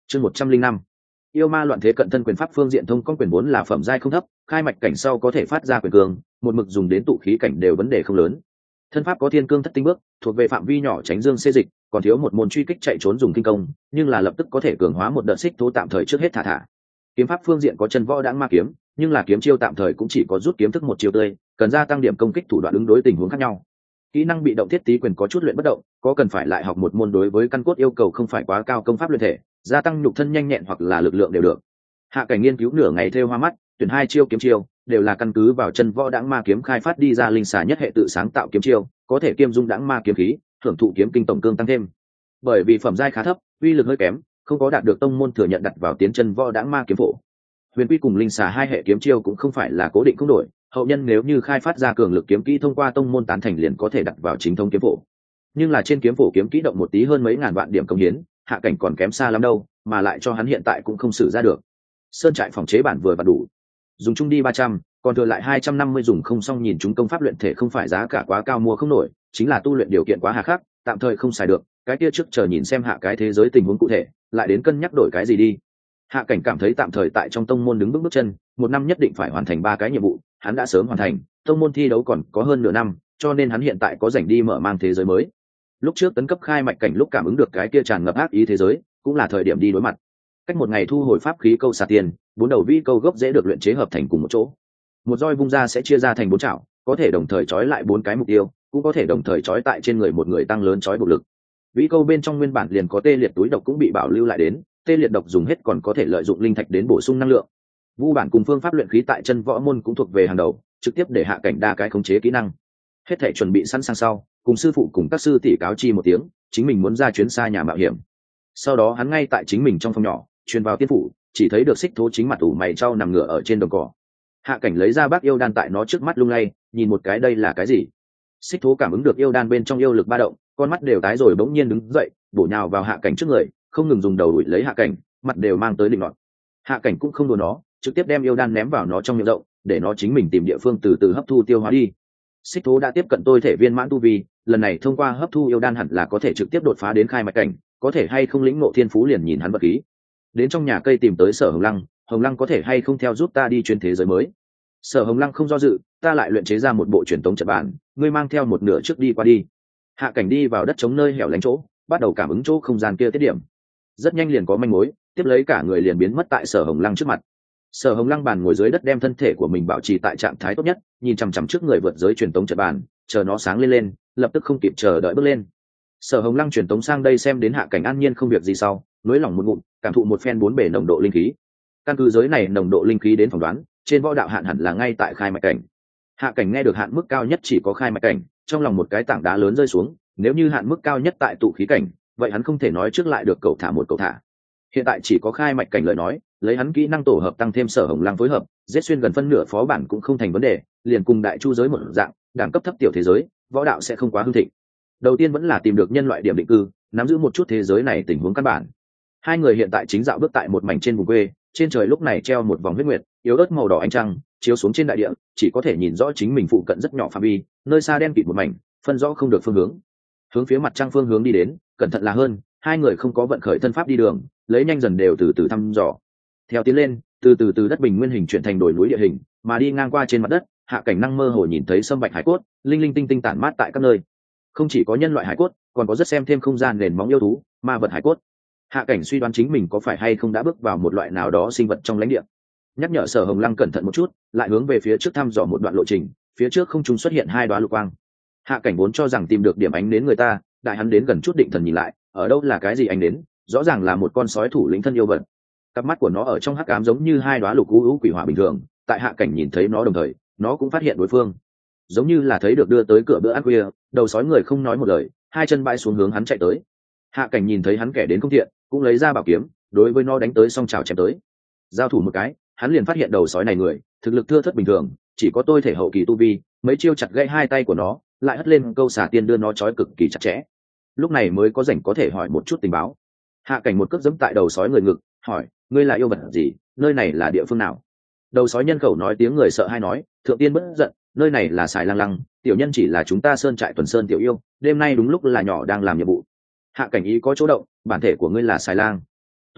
Chương 105. Yêu ma loạn thế cận thân quyền pháp phương diện thông con quyền vốn là phẩm giai không thấp, khai mạch cảnh sau có thể phát ra quyền cường, một mực dùng đến tụ khí cảnh đều vấn đề không lớn. Thân pháp có thiên cương thất tinh bước, thuộc về phạm vi nhỏ tránh dương xê dịch, còn thiếu một môn truy kích chạy trốn dùng kinh công, nhưng là lập tức có thể cường hóa một đợt xích thố tạm thời trước hết thả. Kiếm pháp phương diện có chân võ đãng ma kiếm, nhưng là kiếm chiêu tạm thời cũng chỉ có rút kiếm thức một chiêu tươi, cần gia tăng điểm công kích thủ đoạn ứng đối tình huống khác nhau. Kỹ năng bị động thiết tí quyền có chút luyện bất động, có cần phải lại học một môn đối với căn cốt yêu cầu không phải quá cao công pháp luyện thể, gia tăng nhục thân nhanh nhẹn hoặc là lực lượng đều được. Hạ Cảnh nghiên cứu nửa ngày theo hoa mắt, tuyển 2 chiêu kiếm chiêu đều là căn cứ vào chân võ đãng ma kiếm khai phát đi ra linh xà nhất hệ tự sáng tạo kiếm chiêu, có thể kiêm dung đãng ma kiếm khí, thưởng thụ kiếm kinh tổng cương tăng thêm. Bởi vì phẩm giai khá thấp, uy lực hơi kém, không có đạt được tông môn thừa nhận đặt vào tiến chân võ đãng ma kiếm phổ. Huyền quy cùng linh xà 2 hệ kiếm chiêu cũng không phải là cố định không đổi, hậu nhân nếu như khai phát ra cường lực kiếm kỹ thông qua tông môn tán thành liền có thể đặt vào chính thông kiếm phổ. Nhưng là trên kiếm phổ kiếm kỹ động một tí hơn mấy ngàn vạn điểm công hiến, Hạ Cảnh còn kém xa lắm đâu, mà lại cho hắn hiện tại cũng không sử ra được. Sơn trại phòng chế bản vừa và đủ, dùng chung đi 300, còn thừa lại 250 dùng không xong, nhìn chúng công pháp luyện thể không phải giá cả quá cao mua không nổi, chính là tu luyện điều kiện quá hà khắc, tạm thời không xài được, cái kia trước chờ nhìn xem hạ cái thế giới tình huống cụ thể, lại đến cân nhắc đổi cái gì đi. Hạ Cảnh cảm thấy tạm thời tại trong tông môn đứng bước chân, 1 năm nhất định phải hoàn thành 3 cái nhiệm vụ, hắn đã sớm hoàn thành, tông môn thi đấu còn có hơn nửa năm, cho nên hắn hiện tại có rảnh đi mở mang thế giới mới. Lúc trước tấn cấp khai mạch cảnh lúc cảm ứng được cái kia tràn ngập ác ý thế giới, cũng là thời điểm đi đối mặt. Cách 1 ngày thu hồi pháp khí câu xà tiền, 4 đầu vi câu gốc dễ được luyện chế hợp thành cùng một chỗ. Một roi vung ra sẽ chia ra thành 4 chảo, có thể đồng thời trói lại 4 cái mục tiêu, cũng có thể đồng thời trói tại trên người một người tăng lớn trói buộc lực. Vi câu bên trong nguyên bản liền có tê liệt túi độc cũng bị bảo lưu lại đến, tê liệt độc dùng hết còn có thể lợi dụng linh thạch đến bổ sung năng lượng. Vu bản cùng phương pháp luyện khí tại chân võ môn cũng thuộc về hàng đầu, trực tiếp để Hạ Cảnh đa cái khống chế kỹ năng. Hết thảy chuẩn bị sẵn sàng sau, cùng sư phụ cùng các sư tỷ cáo chi một tiếng, chính mình muốn ra chuyến xa nhà mạo hiểm. Sau đó hắn ngay tại chính mình trong phòng nhỏ, truyền vào tiên phủ, chỉ thấy được xích thố chính mặt ủ mày trao nằm ngửa ở trên đồng cỏ. Hạ Cảnh lấy ra bác yêu đan tại nó trước mắt lung lay, nhìn một cái đây là cái gì. Xích thố cảm ứng được yêu đan bên trong yêu lực ba động, con mắt đều tái rồi bỗng nhiên đứng dậy, bổ nhào vào Hạ Cảnh trước người, không ngừng dùng đầu đuổi lấy Hạ Cảnh, mặt đều mang tới định loạn. Hạ Cảnh cũng không đùa nó, trực tiếp đem yêu đan ném vào nó trong miệng rộng, để nó chính mình tìm địa phương từ từ hấp thu tiêu hóa đi. Xích thố đã tiếp cận tôi thể viên mãn tu vi, lần này thông qua hấp thu yêu đan hẳn là có thể trực tiếp đột phá đến khai mạch cảnh, có thể hay không lĩnh ngộ thiên phú liền nhìn hắn vật khí. Đến trong nhà cây tìm tới Sở Hồng Lăng có thể hay không theo giúp ta đi chuyến thế giới mới. Sở Hồng Lăng không do dự, ta lại luyện chế ra một bộ truyền tống trận bản, ngươi mang theo một nửa trước đi qua đi. Hạ Cảnh đi vào đất trống nơi hẻo lánh chỗ, bắt đầu cảm ứng chỗ không gian kia tiết điểm. Rất nhanh liền có manh mối, tiếp lấy cả người liền biến mất tại Sở Hồng Lăng trước mặt. Sở Hồng Lăng bàn ngồi dưới đất đem thân thể của mình bảo trì tại trạng thái tốt nhất, nhìn chằm chằm trước người vượt giới truyền tống trận bàn, chờ nó sáng lên, lập tức không kịp chờ đợi bước lên. Sở Hồng Lăng truyền tống sang đây xem đến Hạ Cảnh an nhiên không việc gì sau, nới lỏng một ngụm, cảm thụ một phen 4 bể nồng độ linh khí. Căn cứ giới này nồng độ linh khí đến phỏng đoán, trên võ đạo hạn hẳn là ngay tại khai mạch cảnh. Hạ Cảnh nghe được hạn mức cao nhất chỉ có khai mạch cảnh, trong lòng một cái tảng đá lớn rơi xuống, nếu như hạn mức cao nhất tại tụ khí cảnh, vậy hắn không thể nói trước lại được cậu thả một cậu thả. Hiện tại chỉ có khai mạch cảnh lời nói, lấy hắn kỹ năng tổ hợp tăng thêm Sở Hồng Lăng phối hợp, giết xuyên gần phân nửa phó bản cũng không thành vấn đề, liền cùng đại chu giới một dạng, đẳng cấp thấp tiểu thế giới, võ đạo sẽ không quá hưng thịnh. Đầu tiên vẫn là tìm được nhân loại điểm định cư, nắm giữ một chút thế giới này tình huống căn bản. Hai người hiện tại chính dạo bước tại một mảnh trên vùng quê, trên trời lúc này treo một vòng huyết nguyệt, yếu ớt màu đỏ ánh trăng chiếu xuống trên đại địa, chỉ có thể nhìn rõ chính mình phụ cận rất nhỏ phạm vi, nơi xa đen kịt một mảnh, phân rõ không được phương hướng. Hướng phía mặt trăng phương hướng đi đến, cẩn thận là hơn, hai người không có vận khởi thân pháp đi đường, lấy nhanh dần đều từ từ thăm dò. Theo tiến lên, từ từ đất bình nguyên hình chuyển thành đồi núi địa hình, mà đi ngang qua trên mặt đất, Hạ Cảnh năng mơ hồ nhìn thấy sâm bạch hải cốt, linh linh tinh tinh tản mát tại các nơi. Không chỉ có nhân loại hải cốt, còn có rất xem thêm không gian nền móng yêu thú, ma vật hải cốt. Hạ Cảnh suy đoán chính mình có phải hay không đã bước vào một loại nào đó sinh vật trong lãnh địa. Nhắc nhở Sở Hồng Lăng cẩn thận một chút, lại hướng về phía trước thăm dò một đoạn lộ trình, phía trước không trung xuất hiện 2 đóa lục quang. Hạ Cảnh vốn cho rằng tìm được điểm ánh đến người ta, đại hắn đến gần chút định thần nhìn lại, ở đâu là cái gì ánh đến, rõ ràng là một con sói thủ lĩnh thân yêu vật. Cặp mắt của nó ở trong hắc ám giống như 2 đóa lục u quỷ hỏa bình thường, tại Hạ Cảnh nhìn thấy nó đồng thời, nó cũng phát hiện đối phương. Giống như là thấy được đưa tới cửa bữa ăn khuya, đầu sói người không nói một lời, 2 chân bãi xuống hướng hắn chạy tới. Hạ Cảnh nhìn thấy hắn kẻ đến không thiện, cũng lấy ra bảo kiếm, đối với nó đánh tới song chảo chém tới. Giao thủ một cái, hắn liền phát hiện đầu sói này người thực lực thưa thớt bình thường, chỉ có tôi thể hậu kỳ tu vi, mấy chiêu chặt gãy 2 tay của nó, lại hất lên câu xà tiên đưa nó trói cực kỳ chặt chẽ. Lúc này mới có rảnh có thể hỏi một chút tình báo. Hạ Cảnh một cước giẫm tại đầu sói người ngực, hỏi: ngươi là yêu vật gì, nơi này là địa phương nào? Đầu sói nhân khẩu nói tiếng người sợ hay nói: thượng tiên bất giận, nơi này là Sài Lang Lăng, tiểu nhân chỉ là chúng ta sơn trại tuần sơn tiểu yêu, đêm nay đúng lúc là nhỏ đang làm nhiệm vụ. Hạ Cảnh ý có chỗ động, bản thể của ngươi là Sài Lang.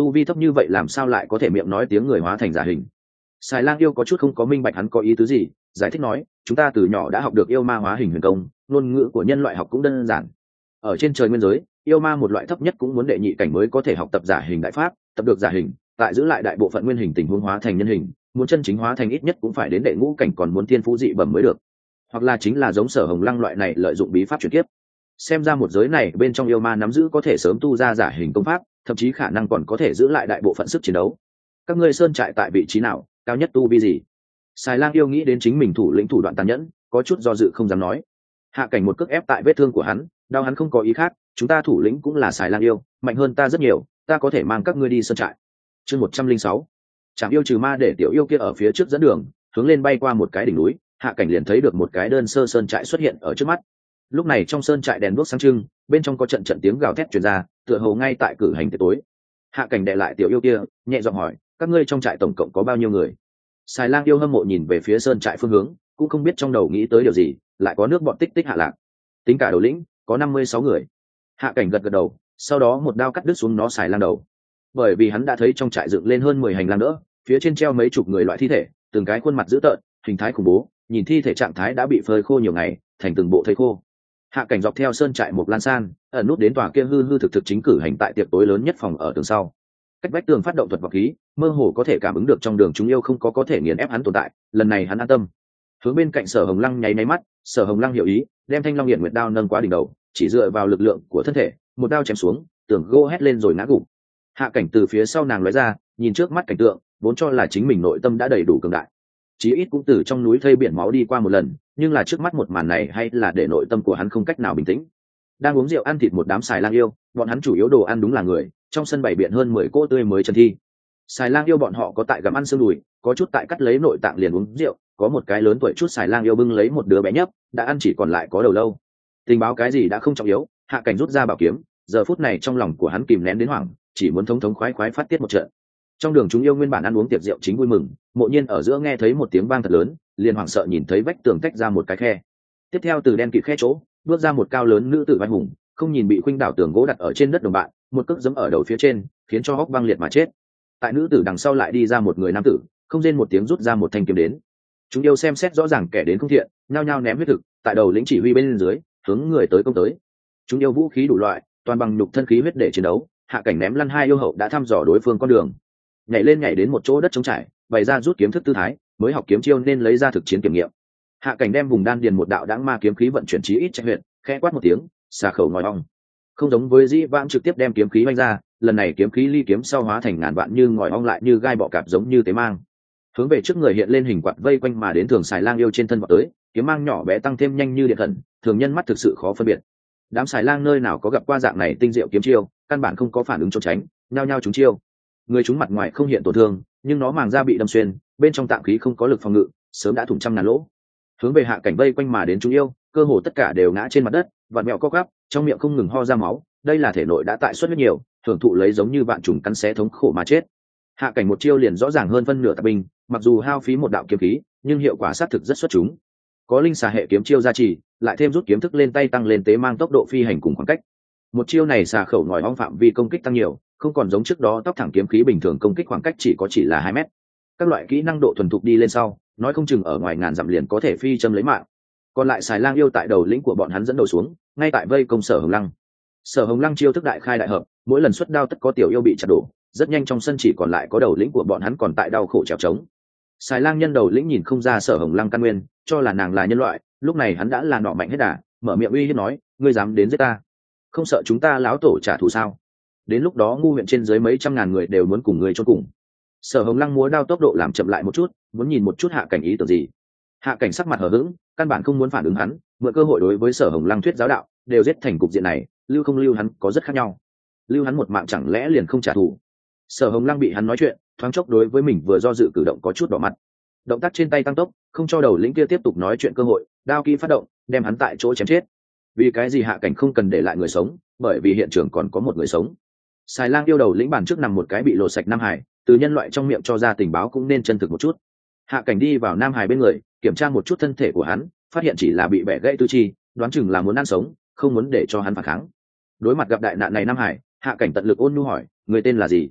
tu vi thấp như vậy làm sao lại có thể miệng nói tiếng người hóa thành giả hình. Xài Lang yêu có chút không có minh bạch hắn có ý tứ gì, giải thích nói, chúng ta từ nhỏ đã học được yêu ma hóa hình huyền công, ngôn ngữ của nhân loại học cũng đơn giản. Ở trên trời nguyên giới, yêu ma một loại thấp nhất cũng muốn đệ nhị cảnh mới có thể học tập giả hình đại pháp, tập được giả hình, tại giữ lại đại bộ phận nguyên hình tình huống hóa thành nhân hình, muốn chân chính hóa thành ít nhất cũng phải đến đệ ngũ cảnh, còn muốn thiên phú dị bẩm mới được. Hoặc là chính là giống Sở Hồng Lăng loại này lợi dụng bí pháp chuyển kiếp. Xem ra một giới này bên trong yêu ma nắm giữ có thể sớm tu ra giả hình công pháp, thậm chí khả năng còn có thể giữ lại đại bộ phận sức chiến đấu. Các ngươi sơn trại tại vị trí nào, cao nhất tu vi gì? Xài Lang yêu nghĩ đến chính mình thủ lĩnh thủ đoạn tàn nhẫn, có chút do dự không dám nói. Hạ Cảnh một cước ép tại vết thương của hắn, đau hắn không có ý khác, chúng ta thủ lĩnh cũng là Xài Lang yêu, mạnh hơn ta rất nhiều, ta có thể mang các ngươi đi sơn trại. Chương 106. Trảm yêu trừ ma để tiểu yêu kia ở phía trước dẫn đường, hướng lên bay qua một cái đỉnh núi, Hạ Cảnh liền thấy được một cái đơn sơ sơn trại xuất hiện ở trước mắt. Lúc này trong sơn trại đèn đuốc sáng trưng, bên trong có trận trận tiếng gào thét truyền ra, tựa hồ ngay tại cử hành tiệc tối. Hạ Cảnh đệ lại tiểu yêu kia, nhẹ giọng hỏi, các ngươi trong trại tổng cộng có bao nhiêu người? Xài Lang yêu hâm mộ nhìn về phía sơn trại phương hướng, cũng không biết trong đầu nghĩ tới điều gì, lại có nước bọn tích tích hạ lạc. Tính cả đầu lĩnh, có 56 người. Hạ Cảnh gật gật đầu, sau đó một đao cắt đứt xuống nó Xài Lang đầu. Bởi vì hắn đã thấy trong trại dựng lên hơn 10 hành lang nữa, phía trên treo mấy chục người loại thi thể, từng cái khuôn mặt dữ tợn, hình thái khủng bố, nhìn thi thể trạng thái đã bị phơi khô nhiều ngày, thành từng bộ thây khô. Hạ Cảnh dọc theo sơn trại một lan san, ẩn nút đến tòa kia hư hư thực thực chính cử hành tại tiệc tối lớn nhất phòng ở tường sau. Cách vách tường phát động thuật vật khí, mơ hồ có thể cảm ứng được trong đường chúng yêu không có thể nghiền ép hắn tồn tại, lần này hắn an tâm. Hướng bên cạnh Sở Hồng Lăng nháy máy mắt, Sở Hồng Lăng hiểu ý, đem Thanh Long Hiển Nguyệt đao nâng quá đỉnh đầu, chỉ dựa vào lực lượng của thân thể, một đao chém xuống, tường gỗ hét lên rồi ngã gục. Hạ Cảnh từ phía sau nàng lóe ra, nhìn trước mắt cảnh tượng, vốn cho là chính mình nội tâm đã đầy đủ cường đại, chí ít cũng từ trong núi thây biển máu đi qua một lần, nhưng là trước mắt một màn này hay là để nội tâm của hắn không cách nào bình tĩnh. Đang uống rượu ăn thịt một đám Xài Lang yêu, bọn hắn chủ yếu đồ ăn đúng là người, trong sân bày biện hơn 10 cỗ tươi mới chân thi. Xài Lang yêu bọn họ có tại gặm ăn xương đùi, có chút tại cắt lấy nội tạng liền uống rượu, có một cái lớn tuổi chút Xài Lang yêu bưng lấy một đứa bé nhấp, đã ăn chỉ còn lại có đầu lâu. Tình báo cái gì đã không trọng yếu, Hạ Cảnh rút ra bảo kiếm, giờ phút này trong lòng của hắn kìm nén đến hoảng, chỉ muốn thống thống khoái khoái phát tiết một trận. Trong đường chúng yêu nguyên bản ăn uống tiệc rượu chính vui mừng, Mộ Nhiên ở giữa nghe thấy một tiếng vang thật lớn, liền hoảng sợ nhìn thấy vách tường tách ra một cái khe. Tiếp theo từ đen kịt khe chỗ, bước ra một cao lớn nữ tử vai hùng, không nhìn bị khuynh đảo tường gỗ đặt ở trên đất đồng bạn, một cước giẫm ở đầu phía trên, khiến cho hốc băng liệt mà chết. Tại nữ tử đằng sau lại đi ra một người nam tử, không rên một tiếng rút ra một thanh kiếm đến. Chúng yêu xem xét rõ ràng kẻ đến không thiện, nhao nhao ném huyết thực, tại đầu lĩnh chỉ huy bên dưới, hướng người tới công tới. Chúng yêu vũ khí đủ loại, toàn bằng nhục thân khí huyết để chiến đấu. Hạ Cảnh ném lăn hai yêu hậu đã thăm dò đối phương con đường, nhảy lên nhảy đến một chỗ đất trống trải, bày ra rút kiếm thức tư thái, mới học kiếm chiêu nên lấy ra thực chiến kiểm nghiệm. Hạ Cảnh đem vùng đan điền một đạo đãng ma kiếm khí vận chuyển chí ít trạch huyện, khẽ quát một tiếng, xà khẩu ngòi ong. Không giống với dĩ vãng trực tiếp đem kiếm khí vung ra, lần này kiếm khí ly kiếm sau hóa thành ngàn vạn như ngòi ong lại như gai bọ cạp giống như tế mang. Hướng về trước người hiện lên hình quạt vây quanh mà đến thường Xài Lang yêu trên thân vọt tới, kiếm mang nhỏ bé tăng thêm nhanh như điện thần, thường nhân mắt thực sự khó phân biệt. Đám Xài Lang nơi nào có gặp qua dạng này tinh diệu kiếm chiêu, căn bản không có phản ứng trốn tránh, nhao nhao trúng chiêu. Người chúng mặt ngoài không hiện tổn thương, nhưng nó màng da bị đâm xuyên, bên trong tạng khí không có lực phòng ngự, sớm đã thủng trăm ngàn lỗ. Hướng về Hạ Cảnh vây quanh mà đến chúng yêu, cơ hồ tất cả đều ngã trên mặt đất, vặn mèo co quắp, trong miệng không ngừng ho ra máu, đây là thể nội đã tại xuất huyết nhiều, thưởng thụ lấy giống như vạn trùng cắn xé thống khổ mà chết. Hạ Cảnh một chiêu liền rõ ràng hơn phân nửa tạp binh, mặc dù hao phí một đạo kiếm khí, nhưng hiệu quả sát thực rất xuất chúng. Có linh xà hệ kiếm chiêu gia trì, lại thêm rút kiếm thức lên tay tăng lên tế mang tốc độ phi hành cùng khoảng cách. Một chiêu này xà khẩu ngòi ong phạm vi công kích tăng nhiều, không còn giống trước đó tóc thẳng kiếm khí bình thường công kích khoảng cách chỉ là 2 mét. Các loại kỹ năng độ thuần thục đi lên sau, nói không chừng ở ngoài ngàn dặm liền có thể phi châm lấy mạng. Còn lại Xài Lang yêu tại đầu lĩnh của bọn hắn dẫn đầu xuống, ngay tại vây công Sở Hồng Lăng. Sở Hồng Lăng chiêu thức đại khai đại hợp, mỗi lần xuất đao tất có tiểu yêu bị chặt đổ, rất nhanh trong sân chỉ còn lại có đầu lĩnh của bọn hắn còn tại đau khổ trèo trống. Xài Lang nhân đầu lĩnh nhìn không ra Sở Hồng Lăng căn nguyên, cho là nàng là nhân loại, lúc này hắn đã là nọ mạnh hết đà, mở miệng uy hiếp nói, ngươi dám đến giết ta, không sợ chúng ta láo tổ trả thù sao? Đến lúc đó ngu huyện trên dưới mấy trăm ngàn người đều muốn cùng ngươi chôn cùng. Sở Hồng Lăng múa đao tốc độ làm chậm lại một chút, muốn nhìn một chút Hạ Cảnh ý tưởng gì. Hạ Cảnh sắc mặt hờ hững, căn bản không muốn phản ứng hắn, mượn cơ hội đối với Sở Hồng Lăng thuyết giáo đạo, đều giết thành cục diện này, lưu không lưu hắn có rất khác nhau. Lưu hắn một mạng chẳng lẽ liền không trả thù? Sở Hồng Lăng bị hắn nói chuyện, thoáng chốc đối với mình vừa do dự cử động có chút đỏ mặt. Động tác trên tay tăng tốc, không cho đầu lĩnh kia tiếp tục nói chuyện cơ hội, đao kỹ phát động, đem hắn tại chỗ chém chết. Vì cái gì Hạ Cảnh không cần để lại người sống, bởi vì hiện trường còn có một người sống. Xài Lang yêu đầu lĩnh bàn trước nằm một cái bị lột sạch Nam Hải, từ nhân loại trong miệng cho ra tình báo cũng nên chân thực một chút. Hạ Cảnh đi vào Nam Hải bên người, kiểm tra một chút thân thể của hắn, phát hiện chỉ là bị bẻ gãy tứ chi, đoán chừng là muốn ăn sống, không muốn để cho hắn phản kháng. Đối mặt gặp đại nạn này Nam Hải, Hạ Cảnh tận lực ôn nhu hỏi, người tên là gì?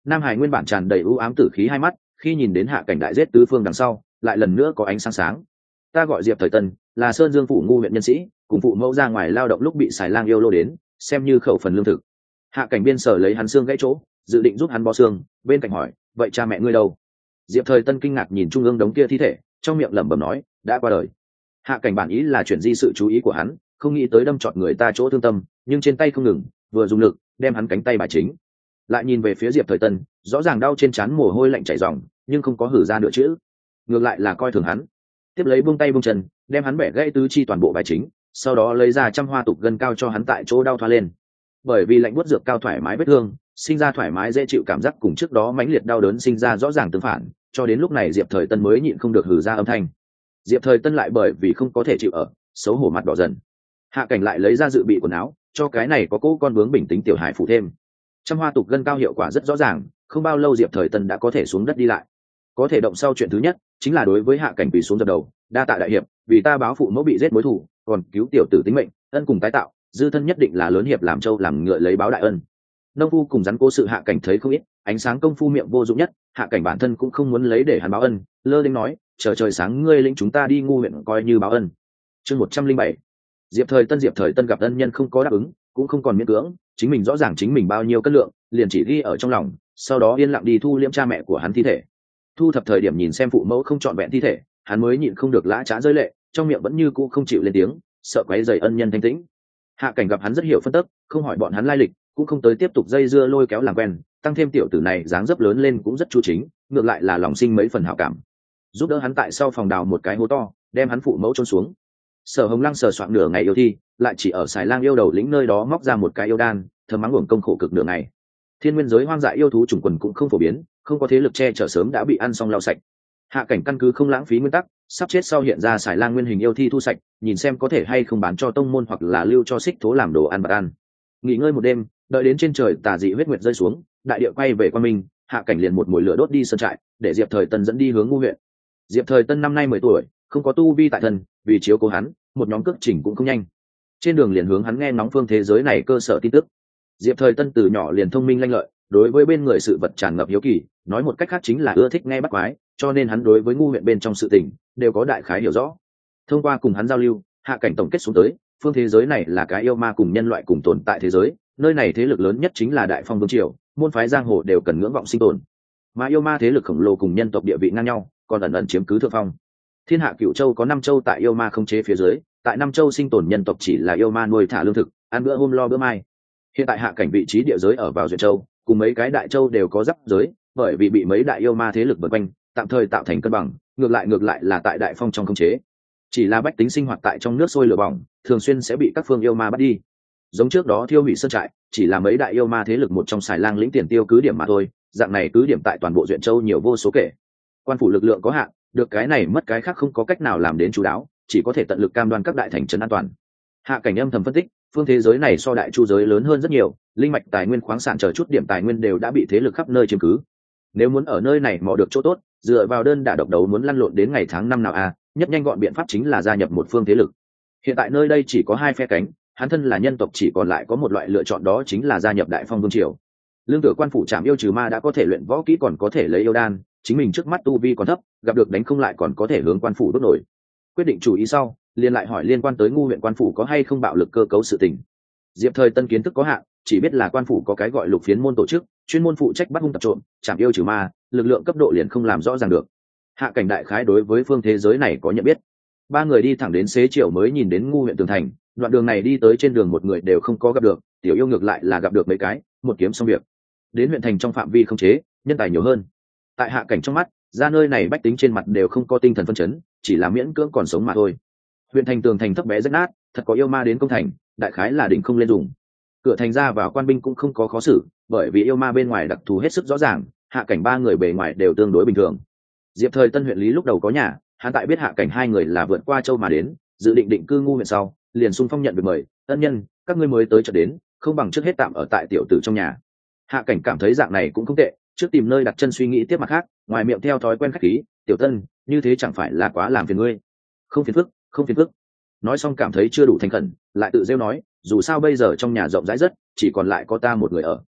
Nam Hải nguyên bản tràn đầy u ám tử khí hai mắt, khi nhìn đến Hạ Cảnh đại giết tứ phương đằng sau, lại lần nữa có ánh sáng sáng. Ta gọi Diệp Thời Tân, là Sơn Dương phủ ngu huyện nhân sĩ, cùng phụ mẫu ra ngoài lao động lúc bị xài lang yêu lô đến, xem như khẩu phần lương thực. Hạ Cảnh biên sở lấy hắn xương gãy chỗ, dự định giúp hắn bó xương, bên cạnh hỏi, vậy cha mẹ ngươi đâu? Diệp Thời Tân kinh ngạc nhìn trung ương đống kia thi thể, trong miệng lẩm bẩm nói, đã qua đời. Hạ Cảnh bản ý là chuyển di sự chú ý của hắn, không nghĩ tới đâm trọt người ta chỗ thương tâm, nhưng trên tay không ngừng, vừa dùng lực đem hắn cánh tay bài chính. Lại nhìn về phía Diệp Thời Tân, rõ ràng đau trên trán mồ hôi lạnh chảy ròng, nhưng không có hử ra nửa chữ, ngược lại là coi thường hắn. Tiếp lấy buông tay buông chân, đem hắn bẻ gãy tứ chi toàn bộ bài chính, sau đó lấy ra trăm hoa tục gân cao cho hắn tại chỗ đau thoa lên. Bởi vì lạnh buốt dược cao thoải mái vết thương, sinh ra thoải mái dễ chịu cảm giác cùng trước đó mãnh liệt đau đớn sinh ra rõ ràng tương phản, cho đến lúc này Diệp Thời Tân mới nhịn không được hử ra âm thanh. Diệp Thời Tân lại bởi vì không có thể chịu ở, xấu hổ mặt đỏ dần. Hạ Cảnh lại lấy ra dự bị quần áo, cho cái này có cỗ con bướng bình tĩnh tiểu hải phụ thêm. Trăm hoa tục gân cao hiệu quả rất rõ ràng, không bao lâu Diệp Thời Tân đã có thể xuống đất đi lại. Có thể động sau chuyện thứ nhất chính là đối với Hạ Cảnh quỳ xuống dập đầu, đa tạ đại hiệp, vì ta báo phụ mẫu bị giết mối thù, còn cứu tiểu tử tính mệnh, ân cùng tái tạo, dư thân nhất định là lớn hiệp làm trâu làm ngựa lấy báo đại ân. Nông phu cùng rắn cố sự Hạ Cảnh thấy không ít, ánh sáng công phu miệng vô dụng nhất, Hạ Cảnh bản thân cũng không muốn lấy để hắn báo ân, lơ đến nói, chờ trời sáng ngươi lĩnh chúng ta đi ngu huyện coi như báo ân. Chương 107. Diệp Thời Tân gặp ân nhân không có đáp ứng, cũng không còn miễn cưỡng, chính mình rõ ràng chính mình bao nhiêu cân lượng, liền chỉ ghi ở trong lòng, sau đó yên lặng đi thu liễm cha mẹ của hắn thi thể. Thu thập thời điểm nhìn xem phụ mẫu không trọn vẹn thi thể, hắn mới nhịn không được lã chã rơi lệ, trong miệng vẫn như cũ không chịu lên tiếng, sợ quấy rầy ân nhân thanh tĩnh. Hạ Cảnh gặp hắn rất hiểu phân tích, không hỏi bọn hắn lai lịch, cũng không tới tiếp tục dây dưa lôi kéo làm quen, tăng thêm tiểu tử này dáng dấp lớn lên cũng rất chu chính, ngược lại là lòng sinh mấy phần hảo cảm. Giúp đỡ hắn tại sau phòng đào một cái hố to, đem hắn phụ mẫu chôn xuống. Sở Hồng Lăng sờ soạn nửa ngày yêu thi, lại chỉ ở Xài Lang yêu đầu lĩnh nơi đó móc ra một cái yêu đan, thầm mắng uổng công khổ cực nửa ngày. Thiên nguyên giới hoang dại yêu thú trùng quần cũng không phổ biến, không có thế lực che chở sớm đã bị ăn xong lau sạch. Hạ Cảnh căn cứ không lãng phí nguyên tắc, sắp chết sau hiện ra Xài Lang nguyên hình yêu thi thu sạch, nhìn xem có thể hay không bán cho tông môn hoặc là lưu cho xích thố làm đồ ăn bạc ăn. Nghỉ ngơi một đêm, đợi đến trên trời tà dị huyết nguyệt rơi xuống, đại địa quay về quan minh, Hạ Cảnh liền một mùi lửa đốt đi sơn trại, để Diệp Thời Tân dẫn đi hướng ngu huyện. Diệp Thời Tân năm nay 10 tuổi, không có tu vi tại thân, vì chiếu cố hắn, một nhóm cước trình cũng không nhanh. Trên đường liền hướng hắn nghe ngóng phương thế giới này cơ sở tin tức. Diệp Thời Tân từ nhỏ liền thông minh lanh lợi, đối với bên người sự vật tràn ngập hiếu kỳ, nói một cách khác chính là ưa thích nghe bắt quái, cho nên hắn đối với ngu huyện bên trong sự tình đều có đại khái hiểu rõ. Thông qua cùng hắn giao lưu, Hạ Cảnh tổng kết xuống tới, phương thế giới này là cái yêu ma cùng nhân loại cùng tồn tại thế giới, nơi này thế lực lớn nhất chính là Đại Phong vương triều, môn phái giang hồ đều cần ngưỡng vọng sinh tồn. Mà yêu ma thế lực khổng lồ cùng nhân tộc địa vị ngang nhau, còn ẩn ẩn chiếm cứ thượng phong. Thiên hạ Cửu Châu có 5 châu tại yêu ma không chế phía dưới, tại 5 châu sinh tồn nhân tộc chỉ là yêu ma nuôi thả lương thực, ăn bữa hôm lo bữa mai. Hiện tại Hạ Cảnh vị trí địa giới ở vào Duyện Châu, cùng mấy cái đại châu đều có giáp giới, bởi vì bị mấy đại yêu ma thế lực vây quanh, tạm thời tạo thành cân bằng, ngược lại là tại Đại Phong trong khống chế. Chỉ là bách tính sinh hoạt tại trong nước sôi lửa bỏng, thường xuyên sẽ bị các phương yêu ma bắt đi. Giống trước đó thiêu hủy sơn trại, chỉ là mấy đại yêu ma thế lực một trong Xài Lang lĩnh tiền tiêu cứ điểm mà thôi, dạng này cứ điểm tại toàn bộ Duyện Châu nhiều vô số kể. Quan phủ lực lượng có hạn, được cái này mất cái khác không có cách nào làm đến chú đáo, chỉ có thể tận lực cam đoan các đại thành trấn an toàn. Hạ Cảnh âm thầm phân tích, phương thế giới này so đại chu giới lớn hơn rất nhiều, linh mạch tài nguyên khoáng sản chờ chút điểm tài nguyên đều đã bị thế lực khắp nơi chiếm cứ. Nếu muốn ở nơi này mò được chỗ tốt, dựa vào đơn đả độc đấu muốn lăn lộn đến ngày tháng năm nào nhất nhanh gọn biện pháp chính là gia nhập một phương thế lực. Hiện tại nơi đây chỉ có 2 phe cánh, hắn thân là nhân tộc chỉ còn lại có một loại lựa chọn, đó chính là gia nhập Đại Phong vương triều. Lương tựa quan phủ trảm yêu trừ ma đã có thể luyện võ kỹ, còn có thể lấy yêu đan, chính mình trước mắt tu vi còn thấp, gặp được đánh không lại còn có thể hướng quan phủ đốt nổi. Quyết định chủ ý sau, liền lại hỏi liên quan tới ngu huyện quan phủ có hay không bạo lực cơ cấu sự tình. Diệp Thời Tân kiến thức có hạn, chỉ biết là quan phủ có cái gọi Lục Phiến môn tổ chức, chuyên môn phụ trách bắt hung tập trộm, trảm yêu trừ ma, lực lượng cấp độ liền không làm rõ ràng được. Hạ Cảnh đại khái đối với phương thế giới này có nhận biết. 3 người đi thẳng đến xế chiều mới nhìn đến ngu huyện tường thành, đoạn đường này đi tới trên đường một người đều không có gặp được, tiểu yêu ngược lại là gặp được mấy cái, một kiếm xong việc. Đến huyện thành trong phạm vi không chế, nhân tài nhiều hơn. Tại Hạ Cảnh trong mắt, ra nơi này bách tính trên mặt đều không có tinh thần phân chấn, chỉ là miễn cưỡng còn sống mà thôi. Huyện thành tường thành thấp bé rách nát, thật có yêu ma đến công thành, đại khái là đỉnh không lên dùng. Cửa thành ra vào quan binh cũng không có khó xử, bởi vì yêu ma bên ngoài đặc thù hết sức rõ ràng, Hạ Cảnh 3 người bề ngoài đều tương đối bình thường. Diệp Thời Tân huyện lý lúc đầu có nhà, hắn tại biết Hạ Cảnh 2 người là vượt qua châu mà đến, dự định định cư ngu huyện sau, liền xung phong nhận việc mời, ân nhân, các ngươi mới tới chợ đến, không bằng trước hết tạm ở tại tiểu tử trong nhà. Hạ Cảnh cảm thấy dạng này cũng không tệ, trước tìm nơi đặt chân suy nghĩ tiếp mặt khác, ngoài miệng theo thói quen khách khí, tiểu Tân, như thế chẳng phải là quá làm phiền ngươi. Không phiền phức. Nói xong cảm thấy chưa đủ thành khẩn, lại tự rêu nói, dù sao bây giờ trong nhà rộng rãi rất, chỉ còn lại có ta một người ở.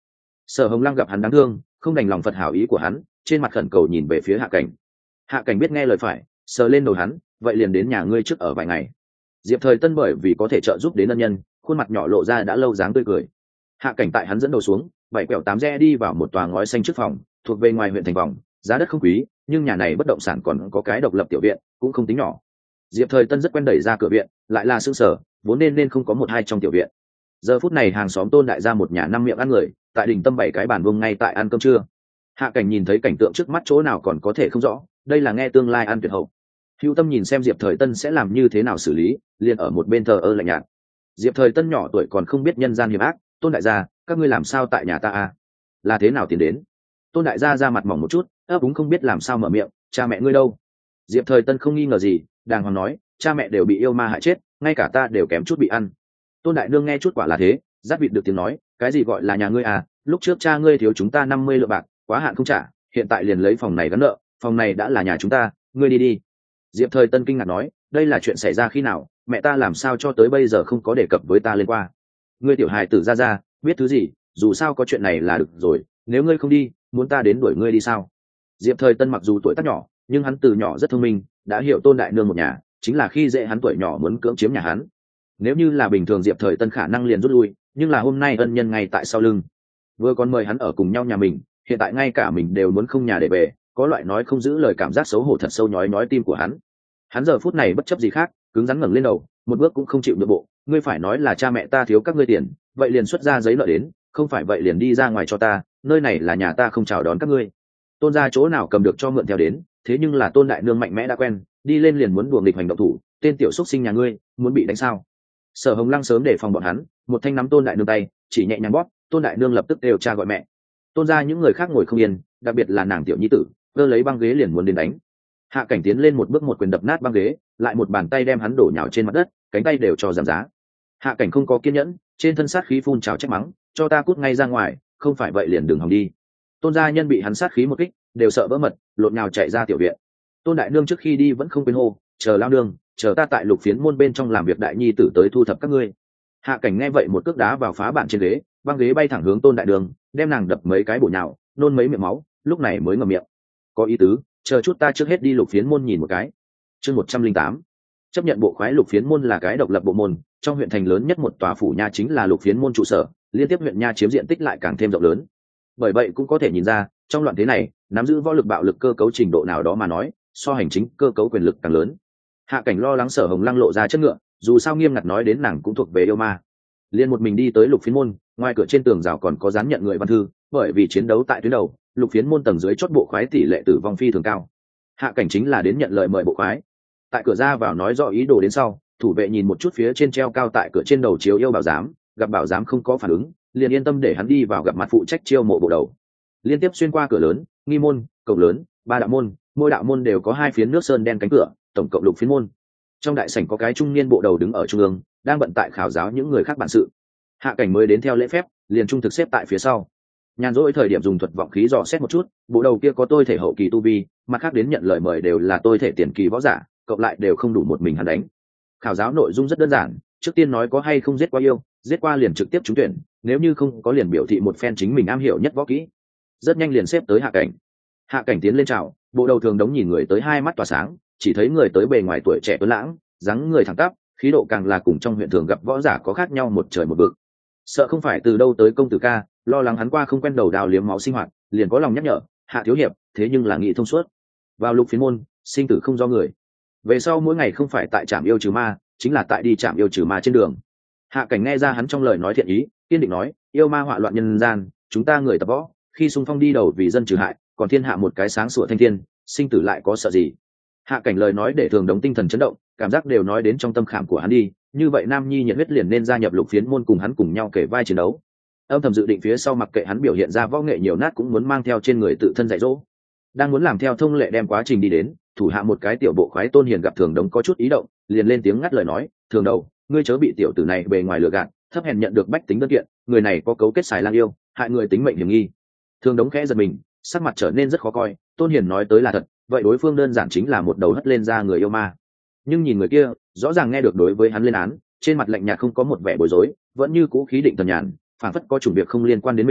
Sở Hồng Lăng gặp hắn đáng thương, không đành lòng phật hảo ý của hắn, trên mặt khẩn cầu nhìn về phía Hạ Cảnh. Hạ Cảnh biết nghe lời phải, sờ lên đầu hắn, vậy liền đến nhà ngươi trước ở vài ngày. Diệp Thời Tân bởi vì có thể trợ giúp đến ân nhân, khuôn mặt nhỏ lộ ra đã lâu dáng tươi cười. Hạ Cảnh tại hắn dẫn đầu xuống, 7-8 rẽ đi vào một tòa ngói xanh trước phòng, thuộc về ngoài huyện thành vòng, giá đất không quý, nhưng nhà này bất động sản còn có cái độc lập tiểu viện, cũng không tính nhỏ. Diệp Thời Tân rất quen đẩy ra cửa viện, lại là sương sở, vốn nên không có một hai trong tiểu viện. Giờ phút này hàng xóm Tôn đại gia một nhà 5 miệng ăn người, tại đỉnh tâm 7 cái bàn vuông ngay tại ăn cơm trưa. Hạ Cảnh nhìn thấy cảnh tượng trước mắt chỗ nào còn có thể không rõ, đây là nghe tương lai ăn tuyệt hậu. Hữu Tâm nhìn xem Diệp Thời Tân sẽ làm như thế nào xử lý, liền ở một bên thờ ơ lạnh nhạt. Diệp Thời Tân nhỏ tuổi còn không biết nhân gian hiểm ác, Tôn đại gia, các ngươi làm sao tại nhà ta à? Là thế nào tiến đến? Tôn đại gia ra mặt mỏng một chút, ấp úng không biết làm sao mở miệng, cha mẹ ngươi đâu? Diệp Thời Tân không nghi ngờ gì, đàng hoàng nói, cha mẹ đều bị yêu ma hại chết, ngay cả ta đều kém chút bị ăn. Tôn đại nương nghe chút quả là thế, giáp vịt được tiếng nói, cái gì gọi là nhà ngươi à? Lúc trước cha ngươi thiếu chúng ta 50 lượng bạc, quá hạn không trả, hiện tại liền lấy phòng này gắn nợ, phòng này đã là nhà chúng ta, ngươi đi đi. Diệp Thời Tân kinh ngạc nói, đây là chuyện xảy ra khi nào, mẹ ta làm sao cho tới bây giờ không có đề cập với ta lên qua. Ngươi tiểu hài tử ra biết thứ gì, dù sao có chuyện này là được rồi, nếu ngươi không đi, muốn ta đến đuổi ngươi đi sao? Diệp Thời Tân mặc dù tuổi tác nhỏ, nhưng hắn từ nhỏ rất thông minh, đã hiểu Tôn đại nương một nhà, chính là khi dễ hắn tuổi nhỏ muốn cưỡng chiếm nhà hắn. Nếu như là bình thường Diệp Thời Tân khả năng liền rút lui, nhưng là hôm nay ân nhân ngay tại sau lưng, vừa còn mời hắn ở cùng nhau nhà mình, hiện tại ngay cả mình đều muốn không nhà để về, có loại nói không giữ lời cảm giác xấu hổ thật sâu nhói tim của hắn. Hắn giờ phút này bất chấp gì khác, cứng rắn ngẩng lên đầu, một bước cũng không chịu nhượng bộ. Ngươi phải nói là cha mẹ ta thiếu các ngươi tiền, vậy liền xuất ra giấy nợ đến, không phải vậy liền đi ra ngoài cho ta, nơi này là nhà ta không chào đón các ngươi. Tôn gia chỗ nào cầm được cho mượn theo đến, thế nhưng là Tôn đại nương mạnh mẽ đã quen, đi lên liền muốn đùa nghịch hành động thủ, tên tiểu xúc sinh nhà ngươi, muốn bị đánh sao? Sở Hồng Lăng sớm để phòng bọn hắn, một thanh nắm Tôn đại nương tay, chỉ nhẹ nhàng bóp, Tôn đại nương lập tức đều cha gọi mẹ. Tôn gia những người khác ngồi không yên, đặc biệt là nàng tiểu nhi tử, cơ lấy băng ghế liền muốn đến đánh. Hạ Cảnh tiến lên một bước một quyền đập nát băng ghế, lại một bàn tay đem hắn đổ nhào trên mặt đất, cánh tay đều cho giảm giá. Hạ Cảnh không có kiên nhẫn, trên thân sát khí phun trào trách mắng, cho ta cút ngay ra ngoài, không phải vậy liền đừng hòng đi. Tôn gia nhân bị hắn sát khí một kích, đều sợ vỡ mật, lộn nhào chạy ra tiểu viện. Tôn đại nương trước khi đi vẫn không quên hô, chờ lao nương, chờ ta tại Lục Phiến môn bên trong làm việc đại nhi tử tới thu thập các ngươi. Hạ Cảnh nghe vậy một cước đá vào phá bản trên ghế, băng ghế bay thẳng hướng Tôn đại nương, đem nàng đập mấy cái bổ nhào, nôn mấy miệng máu, lúc này mới ngậm miệng. Có ý tứ, chờ chút ta trước hết đi Lục Phiến môn nhìn một cái. Chương 108. Chấp nhận bộ khoái Lục Phiến môn là cái độc lập bộ môn, trong huyện thành lớn nhất một tòa phủ nha chính là Lục Phiến môn trụ sở, liên tiếp huyện nha chiếm diện tích lại càng thêm rộng lớn. Bởi vậy cũng có thể nhìn ra, trong loạn thế này, nắm giữ võ lực bạo lực cơ cấu trình độ nào đó mà nói, so hành chính cơ cấu quyền lực càng lớn. Hạ Cảnh lo lắng Sở Hồng Lăng lộ ra chất ngựa, dù sao nghiêm ngặt nói đến nàng cũng thuộc về yêu ma. Liên một mình đi tới Lục Phiến môn, ngoài cửa trên tường rào còn có dán nhận người văn thư, bởi vì chiến đấu tại tuyến đầu, Lục Phiến môn tầng dưới chót bộ khoái tỷ lệ tử vong phi thường cao. Hạ Cảnh chính là đến nhận lời mời bộ khoái. Tại cửa ra vào nói rõ ý đồ đến sau, thủ vệ nhìn một chút phía trên treo cao tại cửa trên đầu chiếu yêu bảo giám, gặp bảo giám không có phản ứng, liền yên tâm để hắn đi vào gặp mặt phụ trách chiêu mộ bộ đầu. Liên tiếp xuyên qua cửa lớn, nghi môn, cổng lớn, 3 đạo môn, mỗi đạo môn đều có 2 phiến nước sơn đen cánh cửa, tổng cộng Lục Phiến môn. Trong đại sảnh có cái trung niên bộ đầu đứng ở trung ương, đang bận tại khảo giáo những người khác bản sự. Hạ Cảnh mới đến theo lễ phép, liền trung thực xếp tại phía sau. Nhàn rỗi thời điểm dùng thuật vọng khí dò xét một chút, bộ đầu kia có tôi thể hậu kỳ tu vi, mặt khác đến nhận lời mời đều là tôi thể tiền kỳ võ giả, cộng lại đều không đủ một mình hắn đánh. Khảo giáo nội dung rất đơn giản, trước tiên nói có hay không giết qua yêu, giết qua liền trực tiếp trúng tuyển, nếu như không có liền biểu thị một phen chính mình am hiểu nhất võ kỹ. Rất nhanh liền xếp tới Hạ Cảnh. Hạ Cảnh tiến lên chào, bộ đầu thường đống nhìn người tới hai mắt tỏa sáng, chỉ thấy người tới bề ngoài tuổi trẻ tuấn lãng, dáng người thẳng tắp, khí độ càng là cùng trong huyện thường gặp võ giả có khác nhau một trời một vực. Sợ không phải từ đâu tới công tử ca, lo lắng hắn qua không quen đầu đào liếm máu sinh hoạt, liền có lòng nhắc nhở, Hạ thiếu hiệp, thế nhưng là nghị thông suốt. Vào Lục Phiến môn, sinh tử không do người. Về sau mỗi ngày không phải tại trạm yêu trừ ma, chính là tại đi trạm yêu trừ ma trên đường. Hạ Cảnh nghe ra hắn trong lời nói thiện ý, kiên định nói, yêu ma họa loạn nhân gian, chúng ta người tập võ, khi xung phong đi đầu vì dân trừ hại, còn thiên hạ một cái sáng sủa thanh thiên, sinh tử lại có sợ gì? Hạ Cảnh lời nói để thường đống tinh thần chấn động, cảm giác đều nói đến trong tâm khảm của hắn đi, như vậy nam nhi nhiệt huyết liền nên gia nhập Lục Phiến môn cùng hắn cùng nhau kể vai chiến đấu. Âm thầm dự định phía sau mặc kệ hắn biểu hiện ra võ nghệ nhiều nát cũng muốn mang theo trên người tự thân dạy dỗ. Đang muốn làm theo thông lệ đem quá trình đi đến, thủ hạ một cái tiểu bộ khoái Tôn Hiền gặp thường đống có chút ý động, liền lên tiếng ngắt lời nói, thường đầu, ngươi chớ bị tiểu tử này bề ngoài lừa gạt, thấp hèn nhận được bách tính đơn kiện, người này có cấu kết xài lang yêu, hại người tính mệnh hiểm nghi. Thường đống khẽ giật mình, sắc mặt trở nên rất khó coi. Tôn Hiền nói tới là thật, vậy đối phương đơn giản chính là một đầu hất lên ra người yêu ma. Nhưng nhìn người kia, rõ ràng nghe được đối với hắn lên án, trên mặt lạnh nhạt không có một vẻ bối rối, vẫn như cũ khí định thần nhàn, phảng phất có chủ việc không liên quan đến mình,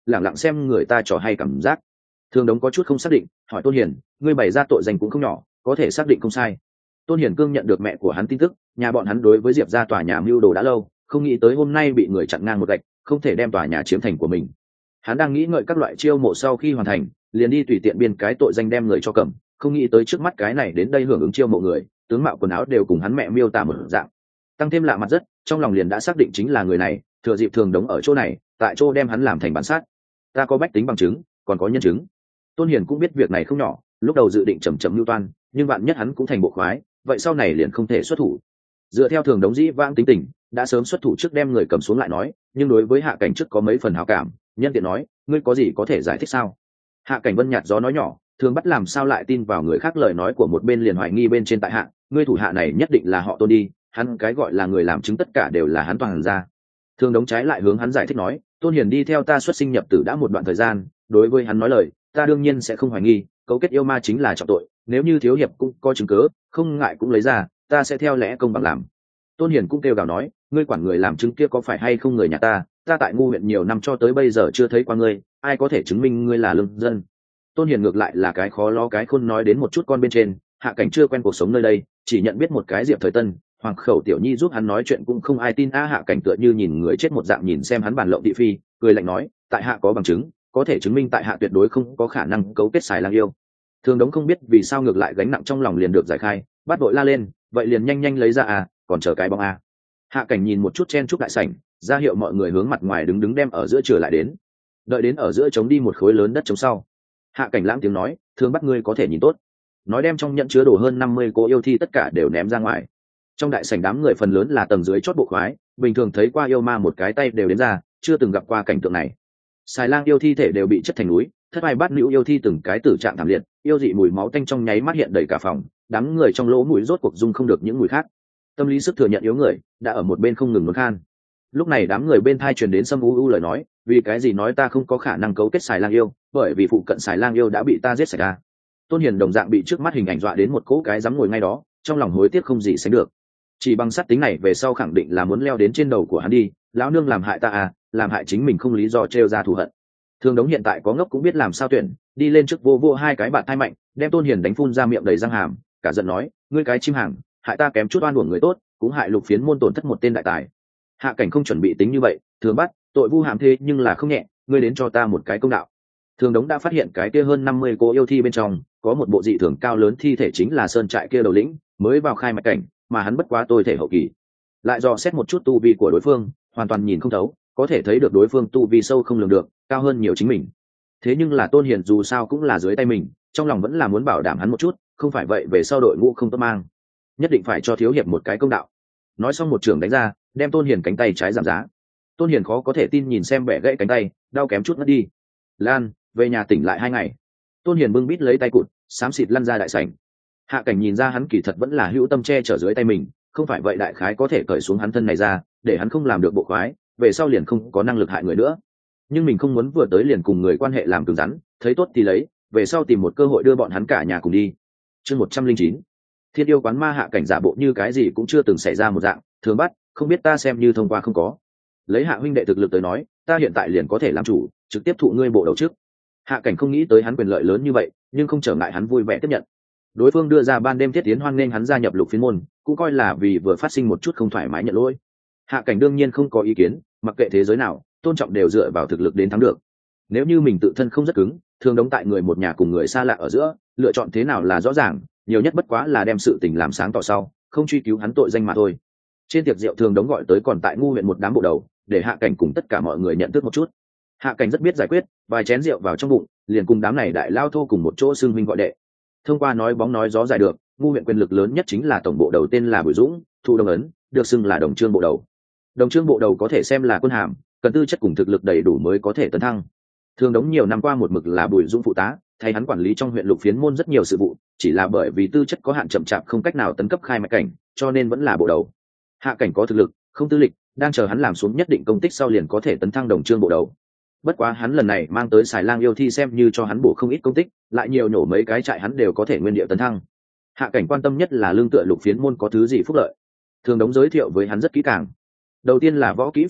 lẳng lặng xem người ta trò hay cảm giác. Thường đống có chút không xác định, hỏi Tôn Hiền, ngươi bày ra tội danh cũng không nhỏ, có thể xác định không sai. Tôn Hiền cương nhận được mẹ của hắn tin tức, nhà bọn hắn đối với Diệp gia tòa nhà mưu đồ đã lâu, không nghĩ tới hôm nay bị người chặn ngang một gạch, không thể đem tòa nhà chiếm thành của mình. Hắn đang nghĩ ngợi các loại chiêu mộ sau khi hoàn thành, liền đi tùy tiện biên cái tội danh đem người cho cầm, không nghĩ tới trước mắt cái này đến đây hưởng ứng chiêu mộ người, tướng mạo quần áo đều cùng hắn mẹ miêu tả một dạng. Tăng thêm lạ mặt rất, trong lòng liền đã xác định chính là người này, thừa dịp Thường đống ở chỗ này, tại chỗ đem hắn làm thành bản sát. Ta có bách tính bằng chứng, còn có nhân chứng. Tôn Hiền cũng biết việc này không nhỏ, lúc đầu dự định chậm chậm lưu toan, nhưng bạn nhất hắn cũng thành bộ khoái, vậy sau này liền không thể xuất thủ. Dựa theo Thường đống dĩ vãng tính tình, đã sớm xuất thủ trước đem người cầm xuống lại nói, nhưng đối với Hạ Cảnh trước có mấy phần hảo cảm, nhân tiện nói, ngươi có gì có thể giải thích sao? Hạ Cảnh vân nhạt gió nói nhỏ, Thường bắt làm sao lại tin vào người khác lời nói của một bên liền hoài nghi bên trên tại hạ, ngươi thủ hạ này nhất định là họ Tôn đi, hắn cái gọi là người làm chứng tất cả đều là hắn toàn ra. Thường đống trái lại hướng hắn giải thích nói, Tôn Hiền đi theo ta xuất sinh nhập tử đã một đoạn thời gian, đối với hắn nói lời, ta đương nhiên sẽ không hoài nghi, cấu kết yêu ma chính là trọng tội, nếu như thiếu hiệp cũng có chứng cứ, không ngại cũng lấy ra, ta sẽ theo lẽ công bằng làm. Tôn Hiền cũng kêu gào nói, ngươi quản người làm chứng kia có phải hay không người nhà ta tại ngu huyện nhiều năm cho tới bây giờ chưa thấy qua ngươi, ai có thể chứng minh ngươi là lương dân? Tôn Hiền ngược lại là cái khó lo cái khôn nói đến một chút con bên trên, Hạ Cảnh chưa quen cuộc sống nơi đây, chỉ nhận biết một cái Diệp Thời Tân, Hoàng Khẩu Tiểu Nhi giúp hắn nói chuyện cũng không ai tin. Hạ Cảnh tựa như nhìn người chết một dạng nhìn xem hắn bàn lộng thị phi, cười lạnh nói, tại hạ có bằng chứng, có thể chứng minh tại hạ tuyệt đối không có khả năng cấu kết xài lang yêu. Thường đống không biết vì sao ngược lại gánh nặng trong lòng liền được giải khai, bắt đội la lên, vậy liền nhanh nhanh lấy ra còn chờ cái bóng Hạ Cảnh nhìn một chút chen chúc đại sảnh, ra hiệu mọi người hướng mặt ngoài đứng đem ở giữa trở lại đến. Đợi đến ở giữa chống đi một khối lớn đất chống sau, Hạ Cảnh lãng tiếng nói, Thường bắt ngươi có thể nhìn tốt. Nói đem trong nhận chứa đồ hơn 50 cô yêu thi tất cả đều ném ra ngoài. Trong đại sảnh đám người phần lớn là tầng dưới chót bộ khoái, bình thường thấy qua yêu ma một cái tay đều đến ra, chưa từng gặp qua cảnh tượng này. Xài lang yêu thi thể đều bị chất thành núi, thất ai bát nữ yêu thi từng cái tử trạng thảm liệt, yêu dị mùi máu tanh trong nháy mắt hiện đầy cả phòng, đám người trong lỗ mũi rốt cuộc dung không được những mùi khác. Tâm lý sức thừa nhận yếu người đã ở một bên không ngừng nôn khan. Lúc này đám người bên thai truyền đến sâm u lời nói, vì cái gì nói ta không có khả năng cấu kết xài lang yêu, bởi vì phụ cận xài lang yêu đã bị ta giết sạch ra. Tôn Hiền đồng dạng bị trước mắt hình ảnh dọa đến một cỗ cái dám ngồi ngay đó, trong lòng hối tiếc không gì sánh được. Chỉ bằng sát tính này về sau khẳng định là muốn leo đến trên đầu của hắn đi, lão nương làm hại ta làm hại chính mình không lý do trêu ra thù hận. Thường đống hiện tại có ngốc cũng biết làm sao tuyển, đi lên trước vô hai cái bạn thai mạnh, đem Tôn Hiền đánh phun ra miệng đầy răng hàm, cả giận nói, ngươi cái chim hàng, hại ta kém chút oan uổng người tốt, cũng hại Lục Phiến môn tổn thất một tên đại tài. Hạ Cảnh không chuẩn bị tính như vậy, Thường bắt, tội vu hãm thế nhưng là không nhẹ, ngươi đến cho ta một cái công đạo. Thường đống đã phát hiện cái kia hơn 50 cô yêu thi bên trong, có một bộ dị thường cao lớn thi thể chính là sơn trại kia đầu lĩnh, mới vào khai mạch cảnh, mà hắn bất quá tôi thể hậu kỳ. Lại dò xét một chút tu vi của đối phương, hoàn toàn nhìn không thấu, có thể thấy được đối phương tu vi sâu không lường được, cao hơn nhiều chính mình. Thế nhưng là Tôn Hiền dù sao cũng là dưới tay mình, trong lòng vẫn là muốn bảo đảm hắn một chút, không phải vậy về sau đội ngũ không tốt mang, nhất định phải cho thiếu hiệp một cái công đạo. Nói xong một trường đánh ra, đem Tôn Hiền cánh tay trái giảm giá. Tôn Hiền khó có thể tin nhìn xem bẻ gãy cánh tay, đau kém chút ngất đi. Lan, về nhà tỉnh lại 2 ngày. Tôn Hiền bưng bít lấy tay cụt, xám xịt lăn ra đại sảnh. Hạ Cảnh nhìn ra hắn kỳ thật vẫn là hữu tâm che chở dưới tay mình, không phải vậy đại khái có thể cởi xuống hắn thân này ra, để hắn không làm được bộ khoái, về sau liền không có năng lực hại người nữa. Nhưng mình không muốn vừa tới liền cùng người quan hệ làm cứng rắn, thấy tốt thì lấy, về sau tìm một cơ hội đưa bọn hắn cả nhà cùng đi. Chương 109. Thiên yêu quán ma. Hạ Cảnh giả bộ như cái gì cũng chưa từng xảy ra một dạng, Thường bắt, không biết ta xem như thông qua không có. Lấy Hạ huynh đệ thực lực tới nói, ta hiện tại liền có thể làm chủ, trực tiếp thụ ngươi bộ đầu trước. Hạ Cảnh không nghĩ tới hắn quyền lợi lớn như vậy, nhưng không trở ngại hắn vui vẻ tiếp nhận. Đối phương đưa ra ban đêm thiết tiến hoan nghênh hắn gia nhập Lục Phiến môn, cũng coi là vì vừa phát sinh một chút không thoải mái nhận lỗi. Hạ Cảnh đương nhiên không có ý kiến, mặc kệ thế giới nào, tôn trọng đều dựa vào thực lực đến thắng được. Nếu như mình tự thân không rất cứng, thường đóng tại người một nhà cùng người xa lạ ở giữa, lựa chọn thế nào là rõ ràng, nhiều nhất bất quá là đem sự tình làm sáng tỏ sau, không truy cứu hắn tội danh mà thôi. Trên tiệc rượu thường đóng gọi tới còn tại ngu huyện một đám bộ đầu, để Hạ Cảnh cùng tất cả mọi người nhận thức một chút. Hạ Cảnh rất biết giải quyết, vài chén rượu vào trong bụng, liền cùng đám này đại lao thô cùng một chỗ xưng huynh gọi đệ. Thông qua nói bóng nói gió giải được, ngu huyện quyền lực lớn nhất chính là tổng bộ đầu tên là Bùi Dũng, Thu Đông Ấn, được xưng là Đồng Trương bộ đầu. Đồng Trương bộ đầu có thể xem là quân hàm, cần tư chất cùng thực lực đầy đủ mới có thể tấn thăng. Thường đống nhiều năm qua một mực là Bùi Dũng phụ tá, thay hắn quản lý trong huyện Lục Phiến môn rất nhiều sự vụ, chỉ là bởi vì tư chất có hạn chậm chạp không cách nào tấn cấp khai mạch cảnh, cho nên vẫn là bộ đầu. Hạ Cảnh có thực lực, không tư lịch, đang chờ hắn làm xuống nhất định công tích sau liền có thể tấn thăng Đồng Trương bộ đầu. Bất quá hắn lần này mang tới xài lang yêu thi xem như cho hắn bổ không ít công tích, lại nhiều nhổ mấy cái trại hắn đều có thể nguyên địa tấn thăng. Hạ Cảnh quan tâm nhất là lương tựa Lục Phiến môn có thứ gì phúc lợi. Thường đống giới thiệu với hắn rất kỹ càng. Đầu tiên là võ kỹ phương diện,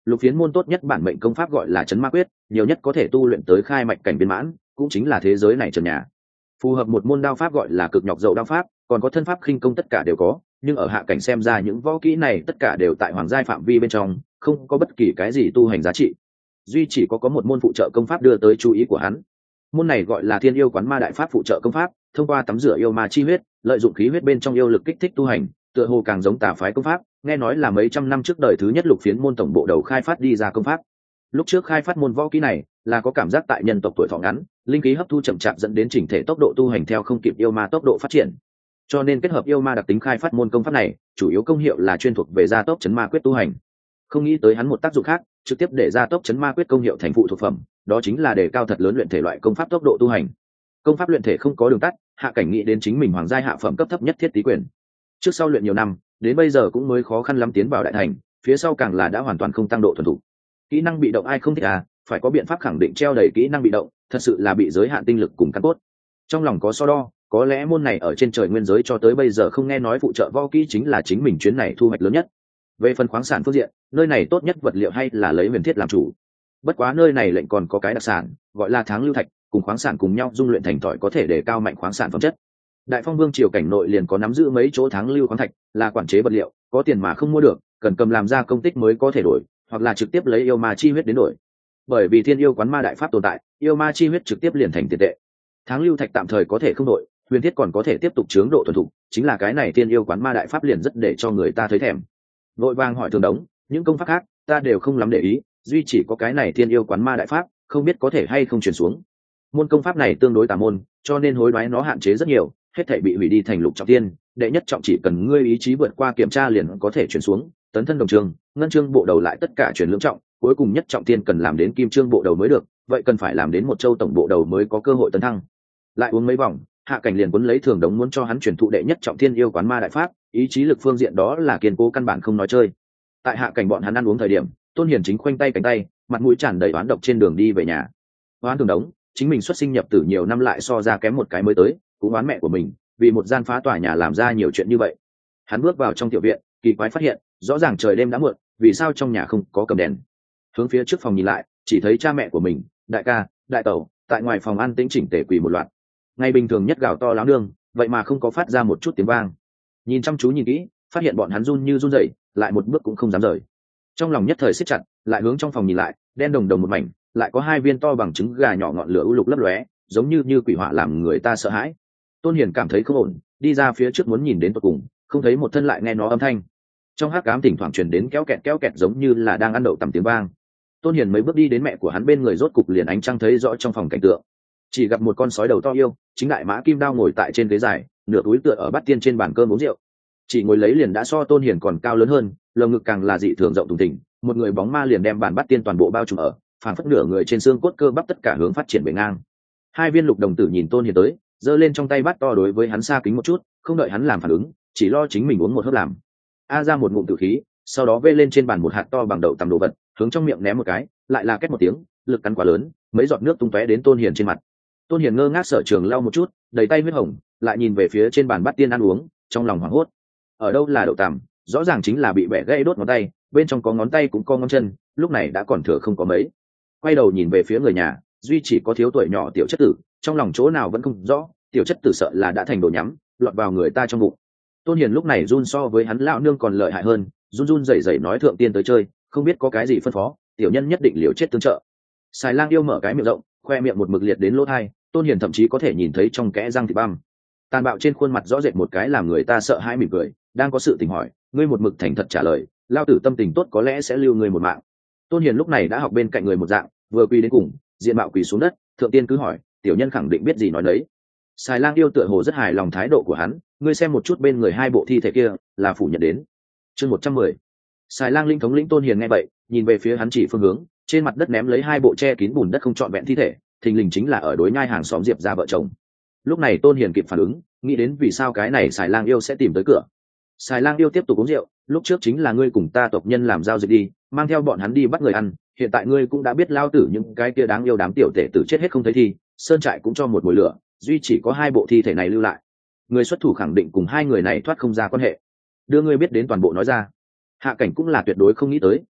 Lục phiến môn tốt nhất bản mệnh công pháp gọi là Chấn Ma Quyết, nhiều nhất có thể tu luyện tới khai mạch cảnh viên mãn, cũng chính là thế giới này trần nhà. Phù hợp một môn đao pháp gọi là Cực Nhọc Dậu đao pháp, còn có thân pháp khinh công tất cả đều có, nhưng ở hạ cảnh xem ra những võ kỹ này tất cả đều tại hoàng giai phạm vi bên trong, không có bất kỳ cái gì tu hành giá trị. Duy chỉ có một môn phụ trợ công pháp đưa tới chú ý của hắn. Môn này gọi là Thiên Yêu Quán Ma Đại Pháp phụ trợ công pháp, thông qua tắm rửa yêu ma chi huyết, lợi dụng khí huyết bên trong yêu lực kích thích tu hành, tựa hồ càng giống tà phái công pháp, nghe nói là mấy trăm năm trước đời thứ nhất Lục phiến môn tổng bộ đầu khai phát đi ra công pháp. Lúc trước khai phát môn võ kỹ này là có cảm giác tại nhân tộc tuổi thọ ngắn, linh khí hấp thu chậm chạp dẫn đến chỉnh thể tốc độ tu hành theo không kịp yêu ma tốc độ phát triển, cho nên kết hợp yêu ma đặc tính khai phát môn công pháp này, chủ yếu công hiệu là chuyên thuộc về gia tốc chấn ma quyết tu hành. Không nghĩ tới hắn một tác dụng khác, trực tiếp để gia tốc chấn ma quyết công hiệu thành phụ thuộc phẩm, đó chính là đề cao thật lớn luyện thể loại công pháp tốc độ tu hành. Công pháp luyện thể không có đường tắt, hạ cảnh nghĩ đến chính mình hoàng giai hạ phẩm cấp thấp nhất thiết tí quyền. Trước sau luyện nhiều năm, đến bây giờ cũng mới khó khăn lắm tiến vào đại thành, phía sau càng là đã hoàn toàn không tăng độ thuần thục. Kỹ năng bị động ai không thích à, phải có biện pháp khẳng định treo đầy kỹ năng bị động, thật sự là bị giới hạn tinh lực cùng căn cốt. Trong lòng có so đo, có lẽ môn này ở trên trời nguyên giới cho tới bây giờ không nghe nói phụ trợ võ kỹ chính là chính mình chuyến này thu hoạch lớn nhất. Về phần khoáng sản phương diện, nơi này tốt nhất vật liệu hay là lấy huyền thiết làm chủ. Bất quá nơi này lệnh còn có cái đặc sản, gọi là Tháng Lưu Thạch, cùng khoáng sản cùng nhau dung luyện thành tỏi có thể để cao mạnh khoáng sản phẩm chất. Đại Phong Vương triều cảnh nội liền có nắm giữ mấy chỗ Tháng Lưu khoáng thạch, là quản chế vật liệu, có tiền mà không mua được, cần cầm làm ra công tích mới có thể đổi, hoặc là trực tiếp lấy yêu ma chi huyết đến đổi. Bởi vì Thiên Yêu Quán Ma Đại Pháp tồn tại, yêu ma chi huyết trực tiếp liền thành tiền tệ. Tháng Lưu Thạch tạm thời có thể không đổi, huyền thiết còn có thể tiếp tục chướng độ thuần thục, chính là cái này Thiên Yêu Quán Ma Đại Pháp liền rất để cho người ta thấy thèm. Vội vàng hỏi Thường Đống, những công pháp khác ta đều không lắm để ý, duy chỉ có cái này Thiên Yêu Quán Ma Đại Pháp, không biết có thể hay không truyền xuống. Môn công pháp này tương đối tà môn, cho nên hối đoái nó hạn chế rất nhiều, hết thảy bị hủy đi thành lục trọng tiên, đệ nhất trọng chỉ cần ngươi ý chí vượt qua kiểm tra liền có thể truyền xuống, tấn thân đồng trường, ngân chương bộ đầu lại tất cả truyền lưỡng trọng, cuối cùng nhất trọng tiên cần làm đến kim chương bộ đầu mới được, vậy cần phải làm đến một châu tổng bộ đầu mới có cơ hội tấn thăng. Lại uống mấy vòng, hạ cảnh liền quấn lấy Thường Đống muốn cho hắn truyền thụ đệ nhất trọng Thiên Yêu Quán Ma Đại Pháp, ý chí lực phương diện đó là kiên cố căn bản không nói chơi. Tại hạ cảnh bọn hắn ăn uống thời điểm, Tôn Hiền chính khoanh tay cánh tay, mặt mũi tràn đầy oán độc trên đường đi về nhà. Oán Thường Đống, chính mình xuất sinh nhập tử nhiều năm lại so ra kém một cái mới tới, cũng oán mẹ của mình, vì một gian phá tòa nhà làm ra nhiều chuyện như vậy. Hắn bước vào trong tiểu viện, kỳ quái phát hiện, rõ ràng trời đêm đã muộn, vì sao trong nhà không có cầm đèn. Hướng phía trước phòng nhìn lại, chỉ thấy cha mẹ của mình, đại ca, đại tẩu, tại ngoài phòng ăn tĩnh chỉnh tề quỳ một loạt. Ngày bình thường nhất gào to láo nương, vậy mà không có phát ra một chút tiếng vang. Nhìn chăm chú nhìn kỹ, phát hiện bọn hắn run như run rẩy, lại một bước cũng không dám rời. Trong lòng nhất thời siết chặt, lại hướng trong phòng nhìn lại, đen đồng đồng một mảnh, lại có hai viên to bằng trứng gà nhỏ ngọn lửa u lục lấp lóe, giống như quỷ hỏa làm người ta sợ hãi. Tôn Hiền cảm thấy không ổn, đi ra phía trước muốn nhìn đến tận cùng, không thấy một thân lại nghe nó âm thanh. Trong hắc ám thỉnh thoảng truyền đến kéo kẹt giống như là đang ăn đậu tằm tiếng vang. Tôn Hiền mấy bước đi đến mẹ của hắn bên người, rốt cục liền ánh trăng thấy rõ trong phòng cảnh tượng. Chỉ gặp một con sói đầu to yêu, chính đại mã kim đao ngồi tại trên ghế dài, nửa túi tựa ở bát tiên trên bàn cơm uống rượu. Chỉ ngồi lấy liền đã so Tôn Hiền còn cao lớn hơn, lồng ngực càng là dị thường rộng thùng thình, một người bóng ma liền đem bàn bát tiên toàn bộ bao trùm ở, phảng phất nửa người trên xương cốt cơ bắp tất cả hướng phát triển bề ngang. Hai viên lục đồng tử nhìn Tôn Hiền tới, giơ lên trong tay bát to đối với hắn xa kính một chút, không đợi hắn làm phản ứng, chỉ lo chính mình uống một hớp làm. A ra một ngụm tử khí, sau đó vê lên trên bàn một hạt to bằng đậu tằm đồ vật, hướng trong miệng ném một cái, lại là két một tiếng, lực cắn quá lớn, mấy giọt nước tung tóe đến Tôn Hiền trên mặt. Tôn Hiền ngơ ngác Sở Trường lau một chút, đầy tay huyết hồng, lại nhìn về phía trên bàn bát tiên ăn uống, trong lòng hoảng hốt. Ở đâu là đậu tằm, rõ ràng chính là bị bẻ gãy đốt ngón tay, bên trong có ngón tay cũng có ngón chân, lúc này đã còn thừa không có mấy. Quay đầu nhìn về phía người nhà, duy chỉ có thiếu tuổi nhỏ tiểu chất tử, trong lòng chỗ nào vẫn không rõ, tiểu chất tử sợ là đã thành đồ nhắm, lọt vào người ta trong bụng. Tôn Hiền lúc này run so với hắn lão nương còn lợi hại hơn, run rẩy rẩy nói thượng tiên tới chơi, không biết có cái gì phân phó, tiểu nhân nhất định liều chết tương trợ. Xài Lang yêu mở cái miệng rộng, khoe miệng một mực liệt đến lỗ tai, Tôn Hiền thậm chí có thể nhìn thấy trong kẽ răng thịt băm. Tàn bạo trên khuôn mặt rõ rệt một cái làm người ta sợ hãi mỉm cười, đang có sự tình hỏi, ngươi một mực thành thật trả lời, lao tử tâm tình tốt có lẽ sẽ lưu ngươi một mạng. Tôn Hiền lúc này đã học bên cạnh người một dạng, vừa quỳ đến cùng, diện mạo quỳ xuống đất, thượng tiên cứ hỏi, tiểu nhân khẳng định biết gì nói đấy. Xài Lang yêu tựa hồ rất hài lòng thái độ của hắn, ngươi xem một chút bên người hai bộ thi thể kia, là phủ nhận đến. Chương 110. Xài Lang linh thống lĩnh Tôn Hiền nghe vậy, nhìn về phía hắn chỉ phương hướng, trên mặt đất ném lấy hai bộ che kín bùn đất không trọn vẹn thi thể, thình lình chính là ở đối nhai hàng xóm Diệp gia vợ chồng. Lúc này Tôn Hiền kịp phản ứng, nghĩ đến vì sao cái này Xài Lang yêu sẽ tìm tới cửa. Xài Lang yêu tiếp tục uống rượu, lúc trước chính là ngươi cùng ta tộc nhân làm giao dịch đi, mang theo bọn hắn đi bắt người ăn, hiện tại ngươi cũng đã biết lao tử những cái kia đáng yêu đám tiểu tể tử chết hết không thấy thì sơn trại cũng cho một mồi lửa, duy chỉ có hai bộ thi thể này lưu lại. Người xuất thủ khẳng định cùng hai người này thoát không ra quan hệ, đưa ngươi biết đến toàn bộ nói ra. Hạ cảnh cũng là tuyệt đối không nghĩ tới,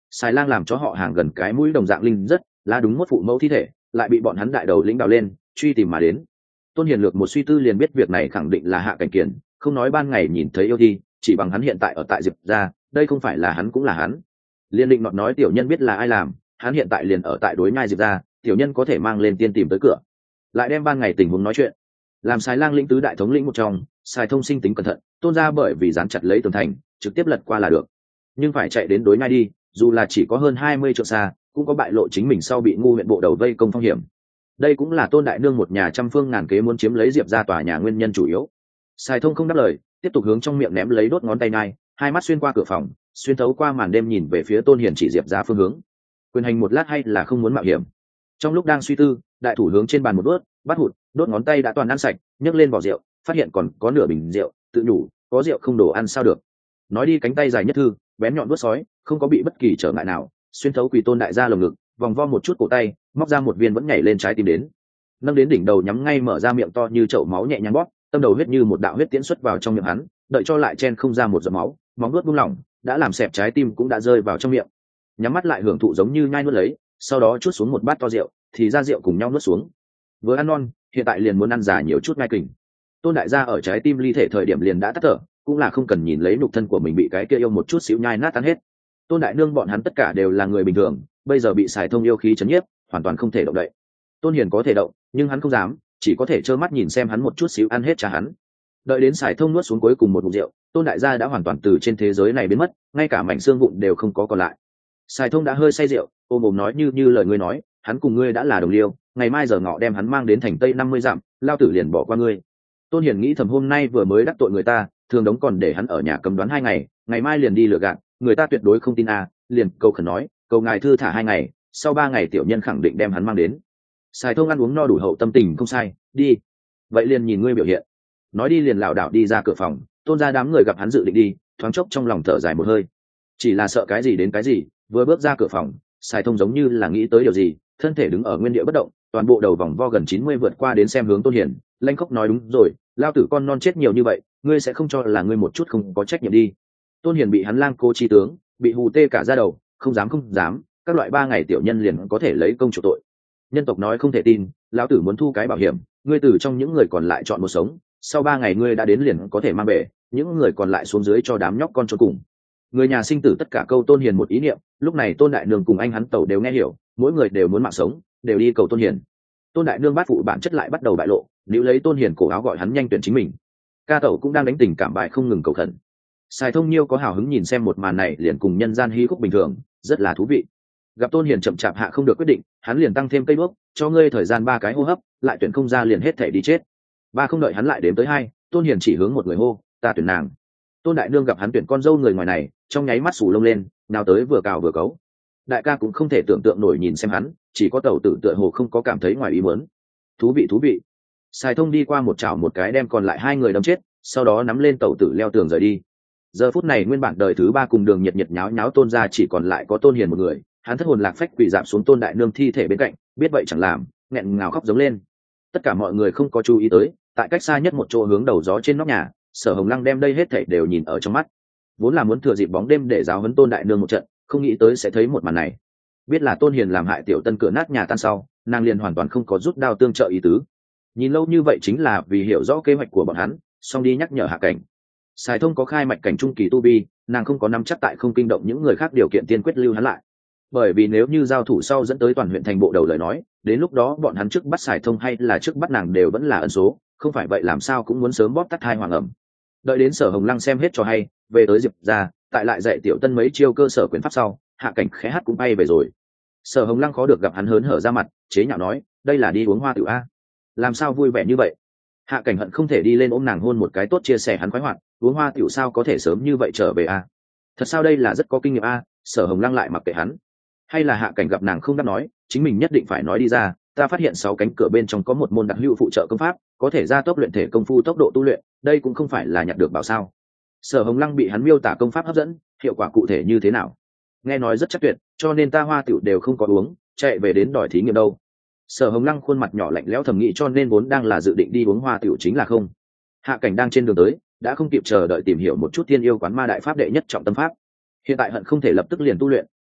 xài lang làm cho họ hàng gần cái mũi đồng dạng linh rất là đúng một phụ mẫu thi thể lại bị bọn hắn đại đầu lĩnh đào lên truy tìm mà đến. Tôn Hiền lược một suy tư liền biết việc này khẳng định là Hạ Cảnh Kiền, không nói ban ngày nhìn thấy yêu thi, chỉ bằng hắn hiện tại ở tại Diệp gia, đây không phải là hắn cũng là hắn. Liên định nọt nói tiểu nhân biết là ai làm, hắn hiện tại liền ở tại đối nhai Diệp gia, tiểu nhân có thể mang lên tiên tìm tới cửa, lại đem ban ngày tình huống nói chuyện. Làm Sài Lang lĩnh tứ đại thống lĩnh một trong, Sài Thông sinh tính cẩn thận, Tôn gia bởi vì dán chặt lấy tường thành, trực tiếp lật qua là được. Nhưng phải chạy đến đối nhai đi, dù là chỉ có hơn 20 trượng xa, cũng có bại lộ chính mình sau bị ngu huyện bộ đầu vây công phong hiểm. Đây cũng là Tôn đại nương một nhà trăm phương ngàn kế muốn chiếm lấy Diệp gia tòa nhà nguyên nhân chủ yếu. Sài Thông không đáp lời, tiếp tục hướng trong miệng ném lấy đốt ngón tay nai, hai mắt xuyên qua cửa phòng, xuyên thấu qua màn đêm nhìn về phía Tôn Hiền chỉ Diệp gia phương hướng. Quyền hành một lát hay là không muốn mạo hiểm. Trong lúc đang suy tư, đại thủ hướng trên bàn một đốt, bắt hụt, đốt ngón tay đã toàn ăn sạch, nhấc lên vỏ rượu, phát hiện còn có nửa bình rượu, tự nhủ, có rượu không đồ ăn sao được. Nói đi cánh tay dài nhất thư, bén nhọn đuốt sói, không có bị bất kỳ trở ngại nào, xuyên thấu Quỳ Tôn đại gia lồng ngực, vòng vo một chút cổ tay, móc ra một viên vẫn nhảy lên trái tim đến. Nâng đến đỉnh đầu nhắm ngay mở ra miệng to như chậu máu nhẹ nhàng bóp, tâm đầu huyết như một đạo huyết tiễn xuất vào trong miệng hắn, đợi cho lại chen không ra một giọt máu, móng nuốt buông lỏng, đã làm xẹp trái tim cũng đã rơi vào trong miệng. Nhắm mắt lại hưởng thụ giống như nhai nuốt lấy, sau đó chuốt xuống một bát to rượu, thì ra rượu cùng nhau nuốt xuống. Vừa ăn non, hiện tại liền muốn ăn già nhiều chút ngai kình. Tôn đại gia ở trái tim ly thể thời điểm liền đã tắt thở, cũng là không cần nhìn lấy nhục thân của mình bị cái kia yêu một chút xíu nhai nát tan hết. Tôn đại nương bọn hắn tất cả đều là người bình thường, bây giờ bị Sài Thông yêu khí chấn nhiếp, hoàn toàn không thể động đậy. Tôn Hiền có thể động, nhưng hắn không dám, chỉ có thể trơ mắt nhìn xem hắn một chút xíu ăn hết trả hắn. Đợi đến Sài Thông nuốt xuống cuối cùng một ngụm rượu, Tôn đại gia đã hoàn toàn từ trên thế giới này biến mất, ngay cả mảnh xương vụn đều không có còn lại. Sài Thông đã hơi say rượu, ôm ồm nói như lời ngươi nói, hắn cùng ngươi đã là đồng liêu, ngày mai giờ ngọ đem hắn mang đến thành Tây 50 dặm, lao tử liền bỏ qua ngươi. Tôn Hiền nghĩ thầm hôm nay vừa mới đắc tội người ta, thường đống còn để hắn ở nhà cầm đoán 2 ngày, ngày mai liền đi lừa gạt, người ta tuyệt đối không tin liền cầu khẩn nói, cầu ngài thư thả 2 ngày, sau 3 ngày tiểu nhân khẳng định đem hắn mang đến. Sài Thông ăn uống no đủ hậu tâm tình không sai, đi. Vậy liền nhìn ngươi biểu hiện. Nói đi liền lảo đảo đi ra cửa phòng, Tôn gia đám người gặp hắn dự định đi, thoáng chốc trong lòng thở dài một hơi. Chỉ là sợ cái gì đến cái gì, vừa bước ra cửa phòng, Sài Thông giống như là nghĩ tới điều gì, thân thể đứng ở nguyên địa bất động, toàn bộ đầu vòng vo gần 90 vượt qua đến xem hướng Tôn Hiền, lanh khóc nói đúng rồi, lao tử con non chết nhiều như vậy, ngươi sẽ không cho là ngươi một chút không có trách nhiệm đi. Tôn Hiền bị hắn lang cô chi tướng, bị hù tê cả da đầu, không dám, các loại 3 ngày tiểu nhân liền có thể lấy công chủ tội. Nhân tộc nói không thể tin, lão tử muốn thu cái bảo hiểm, ngươi từ trong những người còn lại chọn một sống, sau 3 ngày ngươi đã đến liền có thể mang về, những người còn lại xuống dưới cho đám nhóc con cho cùng. Người nhà sinh tử tất cả câu Tôn Hiền một ý niệm, lúc này Tôn đại nương cùng anh hắn tẩu đều nghe hiểu, mỗi người đều muốn mạng sống, đều đi cầu Tôn Hiền. Tôn đại nương bát phụ bản chất lại bắt đầu bại lộ, níu lấy Tôn Hiền cổ áo gọi hắn nhanh tuyển chính mình. Ca tẩu cũng đang đánh tình cảm bài không ngừng cầu khẩn. Sài Thông Nhiêu có hào hứng nhìn xem một màn này liền cùng nhân gian hí khúc bình thường, rất là thú vị. Gặp Tôn Hiền chậm chạp hạ không được quyết định, hắn liền tăng thêm cây đuốc, cho ngươi thời gian 3 cái hô hấp, lại tuyển không ra liền hết thể đi chết. Ba không đợi hắn lại đếm tới 2, Tôn Hiền chỉ hướng một người hô, ta tuyển nàng. Tôn đại nương gặp hắn tuyển con dâu người ngoài này, trong nháy mắt sù lông lên, nào tới vừa cào vừa cấu. Đại ca cũng không thể tưởng tượng nổi nhìn xem hắn, chỉ có tẩu tử tựa hồ không có cảm thấy ngoài ý muốn. Thú vị. Sài Thông đi qua một chảo một cái đem còn lại 2 người đâm chết, sau đó nắm lên tẩu tử leo tường rời đi. Giờ phút này nguyên bản đời thứ 3 cùng đường nhiệt nháo nháo Tôn gia chỉ còn lại có Tôn Hiền một người, hắn thất hồn lạc phách quỳ dạp xuống Tôn đại nương thi thể bên cạnh, biết vậy chẳng làm, nghẹn ngào khóc giống lên. Tất cả mọi người không có chú ý tới, tại cách xa nhất một chỗ hướng đầu gió trên nóc nhà, Sở Hồng Lăng đem đây hết thảy đều nhìn ở trong mắt. Vốn là muốn thừa dịp bóng đêm để giáo huấn Tôn đại nương một trận, không nghĩ tới sẽ thấy một màn này. Biết là Tôn Hiền làm hại tiểu tân cửa nát nhà tan sau, nàng liền hoàn toàn không có rút đao tương trợ ý tứ. Nhìn lâu như vậy chính là vì hiểu rõ kế hoạch của bọn hắn, xong đi nhắc nhở Hạ Cảnh. Sài Thông có khai mạch cảnh trung kỳ tu vi, nàng không có nắm chắc tại không kinh động những người khác điều kiện tiên quyết lưu hắn lại. Bởi vì nếu như giao thủ sau dẫn tới toàn huyện thành bộ đầu lời nói, đến lúc đó bọn hắn trước bắt Sài Thông hay là trước bắt nàng đều vẫn là ẩn số, không phải vậy làm sao cũng muốn sớm bóp tắt hai hoàng ẩm. Đợi đến Sở Hồng Lăng xem hết cho hay, về tới Diệp ra, tại lại dạy tiểu tân mấy chiêu cơ sở quyền pháp sau, Hạ Cảnh khẽ hát cũng bay về rồi. Sở Hồng Lăng khó được gặp hắn hớn hở ra mặt, chế nhạo nói, đây là đi uống hoa tiểu a, làm sao vui vẻ như vậy. Hạ Cảnh hận không thể đi lên ôm nàng hôn một cái tốt chia sẻ hắn khoái hoạt, uống hoa tiểu sao có thể sớm như vậy trở về a, thật sao đây là rất có kinh nghiệm a. Sở Hồng Lăng lại mặc kệ hắn. Hay là Hạ Cảnh gặp nàng không đáp nói, chính mình nhất định phải nói đi ra, ta phát hiện 6 cánh cửa bên trong có một môn đặc hữu phụ trợ công pháp, có thể gia tốc luyện thể công phu tốc độ tu luyện, đây cũng không phải là nhặt được bảo sao. Sở Hồng Lăng bị hắn miêu tả công pháp hấp dẫn, hiệu quả cụ thể như thế nào nghe nói rất chắc tuyệt, cho nên ta hoa tiểu đều không có uống, chạy về đến đòi thí nghiệm đâu. Sở Hồng Lăng khuôn mặt nhỏ lạnh lẽo thầm nghĩ, cho nên vốn đang là dự định đi uống hoa tiểu chính là không. Hạ Cảnh đang trên đường tới, đã không kịp chờ đợi tìm hiểu một chút Thiên Yêu Quán Ma đại pháp đệ nhất trọng tâm pháp. Hiện tại hận không thể lập tức liền tu luyện,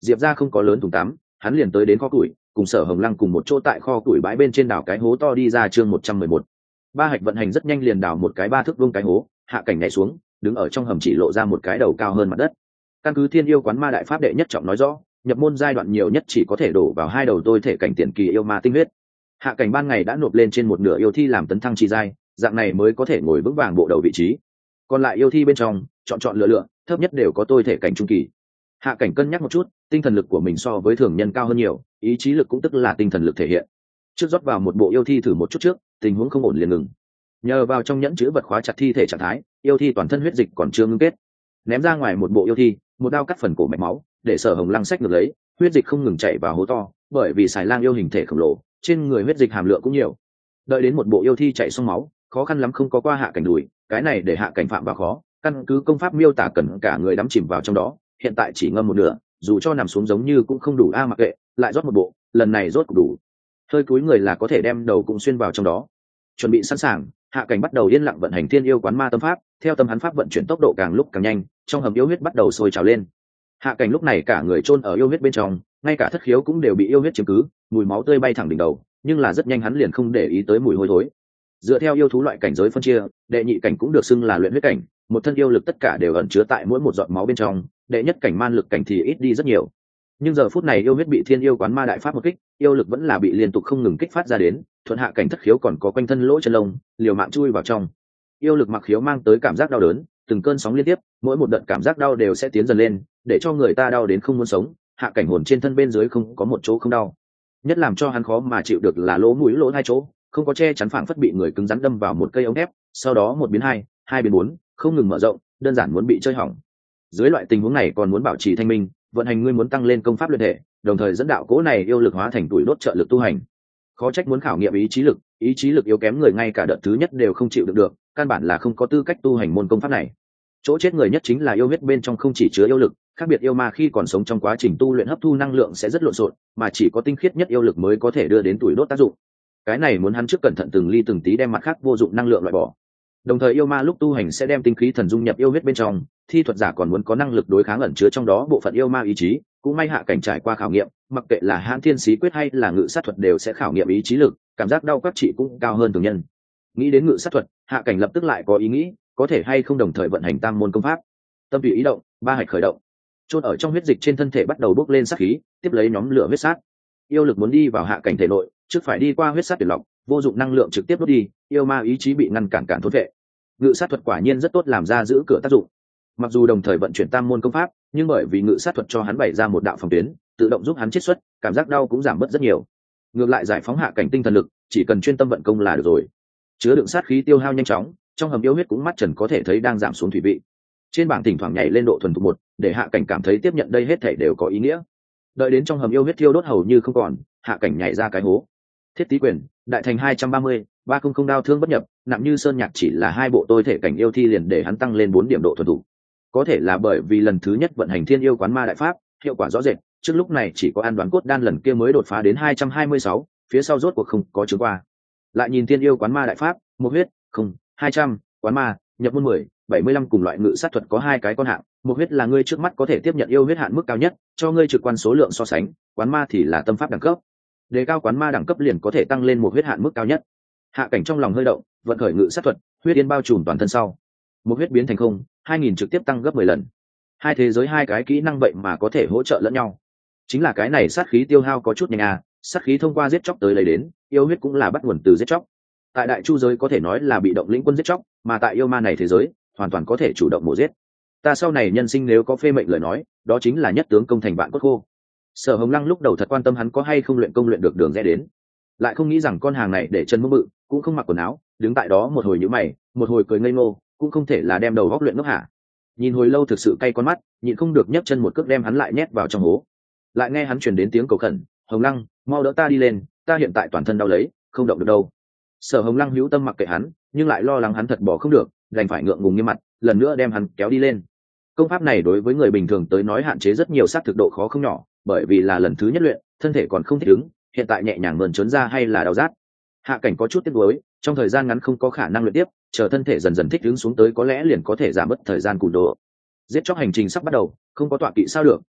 Diệp ra không có lớn thùng tắm, hắn liền tới đến kho củi, cùng Sở Hồng Lăng cùng một chỗ tại kho củi bãi bên trên đào cái hố to đi ra. Chương 111. Ba Hạch vận hành rất nhanh liền đào một cái 3 thước vuông cái hố, Hạ Cảnh nhảy xuống, đứng ở trong hầm chỉ lộ ra một cái đầu cao hơn mặt đất. Căn cứ Thiên Yêu Quán Ma Đại Pháp đệ nhất trọng nói rõ, nhập môn giai đoạn nhiều nhất chỉ có thể đổ vào 2 đầu tôi thể cảnh tiền kỳ yêu ma tinh huyết. Hạ Cảnh ban ngày đã nộp lên trên một nửa yêu thi làm tấn thăng chi giai, dạng này mới có thể ngồi vững vàng bộ đầu vị trí. Còn lại yêu thi bên trong, chọn lựa, thấp nhất đều có tôi thể cảnh trung kỳ. Hạ Cảnh cân nhắc một chút, tinh thần lực của mình so với thường nhân cao hơn nhiều, ý chí lực cũng tức là tinh thần lực thể hiện. Trước rót vào một bộ yêu thi thử một chút trước, tình huống không ổn liền ngừng. Nhờ vào trong nhẫn chứa vật khóa chặt thi thể trạng thái, yêu thi toàn thân huyết dịch còn chưa ngưng kết. Ném ra ngoài một bộ yêu thi, một đao cắt phần cổ mạch máu, để Sở Hồng Lăng xách ngược lấy, huyết dịch không ngừng chảy vào hố to, bởi vì xài lang yêu hình thể khổng lồ, trên người huyết dịch hàm lượng cũng nhiều. Đợi đến một bộ yêu thi chạy xong máu, khó khăn lắm không có qua Hạ Cảnh đùi, cái này để Hạ Cảnh phạm vào khó, căn cứ công pháp miêu tả cần cả người đắm chìm vào trong đó, hiện tại chỉ ngâm một nửa, dù cho nằm xuống giống như cũng không đủ mặc kệ, lại rót một bộ, lần này rốt cũng đủ. Hơi cúi người là có thể đem đầu cũng xuyên vào trong đó. Chuẩn bị sẵn sàng, Hạ Cảnh bắt đầu yên lặng vận hành Thiên Yêu Quán Ma tâm pháp, theo tâm hắn pháp vận chuyển tốc độ càng lúc càng nhanh, trong hầm yêu huyết bắt đầu sôi trào lên. Hạ Cảnh lúc này cả người chôn ở yêu huyết bên trong, ngay cả thất khiếu cũng đều bị yêu huyết chiếm cứ, mùi máu tươi bay thẳng đỉnh đầu, nhưng là rất nhanh hắn liền không để ý tới mùi hôi thối. Dựa theo yêu thú loại cảnh giới phân chia, đệ nhị cảnh cũng được xưng là luyện huyết cảnh, một thân yêu lực tất cả đều ẩn chứa tại mỗi một giọt máu bên trong, đệ nhất cảnh man lực cảnh thì ít đi rất nhiều. Nhưng giờ phút này yêu huyết bị Thiên Yêu Quán Ma Đại Pháp một kích, yêu lực vẫn là bị liên tục không ngừng kích phát ra đến, thuận Hạ Cảnh thất khiếu còn có quanh thân lỗ chân lông, liều mạng chui vào trong. Yêu lực mặc khiếu mang tới cảm giác đau đớn, từng cơn sóng liên tiếp, mỗi một đợt cảm giác đau đều sẽ tiến dần lên, để cho người ta đau đến không muốn sống. Hạ Cảnh hồn trên thân bên dưới không có một chỗ không đau. Nhất làm cho hắn khó mà chịu được là lỗ mũi lỗ hai chỗ, không có che chắn, phảng phất bị người cứng rắn đâm vào một cây ống thép, sau đó 1 biến 2, 2 biến 4, không ngừng mở rộng, đơn giản muốn bị chơi hỏng. Dưới loại tình huống này còn muốn bảo trì thanh minh, vận hành ngươi muốn tăng lên công pháp luyện thể, đồng thời dẫn đạo cỗ này yêu lực hóa thành tuổi đốt trợ lực tu hành. Khó trách muốn khảo nghiệm ý chí lực yếu kém người ngay cả đợt thứ nhất đều không chịu được, căn bản là không có tư cách tu hành môn công pháp này. Chỗ chết người nhất chính là yêu huyết bên trong không chỉ chứa yêu lực, khác biệt yêu ma khi còn sống trong quá trình tu luyện hấp thu năng lượng sẽ rất lộn xộn, mà chỉ có tinh khiết nhất yêu lực mới có thể đưa đến tuổi đốt tác dụng. Cái này muốn hắn trước cẩn thận từng ly từng tí đem mặt khác vô dụng năng lượng loại bỏ. Đồng thời yêu ma lúc tu hành sẽ đem tinh khí thần dung nhập yêu huyết bên trong, thi thuật giả còn muốn có năng lực đối kháng ẩn chứa trong đó bộ phận yêu ma ý chí, cũng may Hạ Cảnh trải qua khảo nghiệm, mặc kệ là Hãn Thiên Xí Quyết hay là ngự sát thuật đều sẽ khảo nghiệm ý chí lực, cảm giác đau các trị cũng cao hơn thường nhân. Nghĩ đến ngự sát thuật, Hạ Cảnh lập tức lại có ý nghĩ, có thể hay không đồng thời vận hành tam môn công pháp. Tâm tùy ý động, ba hạch khởi động. Chôn ở trong huyết dịch trên thân thể bắt đầu bốc lên sát khí, tiếp lấy nhóm lửa huyết sát. Yêu lực muốn đi vào Hạ Cảnh thể nội, trước phải đi qua huyết sát tuyển lọc, vô dụng năng lượng trực tiếp đốt đi, yêu ma ý chí bị ngăn cản thốt vệ. Ngự sát thuật quả nhiên rất tốt làm ra giữ cửa tác dụng. Mặc dù đồng thời vận chuyển tam môn công pháp, nhưng bởi vì ngự sát thuật cho hắn bày ra một đạo phòng tuyến, tự động giúp hắn chiết xuất, cảm giác đau cũng giảm bớt rất nhiều. Ngược lại giải phóng Hạ Cảnh tinh thần lực, chỉ cần chuyên tâm vận công là được rồi. Chứa đựng sát khí tiêu hao nhanh chóng, trong hầm yêu huyết cũng mắt trần có thể thấy đang giảm xuống thủy vị. Trên bảng thỉnh thoảng nhảy lên độ thuần thục 1, để Hạ Cảnh cảm thấy tiếp nhận đây hết thảy đều có ý nghĩa. Đợi đến trong hầm yêu huyết thiêu đốt hầu như không còn, Hạ Cảnh nhảy ra cái hố. Thiết Tý Quyền, đại thành 230, 300 đao thương bất nhập, nặng như sơn nhạc chỉ là 2 bộ tôi thể cảnh yêu thi liền để hắn tăng lên 4 điểm độ thuần thục. Có thể là bởi vì lần thứ nhất vận hành Thiên Yêu Quán Ma Đại Pháp, hiệu quả rõ rệt, trước lúc này chỉ có An Đoán Cốt Đan lần kia mới đột phá đến 226, phía sau rốt cuộc không có chứng qua. Lại nhìn Thiên Yêu Quán Ma Đại Pháp, một huyết, không, 200, quán ma, nhập môn 10, 75 cùng loại ngự sát thuật có 2 cái con hạng, một huyết là ngươi trước mắt có thể tiếp nhận yêu huyết hạn mức cao nhất, cho ngươi trực quan số lượng so sánh, quán ma thì là tâm pháp đẳng cấp. Đề cao quán ma đẳng cấp liền có thể tăng lên một huyết hạn mức cao nhất. Hạ Cảnh trong lòng hơi động, vận khởi ngự sát thuật, huyết yên bao trùm toàn thân sau. Một huyết biến thành không, 2000 trực tiếp tăng gấp 10 lần. Hai thế giới 2 cái kỹ năng vậy mà có thể hỗ trợ lẫn nhau. Chính là cái này sát khí tiêu hao có chút nhanh à, sát khí thông qua giết chóc tới lấy đến, yêu huyết cũng là bắt nguồn từ giết chóc. Tại đại chu giới có thể nói là bị động lĩnh quân giết chóc, mà tại yêu ma này thế giới, hoàn toàn có thể chủ động mổ giết. Ta sau này nhân sinh nếu có phê mệnh lời nói, đó chính là nhất tướng công thành vạn cốt khô. Sở Hồng Lăng lúc đầu thật quan tâm hắn có hay không luyện công luyện được đường rẽ đến, lại không nghĩ rằng con hàng này để chân mông bự, cũng không mặc quần áo, đứng tại đó một hồi nhíu mày, một hồi cười ngây ngô, cũng không thể là đem đầu góc luyện ngốc hả? Nhìn hồi lâu thực sự cay con mắt, nhịn không được nhấc chân một cước đem hắn lại nhét vào trong hố. Lại nghe hắn truyền đến tiếng cầu khẩn, "Hồng Lăng, mau đỡ ta đi lên, ta hiện tại toàn thân đau lấy, không động được đâu." Sở Hồng Lăng hữu tâm mặc kệ hắn, nhưng lại lo lắng hắn thật bỏ không được, đành phải ngượng ngùng nghiêm mặt, lần nữa đem hắn kéo đi lên. Công pháp này đối với người bình thường tới nói hạn chế rất nhiều, sát thực độ khó không nhỏ, bởi vì là lần thứ nhất luyện, thân thể còn không thích ứng, hiện tại nhẹ nhàng mơn trớn ra hay là đau rát. Hạ Cảnh có chút tiếc nuối, trong thời gian ngắn không có khả năng luyện tiếp, chờ thân thể dần dần thích ứng xuống tới có lẽ liền có thể giảm bớt thời gian cùn độ. Giết chóc hành trình sắp bắt đầu, không có tọa kỵ sao được,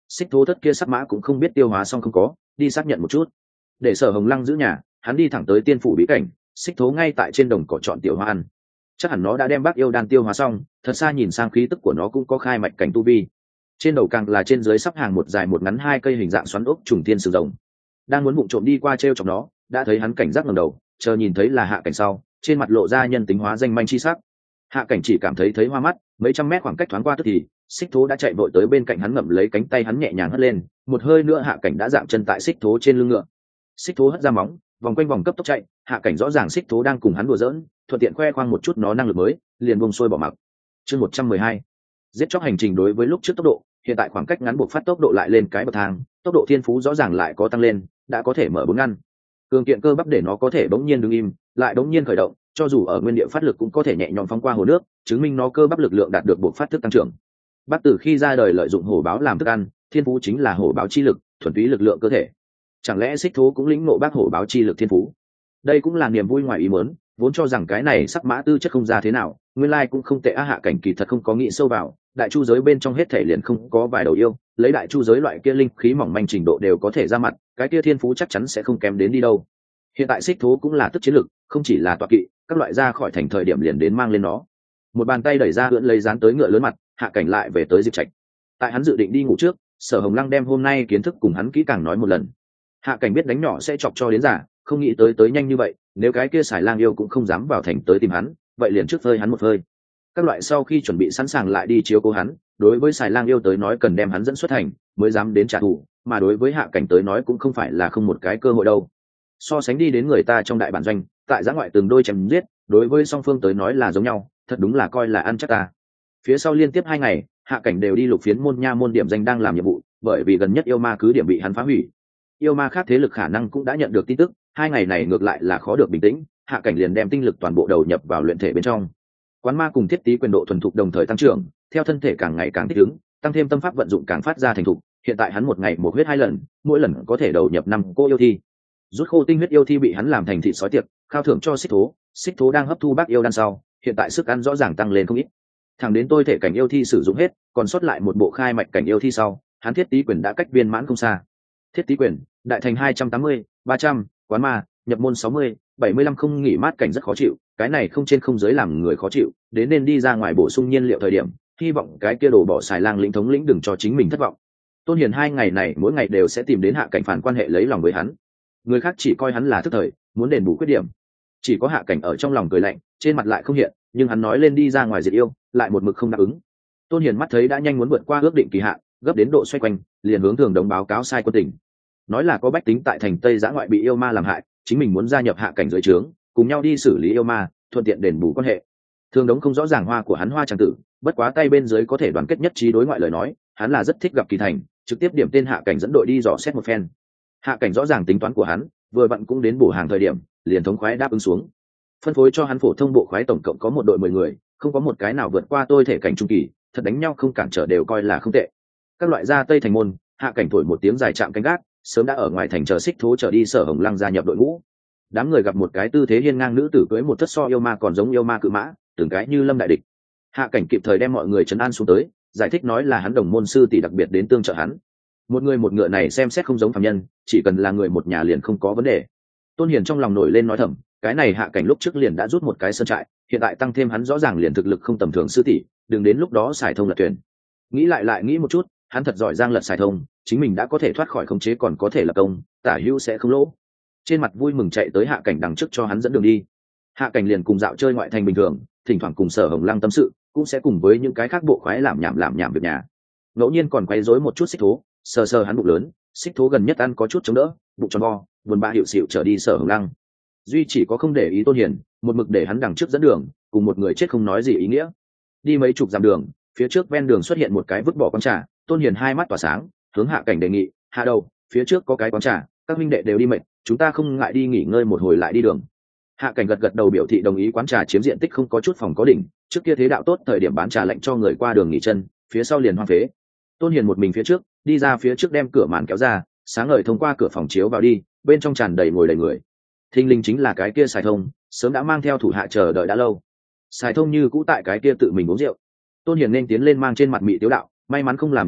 xích thố thất kia sắc mã cũng không biết tiêu hóa xong không có, đi xác nhận một chút. Để Sở Hồng Lăng giữ nhà, hắn đi thẳng tới tiên phủ bí cảnh, xích thố ngay tại trên đồng cỏ chọn tiểu hoa ăn. Chắc hẳn nó đã đem bác yêu đan tiêu hóa xong, thật xa nhìn sang khí tức của nó cũng có khai mạch cảnh tu vi. Trên đầu càng là trên dưới sắp hàng một dài một ngắn hai cây hình dạng xoắn ốc trùng thiên sừng rồng. Đang muốn vụng trộm đi qua treo chọc nó, đã thấy hắn cảnh giác ngẩng đầu, chờ nhìn thấy là Hạ Cảnh sau, trên mặt lộ ra nhân tính hóa danh manh chi sắc. Hạ Cảnh chỉ cảm thấy hoa mắt, mấy trăm mét khoảng cách thoáng qua tức thì, xích thố đã chạy vội tới bên cạnh hắn, ngậm lấy cánh tay hắn nhẹ nhàng hất lên, một hơi nữa Hạ Cảnh đã dạng chân tại xích thố trên lưng ngựa. Xích thố hất ra móng, vòng quanh vòng cấp tốc chạy, Hạ Cảnh rõ ràng xích thố đang cùng hắn đùa giỡn, thuận tiện khoe khoang một chút nó năng lực mới, liền buông xuôi bỏ mặc. Chương 112. Giết chóc hành trình đối với lúc trước tốc độ, hiện tại khoảng cách ngắn buộc phát tốc độ lại lên cái bậc thang, tốc độ thiên phú rõ ràng lại có tăng lên, đã có thể mở bốn ngăn. Cường kiện cơ bắp để nó có thể bỗng nhiên đứng im, lại bỗng nhiên khởi động, cho dù ở nguyên địa phát lực cũng có thể nhẹ nhõm phóng qua hồ nước, chứng minh nó cơ bắp lực lượng đạt được buộc phát thức tăng trưởng. Bác Tử khi ra đời lợi dụng hổ báo làm thức ăn, thiên phú chính là hổ báo chi lực, thuần túy lực lượng cơ thể. Chẳng lẽ xích thố cũng lĩnh ngộ bác hổ báo chi lực thiên phú? Đây cũng là niềm vui ngoài ý muốn, vốn cho rằng cái này sắc mã tư chất không ra thế nào, nguyên lai cũng không tệ á. Hạ Cảnh kỳ thật không có nghĩ sâu vào, đại chu giới bên trong hết thể liền không có vài đầu yêu, lấy đại chu giới loại kia linh khí mỏng manh trình độ đều có thể ra mặt, cái kia thiên phú chắc chắn sẽ không kém đến đi đâu. Hiện tại xích thố cũng là tức chiến lực, không chỉ là tọa kỵ, các loại ra khỏi thành thời điểm liền đến mang lên nó. Một bàn tay đẩy ra ưỡn lấy dán tới ngựa lớn mặt, Hạ Cảnh lại về tới Diệp Trạch. Tại hắn dự định đi ngủ trước, Sở Hồng Lăng đem hôm nay kiến thức cùng hắn kỹ càng nói một lần. Hạ Cảnh biết đánh nhỏ sẽ chọc cho đến giả, không nghĩ tới nhanh như vậy, nếu cái kia xài lang yêu cũng không dám vào thành tới tìm hắn, vậy liền trước phơi hắn một phơi. Các loại sau khi chuẩn bị sẵn sàng lại đi chiếu cố hắn, đối với xài lang yêu tới nói cần đem hắn dẫn xuất thành mới dám đến trả thù, mà đối với Hạ Cảnh tới nói cũng không phải là không một cái cơ hội đâu. So sánh đi đến người ta trong đại bản doanh, tại giã ngoại từng đôi chém giết, đối với song phương tới nói là giống nhau, thật đúng là coi là ăn chắc ta. Phía sau liên tiếp 2 ngày, Hạ Cảnh đều đi lục phiến môn nha môn điểm danh đang làm nhiệm vụ, bởi vì gần nhất yêu ma cứ điểm bị hắn phá hủy. Yêu ma khác thế lực khả năng cũng đã nhận được tin tức, 2 ngày này ngược lại là khó được bình tĩnh, Hạ Cảnh liền đem tinh lực toàn bộ đầu nhập vào luyện thể bên trong. Quán ma cùng thiết tí quyền độ thuần thục đồng thời tăng trưởng, theo thân thể càng ngày càng thích ứng, tăng thêm tâm pháp vận dụng càng phát ra thành thục, hiện tại hắn một ngày một huyết 2 lần, mỗi lần có thể đầu nhập 5 cô yêu thi. Rút khô tinh huyết yêu thi bị hắn làm thành thịt sói tiệc, khao thưởng cho xích thố đang hấp thu bác yêu đan sau, hiện tại sức ăn rõ ràng tăng lên không ít. Thẳng đến tôi thể cảnh yêu thi sử dụng hết, còn sót lại một bộ khai mạch cảnh yêu thi sau, hắn thiết tí quyền đã cách viên mãn không xa. Thiết tí quyền, đại thành 280, 300, quán ma, nhập môn 60, 75 không nghỉ mát cảnh rất khó chịu, cái này không trên không dưới làm người khó chịu, đến nên đi ra ngoài bổ sung nhiên liệu thời điểm, hy vọng cái kia đồ bỏ xài lang lĩnh thống lĩnh đừng cho chính mình thất vọng. Tôn Hiền 2 ngày này mỗi ngày đều sẽ tìm đến Hạ Cảnh phản quan hệ lấy lòng với hắn. Người khác chỉ coi hắn là thức thời, muốn đền bù khuyết điểm. Chỉ có Hạ Cảnh ở trong lòng cười lạnh, trên mặt lại không hiện, nhưng hắn nói lên đi ra ngoài diệt yêu, lại một mực không đáp ứng. Tôn Hiền mắt thấy đã nhanh muốn vượt qua ước định kỳ hạn, gấp đến độ xoay quanh, liền hướng Thường Đống báo cáo sai quân tỉnh. Nói là có bách tính tại thành Tây Giã ngoại bị yêu ma làm hại, chính mình muốn gia nhập Hạ Cảnh dưới trướng, cùng nhau đi xử lý yêu ma, thuận tiện đền bù quan hệ. Thường Đống không rõ ràng hoa của hắn hoa chẳng tử, bất quá tay bên dưới có thể đoàn kết nhất trí đối ngoại lời nói, hắn là rất thích gặp Kỳ Thành, trực tiếp điểm tên Hạ Cảnh dẫn đội đi dò xét một phen. Hạ Cảnh rõ ràng tính toán của hắn, vừa vặn cũng đến bổ hàng thời điểm, liền thống khoái đáp ứng xuống. Phân phối cho hắn phổ thông bộ khoái tổng cộng có một đội 10 người, không có một cái nào vượt qua tôi thể cảnh trung kỳ, thật đánh nhau không cản trở đều coi là không tệ. Các loại ra Tây thành môn, Hạ Cảnh thổi một tiếng dài chạm canh gác, sớm đã ở ngoài thành chờ xích thố trở đi Sở Hồng Lăng gia nhập đội ngũ. Đám người gặp một cái tư thế hiên ngang nữ tử cưỡi một thất so yêu ma còn giống yêu ma cự mã, từng cái như lâm đại địch. Hạ Cảnh kịp thời đem mọi người trấn an xuống tới, giải thích nói là hắn đồng môn sư tỷ đặc biệt đến tương trợ hắn. Một người một ngựa này xem xét không giống phàm nhân, chỉ cần là người một nhà liền không có vấn đề. Tôn Hiền trong lòng nổi lên nói thầm, cái này Hạ Cảnh lúc trước liền đã rút một cái sơn trại, hiện tại tăng thêm hắn rõ ràng liền thực lực không tầm thường sư tỷ, đừng đến lúc đó xài thông lật thuyền. Nghĩ lại nghĩ một chút, hắn thật giỏi giang lật xài thông, chính mình đã có thể thoát khỏi khống chế còn có thể lập công, tả hữu sẽ không lỗ. Trên mặt vui mừng chạy tới Hạ Cảnh đằng trước cho hắn dẫn đường đi. Hạ Cảnh liền cùng dạo chơi ngoại thành bình thường, thỉnh thoảng cùng Sở Hồng Lăng tâm sự, cũng sẽ cùng với những cái khác bộ khoái làm nhảm việc nhà. Ngẫu nhiên còn quấy rối một chút xích thố, sờ hắn bụng lớn, xích thố gần nhất ăn có chút chống đỡ, bụng tròn vo, buồn bã hiệu xịu trở đi Sở Hồng Lăng. Duy chỉ có không để ý Tôn Hiền, một mực để hắn đằng trước dẫn đường, cùng một người chết không nói gì ý nghĩa. Đi mấy chục dặm đường, phía trước ven đường xuất hiện một cái vứt bỏ quán trà, Tôn Hiền hai mắt tỏa sáng, hướng Hạ Cảnh đề nghị, "Hạ đầu, phía trước có cái quán trà, các huynh đệ đều đi mệt, chúng ta không ngại đi nghỉ ngơi một hồi lại đi đường." Hạ Cảnh gật đầu biểu thị đồng ý. Quán trà chiếm diện tích không có chút phòng có đỉnh, trước kia thế đạo tốt thời điểm bán trà lạnh cho người qua đường nghỉ chân, phía sau liền hoang phế. Tôn Hiền một mình phía trước, đi ra phía trước đem cửa màn kéo ra, sáng ngời thông qua cửa phòng chiếu vào đi, bên trong tràn đầy ngồi đầy người. Thinh linh chính là cái kia Sài Thông, sớm đã mang theo thủ hạ chờ đợi đã lâu. Sài Thông như cũ tại cái kia tự mình uống rượu. Tôn Hiền nên tiến lên mang trên mặt mị tiếu đạo, may mắn không làm được bệnh,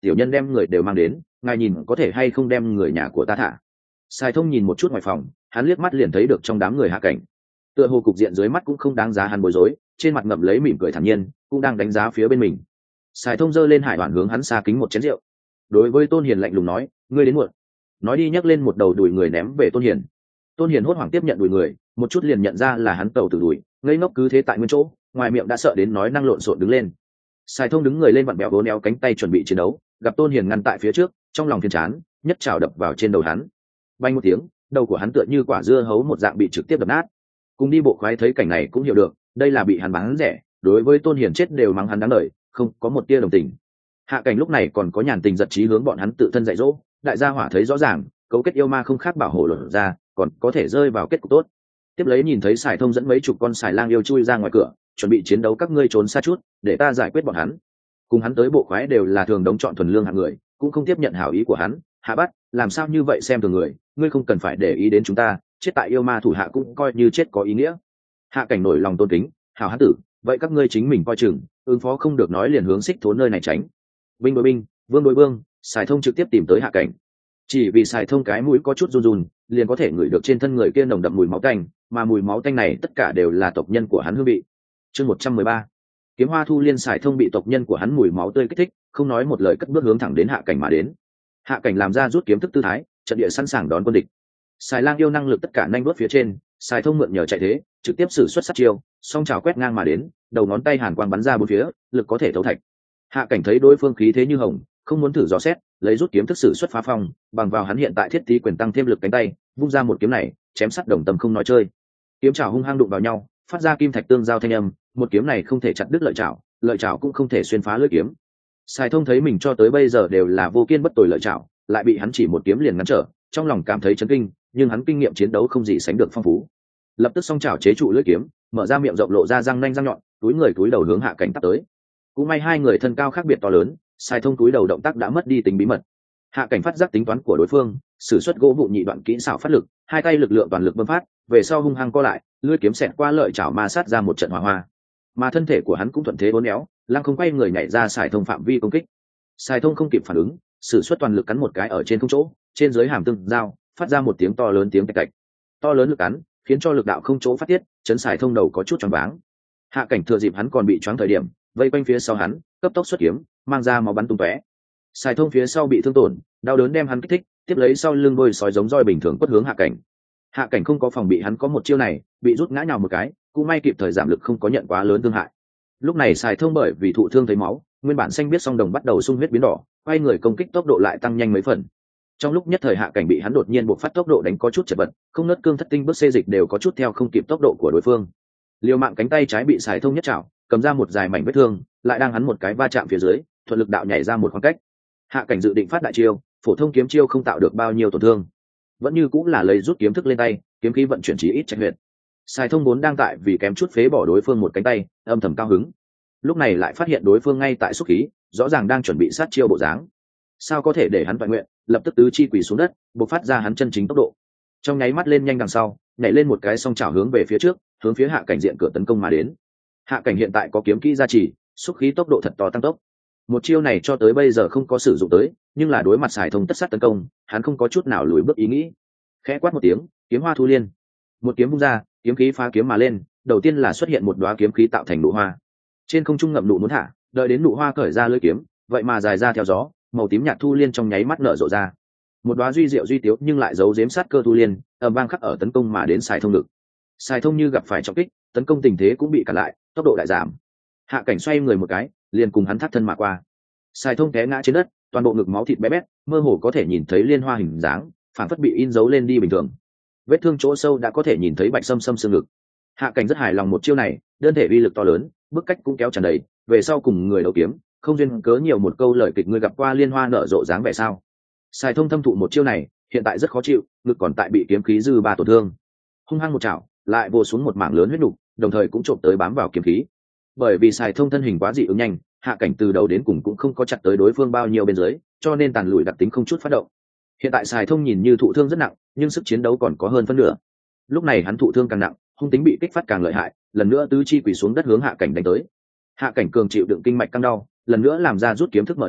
tiểu nhân đem người đều mang đến, ngài nhìn có thể hay không đem người nhà của ta thả. Sài Thông nhìn một chút ngoài phòng, hắn liếc mắt liền thấy được trong đám người Hạ Cảnh, tựa hồ cục diện dưới mắt cũng không đáng giá hắn bối rối, trên mặt ngậm lấy mỉm cười thản nhiên, cũng đang đánh giá phía bên mình. Sài Thông giơ lên hải đoàn hướng hắn xa kính một chén rượu, đối với Tôn Hiền lạnh lùng nói, ngươi đến muộn. Nói đi nhấc lên một đầu đùi người ném về Tôn Hiền. Tôn Hiền hốt hoảng tiếp nhận đùi người, một chút liền nhận ra là hắn tàu từ đùi, ngây ngốc cứ thế tại nguyên chỗ, ngoài miệng đã sợ đến nói năng lộn xộn đứng lên. Sài Thông đứng người lên vặn bẹo vốn éo cánh tay chuẩn bị chiến đấu, gặp Tôn Hiền ngăn tại phía trước, trong lòng phiền chán, nhất trảo đập vào trên đầu hắn. Vang một tiếng, đầu của hắn tựa như quả dưa hấu một dạng bị trực tiếp đập nát. Cùng đi bộ khoái thấy cảnh này cũng hiểu được, đây là bị hắn bán rẻ, đối với Tôn Hiền chết đều mắng hắn đáng đời, không có một tia đồng tình. Hạ Cảnh lúc này còn có nhàn tình giật trí hướng bọn hắn tự thân dạy dỗ, đại gia hỏa thấy rõ ràng, cấu kết yêu ma không khác bảo hộ luận ra, còn có thể rơi vào kết cục tốt. Tiếp lấy nhìn thấy Sài Thông dẫn mấy chục con xài lang yêu chui ra ngoài cửa, chuẩn bị chiến đấu, các ngươi trốn xa chút, để ta giải quyết bọn hắn. Cùng hắn tới bộ khoái đều là thường đống chọn thuần lương hạng người, cũng không tiếp nhận hảo ý của hắn. Hạ Bắt, làm sao như vậy xem thường người, ngươi không cần phải để ý đến chúng ta, chết tại yêu ma thủ hạ cũng coi như chết có ý nghĩa. Hạ Cảnh nổi lòng tôn kính, hảo hán tử, vậy các ngươi chính mình coi chừng, ứng phó không được nói liền hướng xích thốn nơi này tránh. Binh đối binh, vương đối vương, Sài Thông trực tiếp tìm tới Hạ Cảnh. Chỉ vì Sài Thông cái mũi có chút run run, liền có thể ngửi được trên thân người kia nồng đậm mùi máu tanh, mà mùi máu tanh này tất cả đều là tộc nhân của hắn hương vị. Chương 113. Kiếm Hoa Thu Liên. Sài Thông bị tộc nhân của hắn mùi máu tươi kích thích, không nói một lời cất bước hướng thẳng đến Hạ Cảnh mà đến. Hạ Cảnh làm ra rút kiếm thức tư thái, trận địa sẵn sàng đón quân địch. Sài Lang yêu năng lực tất cả nhanh bước phía trên, Sài Thông mượn nhờ chạy thế, trực tiếp sử xuất sát chiêu, song chảo quét ngang mà đến, đầu ngón tay hàn quang bắn ra bốn phía, lực có thể thấu thạch. Hạ Cảnh thấy đối phương khí thế như hồng, không muốn thử dò xét, lấy rút kiếm thức sử xuất phá phong, bằng vào hắn hiện tại thiết tí quyền tăng thêm lực cánh tay, vung ra một kiếm này, chém sắt đồng tâm không nói chơi. Kiếm chảo hung hăng đụng vào nhau, phát ra kim thạch tương giao thanh âm, một kiếm này không thể chặt đứt lợi chảo cũng không thể xuyên phá lưỡi kiếm. Sài Thông thấy mình cho tới bây giờ đều là vô kiên bất tồi lợi chảo, lại bị hắn chỉ một kiếm liền ngăn trở, trong lòng cảm thấy chấn kinh, nhưng hắn kinh nghiệm chiến đấu không gì sánh được phong phú. Lập tức song chảo chế trụ lưỡi kiếm, mở ra miệng rộng lộ ra răng nanh răng nhọn, túi đầu hướng Hạ Cảnh tắt tới. Cũng may hai người thân cao khác biệt to lớn, Sài Thông túi đầu động tác đã mất đi tính bí mật. Hạ Cảnh phát giác tính toán của đối phương, sử xuất gỗ vụn nhị đoạn kỹ xảo phát lực, hai tay lực lượng toàn lực bơm phát, về sau hung hăng co lại, lưỡi kiếm xẹt qua lợi chảo ma sát ra một trận hỏa hoa. Mà thân thể của hắn cũng thuận thế uốn éo, lăng không quay người nhảy ra Sài Thông phạm vi công kích. Sài Thông không kịp phản ứng, sử xuất toàn lực cắn một cái ở trên không chỗ, trên dưới hàm tương giao, phát ra một tiếng to lớn tiếng tạch tạch. To lớn lực cắn, khiến cho lực đạo không chỗ phát tiết, chấn Sài Thông đầu có chút choáng váng. Hạ Cảnh thừa dịp hắn còn bị choáng thời điểm, vây quanh phía sau hắn, cấp tốc xuất kiếm, mang ra máu bắn tung tóe. Sài Thông phía sau bị thương tổn, đau đớn đem hắn kích thích, tiếp lấy sau lưng đôi sói giống roi bình thường quất hướng Hạ Cảnh. Hạ Cảnh không có phòng bị hắn có một chiêu này, bị rút ngã nhào một cái, cũng may kịp thời giảm lực không có nhận quá lớn thương hại. Lúc này Sài Thông bởi vì thụ thương thấy máu, nguyên bản xanh biết song đồng bắt đầu sung huyết biến đỏ, quay người công kích tốc độ lại tăng nhanh mấy phần. Trong lúc nhất thời Hạ Cảnh bị hắn đột nhiên buộc phát tốc độ đánh có chút chật vật, không nớt cương thất tinh bước xê dịch đều có chút theo không kịp tốc độ của đối phương. Liều mạng cánh tay trái bị Sài Thông nhất chảo, cầm ra một dài mảnh vết thương, lại đang hắn một cái va chạm phía dưới, thuận lực đạo nhảy ra một khoảng cách. Hạ Cảnh dự định phát đại chiêu, phổ thông kiếm chiêu không tạo được bao nhiêu tổn thương, vẫn như cũng là lấy rút kiếm thức lên tay, kiếm khí vận chuyển chỉ ít trạch huyệt. Sài Thông vốn đang tại vì kém chút phế bỏ đối phương một cánh tay, âm thầm cao hứng. Lúc này lại phát hiện đối phương ngay tại xúc khí, rõ ràng đang chuẩn bị sát chiêu bộ dáng. Sao có thể để hắn toàn nguyện, lập tức tứ chi quỳ xuống đất, bộc phát ra hắn chân chính tốc độ. Trong nháy mắt lên nhanh đằng sau, nhảy lên một cái song chảo hướng về phía trước, hướng phía Hạ Cảnh diện cửa tấn công mà đến. Hạ Cảnh hiện tại có kiếm kỹ gia trì, xúc khí tốc độ thật to tăng tốc. Một chiêu này cho tới bây giờ không có sử dụng tới, nhưng là đối mặt Sài Thông tất sát tấn công, hắn không có chút nào lùi bước ý nghĩ. Khẽ quát một tiếng, kiếm hoa thu liên. Một kiếm vung ra, kiếm khí phá kiếm mà lên, đầu tiên là xuất hiện một đóa kiếm khí tạo thành nụ hoa. Trên không trung ngậm nụ muốn thả, đợi đến nụ hoa cởi ra lưỡi kiếm, vậy mà dài ra theo gió, màu tím nhạt thu liên trong nháy mắt nở rộ ra. Một đóa duy diệu duy tiếu nhưng lại giấu giếm sát cơ thu liên, ầm vang khắc ở tấn công mà đến Sài Thông ngực. Sài Thông như gặp phải trọng kích, tấn công tình thế cũng bị cản lại, tốc độ đại giảm. Hạ Cảnh xoay người một cái, liền cùng hắn thắt thân mà qua. Sài Thông té ngã trên đất, toàn bộ ngực máu thịt bé bét, mơ hồ có thể nhìn thấy liên hoa hình dáng, phản phất bị in dấu lên đi bình thường. Vết thương chỗ sâu đã có thể nhìn thấy bạch sâm sâm xương ngực. Hạ Cảnh rất hài lòng một chiêu này, đơn thể uy lực to lớn, bức cách cũng kéo tràn đầy, về sau cùng người đấu kiếm, không duyên cớ nhiều một câu lời kịch, ngươi gặp qua liên hoa nở rộ dáng vẻ sao? Sài Thông thâm thụ một chiêu này, hiện tại rất khó chịu, ngực còn tại bị kiếm khí dư ba tổn thương. Hung hăng một chảo, lại vồ xuống một mảng lớn huyết nục, đồng thời cũng trộm tới bám vào kiếm khí. Bởi vì Sài Thông thân hình quá dị ứng nhanh, Hạ Cảnh từ đầu đến cùng cũng không có chặt tới đối phương bao nhiêu bên dưới, cho nên tàn lùi đặc tính không chút phát động. Hiện tại Sài Thông nhìn như thụ thương rất nặng, nhưng sức chiến đấu còn có hơn phân nửa. Lúc này hắn thụ thương càng nặng, hung tính bị kích phát càng lợi hại, lần nữa tứ chi quỳ xuống đất hướng Hạ Cảnh đánh tới. Hạ Cảnh cường chịu đựng kinh mạch căng đau, lần nữa làm ra rút kiếm thức mở đầu,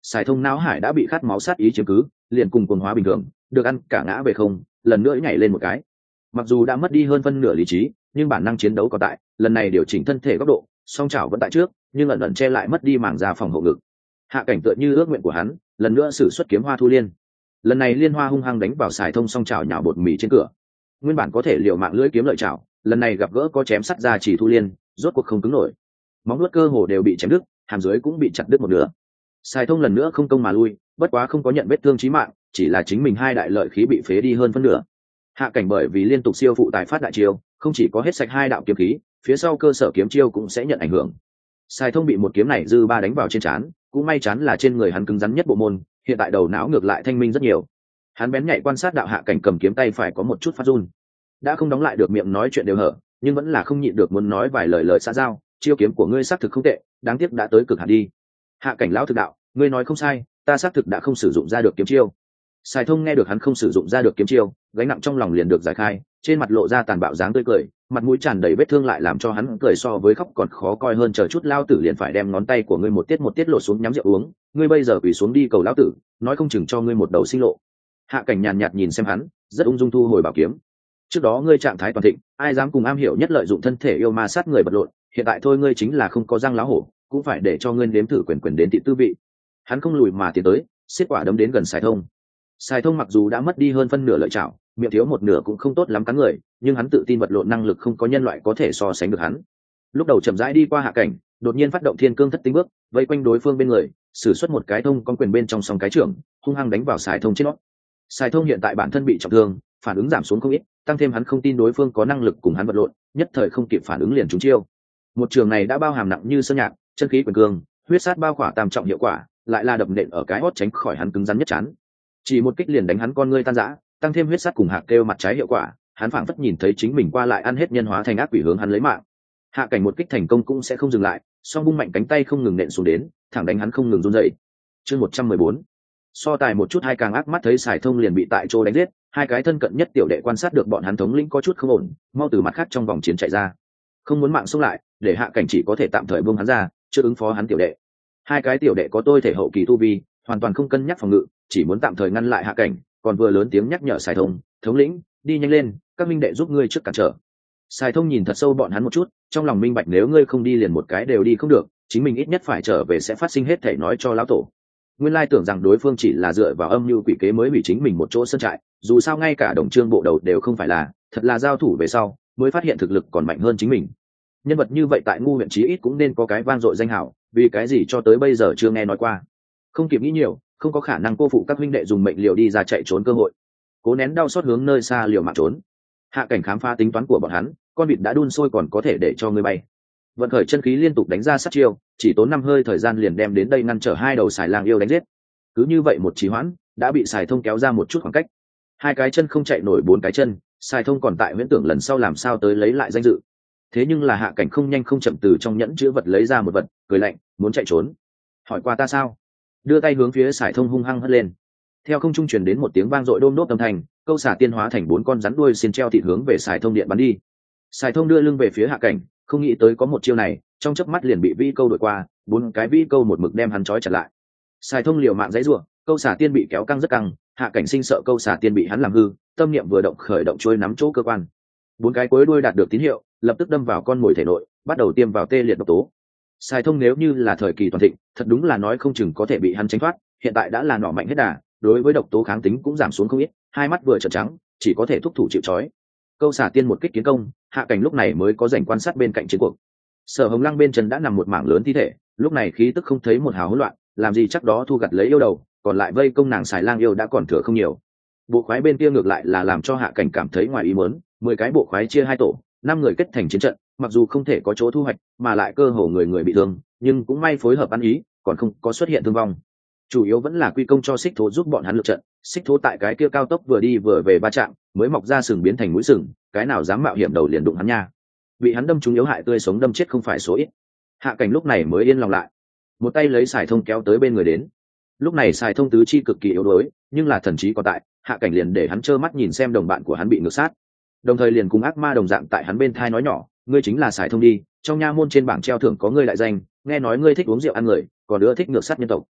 Sài Thông não hải đã bị khát máu sát ý chiếm cứ, liền cùng cuồng hóa bình thường, được ăn cả ngã về không, lần nữa nhảy lên một cái. Mặc dù đã mất đi hơn phân nửa lý trí, nhưng bản năng chiến đấu còn tại, lần này điều chỉnh thân thể góc độ, song chảo vẫn tại trước, nhưng ẩn ẩn che lại mất đi mảng da phòng hộ ngực. Hạ cảnh tựa như ước nguyện của hắn, lần nữa sử xuất kiếm hoa thu liên. Lần này liên hoa hung hăng đánh vào Sài Thông song chảo nhào bột mì trên cửa. Nguyên bản có thể liều mạng lưỡi kiếm lợi chảo, lần này gặp gỡ có chém sắt ra chỉ thu liên, rốt cuộc không cứng nổi. Móng vuốt cơ hồ đều bị chém đứt, hàm dưới cũng bị chặt đứt một nửa. Sài Thông lần nữa không công mà lui, bất quá không có nhận vết thương chí mạng, chỉ là chính mình hai đại lợi khí bị phế đi hơn phân nửa. Hạ cảnh bởi vì liên tục siêu phụ tài phát đại chiêu, không chỉ có hết sạch hai đạo kiếm khí, phía sau cơ sở kiếm chiêu cũng sẽ nhận ảnh hưởng. Sài Thông bị một kiếm này dư ba đánh vào trên trán, cũng may chán là trên người hắn cứng rắn nhất bộ môn, hiện tại đầu não ngược lại thanh minh rất nhiều. Hắn bén nhạy quan sát đạo Hạ cảnh cầm kiếm tay phải có một chút phát run, đã không đóng lại được miệng nói chuyện đều hở, nhưng vẫn là không nhịn được muốn nói vài lời xã giao. Chiêu kiếm của ngươi xác thực không tệ, đáng tiếc đã tới cực hạn đi. Hạ cảnh lão thực đạo, ngươi nói không sai, ta xác thực đã không sử dụng ra được kiếm chiêu. Sài Thông nghe được hắn không sử dụng ra được kiếm chiêu, gánh nặng trong lòng liền được giải khai, trên mặt lộ ra tàn bạo dáng tươi cười, mặt mũi tràn đầy vết thương lại làm cho hắn cười so với khóc còn khó coi hơn. Chờ chút lao tử liền phải đem ngón tay của ngươi một tiết lột xuống nhắm rượu uống, ngươi bây giờ quỳ xuống đi cầu lão tử, nói không chừng cho ngươi một đầu sinh lộ. Hạ cảnh nhàn nhạt nhìn xem hắn, rất ung dung thu hồi bảo kiếm. Trước đó ngươi trạng thái toàn thịnh, ai dám cùng am hiểu nhất lợi dụng thân thể yêu ma sát người bật lộn, hiện tại thôi ngươi chính là không có răng lá hổ, cũng phải để cho ngươi nếm thử quyền đến thị tư vị. Hắn không lùi mà tiến tới, xiết quả đấm đến gần Sài Thông. Sài Thông mặc dù đã mất đi hơn phân nửa lợi chảo, miệng thiếu một nửa cũng không tốt lắm cắn người, nhưng hắn tự tin vật lộn năng lực không có nhân loại có thể so sánh được hắn. Lúc đầu chậm rãi đi qua Hạ cảnh, đột nhiên phát động thiên cương thất tinh bước, vây quanh đối phương bên người, sử xuất một cái thông con quyền bên trong song cái trưởng, hung hăng đánh vào Sài Thông trên nó. Sài Thông hiện tại bản thân bị trọng thương, phản ứng giảm xuống không ít, tăng thêm hắn không tin đối phương có năng lực cùng hắn vật lộn, nhất thời không kịp phản ứng liền trúng chiêu. Một trường này đã bao hàm nặng như sơn nhạc, chân khí quyền cương, huyết sát bao khỏa tam trọng hiệu quả, lại là đập nện ở cái hót tránh khỏi hắn cứng rắn nhất chán. Chỉ một kích liền đánh hắn con ngươi tan rã, tăng thêm huyết sát cùng hạc kêu mặt trái hiệu quả, hắn phảng phất nhìn thấy chính mình qua lại ăn hết nhân hóa thành ác quỷ hướng hắn lấy mạng. Hạ cảnh một kích thành công cũng sẽ không dừng lại, song bung mạnh cánh tay không ngừng nện xuống đến, thẳng đánh hắn không ngừng run dậy. Chương 114. So tài một chút hai càng ác mắt thấy Sài Thông liền bị tại chỗ đánh giết, hai cái thân cận nhất tiểu đệ quan sát được bọn hắn thống lĩnh có chút không ổn, mau từ mặt khác trong vòng chiến chạy ra. Không muốn mạng sống lại, để Hạ cảnh chỉ có thể tạm thời buông hắn ra, chưa ứng phó hắn tiểu đệ. Hai cái tiểu đệ có tôi thể hậu kỳ tu vi, hoàn toàn không cân nhắc phòng ngự, chỉ muốn tạm thời ngăn lại Hạ cảnh, còn vừa lớn tiếng nhắc nhở Sài Thông, thống lĩnh, đi nhanh lên, các minh đệ giúp ngươi trước cản trở. Sài Thông nhìn thật sâu bọn hắn một chút, trong lòng minh bạch nếu ngươi không đi liền một cái đều đi không được, chính mình ít nhất phải trở về sẽ phát sinh hết thể nói cho lão tổ. Nguyên lai tưởng rằng đối phương chỉ là dựa vào âm mưu quỷ kế mới bị chính mình một chỗ sân trại, dù sao ngay cả đồng trương bộ đầu đều không phải là, thật là giao thủ về sau mới phát hiện thực lực còn mạnh hơn chính mình. Nhân vật như vậy tại ngu huyện chí ít cũng nên có cái vang dội danh hảo, vì cái gì cho tới bây giờ chưa nghe nói qua. Không kịp nghĩ nhiều, không có khả năng cô phụ các huynh đệ dùng mệnh liều đi ra chạy trốn cơ hội, cố nén đau xót hướng nơi xa liều mạng trốn. Hạ cảnh khám phá tính toán của bọn hắn, con vịt đã đun sôi còn có thể để cho ngươi bay. Vận khởi chân khí liên tục đánh ra sát chiêu, chỉ tốn 5 hơi thời gian liền đem đến đây ngăn trở hai đầu Sài Lang yêu đánh giết. Cứ như vậy một trì hoãn, đã bị Sài Thông kéo ra một chút khoảng cách. Hai cái chân không chạy nổi 4 cái chân, Sài Thông còn tại huyễn tưởng lần sau làm sao tới lấy lại danh dự. Thế nhưng là Hạ cảnh không nhanh không chậm từ trong nhẫn chứa vật lấy ra một vật, cười lạnh, muốn chạy trốn. Hỏi qua ta sao? Đưa tay hướng phía Sài Thông hung hăng hất lên. Theo không trung truyền đến một tiếng vang dội đôm đốp âm thanh, câu xả tiên hóa thành 4 con rắn đuôi xiên treo thịt hướng về Sài Thông điện bắn đi. Sài Thông đưa lưng về phía Hạ cảnh, không nghĩ tới có một chiêu này, trong chớp mắt liền bị vi câu đội qua, 4 cái vi câu một mực đem hắn trói chặt lại. Sài Thông liều mạng giãy giụa, câu xả tiên bị kéo căng rất căng, Hạ cảnh sinh sợ câu xả tiên bị hắn làm hư, tâm niệm vừa động khởi động trôi nắm chỗ cơ quan. 4 cái cuối đuôi đạt được tín hiệu, lập tức đâm vào con mồi thể nội, bắt đầu tiêm vào tê liệt độc tố. Sài Thông nếu như là thời kỳ toàn thịnh, thật đúng là nói không chừng có thể bị hắn tránh thoát, hiện tại đã là nỏ mạnh hết đà, đối với độc tố kháng tính cũng giảm xuống không ít, hai mắt vừa trợn trắng, chỉ có thể thúc thủ chịu trói. Câu xả tiên một kích kiến công, Hạ cảnh lúc này mới có rảnh quan sát bên cạnh chiến cuộc. Sở Hồng Lăng bên chân đã nằm một mảng lớn thi thể, lúc này khí tức không thấy một hào hỗn loạn, làm gì chắc đó thu gặt lấy yêu đầu, còn lại vây công nàng Sài Lang yêu đã còn thừa không nhiều. Bộ khoái bên kia ngược lại là làm cho Hạ cảnh cảm thấy ngoài ý muốn, 10 cái bộ khoái chia 2 tổ, 5 người kết thành chiến trận, mặc dù không thể có chỗ thu hoạch, mà lại cơ hồ người người bị thương, nhưng cũng may phối hợp ăn ý, còn không có xuất hiện thương vong. Chủ yếu vẫn là quy công cho Xích Thố giúp bọn hắn lượt trận, Xích Thố tại cái kia cao tốc vừa đi vừa về va chạm, mới mọc ra sừng biến thành mũi sừng, cái nào dám mạo hiểm đầu liền đụng hắn nha. Bị hắn đâm trúng yếu hại tươi sống đâm chết không phải số ít. Hạ cảnh lúc này mới yên lòng lại, một tay lấy Sài Thông kéo tới bên người đến. Lúc này Sài Thông tứ chi cực kỳ yếu đuối, nhưng là thần trí còn tại, Hạ cảnh liền để hắn trơ mắt nhìn xem đồng bạn của hắn bị ngược sát, đồng thời liền cùng ác ma đồng dạng tại hắn bên thai nói nhỏ, ngươi chính là Sài Thông đi, trong nha môn trên bảng treo thưởng có ngươi lại danh, nghe nói ngươi thích uống rượu ăn người, còn nữa thích ngược sát nhân tộc.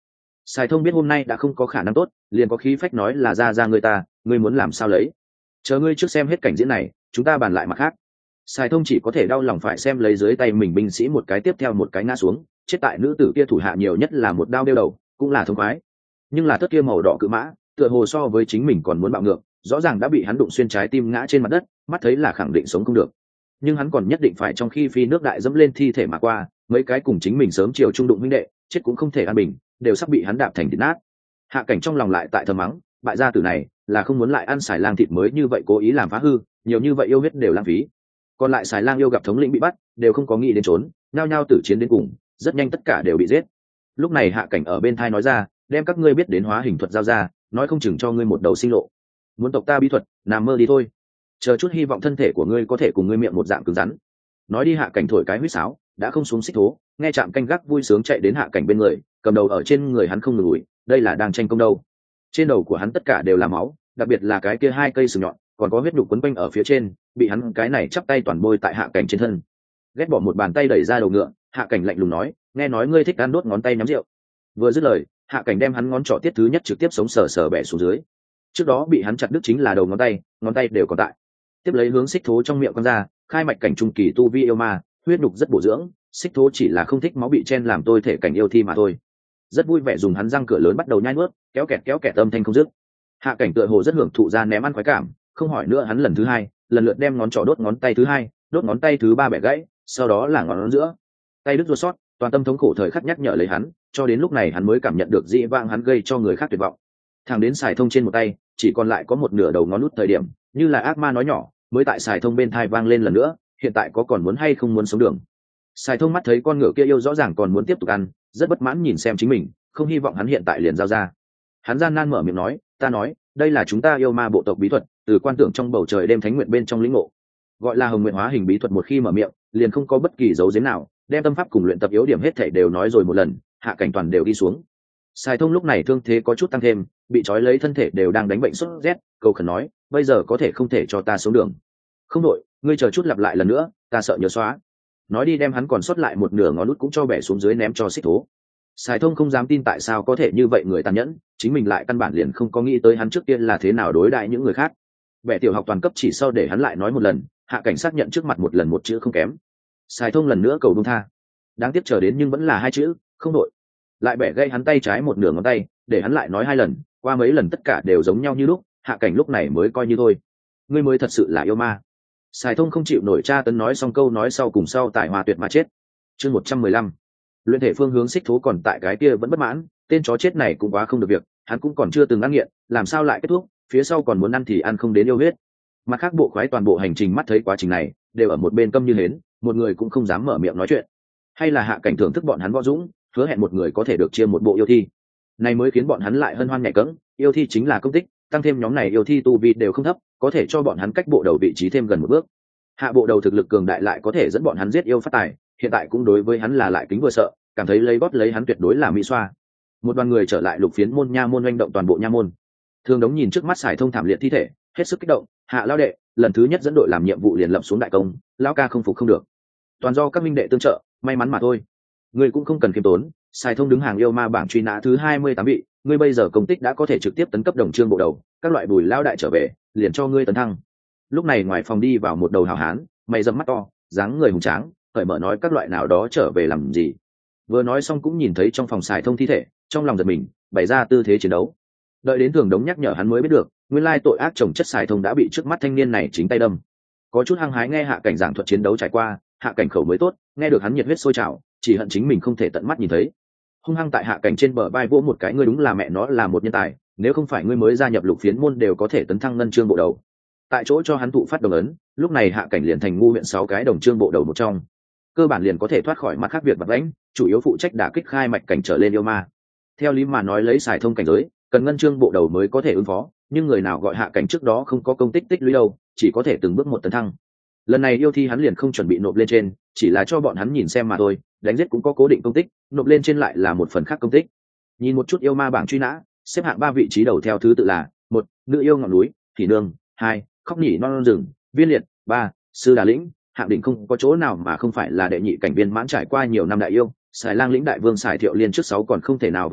Sài Thông biết hôm nay đã không có khả năng tốt, liền có khí phách nói là ra người ta, ngươi muốn làm sao lấy, chờ ngươi trước xem hết cảnh diễn này, chúng ta bàn lại mặt khác. Sài Thông chỉ có thể đau lòng phải xem lấy dưới tay mình binh sĩ một cái tiếp theo một cái ngã xuống, chết tại nữ tử kia thủ hạ nhiều nhất là một đao đeo đầu, cũng là thông khoái. Nhưng là tất kia màu đỏ cự mã, tựa hồ so với chính mình còn muốn bạo ngược, rõ ràng đã bị hắn đụng xuyên trái tim ngã trên mặt đất, mắt thấy là khẳng định sống không được. Nhưng hắn còn nhất định phải trong khi phi nước đại dẫm lên thi thể mà qua, mấy cái cùng chính mình sớm chiều trung đụng huynh đệ, chết cũng không thể an bình, đều sắp bị hắn đạp thành thịt nát. Hạ Cảnh trong lòng lại tại thầm mắng, bại gia tử này là không muốn lại ăn xài lang thịt mới như vậy, cố ý làm phá hư, nhiều như vậy yêu huyết đều lãng phí. Còn lại xài lang yêu gặp thống lĩnh bị bắt, đều không có nghĩ đến trốn, nhao nhao tử chiến đến cùng, rất nhanh tất cả đều bị giết. Lúc này Hạ Cảnh ở bên thai nói ra, đem các ngươi biết đến hóa hình thuật giao ra, nói không chừng cho ngươi một đầu sinh lộ. Muốn tộc ta bí thuật, nằm mơ đi thôi, chờ chút hy vọng thân thể của ngươi có thể cùng ngươi miệng một dạng cứng rắn. Nói đi Hạ Cảnh thổi cái huýt sáo, đã không xuống xích thố, nghe Trạm Canh Gác vui sướng chạy đến Hạ Cảnh bên người, cầm đầu ở trên người hắn không ngừng ủi, đây là đang tranh công đâu. Trên đầu của hắn tất cả đều là máu, đặc biệt là cái kia hai cây sừng nhọn, còn có huyết nhục quấn quanh ở phía trên, bị hắn cái này chắp tay toàn bôi tại Hạ Cảnh trên thân. Ghét bỏ một bàn tay đẩy ra đầu ngựa, Hạ Cảnh lạnh lùng nói, nghe nói ngươi thích ăn đốt ngón tay nhắm rượu. Vừa dứt lời, Hạ Cảnh đem hắn ngón trỏ tiết thứ nhất trực tiếp sống sờ sờ bẻ xuống dưới. Trước đó bị hắn chặt đứt chính là đầu ngón tay đều còn tại. Tiếp lấy hướng xích thố trong miệng con ra, khai mạch cảnh trung kỳ tu vi yêu ma, huyết nhục rất bổ dưỡng, xích thố chỉ là không thích máu bị chen làm tôi thể cảnh yêu thi mà thôi. Rất vui vẻ dùng hắn răng cửa lớn bắt đầu nhai nuốt, kéo kẹt âm thanh không dứt. Hạ Cảnh tựa hồ rất hưởng thụ ra ném ăn khoái cảm, không hỏi nữa hắn lần thứ hai, lần lượt đem ngón trỏ đốt ngón tay thứ hai, đốt ngón tay thứ ba bẻ gãy, sau đó là ngón giữa tay đứt ruột sót, toàn tâm thống khổ thời khắc nhắc nhở lấy hắn, cho đến lúc này hắn mới cảm nhận được dị vãng hắn gây cho người khác tuyệt vọng. Thằng đến Sài Thông trên một tay chỉ còn lại có một nửa đầu ngón út thời điểm, như là ác ma nói nhỏ, mới tại Sài Thông bên thai vang lên lần nữa, hiện tại có còn muốn hay không muốn sống đường. Sài Thông mắt thấy con ngựa kia yêu rõ ràng còn muốn tiếp tục ăn, rất bất mãn nhìn xem chính mình, không hy vọng hắn hiện tại liền giao ra. Hắn gian nan mở miệng nói, ta nói, đây là chúng ta yêu ma bộ tộc bí thuật, từ quan tưởng trong bầu trời đêm thánh nguyện bên trong lĩnh ngộ, gọi là hồng nguyện hóa hình bí thuật. Một khi mở miệng liền không có bất kỳ dấu giếm nào, đem tâm pháp cùng luyện tập yếu điểm hết thảy đều nói rồi một lần. Hạ Cảnh toàn đều đi xuống. Sài Thông lúc này thương thế có chút tăng thêm, bị trói lấy thân thể đều đang đánh bệnh sốt rét, cầu khẩn nói, bây giờ có thể không thể cho ta xuống đường. Không đội, ngươi chờ chút lặp lại lần nữa, ta sợ nhớ xóa. Nói đi đem hắn còn sót lại một nửa ngón út cũng cho bẻ xuống dưới ném cho xích thố. Sài Thông không dám tin tại sao có thể như vậy người tàn nhẫn, chính mình lại căn bản liền không có nghĩ tới hắn trước tiên là thế nào đối đãi những người khác. Bẻ tiểu học toàn cấp chỉ sau để hắn lại nói một lần, Hạ Cảnh xác nhận trước mặt một lần một chữ không kém. Sài Thông lần nữa cầu buông tha, đáng tiếc chờ đến nhưng vẫn là hai chữ, không đội. Lại bẻ gãy hắn tay trái một nửa ngón tay, để hắn lại nói hai lần, qua mấy lần tất cả đều giống nhau như lúc, Hạ Cảnh lúc này mới coi như thôi. Ngươi mới thật sự là yêu ma. Sài Thông không chịu nổi tra tấn nói xong câu nói sau cùng sau tại hòa tuyệt mà chết. Chương 115. Luyện thể phương hướng xích thố còn tại cái kia vẫn bất mãn, tên chó chết này cũng quá không được việc, hắn cũng còn chưa từng ăn nghiện, làm sao lại kết thúc, phía sau còn muốn ăn thì ăn không đến yêu huyết. Mặt khác bộ khoái toàn bộ hành trình mắt thấy quá trình này, đều ở một bên câm như hến, một người cũng không dám mở miệng nói chuyện. Hay là Hạ Cảnh thưởng thức bọn hắn võ dũng, hứa hẹn một người có thể được chia một bộ yêu thi, này mới khiến bọn hắn lại hân hoan nhảy cẫng. Yêu thi chính là công tích, tăng thêm nhóm này yêu thi tu vi đều không thấp, có thể cho bọn hắn cách bộ đầu vị trí thêm gần một bước. Hạ bộ đầu thực lực cường đại lại có thể dẫn bọn hắn giết yêu phát tài, hiện tại cũng đối với hắn là lại kính vừa sợ, cảm thấy lấy gót lấy hắn tuyệt đối là mỹ xoa. Một đoàn người trở lại lục phiến môn nha môn, oanh động toàn bộ nha môn. Thường Đống nhìn trước mắt Sài Thông thảm liệt thi thể, hết sức kích động, Hạ lão đệ, lần thứ nhất dẫn đội làm nhiệm vụ liền lập xuống đại công, lão ca không phục không được, toàn do các minh đệ tương trợ, may mắn mà thôi. Ngươi cũng không cần khiêm tốn, Sài Thông đứng hàng yêu ma bảng truy nã thứ 28 vị, ngươi bây giờ công tích đã có thể trực tiếp tấn cấp đồng trương bộ đầu, các loại Bùi lão đại trở về, liền cho ngươi tấn thăng. Lúc này ngoài phòng đi vào một đầu hào hán, mày rậm mắt to, dáng người hùng tráng, cởi mở nói các loại nào đó trở về làm gì. Vừa nói xong cũng nhìn thấy trong phòng Sài Thông thi thể, trong lòng giật mình, bày ra tư thế chiến đấu. Đợi đến Thường Đống nhắc nhở hắn mới biết được, nguyên lai tội ác chồng chất Sài Thông đã bị trước mắt thanh niên này chính tay đâm. Có chút hăng hái nghe Hạ Cảnh giảng thuật chiến đấu trải qua, Hạ Cảnh khẩu mới tốt, nghe được hắn nhiệt huyết sôi trào, chỉ hận chính mình không thể tận mắt nhìn thấy. Hung hăng tại Hạ Cảnh trên bờ vai vỗ một cái, ngươi đúng là mẹ nó là một nhân tài, nếu không phải ngươi mới gia nhập lục phiến môn đều có thể tấn thăng ngân chương bộ đầu. Tại chỗ cho hắn thụ phát đồng ấn, lúc này Hạ Cảnh liền thành ngu huyện 6 cái đồng chương bộ đầu một trong, cơ bản liền có thể thoát khỏi mặt khác việc vật lãnh, chủ yếu phụ trách đả kích khai mạch cảnh trở lên yêu ma. Theo lý mà nói lấy Sài Thông cảnh giới, cần ngân chương bộ đầu mới có thể ứng phó, nhưng người nào gọi Hạ Cảnh trước đó không có công tích tích lũy đâu, chỉ có thể từng bước một tấn thăng. Lần này yêu thi hắn liền không chuẩn bị nộp lên trên, chỉ là cho bọn hắn nhìn xem mà thôi, đánh giết cũng có cố định công tích, nộp lên trên lại là một phần khác công tích. Nhìn một chút yêu ma bảng truy nã, xếp hạng 3 vị trí đầu theo thứ tự là: 1. Nữ yêu ngọn núi, Thị Nương; 2. Khóc nhỉ non rừng, Viên Liệt; 3. Sư Đà Lĩnh. Hạng định không có chỗ nào mà không phải là đệ nhị cảnh viên mãn, trải qua nhiều năm đại yêu, Sài Lang lĩnh đại vương Sài Thiệu Liên trước 6 còn không thể nào vào được,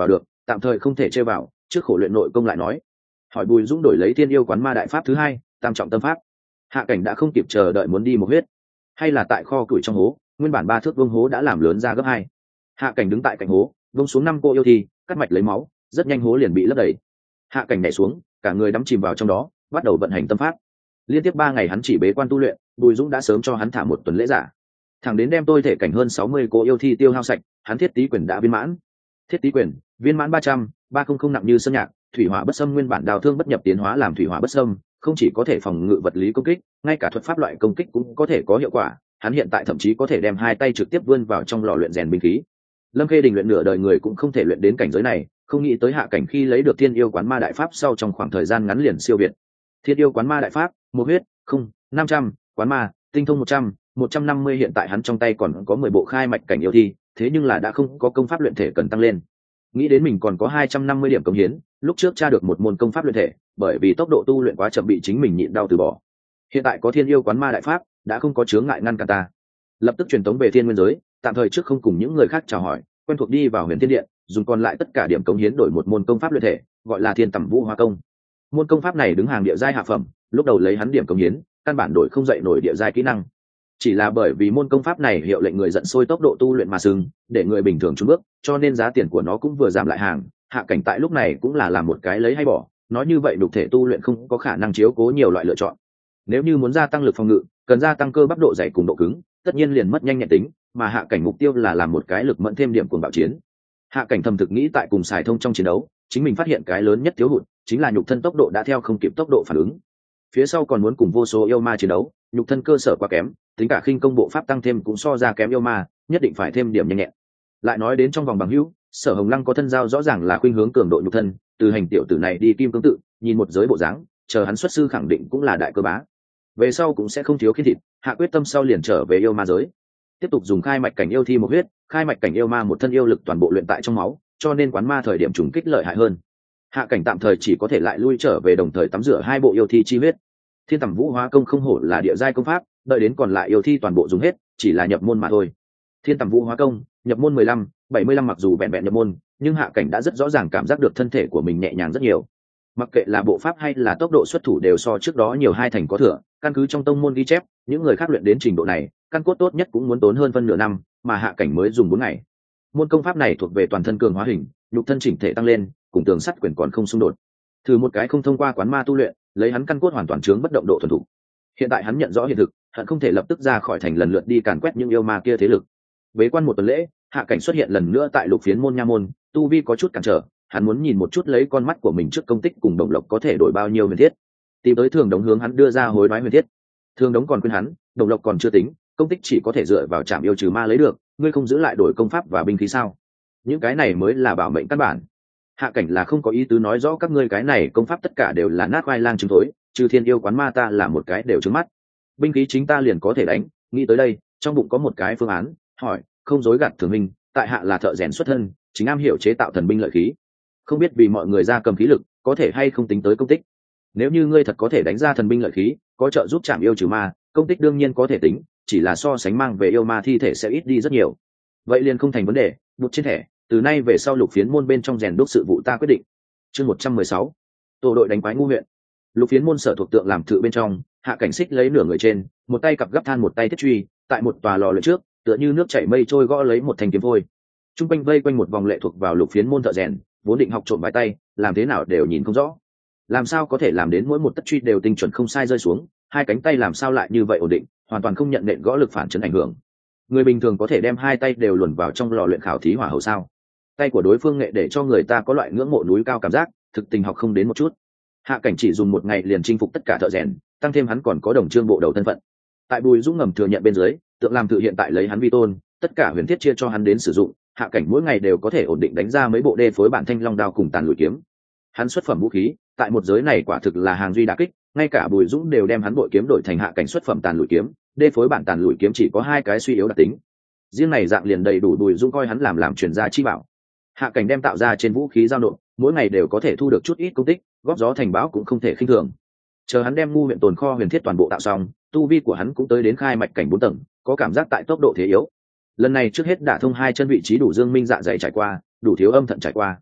tạm thời không thể chơi vào, trước khổ luyện nội công lại nói. Hỏi Bùi Dũng đổi lấy Thiên Yêu Quán Ma đại pháp thứ hai, Tam Trọng Tâm Pháp. Hạ Cảnh đã không kịp chờ đợi muốn đi một huyết, hay là tại kho củi trong hố, nguyên bản 3 thước vuông hố đã làm lớn ra gấp 2. Hạ Cảnh đứng tại cạnh hố, vung xuống 5 cô yêu thi, cắt mạch lấy máu, rất nhanh hố liền bị lấp đầy. Hạ Cảnh nhảy xuống, cả người đắm chìm vào trong đó, bắt đầu vận hành tâm pháp. Liên tiếp 3 ngày hắn chỉ bế quan tu luyện, Bùi Dũng đã sớm cho hắn thả một tuần lễ giả. Thẳng đến đem tôi thể cảnh hơn 60 cô yêu thi tiêu hao sạch, hắn thiết tí quyền đã viên mãn. Thiết tí quyền, viên mãn 300 nặng như sơn nhạc, thủy hỏa bất xâm, nguyên bản đào thương bất nhập tiến hóa làm thủy hỏa bất xâm, không chỉ có thể phòng ngự vật lý công kích, ngay cả thuật pháp loại công kích cũng có thể có hiệu quả. Hắn hiện tại thậm chí có thể đem 2 tay trực tiếp vươn vào trong lò luyện rèn binh khí. Lâm Khê Đình luyện nửa đời người cũng không thể luyện đến cảnh giới này, không nghĩ tới Hạ Cảnh khi lấy được Thiên Yêu Quán Ma đại pháp sau trong khoảng thời gian ngắn liền siêu việt. Thiên Yêu Quán Ma đại pháp, một huyết, không, 500, quán ma, tinh thông 150, hiện tại hắn trong tay còn có 10 bộ khai mạch cảnh yêu thi, thế nhưng là đã không có công pháp luyện thể cần tăng lên. Nghĩ đến mình còn có 250 điểm cống hiến, lúc trước tra được một môn công pháp luyện thể, bởi vì tốc độ tu luyện quá chậm bị chính mình nhịn đau từ bỏ. Hiện tại có Thiên Yêu Quán Ma đại pháp, đã không có chướng ngại ngăn cản ta. Lập tức truyền tống về Thiên Nguyên giới, tạm thời trước không cùng những người khác chào hỏi, quen thuộc đi vào Huyền Thiên Điện, dùng còn lại tất cả điểm cống hiến đổi một môn công pháp luyện thể, gọi là Thiên Tầm Vũ Hóa Công. Môn công pháp này đứng hàng địa giai hạ phẩm, lúc đầu lấy hắn điểm cống hiến, căn bản đổi không dậy nổi địa giai kỹ năng. Chỉ là bởi vì môn công pháp này hiệu lệnh người giận sôi tốc độ tu luyện mà sừng, để người bình thường chùn bước, cho nên giá tiền của nó cũng vừa giảm lại hàng. Hạ Cảnh tại lúc này cũng là làm một cái lấy hay bỏ, nói như vậy đục thể tu luyện không có khả năng chiếu cố nhiều loại lựa chọn. Nếu như muốn gia tăng lực phòng ngự, cần gia tăng cơ bắp độ dày cùng độ cứng, tất nhiên liền mất nhanh nhẹn tính, mà Hạ Cảnh mục tiêu là làm một cái lực mẫn thêm điểm cuồng bạo chiến. Hạ Cảnh thầm thực nghĩ tại cùng xài thông trong chiến đấu, chính mình phát hiện cái lớn nhất thiếu hụt chính là nhục thân tốc độ đã theo không kịp tốc độ phản ứng. Phía sau còn muốn cùng vô số yêu ma chiến đấu, nhục thân cơ sở quá kém, tính cả khinh công bộ pháp tăng thêm cũng so ra kém yêu ma, nhất định phải thêm điểm nhanh nhẹn. Lại nói đến trong vòng bằng hữu, Sở Hồng Lăng có thân giao rõ ràng là khuynh hướng cường độ nhục thân, từ hành tiểu tử này đi kim cương tự, nhìn một giới bộ dáng, chờ hắn xuất sư khẳng định cũng là đại cơ bá. Về sau cũng sẽ không thiếu khiên thịt, Hạ quyết tâm sau liền trở về yêu ma giới, tiếp tục dùng khai mạch cảnh yêu thi một huyết, khai mạch cảnh yêu ma một thân yêu lực toàn bộ luyện tại trong máu, cho nên quán ma thời điểm trùng kích lợi hại hơn. Hạ Cảnh tạm thời chỉ có thể lại lui trở về, đồng thời tắm rửa 2 bộ yêu thi chi huyết. Thiên Tầm Vũ Hóa Công không hổ là địa giai công pháp, đợi đến còn lại yêu thi toàn bộ dùng hết, chỉ là nhập môn mà thôi. Thiên Tầm Vũ Hóa Công, nhập môn 75 mặc dù vẹn vẹn nhập môn, nhưng Hạ Cảnh đã rất rõ ràng cảm giác được thân thể của mình nhẹ nhàng rất nhiều. Mặc kệ là bộ pháp hay là tốc độ xuất thủ đều so trước đó nhiều 2 thành có thừa, căn cứ trong tông môn ghi chép, những người khác luyện đến trình độ này, căn cốt tốt nhất cũng muốn tốn hơn phân nửa năm, mà Hạ Cảnh mới dùng 4 ngày. Môn công pháp này thuộc về toàn thân cường hóa hình, nhục thân chỉnh thể tăng lên, cùng tường sắt quyền còn không xung đột. Thử một cái không thông qua quán ma tu luyện, lấy hắn căn cốt hoàn toàn chướng bất động độ thuần thục. Hiện tại hắn nhận rõ hiện thực, hận không thể lập tức ra khỏi thành lần lượt đi càn quét những yêu ma kia thế lực. Bế quan một tuần lễ, Hạ Cảnh xuất hiện lần nữa tại Lục Phiến môn nha môn, tu vi có chút cản trở, hắn muốn nhìn một chút lấy con mắt của mình trước công tích cùng Đồng Lộc có thể đổi bao nhiêu huyền thiết. Tìm tới Thường Đống hướng hắn đưa ra hối đoái huyền thiết. Thường Đống còn khuyên hắn, Đồng Lộc còn chưa tính, công tích chỉ có thể dựa vào trảm yêu trừ ma lấy được, ngươi không giữ lại đổi công pháp và binh khí sao? Những cái này mới là bảo mệnh căn bản. Hạ Cảnh là không có ý tứ nói rõ các ngươi cái này công pháp tất cả đều là nát khoai lang trứng thối, trừ Thiên Yêu Quán Ma ta là một cái đều trứng mắt. Binh khí chính ta liền có thể đánh, nghĩ tới đây, trong bụng có một cái phương án, hỏi, không dối gạt Thường Minh, tại hạ là thợ rèn xuất thân, chính am hiểu chế tạo thần binh lợi khí. Không biết vì mọi người ra cầm khí lực, có thể hay không tính tới công tích. Nếu như ngươi thật có thể đánh ra thần binh lợi khí, có trợ giúp trảm yêu trừ ma, công tích đương nhiên có thể tính, chỉ là so sánh mang về yêu ma thi thể sẽ ít đi rất nhiều. Vậy liền không thành vấn đề, bút trên thẻ, từ nay về sau Lục Phiến môn bên trong rèn đúc sự vụ ta quyết định. Chương 116. Tổ đội đánh quái ngu huyện. Lục Phiến môn sở thuộc tượng làm thự bên trong, Hạ Cảnh xích lấy nửa người trên, một tay cặp gấp than một tay thiết truy, tại một tòa lò luyện trước, tựa như nước chảy mây trôi gõ lấy một thanh kiếm vôi. Trung quanh vây quanh một vòng lệ thuộc vào Lục Phiến môn thợ rèn, vốn định học trộm vài tay, làm thế nào đều nhìn không rõ. Làm sao có thể làm đến mỗi một tấc truy đều tinh chuẩn không sai rơi xuống, hai cánh tay làm sao lại như vậy ổn định, hoàn toàn không nhận nện gõ lực phản chấn ảnh hưởng. Người bình thường có thể đem hai tay đều luồn vào trong lò luyện khảo thí hỏa hậu sao? Tay của đối phương nghệ để cho người ta có loại ngưỡng mộ núi cao cảm giác, thực tình học không đến một chút. Hạ Cảnh chỉ dùng một ngày liền chinh phục tất cả thợ rèn, tăng thêm hắn còn có đồng trương bộ đầu thân phận. Tại Bùi Dũng ngầm thừa nhận bên dưới, tượng làm thự hiện tại lấy hắn vi tôn, tất cả huyền thiết chia cho hắn đến sử dụng. Hạ Cảnh mỗi ngày đều có thể ổn định đánh ra mấy bộ đê phối bản thanh long đao cùng tàn lùi kiếm. Hắn xuất phẩm vũ khí, tại một giới này quả thực là hàng duy đả kích, ngay cả Bùi Dũng đều đem hắn bội kiếm đổi thành Hạ Cảnh xuất phẩm tàn lùi kiếm, đê phối bản tàn lùi kiếm chỉ có 2 cái suy yếu đặc tính. Riêng này dạng liền đầy đủ Bùi Dũng coi hắn làm truyền gia chi bảo. Hạ Cảnh đem tạo ra trên vũ khí giao nộp, mỗi ngày đều có thể thu được chút ít công tích, góp gió thành bão cũng không thể khinh thường. Chờ hắn đem ngu huyện tồn kho huyền thiết toàn bộ tạo xong, tu vi của hắn cũng tới đến khai mạch cảnh 4 tầng, có cảm giác tại tốc độ thế yếu. Lần này trước hết đả thông 2 chân vị trí đủ dương minh dạ dày trải qua, đủ thiếu âm thận trải qua.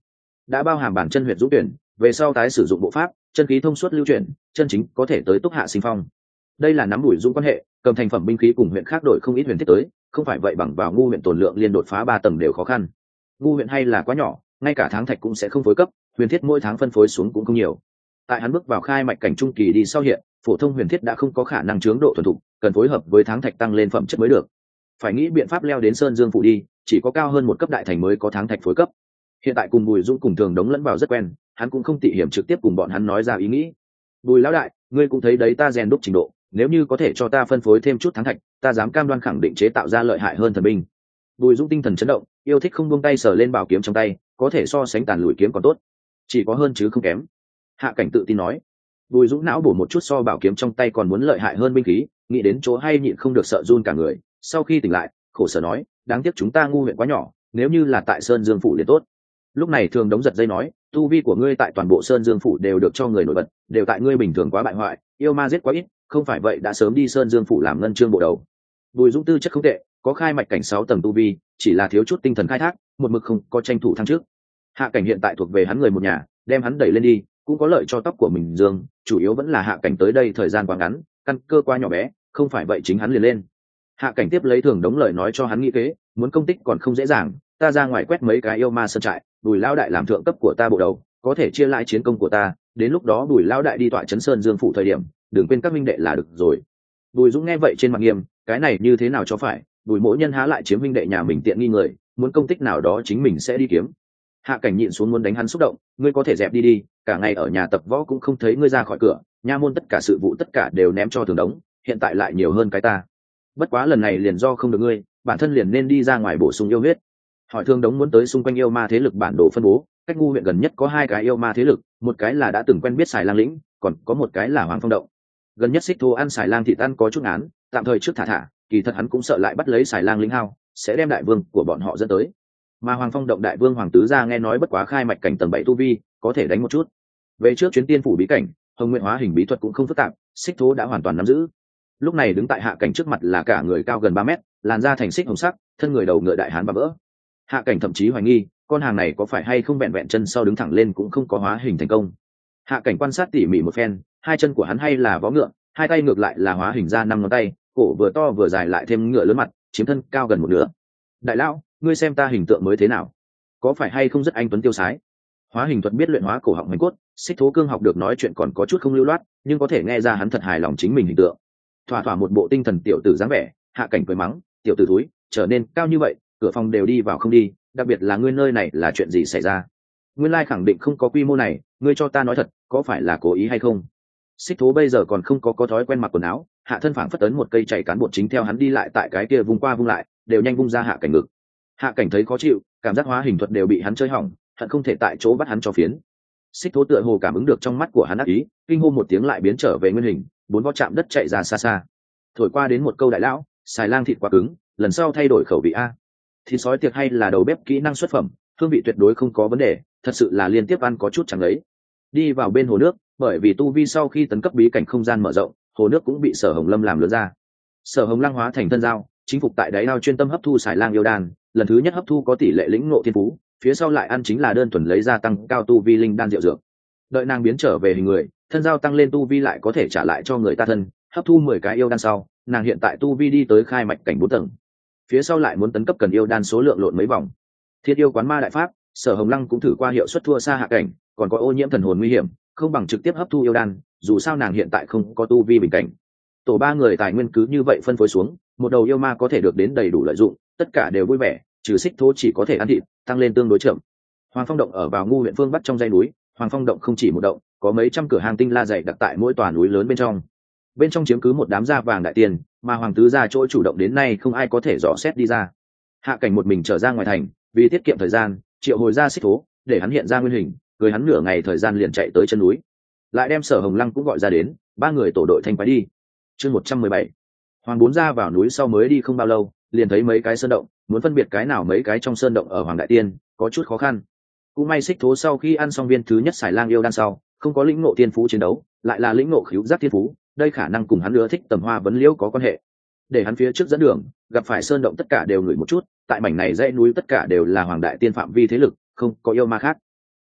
đã bao hàm bản chân huyệt dũng tuyển, về sau tái sử dụng bộ pháp chân khí thông suốt lưu chuyển, chân chính có thể tới túc hạ sinh phong. Đây là nắm đuổi dũng quan hệ, cầm thành phẩm binh khí cùng huyện khác đổi không ít huyền thiết tới, không phải vậy bằng vào ngu huyện tổn lượng liên đột phá 3 tầng đều khó khăn. Ngu huyện hay là quá nhỏ, ngay cả tháng thạch cũng sẽ không phối cấp, huyền thiết mỗi tháng phân phối xuống cũng không nhiều. Tại hắn bước vào khai mạch cảnh trung kỳ đi sau hiện, phổ thông huyền thiết đã không có khả năng chướng độ thuần thục, cần phối hợp với tháng thạch tăng lên phẩm chất mới được. Phải nghĩ biện pháp leo đến Sơn Dương phủ đi, chỉ có cao hơn một cấp đại thành mới có tháng thạch phối cấp. Hiện tại cùng Bùi Dũng cùng Thường Đống lẫn vào rất quen, hắn cũng không tị hiểm trực tiếp cùng bọn hắn nói ra ý nghĩ. Bùi lão đại, ngươi cũng thấy đấy, ta rèn đúc trình độ, nếu như có thể cho ta phân phối thêm chút tháng thạch, ta dám cam đoan khẳng định chế tạo ra lợi hại hơn thần binh. Bùi Dũng tinh thần chấn động, yêu thích không buông tay sờ lên bảo kiếm trong tay, có thể so sánh tàn lùi kiếm còn tốt, chỉ có hơn chứ không kém. Hạ Cảnh tự tin nói. Bùi Dũng não bổ một chút, so bảo kiếm trong tay còn muốn lợi hại hơn binh khí, nghĩ đến chỗ hay nhịn không được sợ run cả người. Sau khi tỉnh lại, khổ sở nói, đáng tiếc chúng ta ngu huyện quá nhỏ, nếu như là tại Sơn Dương phủ liền tốt. Lúc này Thường Đống giật dây nói, tu vi của ngươi tại toàn bộ Sơn Dương phủ đều được cho người nổi bật, đều tại ngươi bình thường quá bại hoại, yêu ma giết quá ít, không phải vậy đã sớm đi Sơn Dương phủ làm ngân chương bộ đầu. Bùi Dũng tư chất không tệ, có khai mạch cảnh 6 tầng tu vi, chỉ là thiếu chút tinh thần khai thác, một mực không có tranh thủ thăng trước. Hạ Cảnh hiện tại thuộc về hắn người một nhà, đem hắn đẩy lên đi cũng có lợi cho tóc của mình dương, chủ yếu vẫn là Hạ Cảnh tới đây thời gian quá ngắn, căn cơ quá nhỏ bé, không phải vậy chính hắn liền lên. Hạ Cảnh tiếp lấy Thường Đống lời nói cho hắn nghĩ kế, muốn công tích còn không dễ dàng, ta ra ngoài quét mấy cái yêu ma sơn trại, Bùi lão đại làm thượng cấp của ta bộ đầu, có thể chia lại chiến công của ta, đến lúc đó Bùi lão đại đi tọa trấn Sơn Dương phủ thời điểm, đừng quên các minh đệ là được rồi. Bùi Dũng nghe vậy trên mặt nghiêm, cái này như thế nào cho phải, Bùi mỗi nhân há lại chiếm minh đệ nhà mình tiện nghi người, muốn công tích nào đó chính mình sẽ đi kiếm. Hạ Cảnh nhịn xuống muốn đánh hắn xúc động, ngươi có thể dẹp đi đi, cả ngày ở nhà tập võ cũng không thấy ngươi ra khỏi cửa, nha môn tất cả sự vụ tất cả đều ném cho Thường Đống, hiện tại lại nhiều hơn cái ta. Bất quá lần này liền do không được ngươi, bản thân liền nên đi ra ngoài bổ sung yêu huyết. Hỏi Thường Đống muốn tới xung quanh yêu ma thế lực bản đồ phân bố, cách ngu huyện gần nhất có 2 cái yêu ma thế lực, một cái là đã từng quen biết Xài Lang lĩnh, còn có một cái là Hoàng Phong động. Gần nhất Xích Thô ăn Xài Lang thịt ăn có chút án, tạm thời trước thả, kỳ thật hắn cũng sợ lại bắt lấy Xài Lang lĩnh hao, sẽ đem đại vương của bọn họ dẫn tới. Mà Hoàng Phong động đại vương Hoàng tứ gia nghe nói bất quá khai mạch cảnh tầng 7 tu vi, có thể đánh một chút. Về trước chuyến tiên phủ bí cảnh, Hồng Nguyện hóa hình bí thuật cũng không phức tạp, Xích Thô đã hoàn toàn nắm giữ. Lúc này đứng tại Hạ Cảnh trước mặt là cả người cao gần 3 mét, làn da thành xích hồng sắc, thân người đầu ngựa đại hán và vỡ. Hạ Cảnh thậm chí hoài nghi, con hàng này có phải hay không vẹn vẹn chân sau đứng thẳng lên cũng không có hóa hình thành công. Hạ Cảnh quan sát tỉ mỉ một phen, 2 chân của hắn hay là vó ngựa, 2 tay ngược lại là hóa hình ra 5 ngón tay, cổ vừa to vừa dài lại thêm ngựa lớn mặt, chiếm thân cao gần một nửa. Đại lão, ngươi xem ta hình tượng mới thế nào, có phải hay không rất anh tuấn tiêu sái. Hóa hình thuật biết luyện hóa cổ họng mảnh cốt, Xích Thố cương học được nói chuyện còn có chút không lưu loát, nhưng có thể nghe ra hắn thật hài lòng chính mình hình tượng. Thỏa thỏa một bộ tinh thần tiểu tử dáng vẻ. Hạ Cảnh cười mắng, tiểu tử túi trở nên cao như vậy, cửa phòng đều đi vào không đi, đặc biệt là ngươi nơi này là chuyện gì xảy ra? Nguyên lai khẳng định không có quy mô này, ngươi cho ta nói thật, có phải là cố ý hay không? Xích Thố bây giờ còn không có thói quen mặc quần áo, hạ thân phảng phất tấn một cây chảy cán bột chính theo hắn đi lại, tại cái kia vung qua vung lại, đều nhanh vung ra Hạ Cảnh ngực. Hạ Cảnh thấy khó chịu, cảm giác hóa hình thuật đều bị hắn chơi hỏng, hận không thể tại chỗ bắt hắn cho phiến. Xích Thố tựa hồ cảm ứng được trong mắt của hắn ác ý, kinh hô một tiếng lại biến trở về nguyên hình, 4 vó chạm đất chạy ra xa xa. Thổi qua đến một câu, đại lão, Xài Lang thịt quá cứng, lần sau thay đổi khẩu vị a. Thịt sói tiệc hay là đầu bếp kỹ năng xuất phẩm, hương vị tuyệt đối không có vấn đề, thật sự là liên tiếp ăn có chút chẳng lấy. Đi vào bên hồ nước, bởi vì tu vi sau khi tấn cấp bí cảnh không gian mở rộng, hồ nước cũng bị Sở Hồng Lâm làm lớn ra. Sở Hồng Lăng hóa thành thân dao, chính phục tại đáy ao chuyên tâm hấp thu Xài Lang yêu đan, lần thứ nhất hấp thu có tỷ lệ lĩnh ngộ thiên phú, phía sau lại ăn chính là đơn thuần lấy ra tăng cao tu vi linh đan diệu dược. Đợi nàng biến trở về hình người, thân dao tăng lên tu vi lại có thể trả lại cho người ta thân, hấp thu 10 cái yêu đan sau, nàng hiện tại tu vi đi tới khai mạch cảnh 4 tầng. Phía sau lại muốn tấn cấp cần yêu đan số lượng lộn mấy vòng. Thiết yêu quán ma đại pháp, Sở Hồng Lăng cũng thử qua, hiệu suất thua xa Hạ Cảnh, còn có ô nhiễm thần hồn nguy hiểm, không bằng trực tiếp hấp thu yêu đan, dù sao nàng hiện tại không có tu vi bình cảnh. Tổ 3 người tài nguyên cứ như vậy phân phối xuống, một đầu yêu ma có thể được đến đầy đủ lợi dụng, tất cả đều vui vẻ, trừ Xích Thố chỉ có thể ăn thịt, tăng lên tương đối chậm. Hoàng Phong động ở vào ngu huyện phương bắc trong dãy núi, Hoàng Phong động không chỉ một động, có mấy trăm cửa hàng tinh la dày đặc tại mỗi tòa núi lớn bên trong. Bên trong chiếm cứ một đám da vàng đại tiền, mà Hoàng tứ gia chỗ chủ động đến nay không ai có thể dò xét đi ra. Hạ Cảnh một mình trở ra ngoài thành, vì tiết kiệm thời gian, triệu hồi ra Xích Thố, để hắn hiện ra nguyên hình, cười hắn nửa ngày thời gian liền chạy tới chân núi, lại đem Sở Hồng Lăng cũng gọi ra đến, 3 người tổ đội thanh quái đi. Chương 117. Hoàng bốn ra vào núi sau mới đi không bao lâu, liền thấy mấy cái sơn động, muốn phân biệt cái nào mấy cái trong sơn động ở Hoàng đại tiên, có chút khó khăn. Cũng may Xích Thố sau khi ăn xong viên thứ nhất Xài Lang yêu đan sau, không có lĩnh ngộ tiên phú chiến đấu, lại là lĩnh ngộ khứu giác tiên phú, đây khả năng cùng hắn ưa thích tầm hoa vấn liễu có quan hệ. Để hắn phía trước dẫn đường, gặp phải sơn động tất cả đều ngửi một chút, tại mảnh này dãy núi tất cả đều là Hoàng đại tiên phạm vi thế lực, không có yêu ma khác.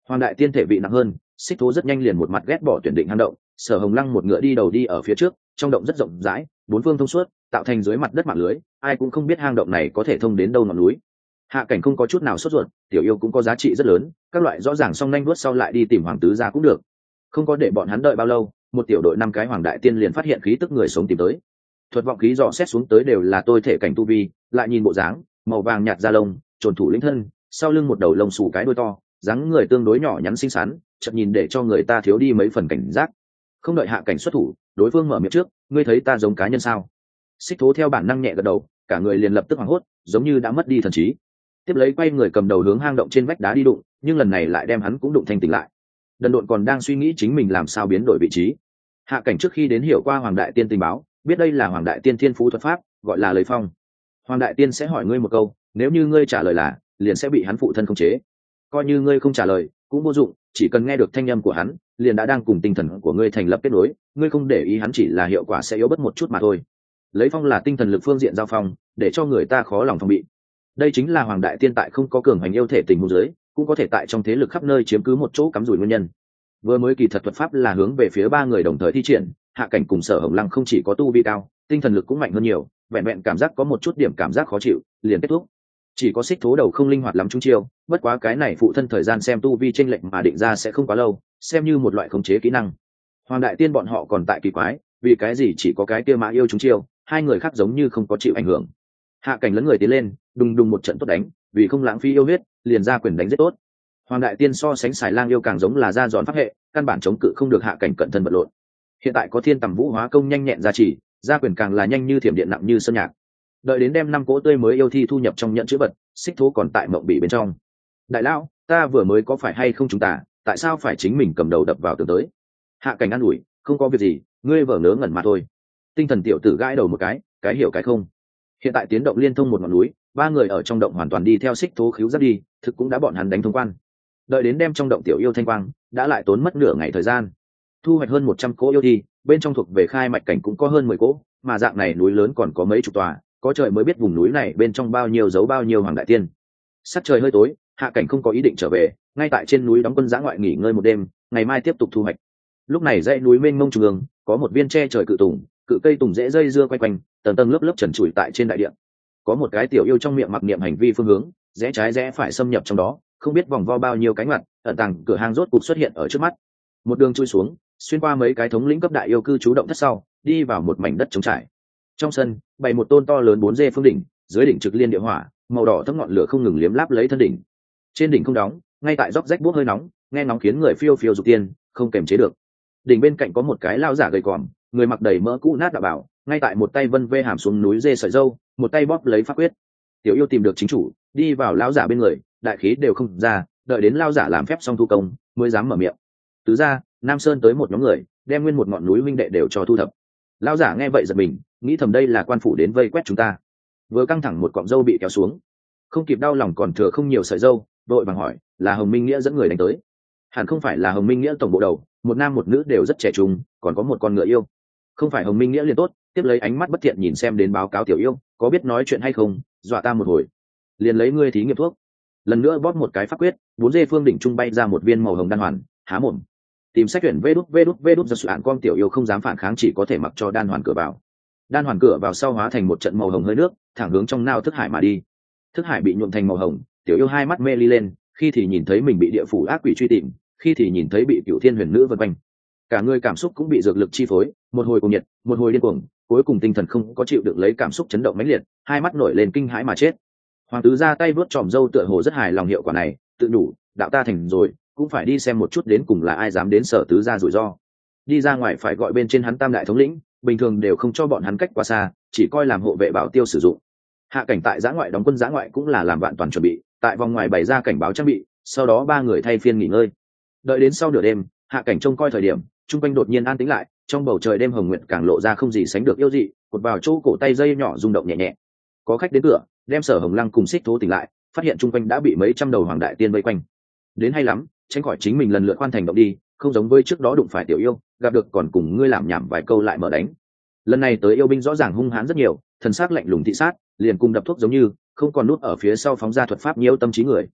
Hoàng đại tiên thể vị nặng hơn, xích thố rất nhanh liền một mặt ghét bỏ tuyển định hang động. Sở Hồng Lăng một ngựa đi đầu đi ở phía trước, trong động rất rộng rãi, bốn phương thông suốt, tạo thành dưới mặt đất mạng lưới, ai cũng không biết hang động này có thể thông đến đâu ngọn núi. Hạ cảnh không có chút nào sốt ruột, tiểu yêu cũng có giá trị rất lớn, các loại rõ ràng xong nhanh vuốt sau lại đi tìm hoàng tứ gia cũng được. Không có để bọn hắn đợi bao lâu, một tiểu đội 5 cái hoàng đại tiên liền phát hiện khí tức người sống tìm tới. Thuật vọng khí dò xét xuống tới đều là tôi thể cảnh tu vi, lại nhìn bộ dáng, màu vàng nhạt da lông, trồn thủ lĩnh thân, sau lưng một đầu lông xù cái đuôi to, dáng người tương đối nhỏ nhắn xinh xắn, chợt nhìn để cho người ta thiếu đi mấy phần cảnh giác. Không đợi hạ cảnh xuất thủ, đối phương mở miệng trước, ngươi thấy ta giống cá nhân sao? Xích thố theo bản năng nhẹ gật đầu, cả người liền lập tức hoảng hốt, giống như đã mất đi thần trí. Tiếp lấy quay người cầm đầu hướng hang động trên vách đá đi đụng, nhưng lần này lại đem hắn cũng đụng thanh tỉnh lại. Đần độn còn đang suy nghĩ chính mình làm sao biến đổi vị trí. Hạ cảnh trước khi đến hiểu qua hoàng đại tiên tình báo, biết đây là hoàng đại tiên thiên phú thuật pháp, gọi là lấy phong. Hoàng đại tiên sẽ hỏi ngươi một câu, nếu như ngươi trả lời là, liền sẽ bị hắn phụ thân khống chế. Coi như ngươi không trả lời, cũng vô dụng, chỉ cần nghe được thanh âm của hắn, liền đã đang cùng tinh thần của ngươi thành lập kết nối, ngươi không để ý hắn chỉ là hiệu quả sẽ yếu bớt một chút mà thôi. Lấy phong là tinh thần lực phương diện giao phong, để cho người ta khó lòng phòng bị. Đây chính là hoàng đại tiên tại không có cường hành yêu thể tình huống dưới, cũng có thể tại trong thế lực khắp nơi chiếm cứ một chỗ cắm rủi nguyên nhân. Vừa mới kỳ thật thuật pháp là hướng về phía ba người đồng thời thi triển, hạ cảnh cùng Sở Hồng Lăng không chỉ có tu vi cao, tinh thần lực cũng mạnh hơn nhiều, vẹn vẹn cảm giác có một chút điểm cảm giác khó chịu, liền kết thúc. Chỉ có xích thố đầu không linh hoạt lắm trúng chiêu, bất quá cái này phụ thân thời gian xem tu vi chênh lệch mà định ra sẽ không quá lâu, xem như một loại khống chế kỹ năng. Hoàng đại tiên bọn họ còn tại kỳ quái, vì cái gì chỉ có cái kia mã yêu trúng chiêu, hai người khác giống như không có chịu ảnh hưởng. Hạ cảnh lấn người tiến lên, đùng đùng một trận tốt đánh, vì không lãng phí yêu huyết, liền ra quyền đánh rất tốt. Hoàng đại tiên so sánh xài lang yêu càng giống là ra giòn pháp hệ, căn bản chống cự không được hạ cảnh cận thân vật lộn. Hiện tại có thiên tầm vũ hóa công nhanh nhẹn ra chỉ, ra quyền càng là nhanh như thiểm điện nặng như sơn nhạc. Đợi đến đem 5 cỗ tươi mới yêu thi thu nhập trong nhận chữ vật, xích thố còn tại mộng bị bên trong. Đại lão, ta vừa mới có phải hay không chúng ta, tại sao phải chính mình cầm đầu đập vào tường tới? Hạ cảnh an ủi, không có việc gì, ngươi vờ ngớ ngẩn mà thôi. Tinh thần tiểu tử gãi đầu một cái hiểu cái không. Hiện tại tiến động liên thông một ngọn núi, ba người ở trong động hoàn toàn đi theo xích thố khíu dắt đi, thực cũng đã bọn hắn đánh thông quan. Đợi đến đem trong động tiểu yêu thanh quang, đã lại tốn mất nửa ngày thời gian. Thu hoạch hơn 100 cỗ yêu thi, bên trong thuộc về khai mạch cảnh cũng có hơn 10 cỗ, mà dạng này núi lớn còn có mấy chục tòa, có trời mới biết vùng núi này bên trong bao nhiêu giấu bao nhiêu hoàng đại tiên. Sắc trời hơi tối, hạ cảnh không có ý định trở về, ngay tại trên núi đóng quân giã ngoại nghỉ ngơi một đêm, ngày mai tiếp tục thu hoạch. Lúc này dãy núi mênh mông trung ương, có một viên tre trời cự tùng, cự cây tùng dễ dây dưa quanh quanh, tầng tầng lớp lớp trần trụi tại trên đại địa. Có một cái tiểu yêu trong miệng mặc niệm hành vi phương hướng, rẽ trái rẽ phải xâm nhập trong đó, không biết vòng vo bao nhiêu cánh mặt, ẩn tàng cửa hang rốt cục xuất hiện ở trước mắt. Một đường chui xuống, xuyên qua mấy cái thống lĩnh cấp đại yêu cư trú động thất sau, đi vào một mảnh đất trống trải. Trong sân, bày một tôn to lớn 4D phương đỉnh, dưới đỉnh trực liên địa hỏa, màu đỏ thấm ngọn lửa không ngừng liếm láp lấy thân đỉnh. Trên đỉnh không đóng, ngay tại róc rách bốc hơi nóng, nghe nóng khiến người phiêu phiêu dục tiên, không kềm chế được. Đỉnh bên cạnh có một cái lao giả gầy còm, người mặc đầy mỡ cũ nát đạo bảo, ngay tại một tay vân vê hàm xuống núi dê sợi dâu, một tay bóp lấy pháp quyết. Tiểu yêu tìm được chính chủ, đi vào lão giả bên người, đại khí đều không ra, đợi đến lão giả làm phép xong thu công, mới dám mở miệng. Tứ ra, Nam Sơn tới một nhóm người, đem nguyên một ngọn núi minh đệ đều cho thu thập. Lão giả nghe vậy giật mình, nghĩ thầm đây là quan phủ đến vây quét chúng ta. Vừa căng thẳng một cọng râu bị kéo xuống, không kịp đau lòng còn thừa không nhiều sợi râu, đội bằng hỏi, là Hồng Minh Nghĩa dẫn người đánh tới? Hẳn không phải là Hồng Minh Nghĩa tổng bộ đầu, một nam một nữ đều rất trẻ trung, còn có một con ngựa yêu. Không phải Hồng Minh Nghĩa liền tốt. Tiếp lấy ánh mắt bất thiện nhìn xem đến báo cáo tiểu yêu, có biết nói chuyện hay không, dọa ta một hồi. Liền lấy ngươi thí nghiệm thuốc. Lần nữa bóp một cái pháp quyết, 4D phương đỉnh trung bay ra một viên màu hồng đan hoàn, há mồm. Tìm sách tuyển vê đút ra sự án con tiểu yêu không dám phản kháng, chỉ có thể mặc cho đan hoàn cửa vào. Đan hoàn cửa vào sau hóa thành một trận màu hồng hơi nước, thẳng hướng trong nao thức hải mà đi. Thức hải bị nhuộm thành màu hồng, tiểu yêu hai mắt mê ly lên, khi thì nhìn thấy mình bị địa phủ ác quỷ truy tìm, khi thì nhìn thấy bị cửu thiên huyền nữ vây quanh. Cả người cảm xúc cũng bị dược lực chi phối, một hồi cuồng nhiệt, một hồi điên cuồng, cuối cùng tinh thần không có chịu được lấy cảm xúc chấn động mãnh liệt, hai mắt nổi lên kinh hãi mà chết. Hoàng tứ ra tay vớt tròm râu tựa hồ rất hài lòng hiệu quả này, tự đủ, đạo ta thành rồi, cũng phải đi xem một chút đến cùng là ai dám đến Sở tứ ra rủi ro. Đi ra ngoài phải gọi bên trên hắn tam đại thống lĩnh, bình thường đều không cho bọn hắn cách quá xa, chỉ coi làm hộ vệ bảo tiêu sử dụng. Hạ cảnh tại giã ngoại đóng quân giã ngoại cũng là làm vạn toàn chuẩn bị, tại vòng ngoài bày ra cảnh báo trang bị, sau đó ba người thay phiên nghỉ ngơi. Đợi đến sau nửa đêm, hạ cảnh trông coi thời điểm, trung quanh đột nhiên an tĩnh lại, trong bầu trời đêm hồng nguyện càng lộ ra không gì sánh được yêu dị, cột vào chỗ cổ tay dây nhỏ rung động nhẹ nhẹ. Có khách đến cửa, đem Sở Hồng Lăng cùng Xích Thố tỉnh lại, phát hiện trung quanh đã bị mấy trăm đầu hoàng đại tiên vây quanh. Đến hay lắm, tránh khỏi chính mình lần lượt khoan thành động đi, không giống với trước đó đụng phải tiểu yêu, gặp được còn cùng ngươi làm nhảm vài câu lại mở đánh. Lần này tới yêu binh rõ ràng hung hãn rất nhiều, thần sắc lạnh lùng thị sát, liền cùng đập thuốc giống như, không còn nút ở phía sau phóng ra thuật pháp nhiễu tâm trí người.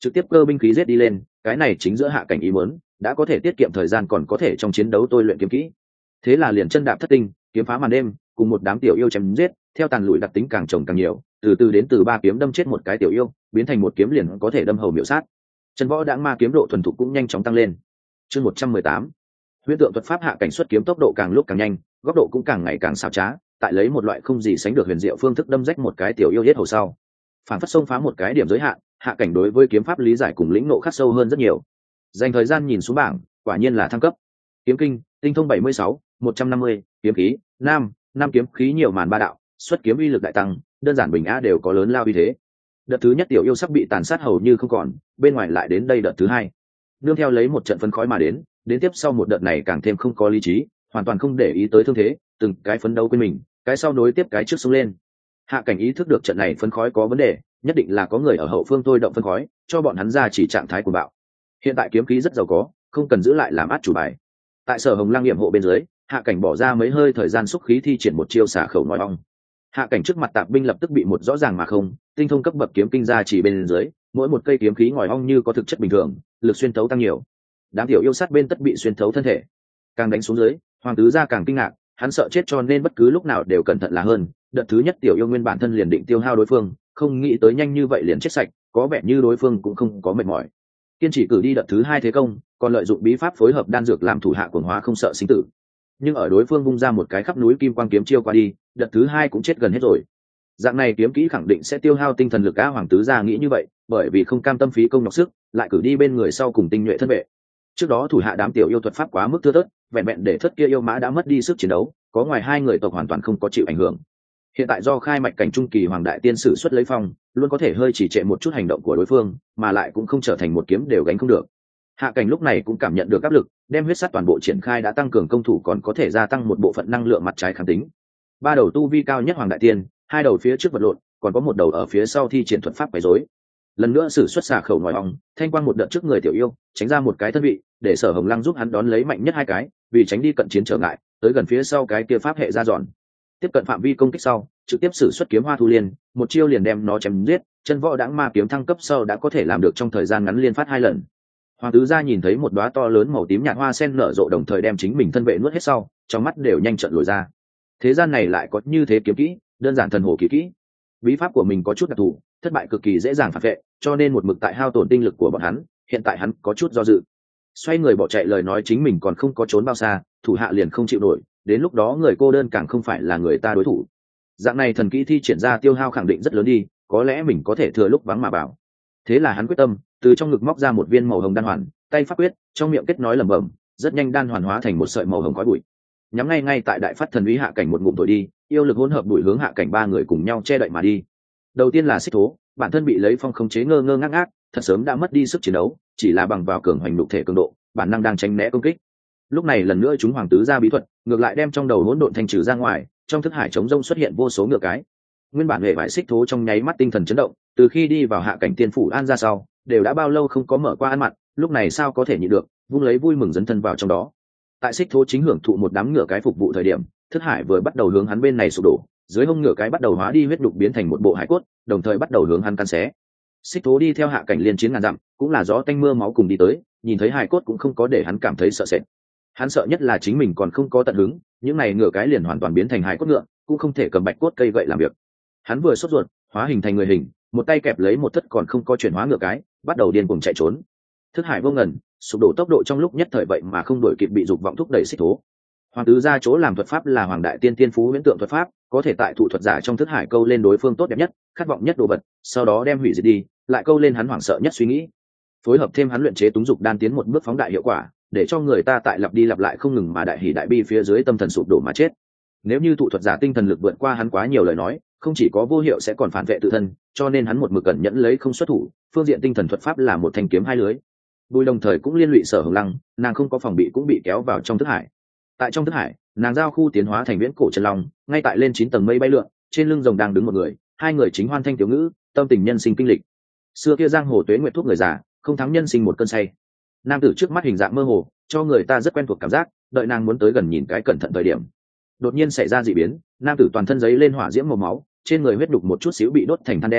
trực tiếp cơ binh khí giết đi lên, cái này chính giữa hạ cảnh ý muốn đã có thể tiết kiệm thời gian, còn có thể trong chiến đấu tôi luyện kiếm kỹ. Thế là liền chân đạp thất tinh, kiếm phá màn đêm, cùng một đám tiểu yêu chém giết, theo tàn lụi đặc tính càng trồng càng nhiều, từ đến từ 3 kiếm đâm chết một cái tiểu yêu, biến thành một kiếm liền có thể đâm hầu miểu sát. Chân võ đãng ma kiếm độ thuần thục cũng nhanh chóng tăng lên. Chương 118. Huyễn tượng thuật pháp hạ cảnh xuất kiếm tốc độ càng lúc càng nhanh, góc độ cũng càng ngày càng xảo trá, tại lấy một loại không gì sánh được huyền diệu phương thức đâm rách một cái tiểu yêu yết hầu sau. Phản phất xông phá một cái điểm giới hạn, hạ cảnh đối với kiếm pháp lý giải cùng lĩnh ngộ khắc sâu hơn rất nhiều. Dành thời gian nhìn xuống bảng, quả nhiên là thăng cấp. Kiếm kinh, tinh thông 76, 150, kiếm khí, năm kiếm khí nhiều màn ba đạo, xuất kiếm uy lực đại tăng, đơn giản bình a đều có lớn lao uy thế. Đợt thứ nhất tiểu yêu sắp bị tàn sát hầu như không còn, bên ngoài lại đến đây đợt thứ hai. Nương theo lấy một trận phấn khói mà đến tiếp sau một đợt này càng thêm không có lý trí, hoàn toàn không để ý tới thương thế, từng cái phấn đấu quên mình, cái sau nối tiếp cái trước xông lên. Hạ cảnh ý thức được trận này phấn khói có vấn đề, nhất định là có người ở hậu phương thôi động phấn khói, cho bọn hắn ra chỉ trạng thái của bạo. Hiện tại kiếm khí rất giàu có, không cần giữ lại làm át chủ bài. Tại Sở Hồng Lang nghiệm hộ bên dưới, hạ cảnh bỏ ra mấy hơi thời gian xúc khí thi triển một chiêu xả khẩu ngòi ong. Hạ cảnh trước mặt tạp binh lập tức bị một rõ ràng mà không tinh thông cấp bậc kiếm kinh ra chỉ bên dưới, mỗi một cây kiếm khí ngòi ong như có thực chất bình thường, lực xuyên thấu tăng nhiều. Đám tiểu yêu sát bên tất bị xuyên thấu thân thể. Càng đánh xuống dưới, hoàng tứ gia càng kinh ngạc, hắn sợ chết cho nên bất cứ lúc nào đều cẩn thận là hơn. Đợt thứ nhất tiểu yêu nguyên bản thân liền định tiêu hao đối phương, không nghĩ tới nhanh như vậy liền chết sạch, có vẻ như đối phương cũng không có mệt mỏi. Kiên chỉ cử đi đợt thứ hai thế công, còn lợi dụng bí pháp phối hợp đan dược làm thủ hạ cuồng hóa không sợ sinh tử. Nhưng ở đối phương vung ra một cái khắp núi kim quang kiếm chiêu qua đi, đợt thứ hai cũng chết gần hết rồi. Dạng này kiếm kỹ khẳng định sẽ tiêu hao tinh thần lực á, hoàng tứ gia nghĩ như vậy, bởi vì không cam tâm phí công nhọc sức, lại cử đi bên người sau cùng tinh nhuệ thân vệ. Trước đó thủ hạ đám tiểu yêu thuật pháp quá mức thưa thớt, vẹn vẹn để thất kia yêu mã đã mất đi sức chiến đấu, có ngoài 2 người tộc hoàn toàn không có chịu ảnh hưởng. Hiện tại do khai mạch cảnh trung kỳ hoàng đại tiên sử xuất lấy phong, luôn có thể hơi chỉ trệ một chút hành động của đối phương, mà lại cũng không trở thành một kiếm đều gánh không được. Hạ cảnh lúc này cũng cảm nhận được áp lực, đem huyết sắt toàn bộ triển khai đã tăng cường công thủ, còn có thể gia tăng một bộ phận năng lượng mặt trái kháng tính. 3 đầu tu vi cao nhất hoàng đại tiên, 2 đầu phía trước vật lộn, còn có một đầu ở phía sau thi triển thuật pháp quấy rối. Lần nữa sử xuất xà khẩu ngòi ong, thanh quang một đợt trước người tiểu yêu, tránh ra một cái thân vị, để Sở Hồng Lăng giúp hắn đón lấy mạnh nhất 2 cái, vì tránh đi cận chiến trở ngại, tới gần phía sau cái kia pháp hệ ra dọn. Tiếp cận phạm vi công kích sau, trực tiếp sử xuất kiếm hoa thu liên, một chiêu liền đem nó chém giết. Chân võ đãng ma kiếm thăng cấp sau đã có thể làm được trong thời gian ngắn liên phát 2 lần. Hoàng tứ gia nhìn thấy một đóa to lớn màu tím nhạt hoa sen nở rộ, đồng thời đem chính mình thân vệ nuốt hết sau, trong mắt đều nhanh trận lồi ra. Thế gian này lại có như thế kiếm kỹ, đơn giản thần hồ kỳ kỹ. Bí pháp của mình có chút đặc thù, thất bại cực kỳ dễ dàng phản vệ, cho nên một mực tại hao tổn tinh lực của bọn hắn. Hiện tại hắn có chút do dự, xoay người bỏ chạy, lời nói chính mình còn không có trốn bao xa, thủ hạ liền không chịu nổi, đến lúc đó người cô đơn càng không phải là người ta đối thủ. Dạng này thần kỹ thi triển ra tiêu hao khẳng định rất lớn đi, có lẽ mình có thể thừa lúc vắng mà bảo. Thế là hắn quyết tâm, từ trong ngực móc ra một viên màu hồng đan hoàn, tay pháp quyết, trong miệng kết nói lẩm bẩm, rất nhanh đan hoàn hóa thành một sợi màu hồng khói bụi, nhắm ngay tại đại phát thần uy hạ cảnh một ngụm thổi đi, yêu lực hỗn hợp bụi hướng hạ cảnh 3 người cùng nhau che đậy mà đi. Đầu tiên là Xích Thố, bản thân bị lấy phong khống chế ngơ ngơ ngác ngác, thật sớm đã mất đi sức chiến đấu, chỉ là bằng vào cường hoành nhục thể cường độ, bản năng đang tránh né công kích. Lúc này lần nữa chúng hoàng tứ gia bí thuật, ngược lại đem trong đầu hỗn độn thanh trừ ra ngoài, trong thức hải trống rông xuất hiện vô số ngựa cái. Nguyên bản hệ bại Xích Thố trong nháy mắt tinh thần chấn động, từ khi đi vào hạ cảnh tiên phủ an ra sau, đều đã bao lâu không có mở qua ăn mặn, lúc này sao có thể nhịn được, vung lấy vui mừng dấn thân vào trong đó. Tại Xích Thố chính hưởng thụ một đám ngựa cái phục vụ thời điểm, thức hải vừa bắt đầu hướng hắn bên này sụp đổ, dưới hông ngựa cái bắt đầu hóa đi huyết đục biến thành một bộ hải cốt, đồng thời bắt đầu hướng hắn căn xé. Xích Thố đi theo hạ cảnh liên chiến ngàn dặm, cũng là gió tanh mưa máu cùng đi tới, nhìn thấy hải cốt cũng không có để hắn cảm thấy sợ sệt. Hắn sợ nhất là chính mình còn không có tận hứng, những này ngựa cái liền hoàn toàn biến thành hải cốt ngựa, cũng không thể cầm bạch cốt cây gậy làm việc. Hắn vừa sốt ruột, hóa hình thành người hình, một tay kẹp lấy một thất còn không có chuyển hóa ngựa cái, bắt đầu điên cuồng chạy trốn. Thức hải vô ngần, sụp đổ tốc độ trong lúc nhất thời vậy mà không đuổi kịp bị dục vọng thúc đẩy Xích Thố. Hoàng tứ gia chỗ làm thuật pháp là hoàng đại tiên tiên phú huyễn tượng thuật pháp, có thể tại thủ thuật giả trong thức hải câu lên đối phương tốt đẹp nhất, khát vọng nhất đồ vật, sau đó đem hủy diệt đi, lại câu lên hắn hoảng sợ nhất suy nghĩ. Phối hợp thêm hắn luyện chế túng dục đan tiến một bước phóng đại hiệu quả, để cho người ta tại lặp đi lặp lại không ngừng mà đại hỉ đại bi phía dưới tâm thần sụp đổ mà chết. Nếu như thủ thuật giả tinh thần lực vượt qua hắn quá nhiều lời nói, không chỉ có vô hiệu sẽ còn phản vệ tự thân, cho nên hắn một mực cẩn nhẫn lấy không xuất thủ, phương diện tinh thần thuật pháp là một thanh kiếm hai lưới. Bùi đồng thời cũng liên lụy Sở Hồng Lăng, nàng không có phòng bị cũng bị kéo vào trong thức hải. Tại trong thức hải, nàng giao khu tiến hóa thành viễn cổ chân long, ngay tại lên 9 tầng mây bay lượn, trên lưng rồng đang đứng một người, 2 người chính hoan thanh tiểu ngữ, tâm tình nhân sinh kinh lịch. Xưa kia giang hồ tuế nguyệt thuốc người già, không thắng nhân sinh một cơn say. Nam tử trước mắt hình dạng mơ hồ, cho người ta rất quen thuộc cảm giác, đợi nàng muốn tới gần nhìn cái cẩn thận thời điểm, đột nhiên xảy ra dị biến, nam tử toàn thân giấy lên hỏa diễm màu máu, trên người huyết đục một chút xíu bị đốt thành than đen,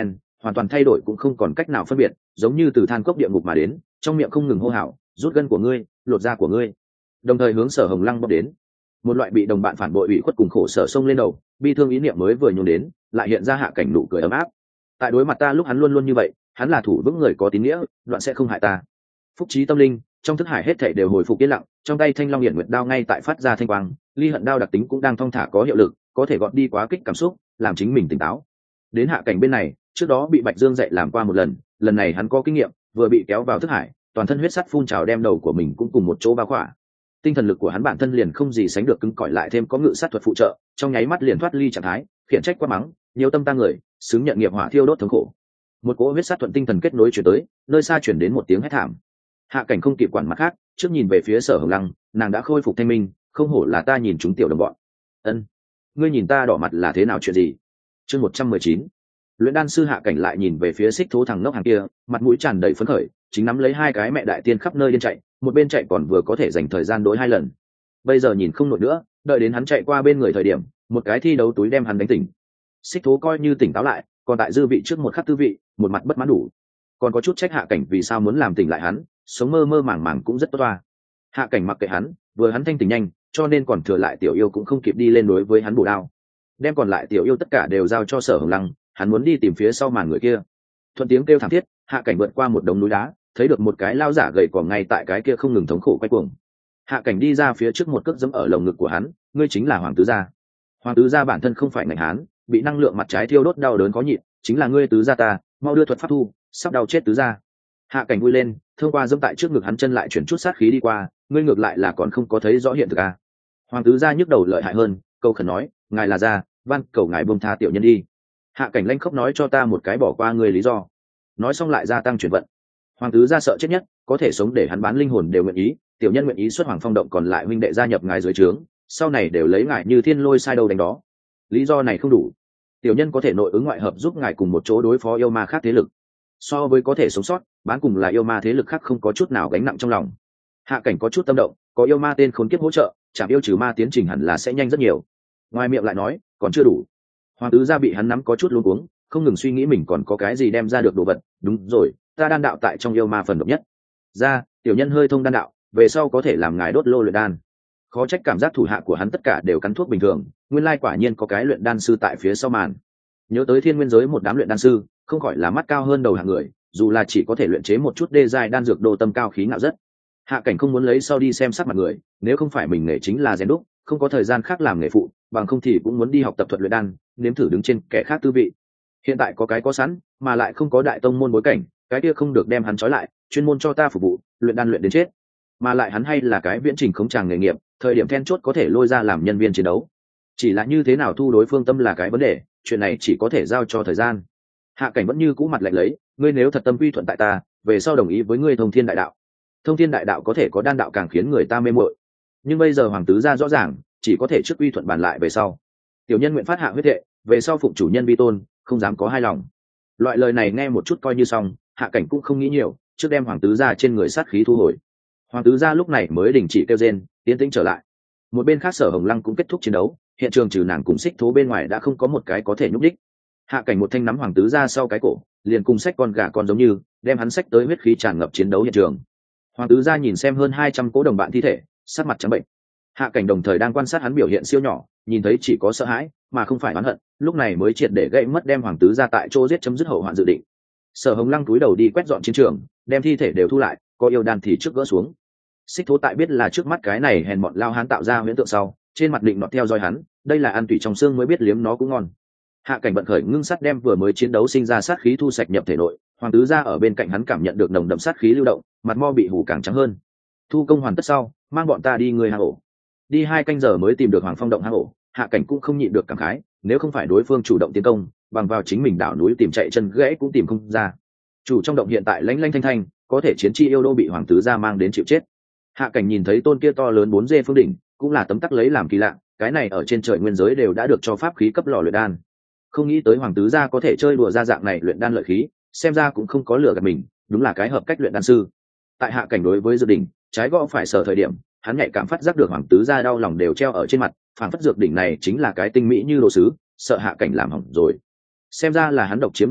hoàn toàn thay đổi cũng không còn cách nào phân biệt, giống như từ than cốc địa ngục mà đến, trong miệng không ngừng hô hào, rút gân của ngươi, lột da của ngươi, đồng thời hướng Sở Hồng Lăng bóp đến. Một loại bị đồng bạn phản bội ủy khuất cùng khổ sở xông lên đầu, bi thương ý niệm mới vừa nhung đến, lại hiện ra Hạ Cảnh nụ cười ấm áp. Tại đối mặt ta lúc hắn luôn luôn như vậy, hắn là thủ vững người có tín nghĩa, đoạn sẽ không hại ta. Phúc trí tâm linh, trong thức hải hết thảy đều hồi phục yên lặng, trong tay Thanh Long Hiển Nguyệt đao ngay tại phát ra thanh quang, ly hận đao đặc tính cũng đang thong thả có hiệu lực, có thể gọt đi quá kích cảm xúc, làm chính mình tỉnh táo. Đến Hạ Cảnh bên này, trước đó bị Bạch Dương dạy làm qua một lần, lần này hắn có kinh nghiệm, vừa bị kéo vào thức hải, toàn thân huyết sắt phun trào đem đầu của mình cũng cùng một chỗ bao khỏa. Tinh thần lực của hắn bản thân liền không gì sánh được cứng cỏi, lại thêm có ngự sát thuật phụ trợ, trong nháy mắt liền thoát ly trạng thái, khiển trách quá mắng, nhiều tâm ta người, xứng nhận nghiệp hỏa thiêu đốt thống khổ. Một cỗ huyết sát thuận tinh thần kết nối chuyển tới, nơi xa chuyển đến một tiếng hét thảm. Hạ Cảnh không kịp quản mặt khác, trước nhìn về phía Sở Hồng Lăng, nàng đã khôi phục thanh minh, không hổ là ta nhìn chúng tiểu đồng bọn. Ân, ngươi nhìn ta đỏ mặt là thế nào, chuyện gì? Chương 119. Luyện đan sư Hạ Cảnh lại nhìn về phía Xích Thố thằng ngốc hàng kia, mặt mũi tràn đầy phấn khởi, chính nắm lấy hai cái mẹ đại tiên khắp nơi điên chạy, một bên chạy còn vừa có thể dành thời gian đối hai lần. Bây giờ nhìn không nổi nữa, đợi đến hắn chạy qua bên người thời điểm, một cái thi đấu túi đem hắn đánh tỉnh. Xích Thố coi như tỉnh táo lại, còn tại dư vị trước một khắc tư vị, một mặt bất mãn đủ, còn có chút trách Hạ Cảnh vì sao muốn làm tỉnh lại hắn, sống mơ mơ màng màng cũng rất tốt toa. Hạ Cảnh mặc kệ hắn, vừa hắn thanh tỉnh nhanh, cho nên còn thừa lại tiểu yêu cũng không kịp đi lên đối với hắn bổ đao, đem còn lại tiểu yêu tất cả đều giao cho Sở Hồng Lăng, hắn muốn đi tìm phía sau màn người kia. Thuận tiếng kêu thảm thiết, Hạ Cảnh vượt qua một đống núi đá, thấy được một cái lao giả gầy còm ngay tại cái kia không ngừng thống khổ quay cuồng. Hạ Cảnh đi ra phía trước một cước giẫm ở lồng ngực của hắn, ngươi chính là Hoàng Tứ Gia. Hoàng Tứ Gia bản thân không phải ngành hán, bị năng lượng mặt trái thiêu đốt đau đớn khó nhịn, chính là ngươi Tứ Gia ta, mau đưa thuật pháp thu, sắp đau chết Tứ Gia. Hạ Cảnh vui lên, thông qua giẫm tại trước ngực hắn chân lại chuyển chút sát khí đi qua, ngươi ngược lại là còn không có thấy rõ hiện thực à? Hoàng Tứ Gia nhức đầu lợi hại hơn, câu khẩn nói, ngài là gia, van cầu ngài buông tha tiểu nhân đi. Hạ Cảnh lanh khóc nói cho ta một cái bỏ qua người lý do. Nói xong lại gia tăng chuyển vận. Hoàng Tứ Gia sợ chết nhất, có thể sống để hắn bán linh hồn đều nguyện ý, tiểu nhân nguyện ý xuất Hoàng Phong động, còn lại huynh đệ gia nhập ngài dưới trướng, sau này đều lấy ngài như thiên lôi sai đâu đánh đó. Lý do này không đủ, tiểu nhân có thể nội ứng ngoại hợp giúp ngài cùng một chỗ đối phó yêu ma khác thế lực. So với có thể sống sót, bán cùng là yêu ma thế lực khác không có chút nào gánh nặng trong lòng. Hạ Cảnh có chút tâm động, có yêu ma tên khốn kiếp hỗ trợ, chạm yêu trừ ma tiến trình hẳn là sẽ nhanh rất nhiều. Ngoài miệng lại nói, còn chưa đủ. Hoàng Tứ Gia bị hắn nắm có chút luống cuống, không ngừng suy nghĩ mình còn có cái gì đem ra được đồ vật. Đúng rồi, ta đan đạo tại trong yêu ma phần độc nhất. Ra, tiểu nhân hơi thông đan đạo, về sau có thể làm ngài đốt lô luyện đan. Khó trách cảm giác thủ hạ của hắn tất cả đều cắn thuốc bình thường, nguyên lai quả nhiên có cái luyện đan sư tại phía sau màn. Nhớ tới thiên nguyên giới một đám luyện đan sư, không khỏi là mắt cao hơn đầu hạng người, dù là chỉ có thể luyện chế một chút đê giai đan dược đồ tâm cao khí ngạo rất. Hạ Cảnh không muốn lấy sau đi xem sắc mặt người, nếu không phải mình nghề chính là rèn đúc, không có thời gian khác làm nghề phụ, bằng không thì cũng muốn đi học tập thuật luyện đan, nếm thử đứng trên kẻ khác tư vị. Hiện tại có cái có sẵn, mà lại không có đại tông môn bối cảnh, cái kia không được đem hắn trói lại, chuyên môn cho ta phục vụ, luyện đan luyện đến chết. Mà lại hắn hay là cái viễn trình khống tràng nghề nghiệp, thời điểm then chốt có thể lôi ra làm nhân viên chiến đấu. Chỉ là như thế nào thu đối phương tâm là cái vấn đề, chuyện này chỉ có thể giao cho thời gian. Hạ Cảnh vẫn như cũ mặt lạnh lấy, ngươi nếu thật tâm quy thuận tại ta, về sau đồng ý với ngươi thông thiên đại đạo. Thông thiên đại đạo có thể có đan đạo càng khiến người ta mê muội, nhưng bây giờ Hoàng Tứ Gia rõ ràng, chỉ có thể trước quy thuận bàn lại về sau. Tiểu nhân nguyện phát hạ huyết thệ, về sau phụng chủ nhân vi tôn, không dám có hai lòng. Loại lời này nghe một chút coi như xong, Hạ Cảnh cũng không nghĩ nhiều, trước đem Hoàng Tứ Gia trên người sát khí thu hồi. Hoàng Tứ Gia lúc này mới đình chỉ kêu rên, tiến tĩnh trở lại. Một bên khác Sở Hồng Lăng cũng kết thúc chiến đấu, hiện trường trừ nàng cùng Xích Thố bên ngoài đã không có một cái có thể nhúc đích. Hạ Cảnh một thanh nắm Hoàng Tứ Gia sau cái cổ, liền cùng xách con gà con giống như, đem hắn xách tới huyết khí tràn ngập chiến đấu hiện trường. Hoàng Tứ Gia nhìn xem hơn 200 cố đồng bạn thi thể, sắc mặt trắng bệnh. Hạ Cảnh đồng thời đang quan sát hắn biểu hiện siêu nhỏ, nhìn thấy chỉ có sợ hãi mà không phải oán hận, lúc này mới triệt để gãy mất đem Hoàng Tứ Gia tại chỗ giết chấm dứt hậu hoạn dự định. Sở Hồng Lăng cúi đầu đi quét dọn chiến trường, đem thi thể đều thu lại, có yêu đan thì trước gỡ xuống. Xích Thố tại biết là trước mắt cái này hèn mọn lao hán tạo ra huyễn tượng sau, trên mặt định nọt theo dõi hắn, đây là ăn tủy trong xương mới biết liếm nó cũng ngon. Hạ Cảnh bận khởi ngưng sắt đem vừa mới chiến đấu sinh ra sát khí thu sạch nhập thể nội, Hoàng Tứ Gia ở bên cạnh hắn cảm nhận được nồng đậm sát khí lưu động, mặt mo bị hủ càng trắng hơn. Thu công hoàn tất sau, mang bọn ta đi người hang ổ. Đi 2 canh giờ mới tìm được Hoàng Phong động hang ổ, Hạ Cảnh cũng không nhịn được cảm khái, nếu không phải đối phương chủ động tiến công, bằng vào chính mình đảo núi tìm chạy chân gãy cũng tìm không ra. Chủ trong động hiện tại lanh lanh thanh thanh, có thể chiến chi yêu đô bị Hoàng Tứ Gia mang đến chịu chết. Hạ Cảnh nhìn thấy tôn kia to lớn 4D phương đỉnh, cũng là tấm tắc lấy làm kỳ lạ, cái này ở trên trời nguyên giới đều đã được cho pháp khí cấp lò luyện đan. Không nghĩ tới Hoàng Tứ Gia có thể chơi đùa ra dạng này luyện đan lợi khí, xem ra cũng không có lừa gạt mình, đúng là cái hợp cách luyện đan sư. Tại Hạ Cảnh đối với dược đỉnh, trái gõ phải sờ thời điểm, hắn nhạy cảm phát giác được Hoàng Tứ Gia đau lòng đều treo ở trên mặt, phảng phất dược đỉnh này chính là cái tinh mỹ như đồ sứ, sợ Hạ Cảnh làm hỏng rồi. Xem ra là hắn độc chiếm đồ vật,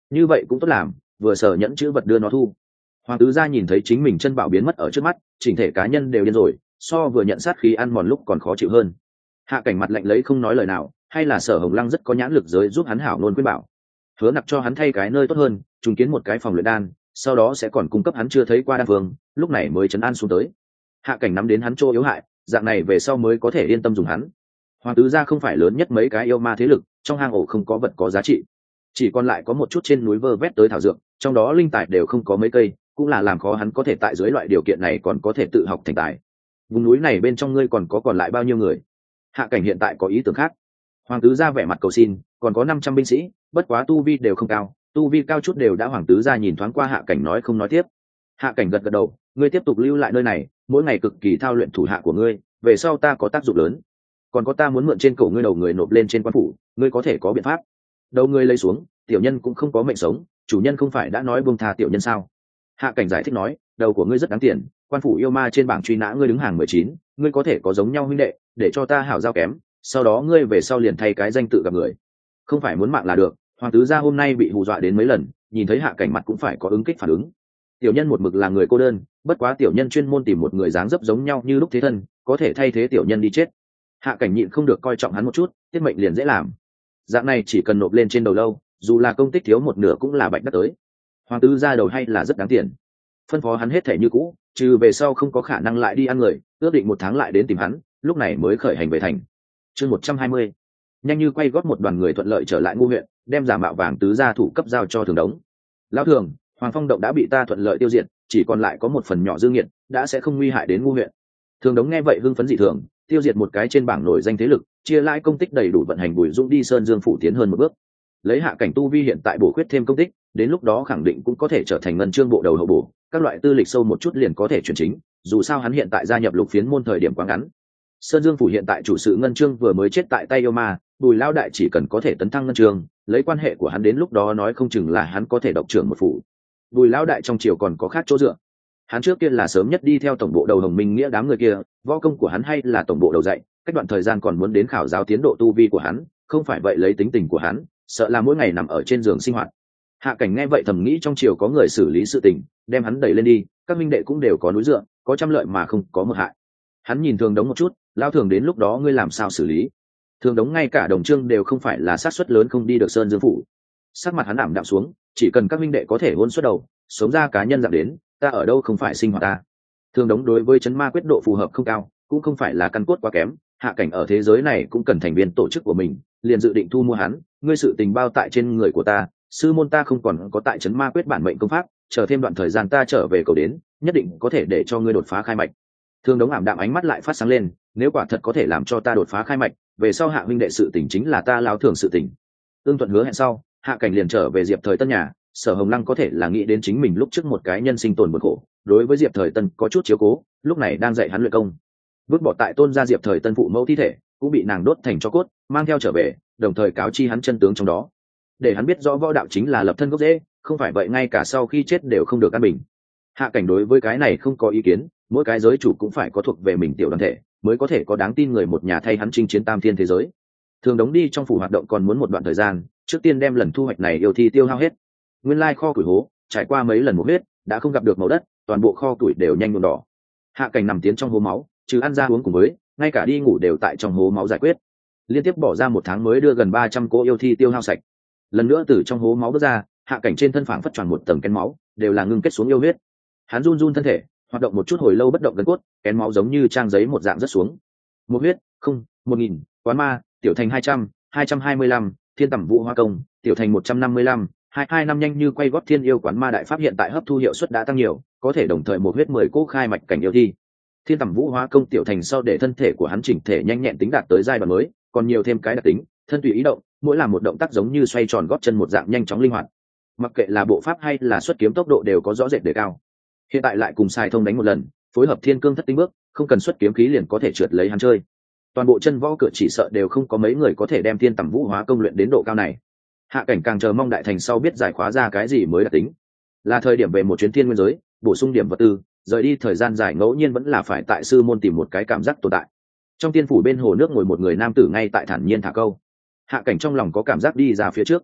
như vậy cũng tốt làm, vừa sở nhẫn chữ vật đưa nó thu. Hoàng tứ gia nhìn thấy chính mình chân bảo biến mất ở trước mắt, chỉnh thể cá nhân đều điên rồi, so vừa nhận sát khí ăn mòn lúc còn khó chịu hơn. Hạ cảnh mặt lạnh lấy không nói lời nào, hay là Sở Hồng Lăng rất có nhãn lực giới giúp hắn hảo nôn khuyên bảo, hứa nặc cho hắn thay cái nơi tốt hơn, trùng kiến một cái phòng luyện đan, sau đó sẽ còn cung cấp hắn chưa thấy qua đan phương, lúc này mới trấn an xuống tới. Hạ cảnh nắm đến hắn chỗ yếu hại, dạng này về sau mới có thể yên tâm dùng hắn. Hoàng tứ gia không phải lớn nhất mấy cái yêu ma thế lực, trong hang ổ không có vật có giá trị, chỉ còn lại có một chút trên núi vơ vét tới thảo dược, trong đó linh tài đều không có mấy cây, cũng là làm khó hắn có thể tại dưới loại điều kiện này còn có thể tự học thành tài. Vùng núi này bên trong ngươi còn lại bao nhiêu người? Hạ cảnh hiện tại có ý tưởng khác. Hoàng tứ gia vẻ mặt cầu xin, còn có 500 binh sĩ, bất quá tu vi đều không cao, tu vi cao chút đều đã Hoàng tứ gia nhìn thoáng qua Hạ cảnh nói không nói tiếp. Hạ cảnh gật gật đầu, ngươi tiếp tục lưu lại nơi này, mỗi ngày cực kỳ thao luyện thủ hạ của ngươi, về sau ta có tác dụng lớn. Còn có ta muốn mượn trên cổ ngươi đầu người nộp lên trên quan phủ, ngươi có thể có biện pháp. Đầu ngươi lấy xuống, tiểu nhân cũng không có mệnh sống, chủ nhân không phải đã nói buông tha tiểu nhân sao? Hạ cảnh giải thích nói, đầu của ngươi rất đáng tiền, quan phủ yêu ma trên bảng truy nã ngươi đứng hàng 19, ngươi có thể có giống nhau huynh đệ, để cho ta hảo giao kém, sau đó ngươi về sau liền thay cái danh tự gặp người, không phải muốn mạng là được. Hoàng tứ gia hôm nay bị hù dọa đến mấy lần, nhìn thấy Hạ cảnh mặt cũng phải có ứng kích phản ứng. Tiểu nhân một mực là người cô đơn, bất quá tiểu nhân chuyên môn tìm một người dáng dấp giống nhau như lúc thế thân, có thể thay thế tiểu nhân đi chết. Hạ cảnh nhịn không được coi trọng hắn một chút, tiết mệnh liền dễ làm, dạng này chỉ cần nộp lên trên đầu lâu, dù là công tích thiếu một nửa cũng là bạch đất tới. Hoàng tứ gia đầu hay là rất đáng tiền, phân phó hắn hết thể như cũ, trừ về sau không có khả năng lại đi ăn người, ước định 1 tháng lại đến tìm hắn, lúc này mới khởi hành về thành. Chương 120. Nhanh như quay gót một đoàn người thuận lợi trở lại Ngô huyện, đem giả mạo vàng tứ gia thủ cấp giao cho Thường Đống. Lão Thường, Hoàng Phong động đã bị ta thuận lợi tiêu diệt, chỉ còn lại có một phần nhỏ dư nghiệt, đã sẽ không nguy hại đến Ngô huyện. Thường Đống nghe vậy hưng phấn dị thường, tiêu diệt một cái trên bảng nổi danh thế lực, chia lãi công tích đầy đủ vận hành Bùi Dũng đi Sơn Dương phủ tiến hơn một bước. Lấy Hạ cảnh tu vi hiện tại bổ khuyết thêm công tích, đến lúc đó khẳng định cũng có thể trở thành ngân chương bộ đầu hậu bổ, các loại tư lịch sâu một chút liền có thể chuyển chính, dù sao hắn hiện tại gia nhập lục phiến môn thời điểm quá ngắn. Sơn Dương phủ hiện tại chủ sự ngân chương vừa mới chết tại tay yêu ma, Bùi lão đại chỉ cần có thể tấn thăng ngân chương, lấy quan hệ của hắn đến lúc đó nói không chừng là hắn có thể độc trưởng một phủ. Bùi lão đại trong triều còn có khác chỗ dựa, hắn trước kia là sớm nhất đi theo tổng bộ đầu Hồng Minh Nghĩa đám người kia, võ công của hắn hay là tổng bộ đầu dạy, cách đoạn thời gian còn muốn đến khảo giáo tiến độ tu vi của hắn, không phải vậy lấy tính tình của hắn, sợ là mỗi ngày nằm ở trên giường sinh hoạt. Hạ cảnh nghe vậy thầm nghĩ trong triều có người xử lý sự tình, đem hắn đẩy lên đi, các minh đệ cũng đều có núi dựa, có trăm lợi mà không có một hại. Hắn nhìn Thường Đống một chút, lao Thường đến lúc đó ngươi làm sao xử lý? Thường Đống ngay cả đồng trương đều không phải là sát suất lớn không đi được Sơn Dương phủ. Sắc mặt hắn ảm đạm xuống, chỉ cần các minh đệ có thể hôn xuất đầu, sống ra cá nhân dạng đến, ta ở đâu không phải sinh hoạt ta. Thường Đống đối với chấn ma quyết độ phù hợp không cao, cũng không phải là căn cốt quá kém, Hạ cảnh ở thế giới này cũng cần thành viên tổ chức của mình, liền dự định thu mua hắn, ngươi sự tình bao tại trên người của ta, sư môn ta không còn có tại chấn ma quyết bản mệnh công pháp, chờ thêm đoạn thời gian ta trở về cầu đến, nhất định có thể để cho ngươi đột phá khai mạch. Thường Đống ảm đạm ánh mắt lại phát sáng lên, nếu quả thật có thể làm cho ta đột phá khai mạch, về sau Hạ huynh đệ sự tình chính là ta lao Thường sự tình. Ưng thuận hứa hẹn sau, Hạ cảnh liền trở về Diệp Thời Tân nhà. Sở Hồng Lăng có thể là nghĩ đến chính mình lúc trước một cái nhân sinh tồn bực khổ, đối với Diệp Thời Tân có chút chiếu cố, lúc này đang dạy hắn luyện công. Vứt bỏ tại tôn gia Diệp Thời Tân phụ mẫu thi thể, cũng bị nàng đốt thành tro cốt, mang theo trở về, đồng thời cáo chi hắn chân tướng trong đó, để hắn biết rõ võ đạo chính là lập thân gốc rễ, không phải vậy ngay cả sau khi chết đều không được an bình. Hạ cảnh đối với cái này không có ý kiến, mỗi cái giới chủ cũng phải có thuộc về mình tiểu đoàn thể, mới có thể có đáng tin người một nhà thay hắn chinh chiến tam thiên thế giới. Thường Đống đi trong phủ hoạt động còn muốn một đoạn thời gian, trước tiên đem lần thu hoạch này yêu thi tiêu hao hết. Nguyên lai kho củi hố, trải qua mấy lần một huyết, đã không gặp được màu đất, toàn bộ kho củi đều nhanh nhuộm đỏ. Hạ cảnh nằm tiến trong hố máu, trừ ăn ra uống cùng với, ngay cả đi ngủ đều tại trong hố máu giải quyết. Liên tiếp bỏ ra 1 tháng mới đưa gần 300 cỗ yêu thi tiêu hao sạch. Lần nữa từ trong hố máu bước ra, Hạ cảnh trên thân phảng phất tròn một tầng kén máu, đều là ngưng kết xuống yêu huyết. Hắn run run thân thể, hoạt động một chút hồi lâu bất động gần cốt, kén máu giống như trang giấy một dạng rất xuống. Một huyết, không, 1000, quán ma, tiểu thành 200, 225, thiên tẩm vũ hoa công, tiểu thành 155, 22 năm nhanh như quay gót thiên yêu quán ma đại pháp hiện tại hấp thu hiệu suất đã tăng nhiều, có thể đồng thời một huyết 10 cỗ khai mạch cảnh yêu thi. Thiên tẩm vũ hóa công tiểu thành sau để thân thể của hắn chỉnh thể nhanh nhẹn tính đạt tới giai đoạn mới, còn nhiều thêm cái đặc tính, thân tùy ý động, mỗi làm một động tác giống như xoay tròn gót chân một dạng nhanh chóng linh hoạt. Mặc kệ là bộ pháp hay là xuất kiếm tốc độ đều có rõ rệt đề cao. Hiện tại lại cùng xài thông đánh một lần, phối hợp thiên cương thất tinh bước, không cần xuất kiếm khí liền có thể trượt lấy hắn chơi. Toàn bộ chân võ cửa chỉ sợ đều không có mấy người có thể đem thiên tẩm vũ hóa công luyện đến độ cao này. Hạ cảnh càng chờ mong đại thành sau biết giải khóa ra cái gì mới đặc tính. Là thời điểm về một chuyến thiên nguyên giới, bổ sung điểm vật tư, rời đi thời gian dài ngẫu nhiên vẫn là phải tại sư môn tìm một cái cảm giác tồn tại. Trong tiên phủ bên hồ nước ngồi một người nam tử ngay tại thản nhiên thả câu. Hạ cảnh trong lòng có cảm giác đi ra phía trước.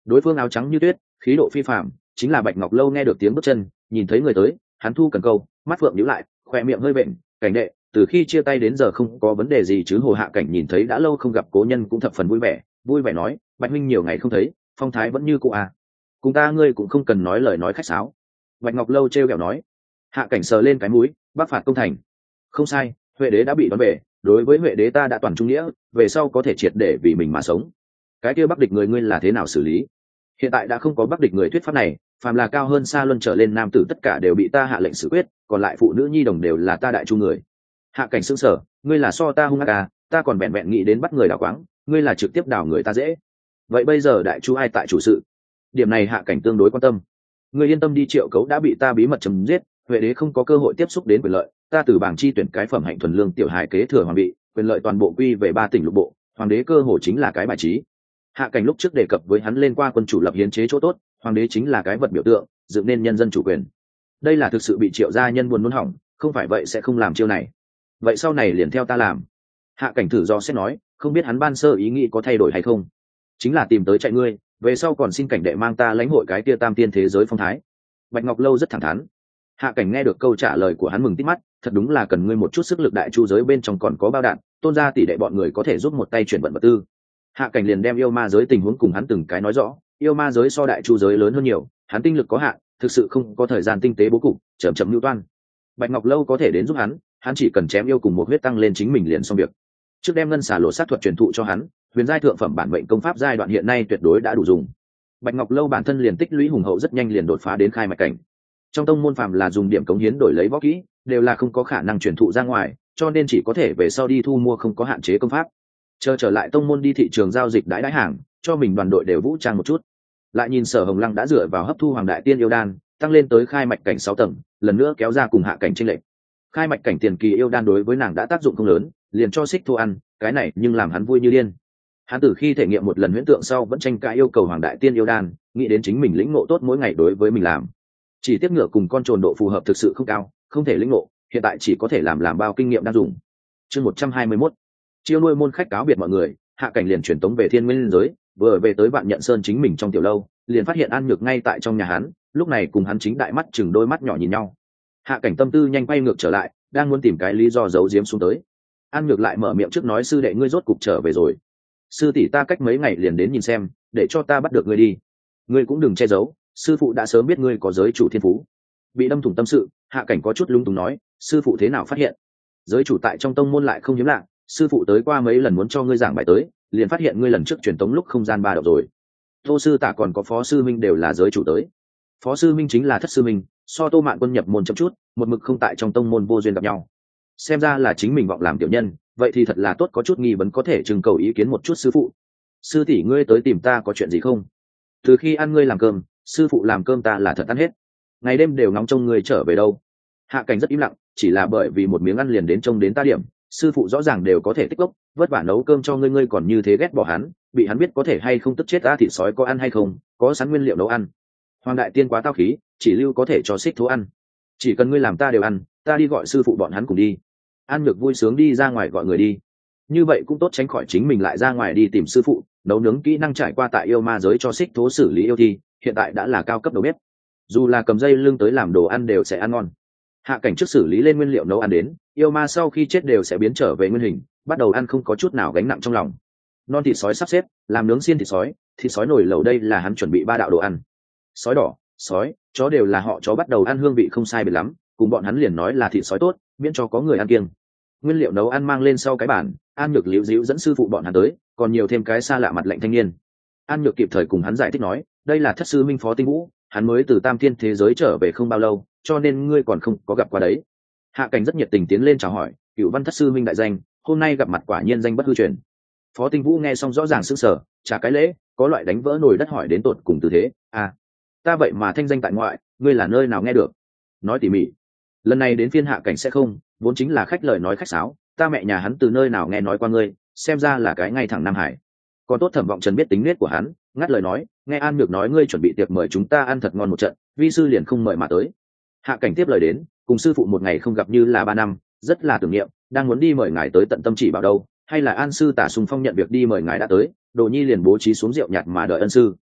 đối phương áo trắng như tuyết, khí độ phi phạm, chính là Bạch Ngọc Lâu. Nghe được tiếng bước chân, nhìn thấy người tới, hắn thu cần câu, mắt phượng nhíu lại, khoe miệng hơi vện. Cảnh đệ, từ khi chia tay đến giờ không có vấn đề gì chứ? Hồ Hạ Cảnh nhìn thấy đã lâu không gặp cố nhân cũng thập phần vui vẻ nói, Bạch huynh nhiều ngày không thấy, phong thái vẫn như cũ à? Cùng ta ngươi cũng không cần nói lời nói khách sáo. Bạch Ngọc Lâu trêu ghẹo nói. Hạ Cảnh sờ lên cái mũi, bắc phạt công thành. Không sai, Huệ đế đã bị đón về, đối với Huệ đế ta đã toàn trung nghĩa, về sau có thể triệt để vì mình mà sống. Cái kia Bắc địch người ngươi là thế nào xử lý? Hiện tại đã không có Bắc địch người thuyết pháp này, phàm là cao hơn xa luân trở lên nam tử tất cả đều bị ta hạ lệnh xử quyết, còn lại phụ nữ nhi đồng đều là ta đại chu người. Hạ Cảnh sững sờ, ngươi là so ta hung ác à? Ta còn vẹn vẹn nghĩ đến bắt người đào quáng, ngươi là trực tiếp đào người ta dễ. Vậy bây giờ đại chu ai tại chủ sự? Điểm này Hạ Cảnh tương đối quan tâm. Ngươi yên tâm đi, Triệu Cấu đã bị ta bí mật chấm giết, Huệ đế không có cơ hội tiếp xúc đến quyền lợi, ta từ bảng chi tuyển cái phẩm hạnh thuần lương tiểu hài kế thừa hoàng vị, quyền lợi toàn bộ quy về 3 tỉnh lục bộ, hoàng đế cơ hồ chính là cái bài trí. Hạ Cảnh lúc trước đề cập với hắn lên qua quân chủ lập hiến chế chỗ tốt, hoàng đế chính là cái vật biểu tượng, dựng nên nhân dân chủ quyền. Đây là thực sự bị Triệu gia nhân buồn muốn hỏng, không phải vậy sẽ không làm chiêu này. Vậy sau này liền theo ta làm. Hạ Cảnh thử do xét nói, không biết hắn ban sơ ý nghĩ có thay đổi hay không. Chính là tìm tới chạy ngươi, về sau còn xin cảnh đệ mang ta lãnh hội cái tia tam tiên thế giới phong thái. Bạch Ngọc Lâu rất thẳng thắn. Hạ Cảnh nghe được câu trả lời của hắn mừng tít mắt, thật đúng là cần ngươi một chút sức lực, đại chu giới bên trong còn có bao đạn, Tôn gia tỷ đệ bọn người có thể giúp một tay chuyển vận vật tư. Hạ Cảnh liền đem yêu ma giới tình huống cùng hắn từng cái nói rõ, yêu ma giới so đại chu giới lớn hơn nhiều, hắn tinh lực có hạn, thực sự không có thời gian tinh tế bố cục, chậm chậm lưu toan. Bạch Ngọc Lâu có thể đến giúp hắn chỉ cần chém yêu cùng một huyết tăng lên chính mình liền xong việc. Trước đem ngân xà lộ sát thuật truyền thụ cho hắn, huyền giai thượng phẩm bản mệnh công pháp giai đoạn hiện nay tuyệt đối đã đủ dùng. Bạch Ngọc Lâu bản thân liền tích lũy hùng hậu, rất nhanh liền đột phá đến khai mạch cảnh. Trong tông môn phàm là dùng điểm cống hiến đổi lấy võ kỹ, đều là không có khả năng truyền thụ ra ngoài, cho nên chỉ có thể về sau đi thu mua không có hạn chế công pháp. Chờ trở lại tông môn đi thị trường giao dịch đãi hàng, cho mình đoàn đội đều vũ trang một chút. Lại nhìn Sở Hồng Lăng đã dựa vào hấp thu hoàng đại tiên yêu đan, tăng lên tới khai mạch cảnh 6 tầng, lần nữa kéo ra cùng Hạ Cảnh chênh lệch. Khai mạch cảnh tiền kỳ yêu đan đối với nàng đã tác dụng không lớn, liền cho xích thu ăn, cái này nhưng làm hắn vui như điên. Hắn từ khi thể nghiệm một lần huyễn tượng sau vẫn tranh cãi yêu cầu hoàng đại tiên yêu đan, nghĩ đến chính mình lĩnh ngộ tốt mỗi ngày đối với mình làm. Chỉ tiếc ngựa cùng con trồn độ phù hợp thực sự không cao, không thể lĩnh ngộ, hiện tại chỉ có thể làm bao kinh nghiệm đang dùng. Chương 121. Chiêu nuôi môn khách cáo biệt mọi người, Hạ Cảnh liền chuyển tống về Thiên Nguyên giới, vừa về tới Vạn Nhận Sơn chính mình trong tiểu lâu, liền phát hiện An Nhược ngay tại trong nhà hắn, lúc này cùng hắn chính đại mắt chừng đôi mắt nhỏ nhìn nhau. Hạ Cảnh tâm tư nhanh quay ngược trở lại, đang muốn tìm cái lý do giấu giếm xuống tới. An Nhược lại mở miệng trước nói, sư đệ ngươi rốt cục trở về rồi. Sư tỷ ta cách mấy ngày liền đến nhìn xem, để cho ta bắt được ngươi đi. Ngươi cũng đừng che giấu, sư phụ đã sớm biết ngươi có giới chủ thiên phú. Bị đâm thủng tâm sự, Hạ Cảnh có chút lung túng nói, sư phụ thế nào phát hiện? Giới chủ tại trong tông môn lại không hiếm lạ, sư phụ tới qua mấy lần muốn cho ngươi giảng bài tới, liền phát hiện ngươi lần trước truyền tống lúc không gian ba động rồi. Tô sư tả còn có phó sư minh đều là giới chủ tới. Phó sư minh chính là thất sư minh, so Tô Mạn Quân nhập môn chậm chút, một mực không tại trong tông môn vô duyên gặp nhau. Xem ra là chính mình vọng làm tiểu nhân, vậy thì thật là tốt, có chút nghi vấn có thể trưng cầu ý kiến một chút sư phụ. Sư tỷ ngươi tới tìm ta có chuyện gì không? Từ khi ăn ngươi làm cơm, sư phụ làm cơm ta là thật ăn hết, ngày đêm đều ngóng trông ngươi trở về đâu. Hạ Cảnh rất im lặng, chỉ là bởi vì một miếng ăn liền đến trông đến ta điểm, sư phụ rõ ràng đều có thể tích lốc, vất vả nấu cơm cho ngươi còn như thế ghét bỏ hắn, bị hắn biết có thể hay không tức chết ta. Thịt sói có ăn hay không, có sẵn nguyên liệu nấu ăn. Hoàng đại tiên quá tao khí, chỉ lưu có thể cho xích thú ăn, chỉ cần ngươi làm ta đều ăn, ta đi gọi sư phụ bọn hắn cùng đi. An Nhược vui sướng đi ra ngoài gọi người đi, như vậy cũng tốt tránh khỏi chính mình lại ra ngoài đi tìm sư phụ. Nấu nướng kỹ năng trải qua tại yêu ma giới cho xích thú xử lý yêu thi, hiện tại đã là cao cấp đầu bếp, dù là cầm dây lưng tới làm đồ ăn đều sẽ ăn ngon. Hạ Cảnh trước xử lý lên nguyên liệu nấu ăn đến, yêu ma sau khi chết đều sẽ biến trở về nguyên hình, bắt đầu ăn không có chút nào gánh nặng trong lòng. Non thịt sói sắp xếp, làm nướng xiên thịt sói nồi lẩu, đây là hắn chuẩn bị 3 đạo đồ ăn. Sói đỏ, sói, chó đều là họ chó bắt đầu ăn, hương vị không sai biệt lắm, cùng bọn hắn liền nói là thịt sói tốt, miễn cho có người ăn kiêng. Nguyên liệu nấu ăn mang lên sau cái bàn, An Nhược líu díu dẫn sư phụ bọn hắn tới, còn nhiều thêm cái xa lạ mặt lạnh thanh niên. An Nhược kịp thời cùng hắn giải thích nói, đây là thất sư minh Phó Tinh Vũ, hắn mới từ Tam Thiên thế giới trở về không bao lâu, cho nên ngươi còn không có gặp qua đấy. Hạ Cảnh rất nhiệt tình tiến lên chào hỏi, Cửu Văn thất sư minh đại danh, hôm nay gặp mặt quả nhiên danh bất hư truyền. Phó Tinh Vũ nghe xong rõ ràng sững sờ, trả cái lễ, có loại đánh vỡ nồi đất hỏi đến tột cùng tư thế. À, ta vậy mà thanh danh tại ngoại, ngươi là nơi nào nghe được? Nói tỉ mỉ. Lần này đến phiên Hạ Cảnh sẽ không, vốn chính là khách lời nói khách sáo, ta mẹ nhà hắn từ nơi nào nghe nói qua ngươi, xem ra là cái ngay thẳng Nam Hải. Còn tốt Thẩm Vọng Trần biết tính nết của hắn, ngắt lời nói, nghe An Nhược nói ngươi chuẩn bị tiệc mời chúng ta ăn thật ngon một trận, vi sư liền không mời mà tới. Hạ Cảnh tiếp lời đến, cùng sư phụ một ngày không gặp như là 3 năm, rất là tưởng niệm, đang muốn đi mời ngài tới tận tâm chỉ bảo đâu, hay là An sư tả Sùng Phong nhận việc đi mời ngài đã tới, Đồ Nhi liền bố trí xuống rượu nhạt mà đợi ân sư.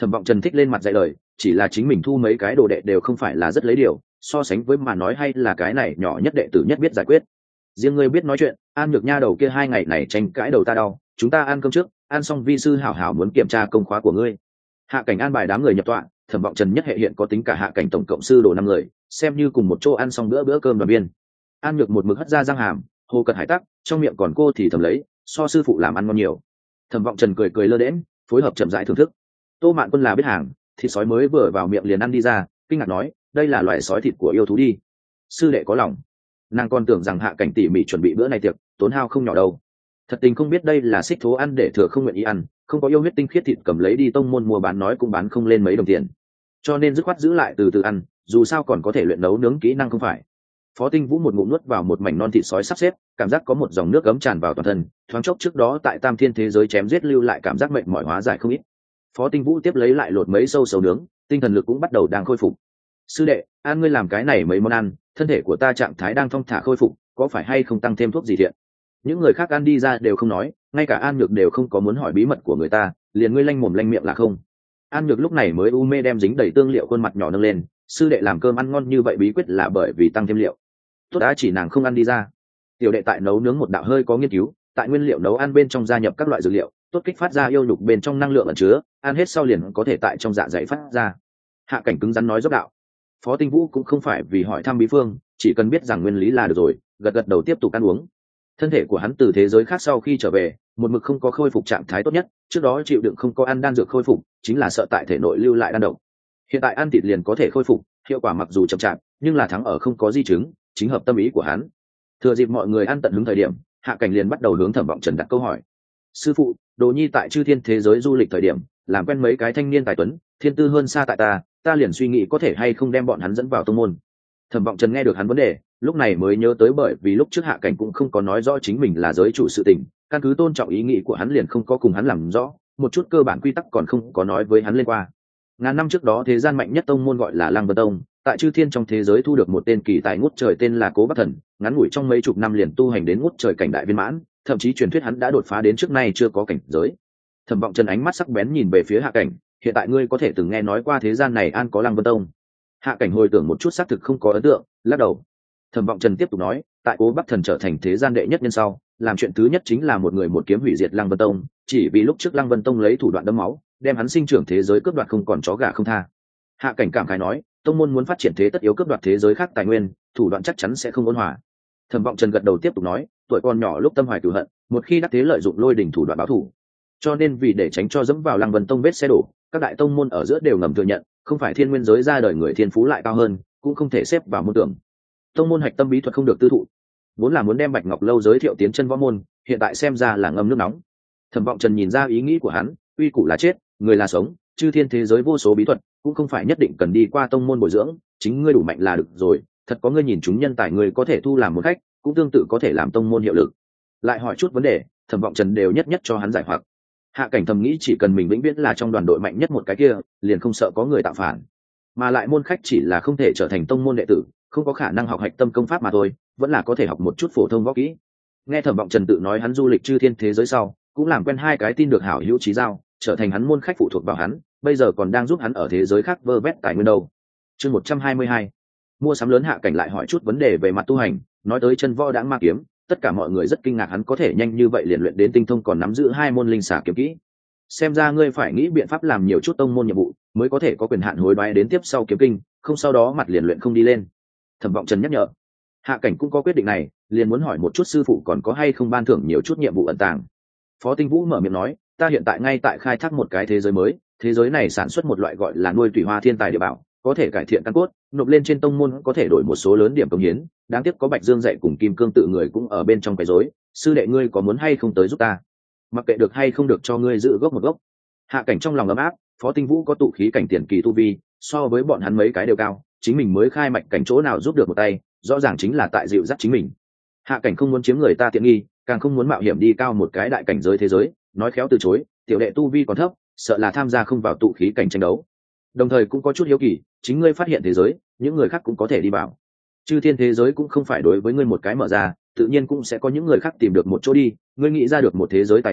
Thẩm Vọng Trần thích lên mặt dạy lời, chỉ là chính mình thu mấy cái đồ đệ đều không phải là rất lấy điều, so sánh với mà nói hay là cái này nhỏ nhất đệ tử nhất biết giải quyết. Riêng ngươi biết nói chuyện, An Nhược Nha đầu kia 2 ngày này tranh cãi đầu ta đau, chúng ta ăn cơm trước, ăn xong vi sư hảo hảo muốn kiểm tra công khóa của ngươi. Hạ Cảnh an bài đám người nhập tọa, Thẩm Vọng Trần nhất hệ hiện có tính cả Hạ Cảnh tổng cộng sư đồ 5 người, xem như cùng một chỗ ăn xong bữa cơm đoàn viên. An Nhược một mực hất ra răng hàm, hồ cật hải tắc, trong miệng còn cô thì thầm lấy, so sư phụ làm ăn ngon nhiều. Thẩm Vọng Trần cười lơ đễnh, phối hợp chậm rãi thưởng thức. Tô Mạn Quân là biết hàng, thịt sói mới vừa vào miệng liền ăn đi ra, kinh ngạc nói, đây là loại sói thịt của yêu thú đi. Sư đệ có lòng. Nàng còn tưởng rằng Hạ Cảnh tỉ mỉ chuẩn bị bữa này tiệc, tốn hao không nhỏ đâu. Thật tình không biết đây là xích thố ăn để thừa không nguyện ý ăn, không có yêu huyết tinh khiết thịt cầm lấy đi tông môn mua bán nói cũng bán không lên mấy đồng tiền, cho nên dứt khoát giữ lại từ từ ăn, dù sao còn có thể luyện nấu nướng kỹ năng không phải. Phó Tinh Vũ một ngụm nuốt vào một mảnh non thịt sói sắp xếp, cảm giác có một dòng nước ấm tràn vào toàn thân, thoáng chốc trước đó tại Tam Thiên thế giới chém giết lưu lại cảm giác mệt mỏi hóa giải không ít. Phó Tinh Vũ tiếp lấy lại lột mấy sâu sầu nướng, tinh thần lực cũng bắt đầu đang khôi phục. Sư đệ, an ngươi làm cái này mấy món ăn, thân thể của ta trạng thái đang thong thả khôi phục, có phải hay không tăng thêm thuốc gì thiện? Những người khác ăn đi ra đều không nói, ngay cả An Nhược đều không có muốn hỏi bí mật của người ta, liền ngươi lanh mồm lanh miệng là không. An Nhược lúc này mới u mê đem dính đầy tương liệu khuôn mặt nhỏ nâng lên, sư đệ làm cơm ăn ngon như vậy bí quyết là bởi vì tăng thêm liệu. Tốt đã, chỉ nàng không ăn đi ra. Tiểu đệ tại nấu nướng một đạo hơi có nghiên cứu, tại nguyên liệu nấu ăn bên trong gia nhập các loại dược liệu, tốt kích phát ra yêu nhục bên trong năng lượng ẩn chứa, ăn hết sau liền có thể tại trong dạ dày phát ra. Hạ Cảnh cứng rắn nói dốc đạo. Phó Tinh Vũ cũng không phải vì hỏi thăm bí phương, chỉ cần biết rằng nguyên lý là được rồi, gật đầu tiếp tục ăn uống. Thân thể của hắn từ thế giới khác sau khi trở về, một mực không có khôi phục trạng thái tốt nhất, trước đó chịu đựng không có ăn đan dược khôi phục, chính là sợ tại thể nội lưu lại đan độc. Hiện tại ăn thịt liền có thể khôi phục, hiệu quả mặc dù chậm chạp, nhưng là thắng ở không có di chứng, chính hợp tâm ý của hắn. Thừa dịp mọi người ăn tận hứng thời điểm, Hạ Cảnh liền bắt đầu hướng Thẩm Vọng Trần đặt câu hỏi. Sư phụ, Đồ Nhi tại Chư Thiên thế giới du lịch thời điểm, làm quen mấy cái thanh niên tài tuấn, thiên tư hơn xa tại ta liền suy nghĩ có thể hay không đem bọn hắn dẫn vào tông môn. Thẩm Vọng Trần nghe được hắn vấn đề, lúc này mới nhớ tới bởi vì lúc trước Hạ Cảnh cũng không có nói rõ chính mình là giới chủ sự tình, căn cứ tôn trọng ý nghĩ của hắn liền không có cùng hắn làm rõ, một chút cơ bản quy tắc còn không có nói với hắn lên qua. Ngàn năm trước đó thế gian mạnh nhất tông môn gọi là Lăng Vân Tông, tại Chư Thiên trong thế giới thu được một tên kỳ tài ngút trời tên là Cố Bắc Thần, ngắn ngủi trong mấy chục năm liền tu hành đến ngút trời cảnh đại viên mãn, thậm chí truyền thuyết hắn đã đột phá đến trước nay chưa có cảnh giới. Thẩm Vọng Trần ánh mắt sắc bén nhìn về phía Hạ Cảnh, hiện tại ngươi có thể từng nghe nói qua thế gian này an có Lăng Vân Tông? Hạ Cảnh hồi tưởng một chút xác thực không có ấn tượng, lắc đầu. Thẩm Vọng Trần tiếp tục nói, tại Cố Bắc Thần trở thành thế gian đệ nhất nhân sau, làm chuyện thứ nhất chính là một người một kiếm hủy diệt Lăng Vân Tông, chỉ vì lúc trước Lăng Vân Tông lấy thủ đoạn đẫm máu, đem hắn sinh trưởng thế giới cướp đoạt không còn chó gà không tha. Hạ Cảnh cảm khái nói, tông môn muốn phát triển thế tất yếu cướp đoạt thế giới khác tài nguyên, thủ đoạn chắc chắn sẽ không ôn hòa. Thẩm Vọng Trần gật đầu tiếp tục nói, tuổi còn nhỏ lúc tâm hoài cửu hận, một khi đắc thế lợi dụng lôi đỉnh thủ đoạn báo thù. Cho nên vì để tránh cho dẫm vào Lăng Vân Tông vết xe đổ, các đại tông môn ở giữa đều ngầm thừa nhận, không phải thiên nguyên giới ra đời người thiên phú lại cao hơn, cũng không thể xếp vào môn tưởng. Tông môn hạch tâm bí thuật không được tư thụ, vốn là muốn đem Bạch Ngọc Lâu giới thiệu tiến chân võ môn, hiện tại xem ra là ngâm nước nóng. Thẩm Vọng Trần nhìn ra ý nghĩ của hắn, uy củ là chết, người là sống, Chư Thiên thế giới vô số bí thuật, cũng không phải nhất định cần đi qua tông môn bồi dưỡng, chính ngươi đủ mạnh là được rồi, thật có ngươi nhìn chúng nhân tài ngươi có thể thu làm một khách, cũng tương tự có thể làm tông môn hiệu lực. Lại hỏi chút vấn đề, Thẩm Vọng Trần đều nhất nhất cho hắn giải hoặc. Hạ Cảnh thầm nghĩ chỉ cần mình vĩnh viễn là trong đoàn đội mạnh nhất một cái kia, liền không sợ có người tạo phản. Mà lại môn khách chỉ là không thể trở thành tông môn đệ tử, không có khả năng học hạch tâm công pháp mà thôi, vẫn là có thể học một chút phổ thông võ kỹ. Nghe Thẩm Vọng Trần tự nói hắn du lịch Chư Thiên thế giới sau, cũng làm quen hai cái tin được hảo hữu chí giao, trở thành hắn môn khách phụ thuộc vào hắn, bây giờ còn đang giúp hắn ở thế giới khác vơ vét tài nguyên đâu. Chương 122. Mua sắm lớn. Hạ Cảnh lại hỏi chút vấn đề về mặt tu hành, nói tới chân võ đãng ma kiếm, tất cả mọi người rất kinh ngạc hắn có thể nhanh như vậy liền luyện đến tinh thông còn nắm giữ 2 môn linh xà kiếm kỹ. Xem ra ngươi phải nghĩ biện pháp làm nhiều chút tông môn nhiệm vụ, mới có thể có quyền hạn hối đoái đến tiếp sau kiếm kinh, không sau đó mặt liền luyện không đi lên. Thẩm Vọng Trần nhắc nhở. Hạ Cảnh cũng có quyết định này, liền muốn hỏi một chút sư phụ còn có hay không ban thưởng nhiều chút nhiệm vụ ẩn tàng. Phó Tinh Vũ mở miệng nói, ta hiện tại ngay tại khai thác một cái thế giới mới, thế giới này sản xuất một loại gọi là nuôi tùy hoa thiên tài địa bảo, có thể cải thiện căn cốt, nộp lên trên tông môn có thể đổi một số lớn điểm công hiến, đáng tiếc có Bạch Dương dạy cùng Kim Cương tự người cũng ở bên trong quấy rối, sư đệ ngươi có muốn hay không tới giúp ta? Mặc kệ được hay không được cho ngươi giữ gốc một gốc. Hạ Cảnh trong lòng ấm áp, Phó Tinh Vũ có tụ khí cảnh tiền kỳ tu vi, so với bọn hắn mấy cái đều cao, chính mình mới khai mạch cảnh chỗ nào giúp được một tay, rõ ràng chính là tại dịu dắt chính mình. Hạ Cảnh không muốn chiếm người ta tiện nghi, càng không muốn mạo hiểm đi cao một cái đại cảnh giới thế giới, nói khéo từ chối, tiểu đệ tu vi còn thấp, sợ là tham gia không vào tụ khí cảnh tranh đấu. Đồng thời cũng có chút hiếu kỳ, chính ngươi phát hiện thế giới, những người khác cũng có thể đi vào. Chư Thiên thế giới cũng không phải đối với ngươi một cái mở ra, tự nhiên cũng sẽ có những người khác tìm được một chỗ đi, ngươi nghĩ ra được một thế giới tài nguyên,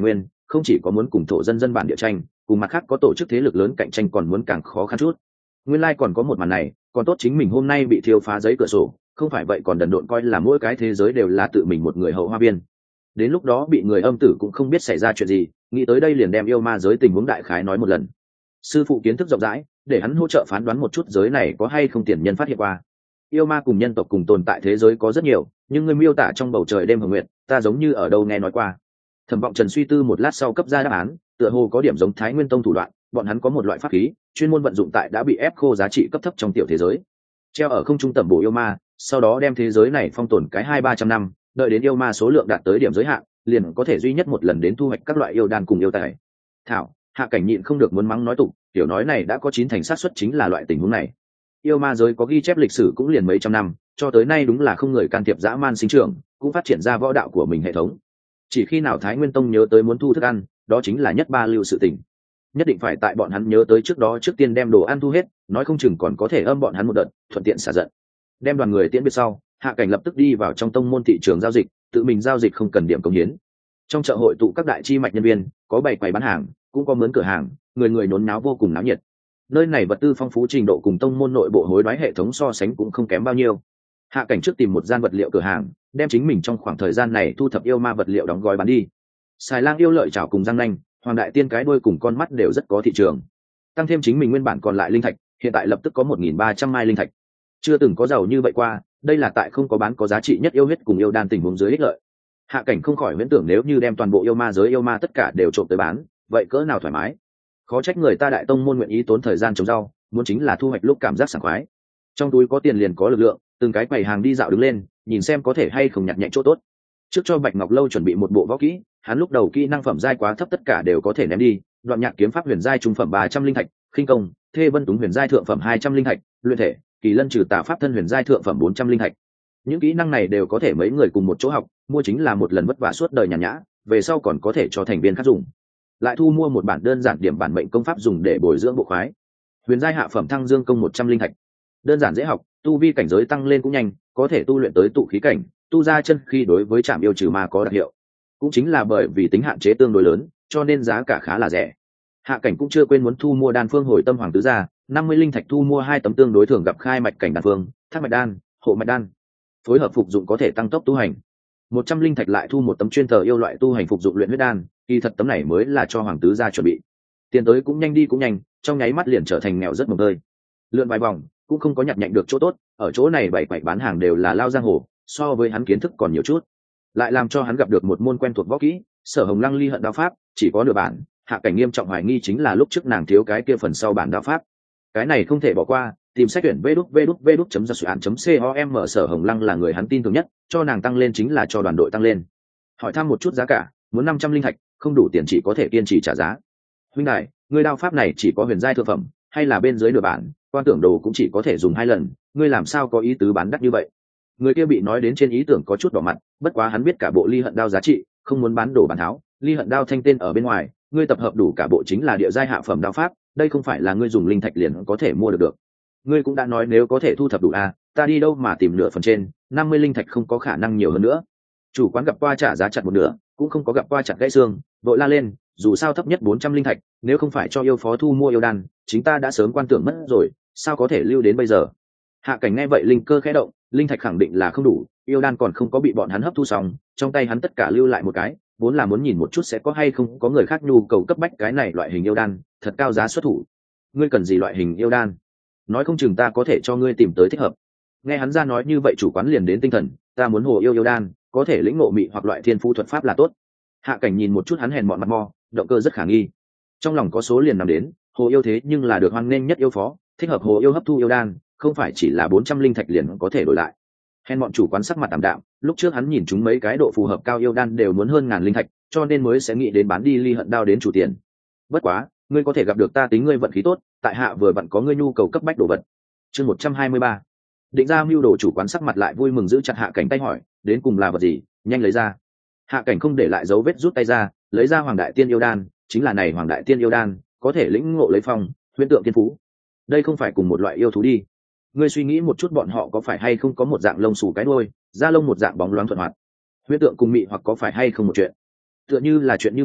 không chỉ có muốn cùng thổ dân dân bản địa tranh, cùng mặt khác có tổ chức thế lực lớn cạnh tranh còn muốn càng khó khăn chút. Nguyên lai còn có một màn này, còn tốt chính mình hôm nay bị thiêu phá giấy cửa sổ, không phải vậy còn đần độn coi là mỗi cái thế giới đều là tự mình một người hậu hoa biên. Đến lúc đó bị người âm tử cũng không biết xảy ra chuyện gì, nghĩ tới đây liền đem yêu ma giới tình huống đại khái nói một lần. Sư phụ kiến thức rộng rãi, để hắn hỗ trợ phán đoán một chút giới này có hay không tiền nhân phát hiện qua. Yêu ma cùng nhân tộc cùng tồn tại thế giới có rất nhiều, nhưng người miêu tả trong bầu trời đêm hồng nguyệt, ta giống như ở đâu nghe nói qua. Thẩm Vọng Trần suy tư một lát sau cấp ra đáp án, tựa hồ có điểm giống Thái Nguyên Tông thủ đoạn, bọn hắn có một loại pháp khí, chuyên môn vận dụng tại đã bị ép khô giá trị cấp thấp trong tiểu thế giới, treo ở không trung tẩm bổ yêu ma, sau đó đem thế giới này phong tồn cái 200-300 năm, đợi đến yêu ma số lượng đạt tới điểm giới hạn, liền có thể duy nhất một lần đến thu hoạch các loại yêu đan cùng yêu tài. Thảo, Hạ Cảnh nhịn không được muốn mắng nói tục, tiểu nói này đã có 9 thành xác suất chính là loại tình huống này. Yêu ma giới có ghi chép lịch sử cũng liền mấy trăm năm, cho tới nay đúng là không người can thiệp dã man sinh trưởng, cũng phát triển ra võ đạo của mình hệ thống. Chỉ khi nào Thái Nguyên Tông nhớ tới muốn thu thức ăn, đó chính là nhất ba lưu sự tình. Nhất định phải tại bọn hắn nhớ tới trước đó trước tiên đem đồ ăn thu hết, nói không chừng còn có thể âm bọn hắn một đợt, thuận tiện xả giận. Đem đoàn người tiễn biệt sau, Hạ Cảnh lập tức đi vào trong tông môn thị trường giao dịch, tự mình giao dịch không cần điểm công hiến. Trong chợ hội tụ các đại chi mạch nhân viên, có bày quầy bán hàng, cũng có mướn cửa hàng, người người nhốn náo vô cùng náo nhiệt. Nơi này vật tư phong phú trình độ cùng tông môn nội bộ hối đoái hệ thống so sánh cũng không kém bao nhiêu. Hạ Cảnh trước tìm một gian vật liệu cửa hàng, đem chính mình trong khoảng thời gian này thu thập yêu ma vật liệu đóng gói bán đi. Xài lang yêu lợi chảo cùng răng nanh, hoàng đại tiên cái đuôi cùng con mắt đều rất có thị trường. Tăng thêm chính mình nguyên bản còn lại linh thạch, hiện tại lập tức có 1.300 mai linh thạch. Chưa từng có giàu như vậy qua, đây là tại không có bán có giá trị nhất yêu huyết cùng yêu đan tình huống dưới ích lợi. Hạ Cảnh không khỏi huyễn tưởng nếu như đem toàn bộ yêu ma giới yêu ma tất cả đều trộm tới bán, vậy cỡ nào thoải mái. Khó trách người ta đại tông môn nguyện ý tốn thời gian trồng rau, muốn chính là thu hoạch lúc cảm giác sảng khoái. Trong túi có tiền liền có lực lượng, từng cái quầy hàng đi dạo đứng lên, nhìn xem có thể hay không nhặt nhạnh chỗ tốt. Trước cho Bạch Ngọc Lâu chuẩn bị một bộ võ kỹ, hắn lúc đầu kỹ năng phẩm giai quá thấp tất cả đều có thể ném đi, đoạn nhạc kiếm pháp huyền giai trung phẩm 300 linh thạch, khinh công, thê vân túng huyền giai thượng phẩm 200 linh thạch, luyện thể, kỳ lân trừ tà pháp thân huyền giai thượng phẩm 400 linh thạch. Những kỹ năng này đều có thể mấy người cùng một chỗ học, mua chính là một lần vất vả suốt đời nhàn nhã, về sau còn có thể cho thành viên khác dùng. Lại thu mua một bản đơn giản điểm bản mệnh công pháp dùng để bồi dưỡng bộ khoái. Huyền giai hạ phẩm thăng dương công 100 linh thạch. Đơn giản dễ học, tu vi cảnh giới tăng lên cũng nhanh, có thể tu luyện tới tụ khí cảnh, tu ra chân khi đối với trảm yêu trừ ma có đặc hiệu. Cũng chính là bởi vì tính hạn chế tương đối lớn, cho nên giá cả khá là rẻ. Hạ Cảnh cũng chưa quên muốn thu mua đan phương hồi tâm hoàng tứ gia, 50 linh thạch thu mua 2 tấm tương đối thường gặp khai mạch cảnh đan phương, thác mạch đan, hộ mạch đan. Phối hợp phục dụng có thể tăng tốc tu hành. 100 linh thạch lại thu một tấm chuyên thờ yêu loại tu hành phục dụng luyện huyết đan, kỳ thật tấm này mới là cho hoàng tứ gia chuẩn bị. Tiền tới cũng nhanh đi cũng nhanh, trong nháy mắt liền trở thành nghèo rất mồng tơi. Lượn vài vòng cũng không có nhặt nhạnh được chỗ tốt, ở chỗ này bảy quầy bán hàng đều là lao giang hồ, so với hắn kiến thức còn nhiều chút. Lại làm cho hắn gặp được một môn quen thuộc võ kỹ, Sở Hồng Lăng ly hận đao pháp, chỉ có nửa bản. Hạ Cảnh nghiêm trọng hoài nghi chính là lúc trước nàng thiếu cái kia phần sau bản đao pháp. Cái này không thể bỏ qua, tìm sách tuyển vđvđvđ.com. Sở Hồng Lăng là người hắn tin tưởng nhất, cho nàng tăng lên chính là cho đoàn đội tăng lên. Hỏi thăm một chút giá cả, muốn 500 linh thạch, không đủ tiền chỉ có thể kiên trì trả giá. Huynh đại, ngươi đao pháp này chỉ có huyền giai thượng phẩm, hay là bên dưới nửa bản, quan tưởng đồ cũng chỉ có thể dùng 2 lần, ngươi làm sao có ý tứ bán đắt như vậy? Người kia bị nói đến trên ý tưởng có chút đỏ mặt, bất quá hắn biết cả bộ ly hận đao giá trị, không muốn bán đồ bán tháo, ly hận đao thanh tên ở bên ngoài, ngươi tập hợp đủ cả bộ chính là địa giai hạ phẩm đao pháp, đây không phải là ngươi dùng linh thạch liền có thể mua được. Ngươi cũng đã nói nếu có thể thu thập đủ ta đi đâu mà tìm nửa phần trên, 50 linh thạch không có khả năng nhiều hơn nữa. Chủ quán gặp qua trả giá chặt một nửa, cũng không có gặp qua chặt gãy xương, vội la lên, dù sao thấp nhất 400 linh thạch, nếu không phải cho yêu phó thu mua yêu đan, chính ta đã sớm quan tưởng mất rồi, sao có thể lưu đến bây giờ. Hạ Cảnh nghe vậy linh cơ khẽ động, linh thạch khẳng định là không đủ, yêu đan còn không có bị bọn hắn hấp thu xong, trong tay hắn tất cả lưu lại một cái, vốn là muốn nhìn một chút sẽ có hay không có người khác nhu cầu cấp bách cái này loại hình yêu đan, thật cao giá xuất thủ. Ngươi cần gì loại hình yêu đan? Nói không chừng ta có thể cho ngươi tìm tới thích hợp. Nghe hắn ra nói như vậy chủ quán liền đến tinh thần, ta muốn hồ yêu đan, có thể lĩnh ngộ mị hoặc loại thiên phú thuật pháp là tốt. Hạ Cảnh nhìn một chút hắn hèn mọn mặt mo, động cơ rất khả nghi. Trong lòng có số liền nằm đến, hồ yêu thế nhưng là được hoan nghênh nhất yêu phó, thích hợp hồ yêu hấp thu yêu đan, không phải chỉ là 400 linh thạch liền có thể đổi lại. Hèn mọn chủ quán sắc mặt tạm đạm, lúc trước hắn nhìn chúng mấy cái độ phù hợp cao yêu đan đều muốn hơn ngàn linh thạch, cho nên mới sẽ nghĩ đến bán đi ly hận đao đến chủ tiền. Bất quá, ngươi có thể gặp được ta tính ngươi vận khí tốt, tại hạ vừa vặn có ngươi nhu cầu cấp bách đồ vật. Chương 123. Định ra mưu đồ chủ quán sắc mặt lại vui mừng giữ chặt Hạ Cảnh tay hỏi, đến cùng là vật gì, nhanh lấy ra. Hạ Cảnh không để lại dấu vết rút tay ra, lấy ra Hoàng Đại Tiên yêu đan, chính là này Hoàng Đại Tiên yêu đan, có thể lĩnh ngộ lấy phong, huyễn tượng tiên phú. Đây không phải cùng một loại yêu thú đi. Ngươi suy nghĩ một chút bọn họ có phải hay không có một dạng lông xù cái đuôi, da lông một dạng bóng loáng thuận hoạt. Huyễn tượng cùng mị hoặc có phải hay không một chuyện? Tựa như là chuyện như vậy,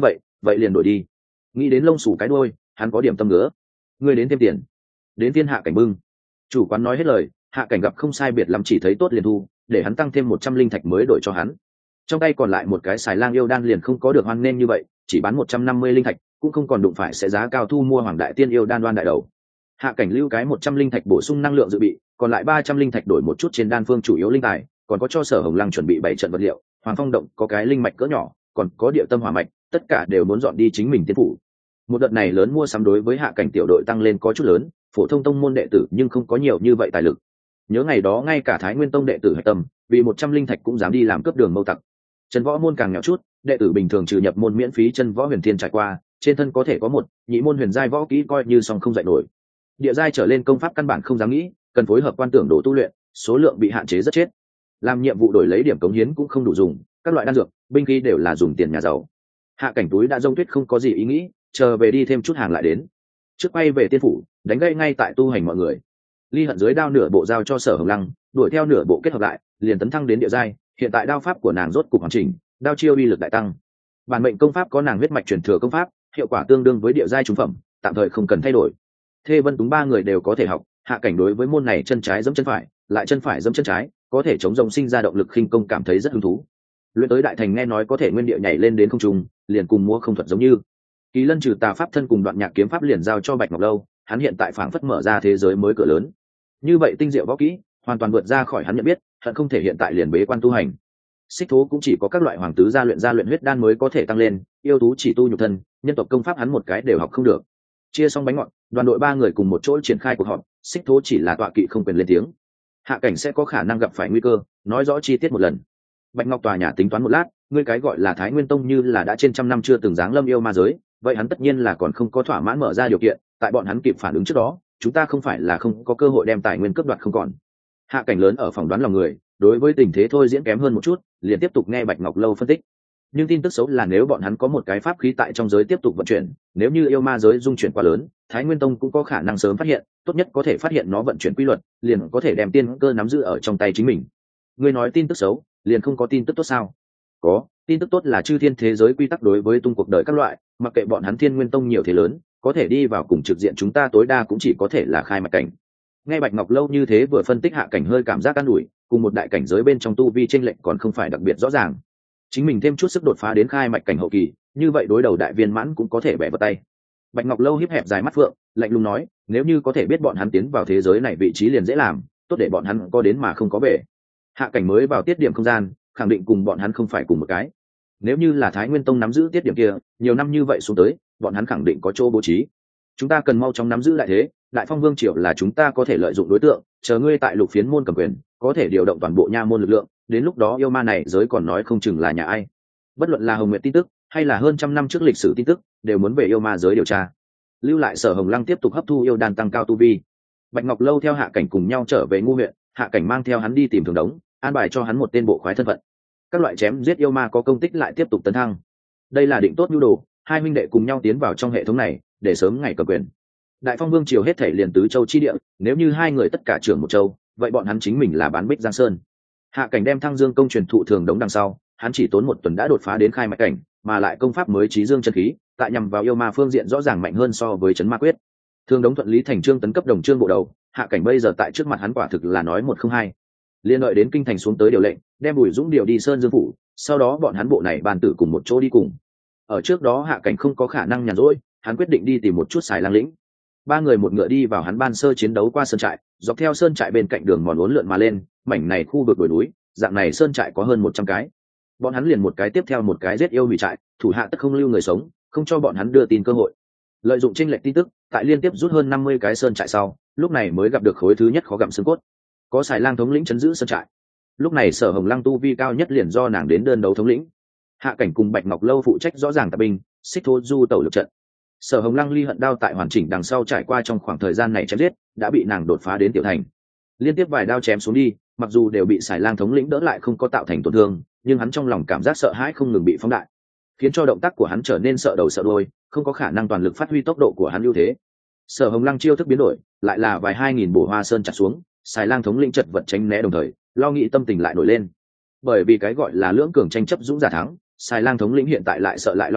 vậy liền đổi đi. Nghĩ đến lông xù cái đuôi, hắn có điểm tâm nữa. Ngươi đến thêm tiền. Đến phiên Hạ Cảnh bưng. Chủ quán nói hết lời, Hạ Cảnh gặp không sai biệt lắm chỉ thấy tốt liền thu, để hắn tăng thêm 100 linh thạch mới đổi cho hắn. Trong tay còn lại một cái xài lang yêu đan liền không có được hoan nên như vậy, chỉ bán 150 linh thạch, cũng không còn đụng phải sẽ giá cao thu mua Hoàng Đại Tiên yêu đan đoan đại đầu. Hạ Cảnh lưu cái 100 linh thạch bổ sung năng lượng dự bị, còn lại 300 linh thạch đổi một chút trên đan phương chủ yếu linh tài, còn có cho Sở Hồng Lăng chuẩn bị 7 trận vật liệu, Hoàng Phong động có cái linh mạch cỡ nhỏ, còn có địa tâm hỏa mạch, tất cả đều muốn dọn đi chính mình tiên phủ. Một đợt này lớn mua sắm đối với Hạ Cảnh tiểu đội tăng lên có chút lớn, phổ thông tông môn đệ tử nhưng không có nhiều như vậy tài lực. Nhớ ngày đó ngay cả Thái Nguyên tông đệ tử hạch tâm, vì 100 linh thạch cũng dám đi làm cướp đường mâu tặc. Chân võ môn càng nghèo chút, đệ tử bình thường trừ nhập môn miễn phí chân võ huyền thiên trải qua, trên thân có thể có một nhị môn huyền giai võ kỹ coi như song không dạy nổi. Địa giai trở lên công pháp căn bản không dám nghĩ, cần phối hợp quan tưởng đồ tu luyện, số lượng bị hạn chế rất chết. Làm nhiệm vụ đổi lấy điểm cống hiến cũng không đủ dùng, các loại đan dược, binh khí đều là dùng tiền nhà giàu. Hạ Cảnh túi đã rông tuyết không có gì ý nghĩ, chờ về đi thêm chút hàng lại đến. Trước quay về tiên phủ, đánh gây ngay tại tu hành mọi người. Ly Hận dưới đao nửa bộ giao cho Sở Hồng Lăng, đuổi theo nửa bộ kết hợp lại, liền tấn thăng đến địa giai, hiện tại đao pháp của nàng rốt cục hoàn chỉnh, đao chiêu uy lực đại tăng. Bản mệnh công pháp có nàng huyết mạch truyền thừa công pháp, hiệu quả tương đương với địa giai trung phẩm, tạm thời không cần thay đổi. Thê Vân Túng ba người đều có thể học, Hạ Cảnh đối với môn này chân trái giẫm chân phải, lại chân phải giẫm chân trái, có thể chống rồng sinh ra động lực khinh công cảm thấy rất hứng thú. Luyện tới đại thành nghe nói có thể nguyên địa nhảy lên đến không trung, liền cùng múa không thuật giống như. Kỳ Lân trừ tà pháp thân cùng đoạn nhạc kiếm pháp liền giao cho Bạch Ngọc Lâu, hắn hiện tại phảng phất mở ra thế giới mới cửa lớn. Như vậy tinh diệu võ kỹ, hoàn toàn vượt ra khỏi hắn nhận biết, hận không thể hiện tại liền bế quan tu hành. Xích thố cũng chỉ có các loại hoàng tứ gia luyện huyết đan mới có thể tăng lên, yêu thú chỉ tu nhục thân, nhân tộc công pháp hắn một cái đều học không được. Chia xong bánh ngọt, đoàn đội ba người cùng một chỗ triển khai cuộc họp, xích thố chỉ là tọa kỵ không quyền lên tiếng. Hạ Cảnh sẽ có khả năng gặp phải nguy cơ, nói rõ chi tiết một lần. Bạch Ngọc tòa nhà tính toán một lát, ngươi cái gọi là Thái Nguyên tông như là đã trên trăm năm chưa từng giáng lâm yêu ma giới, vậy hắn tất nhiên là còn không có thỏa mãn mở ra điều kiện, tại bọn hắn kịp phản ứng trước đó, chúng ta không phải là không có cơ hội đem tài nguyên cướp đoạt không còn. Hạ Cảnh lớn ở phỏng đoán lòng người, đối với tình thế thôi diễn kém hơn một chút, liền tiếp tục nghe Bạch Ngọc Lâu phân tích. Nhưng tin tức xấu là nếu bọn hắn có một cái pháp khí tại trong giới tiếp tục vận chuyển, nếu như yêu ma giới dung chuyển quá lớn, Thái Nguyên tông cũng có khả năng sớm phát hiện, tốt nhất có thể phát hiện nó vận chuyển quy luật, liền có thể đem tiên cơ nắm giữ ở trong tay chính mình. Ngươi nói tin tức xấu, liền không có tin tức tốt sao? Có, tin tức tốt là chư thiên thế giới quy tắc đối với tung cuộc đời các loại, mặc kệ bọn hắn Thiên Nguyên tông nhiều thế lớn, có thể đi vào cùng trực diện chúng ta tối đa cũng chỉ có thể là khai mạch cảnh. Nghe Bạch Ngọc Lâu như thế vừa phân tích Hạ Cảnh hơi cảm giác an ủi, cùng một đại cảnh giới bên trong tu vi chênh lệch còn không phải đặc biệt rõ ràng. Chính mình thêm chút sức đột phá đến khai mạch cảnh hậu kỳ, như vậy đối đầu đại viên mãn cũng có thể bẻ vào tay. Bạch Ngọc Lâu híp hẹp dài mắt phượng, lạnh lùng nói, nếu như có thể biết bọn hắn tiến vào thế giới này vị trí liền dễ làm, tốt để bọn hắn có đến mà không có về. Hạ Cảnh mới vào tiết điểm không gian, khẳng định cùng bọn hắn không phải cùng một cái. Nếu như là Thái Nguyên tông nắm giữ tiết điểm kia, nhiều năm như vậy xuống tới, bọn hắn khẳng định có chỗ bố trí. Chúng ta cần mau chóng nắm giữ đại thế, Đại Phong Vương triều là chúng ta có thể lợi dụng đối tượng, chờ ngươi tại Lục Phiến môn cầm quyền, có thể điều động toàn bộ nha môn lực lượng, đến lúc đó yêu ma này giới còn nói không chừng là nhà ai. Bất luận là Hồng Nguyệt tin tức, hay là hơn trăm năm trước lịch sử tin tức, đều muốn về yêu ma giới điều tra. Lưu lại Sở Hồng Lăng tiếp tục hấp thu yêu đan tăng cao tu vi. Bạch Ngọc Lâu theo Hạ Cảnh cùng nhau trở về Ngu huyện, Hạ Cảnh mang theo hắn đi tìm Thường Đống, an bài cho hắn một tên bộ khoái thân phận. Các loại chém giết yêu ma có công tích lại tiếp tục tấn thăng. Đây là định tốt nhu đồ, hai huynh đệ cùng nhau tiến vào trong hệ thống này, để sớm ngày cầm quyền. Đại Phong Vương triều hết thảy liền tứ châu chi địa, nếu như hai người tất cả trưởng một châu, vậy bọn hắn chính mình là bán bích giang sơn. Hạ Cảnh đem Thăng Dương công truyền thụ Thường Đống đằng sau, hắn chỉ tốn một tuần đã đột phá đến khai mạch cảnh, mà lại công pháp mới Chí Dương chân khí, tại nhằm vào yêu ma phương diện rõ ràng mạnh hơn so với Chấn Ma Quyết. Thường Đống thuận lý thành chương tấn cấp đồng chương bộ đầu, Hạ Cảnh bây giờ tại trước mặt hắn quả thực là nói một không hai. Liên đợi đến kinh thành xuống tới điều lệnh, đem Bùi Dũng điều đi Sơn Dương phủ, sau đó bọn hắn bộ này bàn tử cùng một chỗ đi cùng. Ở trước đó Hạ Cảnh không có khả năng nhàn rỗi, hắn quyết định đi tìm một chút xài lang lĩnh. Ba người một ngựa đi vào hắn ban sơ chiến đấu qua sơn trại, dọc theo sơn trại bên cạnh đường mòn uốn lượn mà lên, mảnh này khu vực đồi núi, dạng này sơn trại có hơn 100 cái. Bọn hắn liền một cái tiếp theo một cái giết yêu hủy trại, thủ hạ tất không lưu người sống, không cho bọn hắn đưa tin cơ hội. Lợi dụng chênh lệch tin tức, tại liên tiếp rút hơn 50 cái sơn trại sau, lúc này mới gặp được khối thứ nhất khó gặm xương cốt. Có xài lang thống lĩnh chấn giữ sơn trại. Lúc này Sở Hồng Lăng tu vi cao nhất liền do nàng đến đơn đấu thống lĩnh. Hạ Cảnh cùng Bạch Ngọc Lâu phụ trách rõ ràng tạp binh, xích thô du tẩu lực trận. Sở Hồng Lăng Ly Hận đao tại hoàn chỉnh đằng sau trải qua trong khoảng thời gian này chém giết, đã bị nàng đột phá đến tiểu thành. Liên tiếp vài đao chém xuống đi, mặc dù đều bị xài lang thống lĩnh đỡ lại không có tạo thành tổn thương, nhưng hắn trong lòng cảm giác sợ hãi không ngừng bị phóng đại, khiến cho động tác của hắn trở nên sợ đầu sợ đuôi, không có khả năng toàn lực phát huy tốc độ của hắn ưu thế. Sở Hồng Lăng chiêu thức biến đổi, lại là vài 2000 bổ hoa sơn chặt xuống, xài lang thống lĩnh chật vật tránh né đồng thời, lo nghĩ tâm tình lại nổi lên. Bởi vì cái gọi là lưỡng cường tranh chấp dũng giả thắng, xài lang thống lĩnh hiện tại lại sợ lại lo nghĩ,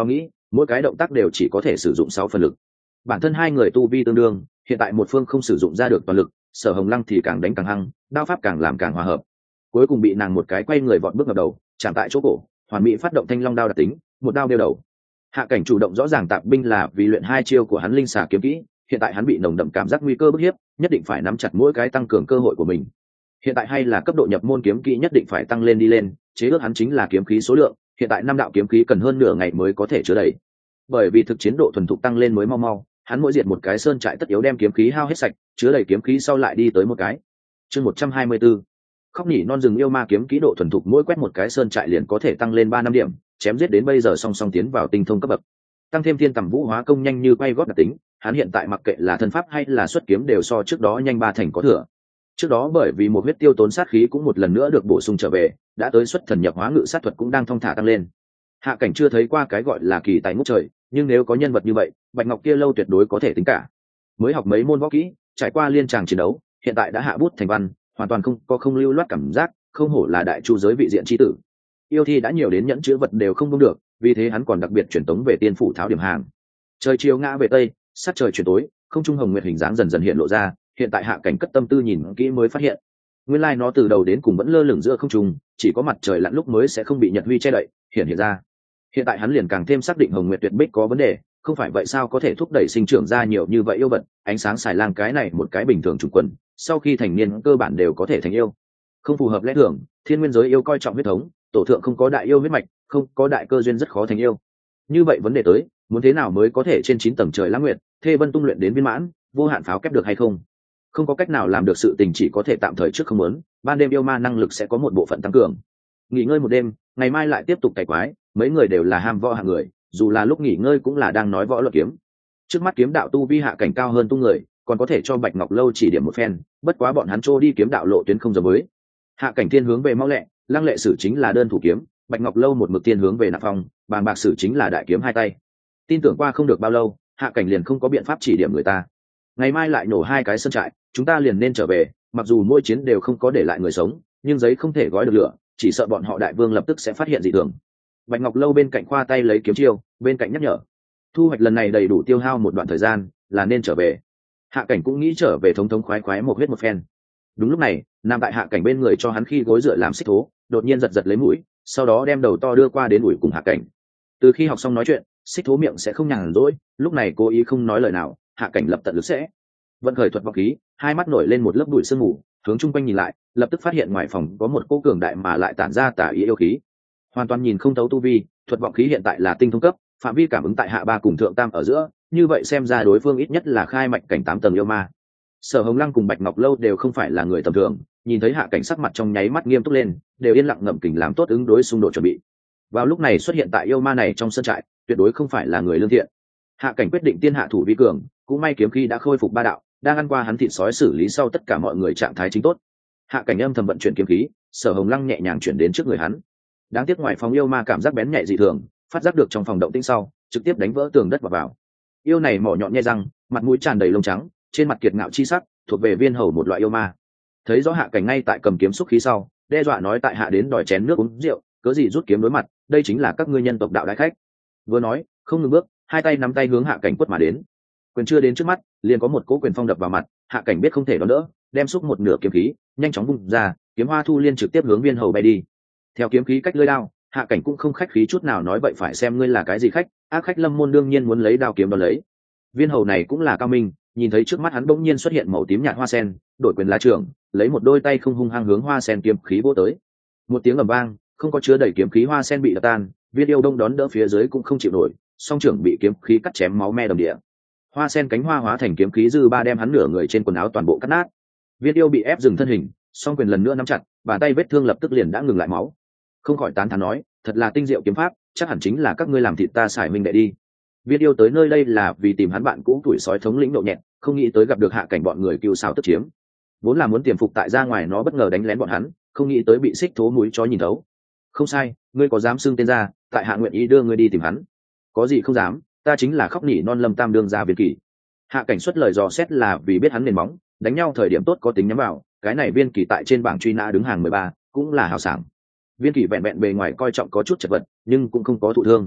mỗi cái động tác đều chỉ có thể sử dụng 6 phần lực. Bản thân hai người tu vi tương đương, hiện tại một phương không sử dụng ra được toàn lực, Sở Hồng Lăng thì càng đánh càng hăng, đao pháp càng làm càng hòa hợp. Cuối cùng bị nàng một cái quay người vọt bước ngập đầu, chạm tại chỗ cổ, hoàn mỹ phát động thanh long đao đặc tính, một đao đeo đầu. Hạ Cảnh chủ động rõ ràng tạp binh là vì luyện hai chiêu của hắn linh xà kiếm kỹ, hiện tại hắn bị nồng đậm cảm giác nguy cơ bức hiếp, nhất định phải nắm chặt mỗi cái tăng cường cơ hội của mình. Hiện tại hay là cấp độ nhập môn kiếm kỹ nhất định phải tăng lên đi lên, chế ước hắn chính là kiếm khí số lượng, hiện tại 5 đạo kiếm khí cần hơn nửa ngày mới có thể chứa đầy. Bởi vì thực chiến độ thuần thục tăng lên mới mau mau, hắn mỗi diệt một cái sơn trại tất yếu đem kiếm khí hao hết sạch, chứa đầy kiếm khí sau lại đi tới một cái. Chương 124. Khóc nhỉ non rừng yêu ma kiếm kỹ độ thuần thục mỗi quét một cái sơn trại liền có thể tăng lên 3-5 điểm, chém giết đến bây giờ song song tiến vào tinh thông cấp bậc. Tăng thêm thiên tầm vũ hóa công nhanh như quay gót đặc tính, hắn hiện tại mặc kệ là thân pháp hay là xuất kiếm đều so trước đó nhanh 3 thành có thừa. Trước đó bởi vì một huyết tiêu tốn sát khí cũng một lần nữa được bổ sung trở về, đã tới xuất thần nhập hóa ngự sát thuật cũng đang thong thả tăng lên. Hạ Cảnh chưa thấy qua cái gọi là kỳ tài ngút trời, nhưng nếu có nhân vật như vậy, Bạch Ngọc kia lâu tuyệt đối có thể tính cả. Mới học mấy môn võ kỹ, trải qua liên tràng chiến đấu, hiện tại đã hạ bút thành văn, hoàn toàn không lưu loát cảm giác, không hổ là đại chu giới vị diện chi tử. Yêu thi đã nhiều đến nhẫn chữ vật đều không buông được, vì thế hắn còn đặc biệt chuyển tống về tiên phủ tháo điểm hàng. Trời chiều ngã về tây, sắc trời chuyển tối, không trung hồng nguyệt hình dáng dần dần hiện lộ ra, hiện tại Hạ Cảnh cất tâm tư nhìn kỹ mới phát hiện, nguyên lai nó từ đầu đến cùng vẫn lơ lửng giữa không trung, chỉ có mặt trời lặn lúc mới sẽ không bị nhật huy che đậy hiện ra. Hiện tại hắn liền càng thêm xác định hồng nguyệt tuyệt bích có vấn đề, không phải vậy sao có thể thúc đẩy sinh trưởng ra nhiều như vậy yêu vật. Ánh sáng xài lang cái này một cái bình thường trùng quần, sau khi thành niên cơ bản đều có thể thành yêu, không phù hợp lẽ thường. Thiên nguyên giới yêu coi trọng huyết thống, tổ thượng không có đại yêu huyết mạch, không có đại cơ duyên rất khó thành yêu. Như vậy vấn đề tới, muốn thế nào mới có thể trên 9 tầng trời lãng nguyệt, thê vân tung luyện đến viên mãn, vô hạn pháo kép được hay không? Không có cách nào làm được sự tình, chỉ có thể tạm thời trước không muốn. Ban đêm yêu ma năng lực sẽ có một bộ phận tăng cường, nghỉ ngơi một đêm, ngày mai lại tiếp tục cày quái. Mấy người đều là ham võ hạng người, dù là lúc nghỉ ngơi cũng là đang nói võ luật kiếm. Trước mắt kiếm đạo tu vi Hạ Cảnh cao hơn tu người, còn có thể cho Bạch Ngọc lâu chỉ điểm một phen, bất quá bọn hắn trô đi kiếm đạo lộ tuyến không giống với. Hạ Cảnh thiên hướng về mau lẹ, lăng lệ sử chính là đơn thủ kiếm, Bạch Ngọc lâu một mực thiên hướng về nạp phong, bàng bạc sử chính là đại kiếm hai tay. Tin tưởng qua không được bao lâu, Hạ Cảnh liền không có biện pháp chỉ điểm người ta. Ngày mai lại nổ 2 cái sân trại, chúng ta liền nên trở về. Mặc dù mỗi chiến đều không có để lại người sống, nhưng giấy không thể gói được lửa, chỉ sợ bọn họ đại vương lập tức sẽ phát hiện dị thường. Bạch Ngọc lâu bên cạnh khoa tay lấy kiếm chiêu, bên cạnh nhắc nhở, thu hoạch lần này đầy đủ tiêu hao một đoạn thời gian, là nên trở về. Hạ Cảnh cũng nghĩ trở về thống thống khoái khoái một huyết một phen. Đúng lúc này, nam tại Hạ Cảnh bên người cho hắn khi gối dựa làm xích thố, đột nhiên giật giật lấy mũi, sau đó đem đầu to đưa qua đến ủi cùng Hạ Cảnh. Từ khi học xong nói chuyện, xích thố miệng sẽ không nhàn rỗi, lúc này cố ý không nói lời nào, Hạ Cảnh lập tận lực sẽ vận khởi thuật vọng khí, hai mắt nổi lên một lớp bụi sương mù, hướng chung quanh nhìn lại, lập tức phát hiện ngoài phòng có một cô cường đại mà lại tản ra tà ý yêu khí, hoàn toàn nhìn không thấu tu vi. Thuật vọng khí hiện tại là tinh thông cấp, phạm vi cảm ứng tại hạ 3 cùng thượng tam ở giữa, như vậy xem ra đối phương ít nhất là khai mạch cảnh 8 tầng yêu ma. Sở Hồng Lăng cùng Bạch Ngọc lâu đều không phải là người tầm thường, nhìn thấy Hạ Cảnh sắc mặt trong nháy mắt nghiêm túc lên, đều yên lặng ngậm kình làm tốt ứng đối xung đột chuẩn bị. Vào lúc này xuất hiện tại yêu ma này trong sân trại, tuyệt đối không phải là người lương thiện. Hạ Cảnh quyết định tiên hạ thủ vi cường, cũng may kiếm khí đã khôi phục 3 đạo, đang ăn qua hắn thịt sói xử lý sau tất cả mọi người trạng thái chính tốt. Hạ Cảnh âm thầm vận chuyển kiếm khí, Sở Hồng Lăng nhẹ nhàng chuyển đến trước người hắn. Đáng tiếc ngoài phòng yêu ma cảm giác bén nhạy dị thường, phát giác được trong phòng động tĩnh sau, trực tiếp đánh vỡ tường đất vào. Yêu này mỏ nhọn nhe răng, mặt mũi tràn đầy lông trắng, trên mặt kiệt ngạo chi sắc, thuộc về viên hầu một loại yêu ma. Thấy rõ Hạ Cảnh ngay tại cầm kiếm xúc khí sau, đe dọa nói tại hạ đến đòi chén nước uống rượu, cớ gì rút kiếm đối mặt, đây chính là các ngươi nhân tộc đạo đại khách. Vừa nói, không ngừng bước, hai tay nắm tay hướng Hạ Cảnh quất mà đến. Quyền chưa đến trước mắt, liền có một cỗ quyền phong đập vào mặt, Hạ Cảnh biết không thể đón đỡ, đem xúc một nửa kiếm khí, nhanh chóng vung ra, kiếm hoa thu liên trực tiếp hướng viên hầu bay đi. Theo kiếm khí cách lưỡi đao, Hạ Cảnh cũng không khách khí chút nào nói vậy phải xem ngươi là cái gì khách, ác khách lâm môn đương nhiên muốn lấy đao kiếm đón lấy. Viên hầu này cũng là cao minh, nhìn thấy trước mắt hắn bỗng nhiên xuất hiện màu tím nhạt hoa sen, đổi quyền lá trưởng, lấy một đôi tay không hung hăng hướng hoa sen kiếm khí vỗ tới. Một tiếng ầm vang, không có chứa đầy kiếm khí hoa sen bị đập tan, viên yêu đông đón đỡ phía dưới cũng không chịu nổi, song trưởng bị kiếm khí cắt chém máu me đầm địa. Hoa sen cánh hoa hóa thành kiếm khí dư ba đem hắn nửa người trên quần áo toàn bộ cắt nát. Viên yêu bị ép dừng thân hình, song quyền lần nữa nắm chặt, bàn tay vết thương lập tức liền đã ngừng lại máu. Không khỏi tán thán nói, thật là tinh diệu kiếm pháp, chắc hẳn chính là các ngươi làm thịt ta xài minh đệ đi. Viên yêu tới nơi đây là vì tìm hắn bạn cũ tuổi sói thống lĩnh độ nhẹt, không nghĩ tới gặp được Hạ Cảnh bọn người cưu xào tức chiếm. Vốn là muốn tiềm phục tại ra ngoài, nó bất ngờ đánh lén bọn hắn, không nghĩ tới bị xích thố mũi chó nhìn thấu. Không sai, ngươi có dám xưng tên ra, tại hạ nguyện ý đưa ngươi đi tìm hắn. Có gì không dám, ta chính là khóc nỉ non Lâm Tam đương gia Viên Kỳ. Hạ Cảnh xuất lời dò xét là vì biết hắn nền móng, đánh nhau thời điểm tốt có tính nhắm vào, cái này Viên Kỳ tại trên bảng truy nã đứng hàng 13, cũng là hào sảng. Viên Kỳ vẹn vẹn bề ngoài coi trọng có chút chật vật, nhưng cũng không có thụ thương.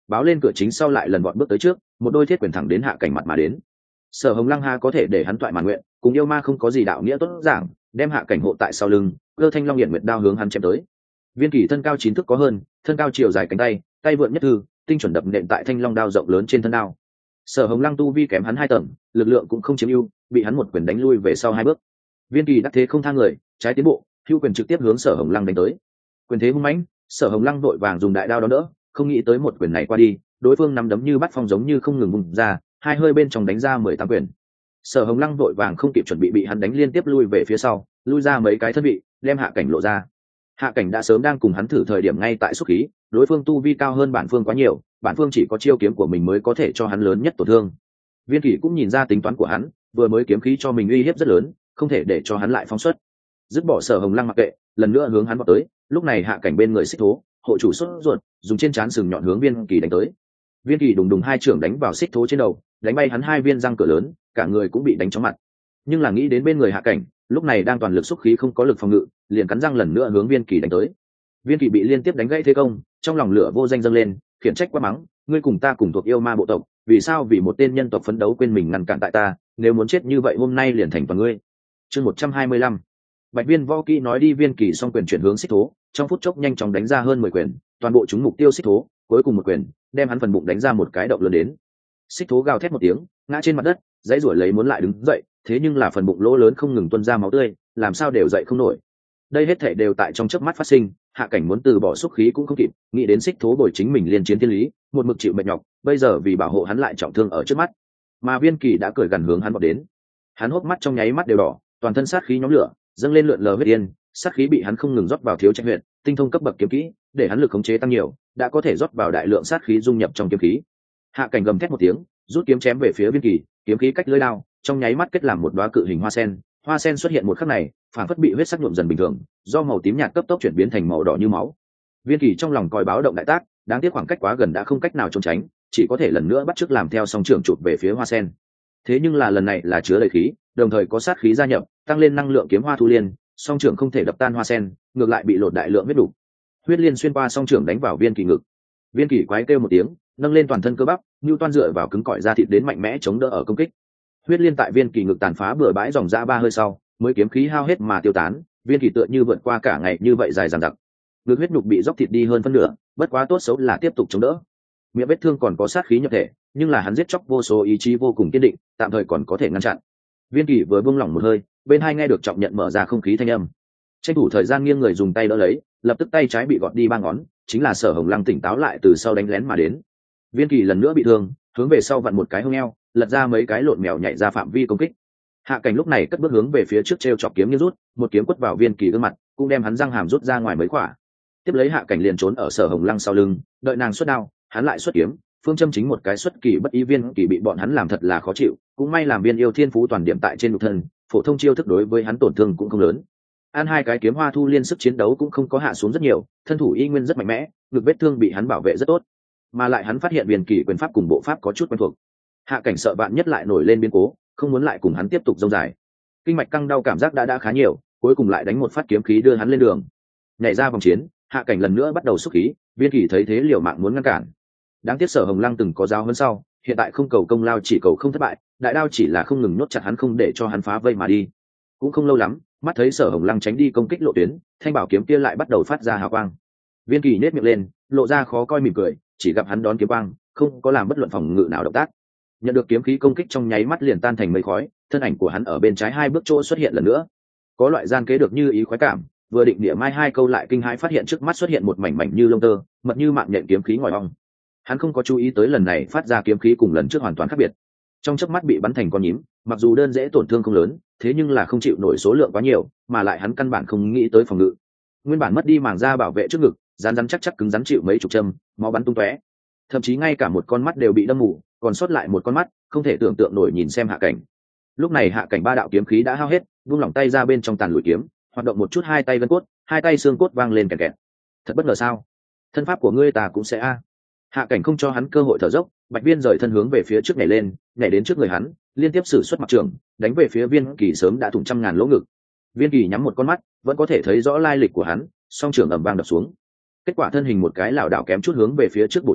báo lên cửa chính sau lại lần bọn bước tới trước, một đôi thiết quyền thẳng đến Hạ Cảnh mặt mà đến. Sở Hồng Lăng ha có thể để hắn toại mãn nguyện, cùng yêu ma không có gì đạo nghĩa tốt giảng, đem Hạ Cảnh hộ tại sau lưng, cơ thanh long hiển nguyệt đao hướng hắn chém tới. Viên Kỳ thân cao 9 thước có hơn, thân cao chiều dài cánh tay, tay vượn nhất thư, tinh chuẩn đập nện tại thanh long đao rộng lớn trên thân đao. Sở Hồng Lăng tu vi kém hắn 2 tầng, lực lượng cũng không chiếm ưu, bị hắn một quyền đánh lui về sau 2 bước. Viên Kỳ đắc thế không thang người, trái tiến bộ, hưu quyền trực tiếp hướng Sở Hồng Lăng đánh tới. Quyền thế hung mãnh, Sở Hồng Lăng vội vàng dùng đại đao đón đỡ, không nghĩ tới một quyền này qua đi, đối phương nắm đấm như bắt phong giống như không ngừng vung ra, hai hơi bên trong đánh ra 18 quyền. Sở Hồng Lăng vội vàng không kịp chuẩn bị hắn đánh liên tiếp lui về phía sau, lui ra mấy cái thân vị, đem Hạ Cảnh lộ ra. Hạ Cảnh đã sớm đang cùng hắn thử thời điểm ngay tại xúc khí, đối phương tu vi cao hơn bản phương quá nhiều, bản phương chỉ có chiêu kiếm của mình mới có thể cho hắn lớn nhất tổn thương. Viên Kỳ cũng nhìn ra tính toán của hắn, vừa mới kiếm khí cho mình uy hiếp rất lớn, không thể để cho hắn lại phóng xuất. Dứt bỏ Sở Hồng Lăng mặc kệ, lần nữa hướng hắn vọt tới, lúc này Hạ Cảnh bên người xích thố, hộ chủ sốt ruột, dùng trên trán sừng nhọn hướng Viên Kỳ đánh tới. Viên Kỳ đùng đùng hai trưởng đánh vào xích thố trên đầu, đánh bay hắn 2 viên răng cửa lớn, cả người cũng bị đánh chóng mặt. Nhưng là nghĩ đến bên người Hạ Cảnh, lúc này đang toàn lực xúc khí không có lực phòng ngự, liền cắn răng lần nữa hướng Viên Kỳ đánh tới. Viên Kỳ bị liên tiếp đánh gãy thế công, trong lòng lửa vô danh dâng lên, khiển trách quá mắng, ngươi cùng ta cùng thuộc yêu ma bộ tộc, vì sao vì một tên nhân tộc phấn đấu quên mình ngăn cản tại ta, nếu muốn chết như vậy hôm nay liền thành toàn ngươi. Chương 125. Bạch Viên võ kỹ nói đi. Viên Kỳ song quyền chuyển hướng xích thố, trong phút chốc nhanh chóng đánh ra hơn 10 quyền, toàn bộ chúng mục tiêu xích thố, cuối cùng một quyền, đem hắn phần bụng đánh ra một cái động lớn đến. Xích thố gào thét một tiếng, ngã trên mặt đất, dãy rủa lấy muốn lại đứng dậy, thế nhưng là phần bụng lỗ lớn không ngừng tuôn ra máu tươi, làm sao đều dậy không nổi. Đây hết thảy đều tại trong chớp mắt phát sinh, Hạ Cảnh muốn từ bỏ xúc khí cũng không kịp, nghĩ đến xích thố bồi chính mình liên chiến thiên lý, một mực chịu mệt nhọc, bây giờ vì bảo hộ hắn lại trọng thương ở trước mắt. Mà Viên Kỳ đã cười gần hướng hắn vọt đến. Hắn hốc mắt trong nháy mắt đều đỏ, toàn thân sát khí nhóm lửa, dâng lên lượn lờ huyết yên, sát khí bị hắn không ngừng rót vào thiếu trạch huyện, tinh thông cấp bậc kiếm kỹ, để hắn lực khống chế tăng nhiều, đã có thể rót vào đại lượng sát khí dung nhập trong kiếm khí. Hạ Cảnh gầm thét một tiếng, rút kiếm chém về phía Viên Kỳ, kiếm khí cách lưỡi đao, trong nháy mắt kết làm một đóa cự hình hoa sen xuất hiện một khắc này, phản phất bị huyết sắc nhuộm dần bình thường, do màu tím nhạt cấp tốc chuyển biến thành màu đỏ như máu. Viên Kỳ trong lòng còi báo động đại tác, đáng tiếc khoảng cách quá gần đã không cách nào trốn tránh, chỉ có thể lần nữa bắt chước làm theo song trưởng chụp về phía hoa sen. Thế nhưng là lần này là chứa đầy khí, đồng thời có sát khí gia nhập, tăng lên năng lượng kiếm hoa thu liên, song trưởng không thể đập tan hoa sen, ngược lại bị lột đại lượng huyết đủ. Huyết liên xuyên qua song trưởng đánh vào Viên Kỳ ngực. Viên Kỳ quái kêu một tiếng, nâng lên toàn thân cơ bắp, như toan dựa vào cứng cỏi da thịt đến mạnh mẽ chống đỡ ở công kích. Huyết liên tại Viên Kỳ ngực tàn phá bừa bãi dòng ra 3 hơi sau, mới kiếm khí hao hết mà tiêu tán. Viên Kỳ tựa như vượt qua cả ngày như vậy dài dằng dặc, ngực huyết nhục bị róc thịt đi hơn phân nửa, bất quá tốt xấu là tiếp tục chống đỡ. Miệng vết thương còn có sát khí nhập thể, nhưng là hắn giết chóc vô số ý chí vô cùng kiên định, tạm thời còn có thể ngăn chặn. Viên Kỳ vừa buông lỏng một hơi, bên hai nghe được trọng nhận mở ra không khí thanh âm, tranh thủ thời gian nghiêng người dùng tay đỡ lấy, lập tức tay trái bị gọt đi 3 ngón, chính là Sở Hồng Lăng tỉnh táo lại từ sau đánh lén mà đến. Viên Kỳ lần nữa bị thương, hướng về sau vặn một cái hông eo, lật ra mấy cái lộn mèo nhảy ra phạm vi công kích. Hạ Cảnh lúc này cất bước hướng về phía trước treo chọc kiếm như rút, một kiếm quất vào Viên Kỳ gương mặt, cũng đem hắn răng hàm rút ra ngoài mấy quả. Tiếp lấy Hạ Cảnh liền trốn ở Sở Hồng Lăng sau lưng, đợi nàng xuất đao, hắn lại xuất kiếm, phương châm chính một cái xuất kỳ bất ý. Viên Kỳ bị bọn hắn làm thật là khó chịu, cũng may làm Viên yêu thiên phú toàn điểm tại trên nhục thân, phổ thông chiêu thức đối với hắn tổn thương cũng không lớn. An 2 cái kiếm hoa thu liên sức chiến đấu cũng không có hạ xuống rất nhiều, thân thủ y nguyên rất mạnh mẽ, ngực vết thương bị hắn bảo vệ rất tốt, mà lại hắn phát hiện Viên Kỳ quyền pháp cùng bộ pháp có chút quen thuộc. Hạ Cảnh sợ bạn nhất lại nổi lên biến cố, không muốn lại cùng hắn tiếp tục dông dài. Kinh mạch căng đau cảm giác đã khá nhiều, cuối cùng lại đánh một phát kiếm khí đưa hắn lên đường. Nhảy ra vòng chiến, Hạ Cảnh lần nữa bắt đầu xúc khí. Viên Kỳ thấy thế liều mạng muốn ngăn cản. Đáng tiếc Sở Hồng Lăng từng có giáo hơn sau, hiện tại không cầu công lao chỉ cầu không thất bại, đại đao chỉ là không ngừng nhốt chặt hắn không để cho hắn phá vây mà đi. Cũng không lâu lắm, mắt thấy Sở Hồng Lăng tránh đi công kích lộ tuyến, thanh bảo kiếm kia lại bắt đầu phát ra hào quang. Viên Kỳ nhếch miệng lên, lộ ra khó coi mỉm cười, chỉ gặp hắn đón kiếm quang, không có làm bất luận phòng ngự nào động tác. Nhận được kiếm khí công kích trong nháy mắt liền tan thành mây khói, thân ảnh của hắn ở bên trái 2 bước chỗ xuất hiện lần nữa. Có loại gian kế được như ý khoái cảm, vừa định địa mai 2 câu lại kinh hãi phát hiện trước mắt xuất hiện một mảnh như lông tơ, mật như mạng nhện kiếm khí ngòi ong. Hắn không có chú ý tới lần này phát ra kiếm khí cùng lần trước hoàn toàn khác biệt. Trong chớp mắt bị bắn thành con nhím, mặc dù đơn dễ tổn thương không lớn, thế nhưng là không chịu nổi số lượng quá nhiều, mà lại hắn căn bản không nghĩ tới phòng ngự. Nguyên bản mất đi màng da bảo vệ trước ngực, rắn chắc cứng rắn chịu mấy chục châm, máu bắn tung tóe. Thậm chí ngay cả một con mắt đều bị đâm mù, còn sót lại một con mắt, không thể tưởng tượng nổi nhìn xem Hạ Cảnh. Lúc này Hạ Cảnh 3 đạo kiếm khí đã hao hết, vung lỏng tay ra bên trong tàn lùi kiếm, hoạt động một chút 2 tay gân cốt, 2 tay xương cốt vang lên kẹt kẹt. Thật bất ngờ sao? Thân pháp của ngươi ta cũng sẽ a. Hạ Cảnh không cho hắn cơ hội thở dốc, Bạch Viên rời thân hướng về phía trước nhảy lên, nhảy đến trước người hắn, liên tiếp sử xuất mặc trường, đánh về phía Viên Kỳ sớm đã thủng trăm ngàn lỗ ngực. Viên Kỳ nhắm một con mắt, vẫn có thể thấy rõ lai lịch của hắn, song trường ầm vang đập xuống. Kết quả thân hình một cái lảo đảo kém chút hướng về phía trước bổ nhào,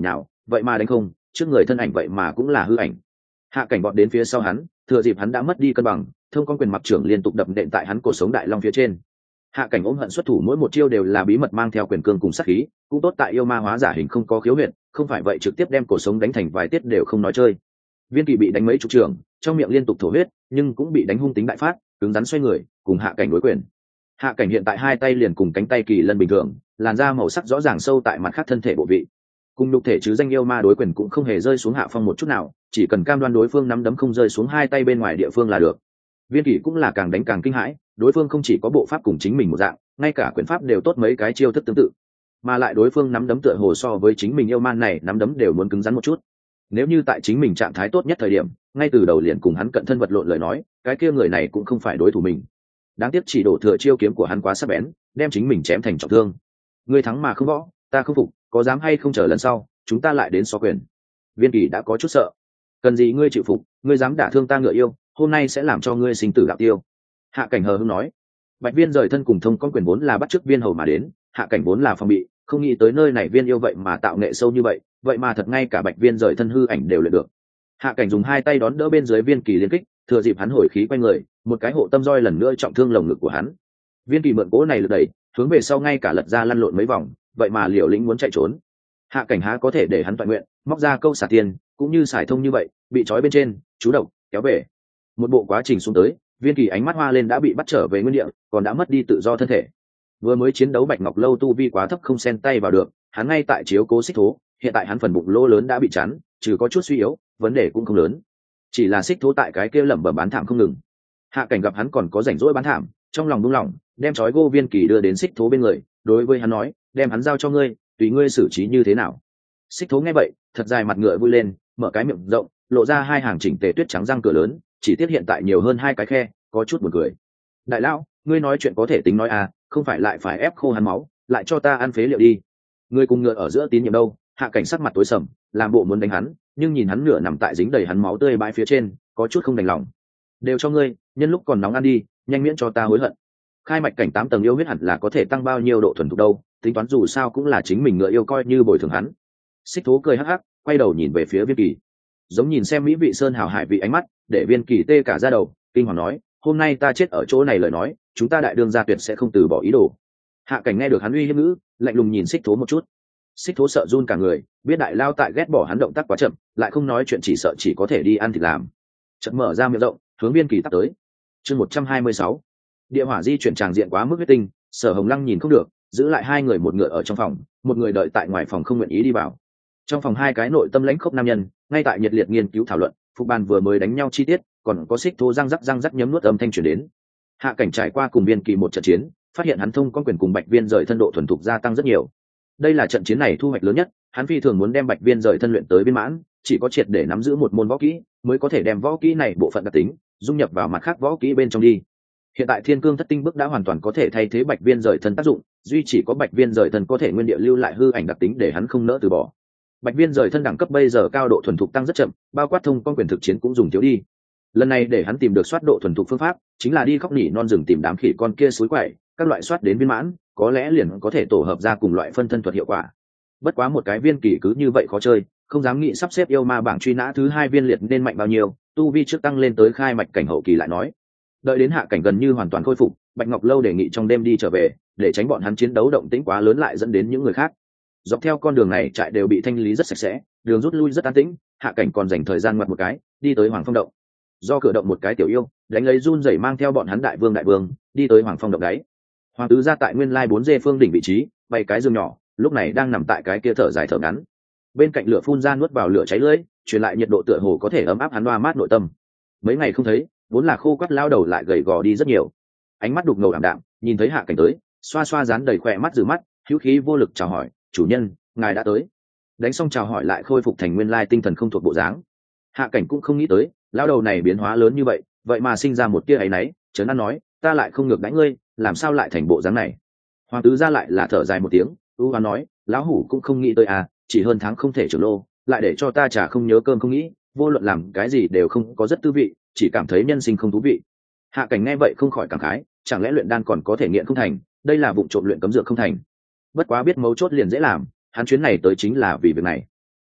vậy mà đánh không, trước người thân ảnh vậy mà cũng là hư ảnh. Hạ cảnh bọn đến phía sau hắn, thừa dịp hắn đã mất đi cân bằng, thông con quyền mặc trưởng liên tục đập nện tại hắn cổ sống đại long phía trên. Hạ cảnh ôm hận xuất thủ, mỗi một chiêu đều là bí mật mang theo quyền cương cùng sát khí, cũng tốt tại yêu ma hóa giả hình không có khiếu huyệt, không phải vậy trực tiếp đem cổ sống đánh thành vài tiết đều không nói chơi. Viên Kỳ bị đánh mấy chục trường, trong miệng liên tục thổ huyết, nhưng cũng bị đánh hung tính đại phát, cứng rắn xoay người, cùng hạ cảnh đối quyền. Hạ cảnh hiện tại hai tay liền cùng cánh tay kỳ lân bình thường, làn da màu sắc rõ ràng sâu tại mặt khác thân thể bộ vị. Cùng nhục thể chứ danh yêu ma đối quyền cũng không hề rơi xuống hạ phong một chút nào, chỉ cần cam đoan đối phương nắm đấm không rơi xuống hai tay bên ngoài địa phương là được. Viên Kỳ cũng là càng đánh càng kinh hãi, đối phương không chỉ có bộ pháp cùng chính mình một dạng, ngay cả quyền pháp đều tốt mấy cái chiêu thức tương tự, mà lại đối phương nắm đấm tựa hồ so với chính mình yêu man này nắm đấm đều muốn cứng rắn một chút. Nếu như tại chính mình trạng thái tốt nhất thời điểm, ngay từ đầu liền cùng hắn cận thân vật lộn lời nói, cái kia người này cũng không phải đối thủ mình. Đáng tiếc chỉ đổ thừa chiêu kiếm của hắn quá sắc bén, đem chính mình chém thành trọng thương. Ngươi thắng mà không võ, ta không phục, có dám hay không chờ lần sau, chúng ta lại đến so quyền. Viên Kỳ đã có chút sợ. Cần gì ngươi chịu phục, ngươi dám đả thương ta ngựa yêu, hôm nay sẽ làm cho ngươi sinh tử đạo tiêu. Hạ cảnh hờ hững nói. Bạch Viên rời thân cùng thông con quyền vốn là bắt chước Viên hầu mà đến, hạ cảnh vốn là phòng bị, không nghĩ tới nơi này Viên yêu vậy mà tạo nghệ sâu như vậy, vậy mà thật ngay cả Bạch Viên rời thân hư ảnh đều luyện được. Hạ cảnh dùng hai tay đón đỡ bên dưới Viên Kỳ liên kích, thừa dịp hắn hồi khí quay người, một cái hộ tâm roi lần nữa trọng thương lồng ngực của hắn. Viên Kỳ mượn cỗ này lực đẩy, hướng về sau ngay cả lật ra lăn lộn mấy vòng, vậy mà liều lĩnh muốn chạy trốn. Hạ cảnh há có thể để hắn toàn nguyện, móc ra câu xả tiền, cũng như xài thông như vậy, bị trói bên trên, chú độc kéo về. Một bộ quá trình xuống tới, Viên Kỳ ánh mắt hoa lên đã bị bắt trở về nguyên địa, còn đã mất đi tự do thân thể. Vừa mới chiến đấu Bạch Ngọc Lâu tu vi quá thấp không xen tay vào được, hắn ngay tại chiếu cố xích thố, hiện tại hắn phần bụng lỗ lớn đã bị chắn, trừ có chút suy yếu, vấn đề cũng không lớn. Chỉ là xích thố tại cái kia lẩm bẩm bán thảm không ngừng. Hạ cảnh gặp hắn còn có rảnh rỗi bán thảm, trong lòng buông lỏng, đem trói gô Viên Kỳ đưa đến xích thố bên người, đối với hắn nói, đem hắn giao cho ngươi, tùy ngươi xử trí như thế nào. Xích thố nghe vậy, thật dài mặt ngựa vui lên, mở cái miệng rộng, lộ ra hai hàng chỉnh tề tuyết trắng răng cửa lớn, chỉ tiếc hiện tại nhiều hơn hai cái khe, có chút buồn cười. Đại lão, ngươi nói chuyện có thể tính nói à, không phải lại phải ép khô hắn máu, lại cho ta ăn phế liệu đi. Ngươi cùng ngựa ở giữa tín nhiệm đâu? Hạ cảnh sắc mặt tối sầm, làm bộ muốn đánh hắn, nhưng nhìn hắn nửa nằm tại dính đầy hắn máu tươi bãi phía trên, có chút không đành lòng. Đều cho ngươi, nhân lúc còn nóng ăn đi, nhanh miễn cho ta hối hận. Khai mạch cảnh 8 tầng yêu huyết hẳn là có thể tăng bao nhiêu độ thuần thục đâu, tính toán dù sao cũng là chính mình ngựa yêu coi như bồi thường hắn. Xích thố cười hắc hắc, quay đầu nhìn về phía Viên Kỳ, giống nhìn xem mỹ vị sơn hào hải vị ánh mắt, để Viên Kỳ tê cả da đầu, kinh hoàng nói, hôm nay ta chết ở chỗ này lời nói, chúng ta đại đương gia tuyệt sẽ không từ bỏ ý đồ. Hạ cảnh nghe được hắn uy hiếp ngữ, lạnh lùng nhìn xích thố một chút. Xích thố sợ run cả người, biết đại lao tại ghét bỏ hắn động tác quá chậm, lại không nói chuyện, chỉ sợ chỉ có thể đi ăn thịt làm. Chợt mở ra miệng rộng, hướng Viên Kỳ tắt tới. Chương 126. Địa hỏa di chuyển tràng diện quá mức huyết tinh, Sở Hồng Lăng nhìn không được, giữ lại hai người, một ngựa ở trong phòng, một người đợi tại ngoài phòng không nguyện ý đi vào. Trong phòng hai cái nội tâm lãnh khốc nam nhân ngay tại nhiệt liệt nghiên cứu thảo luận, phục bàn vừa mới đánh nhau chi tiết, còn có xích thố răng rắc nhấm nuốt âm thanh truyền đến. Hạ cảnh trải qua cùng Viên Kỳ một trận chiến, phát hiện hắn thông con quyền cùng Bạch Viên rời thân độ thuần thục gia tăng rất nhiều. Đây là trận chiến này thu hoạch lớn nhất, hắn phi thường muốn đem Bạch Viên rời thân luyện tới viên mãn, chỉ có triệt để nắm giữ một môn võ kỹ mới có thể đem võ kỹ này bộ phận đặc tính dung nhập vào mặt khác võ kỹ bên trong đi. Hiện tại Thiên Cương Thất Tinh Bức đã hoàn toàn có thể thay thế Bạch Viên rời thân tác dụng, duy chỉ có Bạch Viên rời thân có thể nguyên địa lưu lại hư ảnh đặc tính để hắn không nỡ từ bỏ. Bạch Viên rời thân đẳng cấp bây giờ cao độ thuần thục tăng rất chậm, bao quát thông con quyền thực chiến cũng dùng thiếu đi. Lần này để hắn tìm được soát độ thuần thục phương pháp, chính là đi khóc nỉ non rừng tìm đám khỉ con kia suối quậy, các loại soát đến viên mãn, có lẽ liền có thể tổ hợp ra cùng loại phân thân thuật hiệu quả. Bất quá một cái Viên Kỳ cứ như vậy khó chơi, không dám nghĩ sắp xếp yêu ma bảng truy nã thứ 2 Viên Liệt nên mạnh bao nhiêu, tu vi trước tăng lên tới khai mạch cảnh hậu kỳ lại nói. Đợi đến hạ cảnh gần như hoàn toàn khôi phục, Bạch Ngọc Lâu đề nghị trong đêm đi trở về, để tránh bọn hắn chiến đấu động tĩnh quá lớn lại dẫn đến những người khác. Dọc theo con đường này trại đều bị thanh lý rất sạch sẽ, đường rút lui rất an tĩnh, hạ cảnh còn dành thời gian ngoặt một cái, đi tới Hoàng Phong động. Do cửa động một cái tiểu yêu, đánh lấy run rẩy mang theo bọn hắn đại vương, đi tới Hoàng Phong động đáy. Hoàng tứ ra tại nguyên lai 4G phương đỉnh vị trí, bày cái giường nhỏ, lúc này đang nằm tại cái kia thở dài thở ngắn. Bên cạnh lửa phun ra nuốt vào lửa cháy lưỡi, truyền lại nhiệt độ tựa hồ có thể ấm áp hắn hoa mát nội tâm. Mấy ngày không thấy, vốn là khô quắt lao đầu lại gầy gò đi rất nhiều. Ánh mắt đục ngầu ảm đạm, nhìn thấy hạ cảnh tới, xoa xoa dán đầy khỏe mắt rử mắt, hữu khí vô lực chào hỏi, chủ nhân, ngài đã tới. Đánh xong chào hỏi lại khôi phục thành nguyên lai tinh thần không thuộc bộ dáng. Hạ cảnh cũng không nghĩ tới lao đầu này biến hóa lớn như vậy, vậy mà sinh ra một tia áy náy, trấn an nói, ta lại không ngược đánh ngươi, làm sao lại thành bộ dáng này. Hoàng tứ ra lại là thở dài một tiếng, ưu hoán nói, lão hủ cũng không nghĩ tới à, chỉ hơn tháng không thể trưởng lô, lại để cho ta chả không nhớ cơm không nghĩ, vô luận làm cái gì đều không có rất tư vị, chỉ cảm thấy nhân sinh không thú vị. Hạ cảnh nghe vậy không khỏi cảm khái, chẳng lẽ luyện đan còn có thể nghiện không thành, đây là vụ trộm luyện cấm dược không thành. Bất quá biết mấu chốt liền dễ làm, hắn chuyến này tới chính là vì việc này.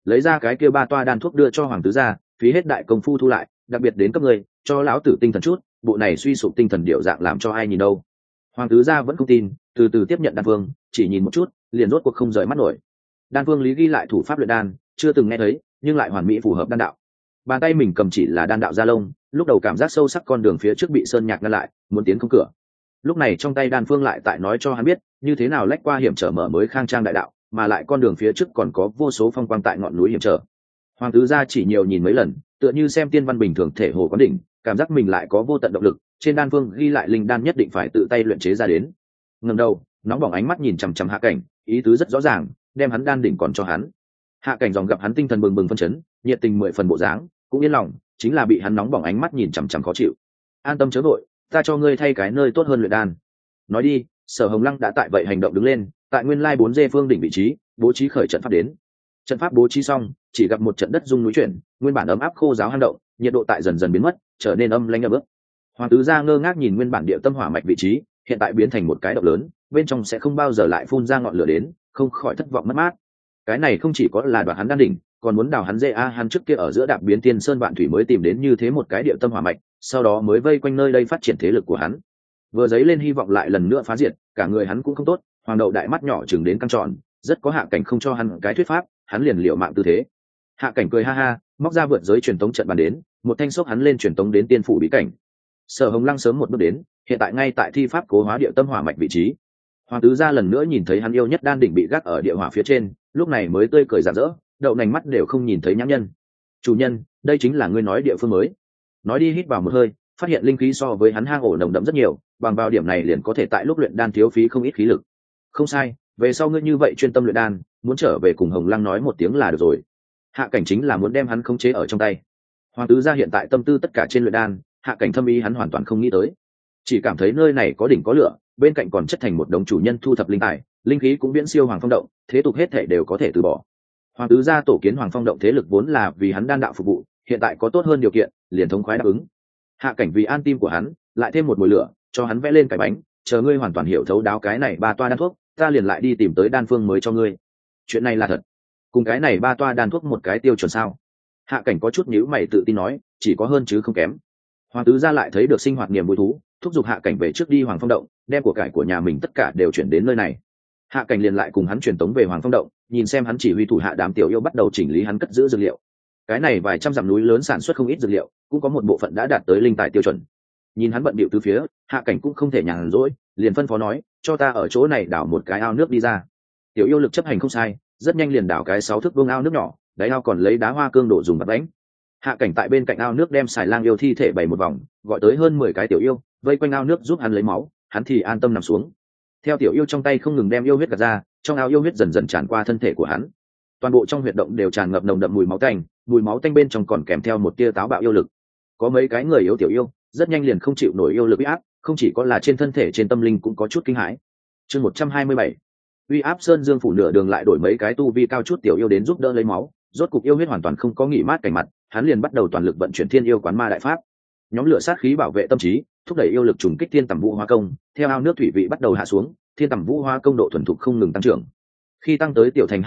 lấy ra cái kia 3 toa đan thuốc đưa cho hoàng tứ gia, phí hết đại công phu thu lại, đặc biệt đến cấp người cho lão tử tinh thần chút, bộ này suy sụp tinh thần điệu dạng làm cho ai nhìn đâu. Hoàng tứ gia vẫn không tin, từ từ tiếp nhận đan phương, chỉ nhìn một chút liền rốt cuộc không rời mắt nổi. Đan phương lý ghi lại thủ pháp luyện đan chưa từng nghe thấy, nhưng lại hoàn mỹ phù hợp đan đạo. Bàn tay mình cầm chỉ là đan đạo gia lông, lúc đầu cảm giác sâu sắc con đường phía trước bị sơn nhạc ngăn lại, muốn tiến không cửa. Lúc này trong tay đan phương lại tại nói cho hắn biết như thế nào lách qua hiểm trở mở mới khang trang đại đạo, mà lại con đường phía trước còn có vô số phong quang tại ngọn núi hiểm trở. Hoàng tứ gia chỉ nhiều nhìn mấy lần, tựa như xem tiên văn bình thường thể hồ quán đỉnh, cảm giác mình lại có vô tận động lực. Trên đan phương ghi lại linh đan nhất định phải tự tay luyện chế ra đến. Ngẩng đầu, nóng bỏng ánh mắt nhìn chằm chằm Hạ Cảnh, ý tứ rất rõ ràng, đem hắn đan đỉnh còn cho hắn. Hạ Cảnh dòng gặp hắn tinh thần bừng bừng phân chấn, nhiệt tình 10 phần bộ dáng, cũng yên lòng, chính là bị hắn nóng bỏng ánh mắt nhìn chằm chằm khó chịu. An tâm chớ vội, ta cho ngươi thay cái nơi tốt hơn luyện đan. Nói đi, Sở Hồng Lăng đã tại vậy hành động đứng lên, tại nguyên lai 4D phương đỉnh vị trí, bố trí khởi trận pháp đến. Trận pháp bố trí xong, chỉ gặp một trận đất rung núi chuyển, nguyên bản ấm áp khô giáo hang động, nhiệt độ tại dần dần biến mất, trở nên âm lãnh ẩm ướt. Hoàng tứ gia ngơ ngác nhìn nguyên bản địa tâm hỏa mạch vị trí, hiện tại biến thành một cái động lớn, bên trong sẽ không bao giờ lại phun ra ngọn lửa đến, không khỏi thất vọng mất mát. Cái này không chỉ có là đoạt hắn đan đỉnh, còn muốn đào hắn hắn trước kia ở giữa đạp biến tiên sơn vạn thủy mới tìm đến như thế một cái địa tâm hỏa mạch, sau đó mới vây quanh nơi đây phát triển thế lực của hắn. Vừa dấy lên hy vọng lại lần nữa phá diệt, cả người hắn cũng không tốt, hoàng đậu đại mắt nhỏ chừng đến căng tròn, rất có Hạ Cảnh không cho hắn cái thuyết pháp, hắn liền liều mạng tư thế. Hạ Cảnh cười ha ha, móc ra vượt giới truyền tống trận bàn đến, một thanh xốc hắn lên truyền tống đến tiên phủ bí cảnh. Sở Hồng Lăng sớm một bước đến, hiện tại ngay tại thi pháp cố hóa địa tâm hỏa mạch vị trí. Hoàng tứ gia lần nữa nhìn thấy hắn yêu nhất đan đỉnh bị gác ở địa hỏa phía trên, lúc này mới tươi cười rạng rỡ, đậu nành mắt đều không nhìn thấy nhãn nhân. Chủ nhân, đây chính là ngươi nói địa phương mới. Nói đi hít vào một hơi, phát hiện linh khí so với hắn hang ổ nồng đậm rất nhiều, bằng vào điểm này liền có thể tại lúc luyện đan thiếu phí không ít khí lực. Không sai, về sau ngươi như vậy chuyên tâm luyện đan, muốn trở về cùng Hồng Lăng nói một tiếng là được rồi. Hạ Cảnh chính là muốn đem hắn khống chế ở trong tay. Hoàng tứ gia hiện tại tâm tư tất cả trên luyện đan, Hạ Cảnh thâm ý hắn hoàn toàn không nghĩ tới, chỉ cảm thấy nơi này có đỉnh có lửa, bên cạnh còn chất thành một đống chủ nhân thu thập linh tài, linh khí cũng viễn siêu Hoàng Phong động, thế tục hết thể đều có thể từ bỏ. Hoàng tứ gia tổ kiến Hoàng Phong động thế lực vốn là vì hắn đan đạo phục vụ, hiện tại có tốt hơn điều kiện, liền thống khoái đáp ứng. Hạ Cảnh vì an tim của hắn, lại thêm một mùi lửa, cho hắn vẽ lên cái bánh, chờ ngươi hoàn toàn hiểu thấu đáo cái này 3 toa đan thuốc, ta liền lại đi tìm tới đan phương mới cho ngươi. Chuyện này là thật, cùng cái này 3 toa đan thuốc một cái tiêu chuẩn sao? Hạ Cảnh có chút nhíu mày tự tin nói, chỉ có hơn chứ không kém. Hoàng tứ gia lại thấy được sinh hoạt niềm vui thú, thúc giục Hạ Cảnh về trước đi Hoàng Phong động, đem của cải của nhà mình tất cả đều chuyển đến nơi này. Hạ Cảnh liền lại cùng hắn truyền tống về Hoàng Phong động, nhìn xem hắn chỉ huy thủ hạ đám tiểu yêu bắt đầu chỉnh lý hắn cất giữ dược liệu. Cái này vài trăm dặm núi lớn sản xuất không ít dược liệu, cũng có một bộ phận đã đạt tới linh tài tiêu chuẩn. Nhìn hắn bận bịu từ phía, Hạ Cảnh cũng không thể nhàn rỗi, liền phân phó nói, cho ta ở chỗ này đào một cái ao nước đi ra. Tiểu yêu lực chấp hành không sai, rất nhanh liền đào cái 6 thước vuông ao nước nhỏ, đáy ao còn lấy đá hoa cương đổ dùng bạt đánh. Hạ Cảnh tại bên cạnh ao nước đem xài lang yêu thi thể bày một vòng, gọi tới hơn 10 cái tiểu yêu, vây quanh ao nước giúp hắn lấy máu, hắn thì an tâm nằm xuống. Theo tiểu yêu trong tay không ngừng đem yêu huyết gạt ra, trong ao yêu huyết dần dần tràn qua thân thể của hắn. Toàn bộ trong huyệt động đều tràn ngập nồng đậm mùi máu tanh, mùi máu tanh bên trong còn kèm theo một tia táo bạo yêu lực. Có mấy cái người yếu tiểu yêu, rất nhanh liền không chịu nổi yêu lực uy áp, không chỉ có là trên thân thể trên tâm linh cũng có chút kinh hãi. Chương 127. Uy áp Sơn Dương phủ nửa đường lại đổi mấy cái tu vi cao chút tiểu yêu đến giúp đỡ lấy máu, rốt cục yêu huyết hoàn toàn không có nghỉ mát cảnh mặt, hắn liền bắt đầu toàn lực vận chuyển Thiên Yêu Quán Ma đại pháp. Nhóm lửa sát khí bảo vệ tâm trí, thúc đẩy yêu lực trùng kích Thiên Tầm Vũ Hóa Công, theo ao nước thủy vị bắt đầu hạ xuống, Thiên Tầm Vũ Hóa Công độ thuần thục không ngừng tăng trưởng. Khi tăng tới tiểu thành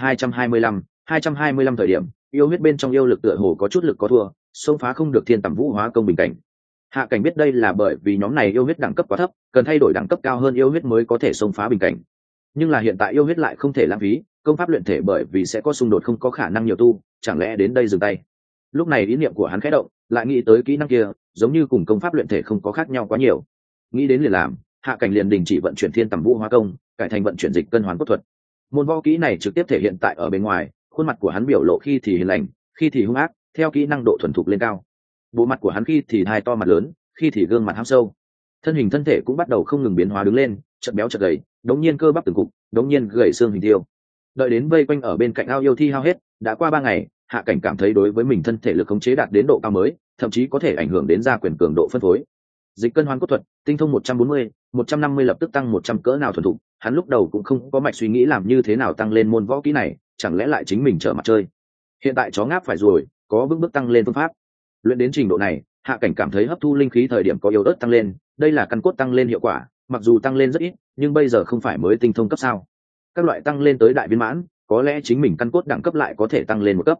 225 thời điểm, yêu huyết bên trong yêu lực tựa hồ có chút lực có thua, xông phá không được Thiên Tầm Vũ Hóa Công bình cảnh. Hạ Cảnh biết đây là bởi vì nhóm này yêu huyết đẳng cấp quá thấp, cần thay đổi đẳng cấp cao hơn yêu huyết mới có thể xông phá bình cảnh. Nhưng là hiện tại yêu huyết lại không thể lãng phí, công pháp luyện thể bởi vì sẽ có xung đột không có khả năng nhiều tu, chẳng lẽ đến đây dừng tay. Lúc này ý niệm của hắn khẽ động, lại nghĩ tới kỹ năng kia, giống như cùng công pháp luyện thể không có khác nhau quá nhiều. Nghĩ đến liền làm, Hạ Cảnh liền đình chỉ vận chuyển Thiên Tầm Vũ Hóa Công, cải thành vận chuyển Dịch Cân Hoán Cốt thuật. Môn võ kỹ này trực tiếp thể hiện tại ở bên ngoài, khuôn mặt của hắn biểu lộ khi thì hiền lành, khi thì hung ác, theo kỹ năng độ thuần thục lên cao. Bộ mặt của hắn khi thì hai to mặt lớn, khi thì gương mặt hăm sâu. Thân hình thân thể cũng bắt đầu không ngừng biến hóa đứng lên, chợt béo chợt gầy, đống nhiên cơ bắp từng cục, đống nhiên gầy xương hình tiêu. Đợi đến vây quanh ở bên cạnh ao yêu thi hao hết, đã qua 3 ngày, Hạ Cảnh cảm thấy đối với mình thân thể lực khống chế đạt đến độ cao mới, thậm chí có thể ảnh hưởng đến gia quyền cường độ phân phối. Dịch Cân Hoán Cốt thuật, tinh thông 140, 150 lập tức tăng 100 cỡ nào thuần thục, hắn lúc đầu cũng không có mạch suy nghĩ làm như thế nào tăng lên môn võ kỹ này, chẳng lẽ lại chính mình trở mặt chơi. Hiện tại chó ngáp phải rồi, có bước bước tăng lên phương pháp. Luyện đến trình độ này, Hạ Cảnh cảm thấy hấp thu linh khí thời điểm có yếu ớt tăng lên, đây là căn cốt tăng lên hiệu quả, mặc dù tăng lên rất ít, nhưng bây giờ không phải mới tinh thông cấp sao? Các loại tăng lên tới đại viên mãn, có lẽ chính mình căn cốt đẳng cấp lại có thể tăng lên một cấp.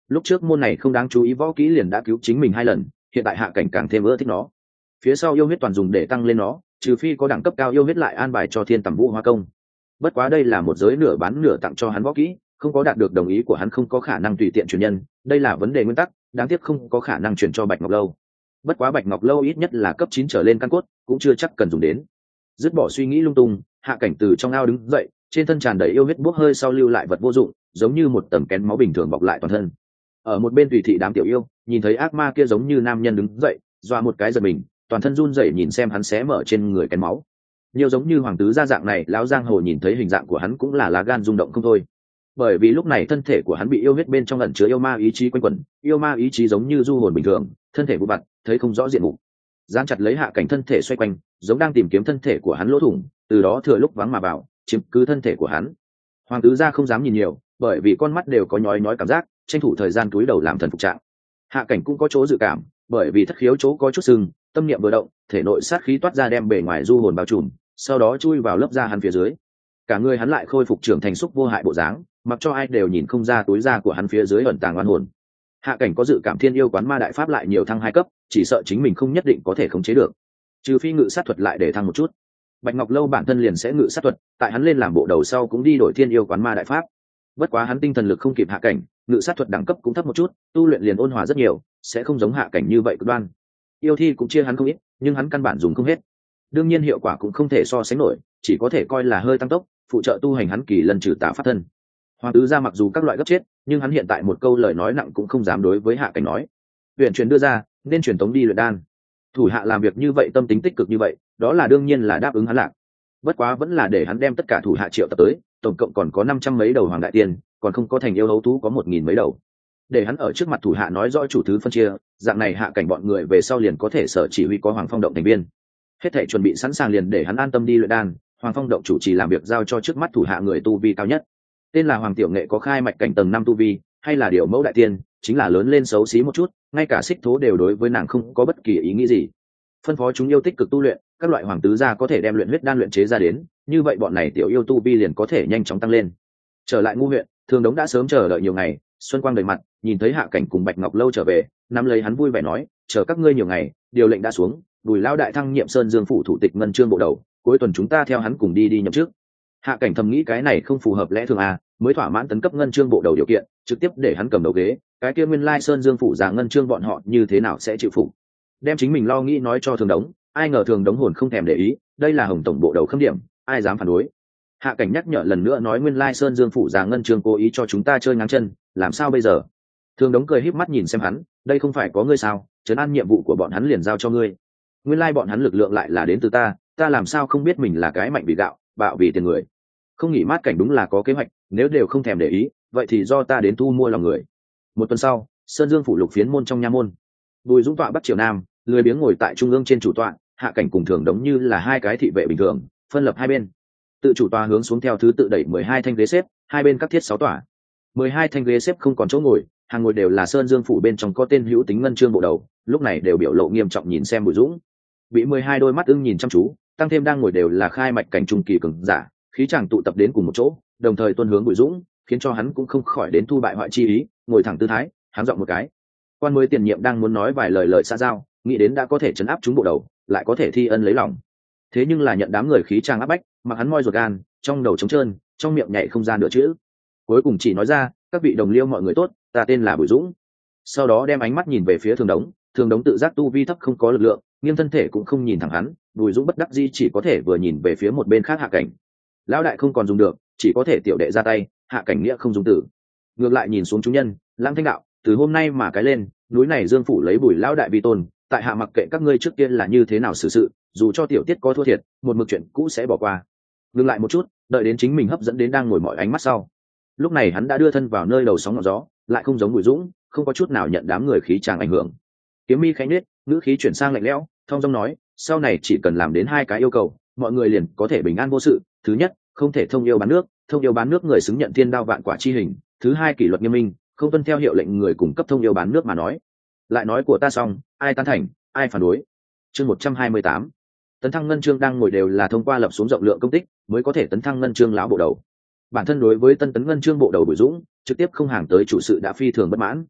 lúc trước môn này không đáng chú ý võ kỹ liền đã cứu chính mình 2 lần, hiện tại hạ cảnh càng thêm ưa thích nó. Phía sau yêu huyết toàn dùng để tăng lên nó, trừ phi có đẳng cấp cao yêu huyết lại an bài cho thiên tầm vũ hoa công. Bất quá đây là một giới nửa bán nửa tặng cho hắn võ kỹ, không có đạt được đồng ý của hắn không có khả năng tùy tiện truyền nhân, đây là vấn đề nguyên tắc, đáng tiếc không có khả năng truyền cho Bạch Ngọc Lâu. Bất quá Bạch Ngọc Lâu ít nhất là cấp 9 trở lên căn cốt, cũng chưa chắc cần dùng đến. Dứt bỏ suy nghĩ lung tung, hạ cảnh từ trong ao đứng dậy, trên thân tràn đầy yêu huyết bốc hơi sau lưu lại vật vô dụng, giống như một tầng kén máu bình thường bọc lại toàn thân. Ở một bên tùy thị đám tiểu yêu, nhìn thấy ác ma kia giống như nam nhân đứng dậy, doa một cái giật mình, toàn thân run rẩy nhìn xem hắn xé mở trên người kén máu. Nhiều giống như hoàng tứ gia dạng này, lão giang hồ nhìn thấy hình dạng của hắn cũng là lá gan rung động không thôi. Bởi vì lúc này thân thể của hắn bị yêu huyết bên trong ẩn chứa yêu ma ý chí quanh quẩn, yêu ma ý chí giống như du hồn bình thường, thân thể vụ vặt, thấy không rõ diện mục. Giang chặt lấy hạ cảnh thân thể xoay quanh, giống đang tìm kiếm thân thể của hắn lỗ thủng, từ đó thừa lúc vắng mà vào, chiếm cứ thân thể của hắn. Hoàng tứ gia không dám nhìn nhiều, bởi vì con mắt đều có nhói nhói cảm giác, tranh thủ thời gian cúi đầu làm thần phục trạng. Hạ cảnh cũng có chỗ dự cảm, bởi vì thất khiếu chỗ có chút sưng, tâm niệm vừa động, thể nội sát khí toát ra đem bề ngoài du hồn bao trùm, sau đó chui vào lớp da hắn phía dưới. Cả người hắn lại khôi phục trưởng thành xúc vô hại bộ dáng, mặc cho ai đều nhìn không ra túi da của hắn phía dưới ẩn tàng oan hồn. Hạ cảnh có dự cảm thiên yêu quán ma đại pháp lại nhiều thăng 2 cấp, chỉ sợ chính mình không nhất định có thể khống chế được, trừ phi ngự sát thuật lại để thăng một chút. Bạch Ngọc Lâu bản thân liền sẽ ngự sát thuật, tại hắn lên làm bộ đầu sau cũng đi đổi thiên yêu quán ma đại pháp. Bất quá hắn tinh thần lực không kịp hạ cảnh, ngự sát thuật đẳng cấp cũng thấp một chút, tu luyện liền ôn hòa rất nhiều, sẽ không giống hạ cảnh như vậy cực đoan. Yêu thi cũng chia hắn không ít, nhưng hắn căn bản dùng không hết. Đương nhiên hiệu quả cũng không thể so sánh nổi, chỉ có thể coi là hơi tăng tốc, phụ trợ tu hành hắn kỳ lần trừ tà pháp thân. Hoàng tứ gia mặc dù các loại gấp chết, nhưng hắn hiện tại một câu lời nói nặng cũng không dám đối với hạ cảnh nói. Huyền truyền đưa ra, nên truyền tống đi luyện đan. Thủ hạ làm việc như vậy, tâm tính tích cực như vậy, đó là đương nhiên là đáp ứng hắn lạc. Bất quá vẫn là để hắn đem tất cả thủ hạ triệu tập tới, tổng cộng còn có 500 mấy đầu hoàng đại tiên, còn không có thành yêu hấu thú có 1000 mấy đầu. Để hắn ở trước mặt thủ hạ nói rõ chủ thứ phân chia, dạng này hạ cảnh bọn người về sau liền có thể sở chỉ huy có Hoàng Phong động thành viên. Hết thảy chuẩn bị sẵn sàng liền để hắn an tâm đi luyện đan, Hoàng Phong động chủ trì làm việc giao cho trước mắt thủ hạ người tu vi cao nhất. Tên là Hoàng Tiểu Nghệ, có khai mạch cảnh tầng 5 tu vi, hay là điều mẫu đại tiên, chính là lớn lên xấu xí một chút, ngay cả xích thố đều đối với nàng không có bất kỳ ý nghĩ gì. Phân phó chúng yêu tích cực tu luyện, các loại hoàng tứ gia có thể đem luyện huyết đan luyện chế ra đến, như vậy bọn này tiểu yêu tu vi liền có thể nhanh chóng tăng lên. Trở lại Ngu huyện, Thường Đống đã sớm chờ đợi nhiều ngày, xuân quang đầy mặt, nhìn thấy hạ cảnh cùng Bạch Ngọc Lâu trở về, nắm lấy hắn vui vẻ nói, chờ các ngươi nhiều ngày, điều lệnh đã xuống, Bùi lão đại thăng nhiệm Sơn Dương phủ thủ tịch ngân chương bộ đầu, cuối tuần chúng ta theo hắn cùng đi nhậm chức. Hạ cảnh thầm nghĩ cái này không phù hợp lẽ thường à, mới thỏa mãn tấn cấp ngân chương bộ đầu điều kiện, trực tiếp để hắn cầm đầu ghế, cái kia nguyên lai Sơn Dương phủ già ngân chương bọn họ như thế nào sẽ chịu phục. Đem chính mình lo nghĩ nói cho Thường Đống, ai ngờ Thường Đống hồn không thèm để ý, đây là Hồng tổng bộ đầu khâm điểm, ai dám phản đối. Hạ cảnh nhắc nhở lần nữa nói, nguyên lai Sơn Dương phủ già ngân chương cố ý cho chúng ta chơi ngang chân, làm sao bây giờ? Thường Đống cười híp mắt nhìn xem hắn, đây không phải có ngươi sao, trấn an nhiệm vụ của bọn hắn liền giao cho ngươi. Nguyên lai bọn hắn lực lượng lại là đến từ ta làm sao không biết mình là cái mạnh vì gạo, bạo vì tiền người. Không nghỉ mát cảnh đúng là có kế hoạch, nếu đều không thèm để ý, vậy thì do ta đến thu mua lòng người. Một tuần sau, Sơn Dương phủ lục phiến môn trong nha môn, Bùi Dũng tọa bắc triều nam, lười biếng ngồi tại trung ương trên chủ tọa, hạ cảnh cùng Thường Đống như là hai cái thị vệ bình thường, phân lập hai bên. Tự chủ tọa hướng xuống theo thứ tự đẩy 12 thanh ghế xếp, hai bên các thiết 6 tọa. 12 thanh ghế xếp không còn chỗ ngồi, hàng ngồi đều là Sơn Dương phủ bên trong có tên hữu tính ngân chương bộ đầu, lúc này đều biểu lộ nghiêm trọng nhìn xem Bùi Dũng. Bị 12 đôi mắt ưng nhìn chăm chú, tăng thêm đang ngồi đều là khai mạch cảnh trung kỳ cường giả, khí chàng tụ tập đến cùng một chỗ, đồng thời tuân hướng Bùi Dũng, khiến cho hắn cũng không khỏi đến thu bại hoại chi ý, ngồi thẳng tư thái, háng giọng một cái. Quan mới tiền nhiệm đang muốn nói vài lời xã giao, nghĩ đến đã có thể trấn áp chúng bộ đầu, lại có thể thi ân lấy lòng. Thế nhưng là nhận đám người khí chàng áp bách, mặc hắn moi ruột gan, trong đầu trống trơn, trong miệng nhảy không ra nửa chữ. Cuối cùng chỉ nói ra, các vị đồng liêu mọi người tốt, ta tên là Bùi Dũng. Sau đó đem ánh mắt nhìn về phía Thường Đống tự giác tu vi thấp không có lực lượng, nghiêng thân thể cũng không nhìn thẳng hắn, Bùi Dũng bất đắc dĩ chỉ có thể vừa nhìn về phía một bên khác hạ cảnh. Lão đại không còn dùng được, chỉ có thể tiểu đệ ra tay, hạ cảnh nghĩa không dùng tử. Ngược lại nhìn xuống chúng nhân, Lãng Thanh đạo, từ hôm nay mà cái lên, núi này Dương phủ lấy Bùi lão đại vi tôn, tại hạ mặc kệ các ngươi trước kia là như thế nào xử sự, dù cho tiểu tiết có thua thiệt, một mực chuyện cũ sẽ bỏ qua. Ngừng lại một chút, đợi đến chính mình hấp dẫn đến đang ngồi mọi ánh mắt sau. Lúc này hắn đã đưa thân vào nơi đầu sóng ngọn gió, lại không giống Bùi Dũng, không có chút nào nhận đám người khí tràng ảnh hưởng. Kiếm mi khẽ nhếch, ngữ khí chuyển sang lạnh lẽo, thong dong nói, sau này chỉ cần làm đến 2 cái yêu cầu, mọi người liền có thể bình an vô sự. Thứ nhất, không thể thông yêu bán nước người xứng nhận thiên đao vạn quả chi hình. Thứ hai, kỷ luật nghiêm minh, không tuân theo hiệu lệnh người cung cấp thông yêu bán nước mà nói. Lại nói của ta xong, ai tán thành, ai phản đối. Chương 128. Tấn thăng ngân chương đang ngồi đều là thông qua lập xuống rộng lượng công tích mới có thể tấn thăng ngân chương lão bộ đầu. Bản thân đối với tân tấn ngân chương bộ đầu Bùi Dũng, trực tiếp không hàng tới chủ sự đã phi thường bất mãn,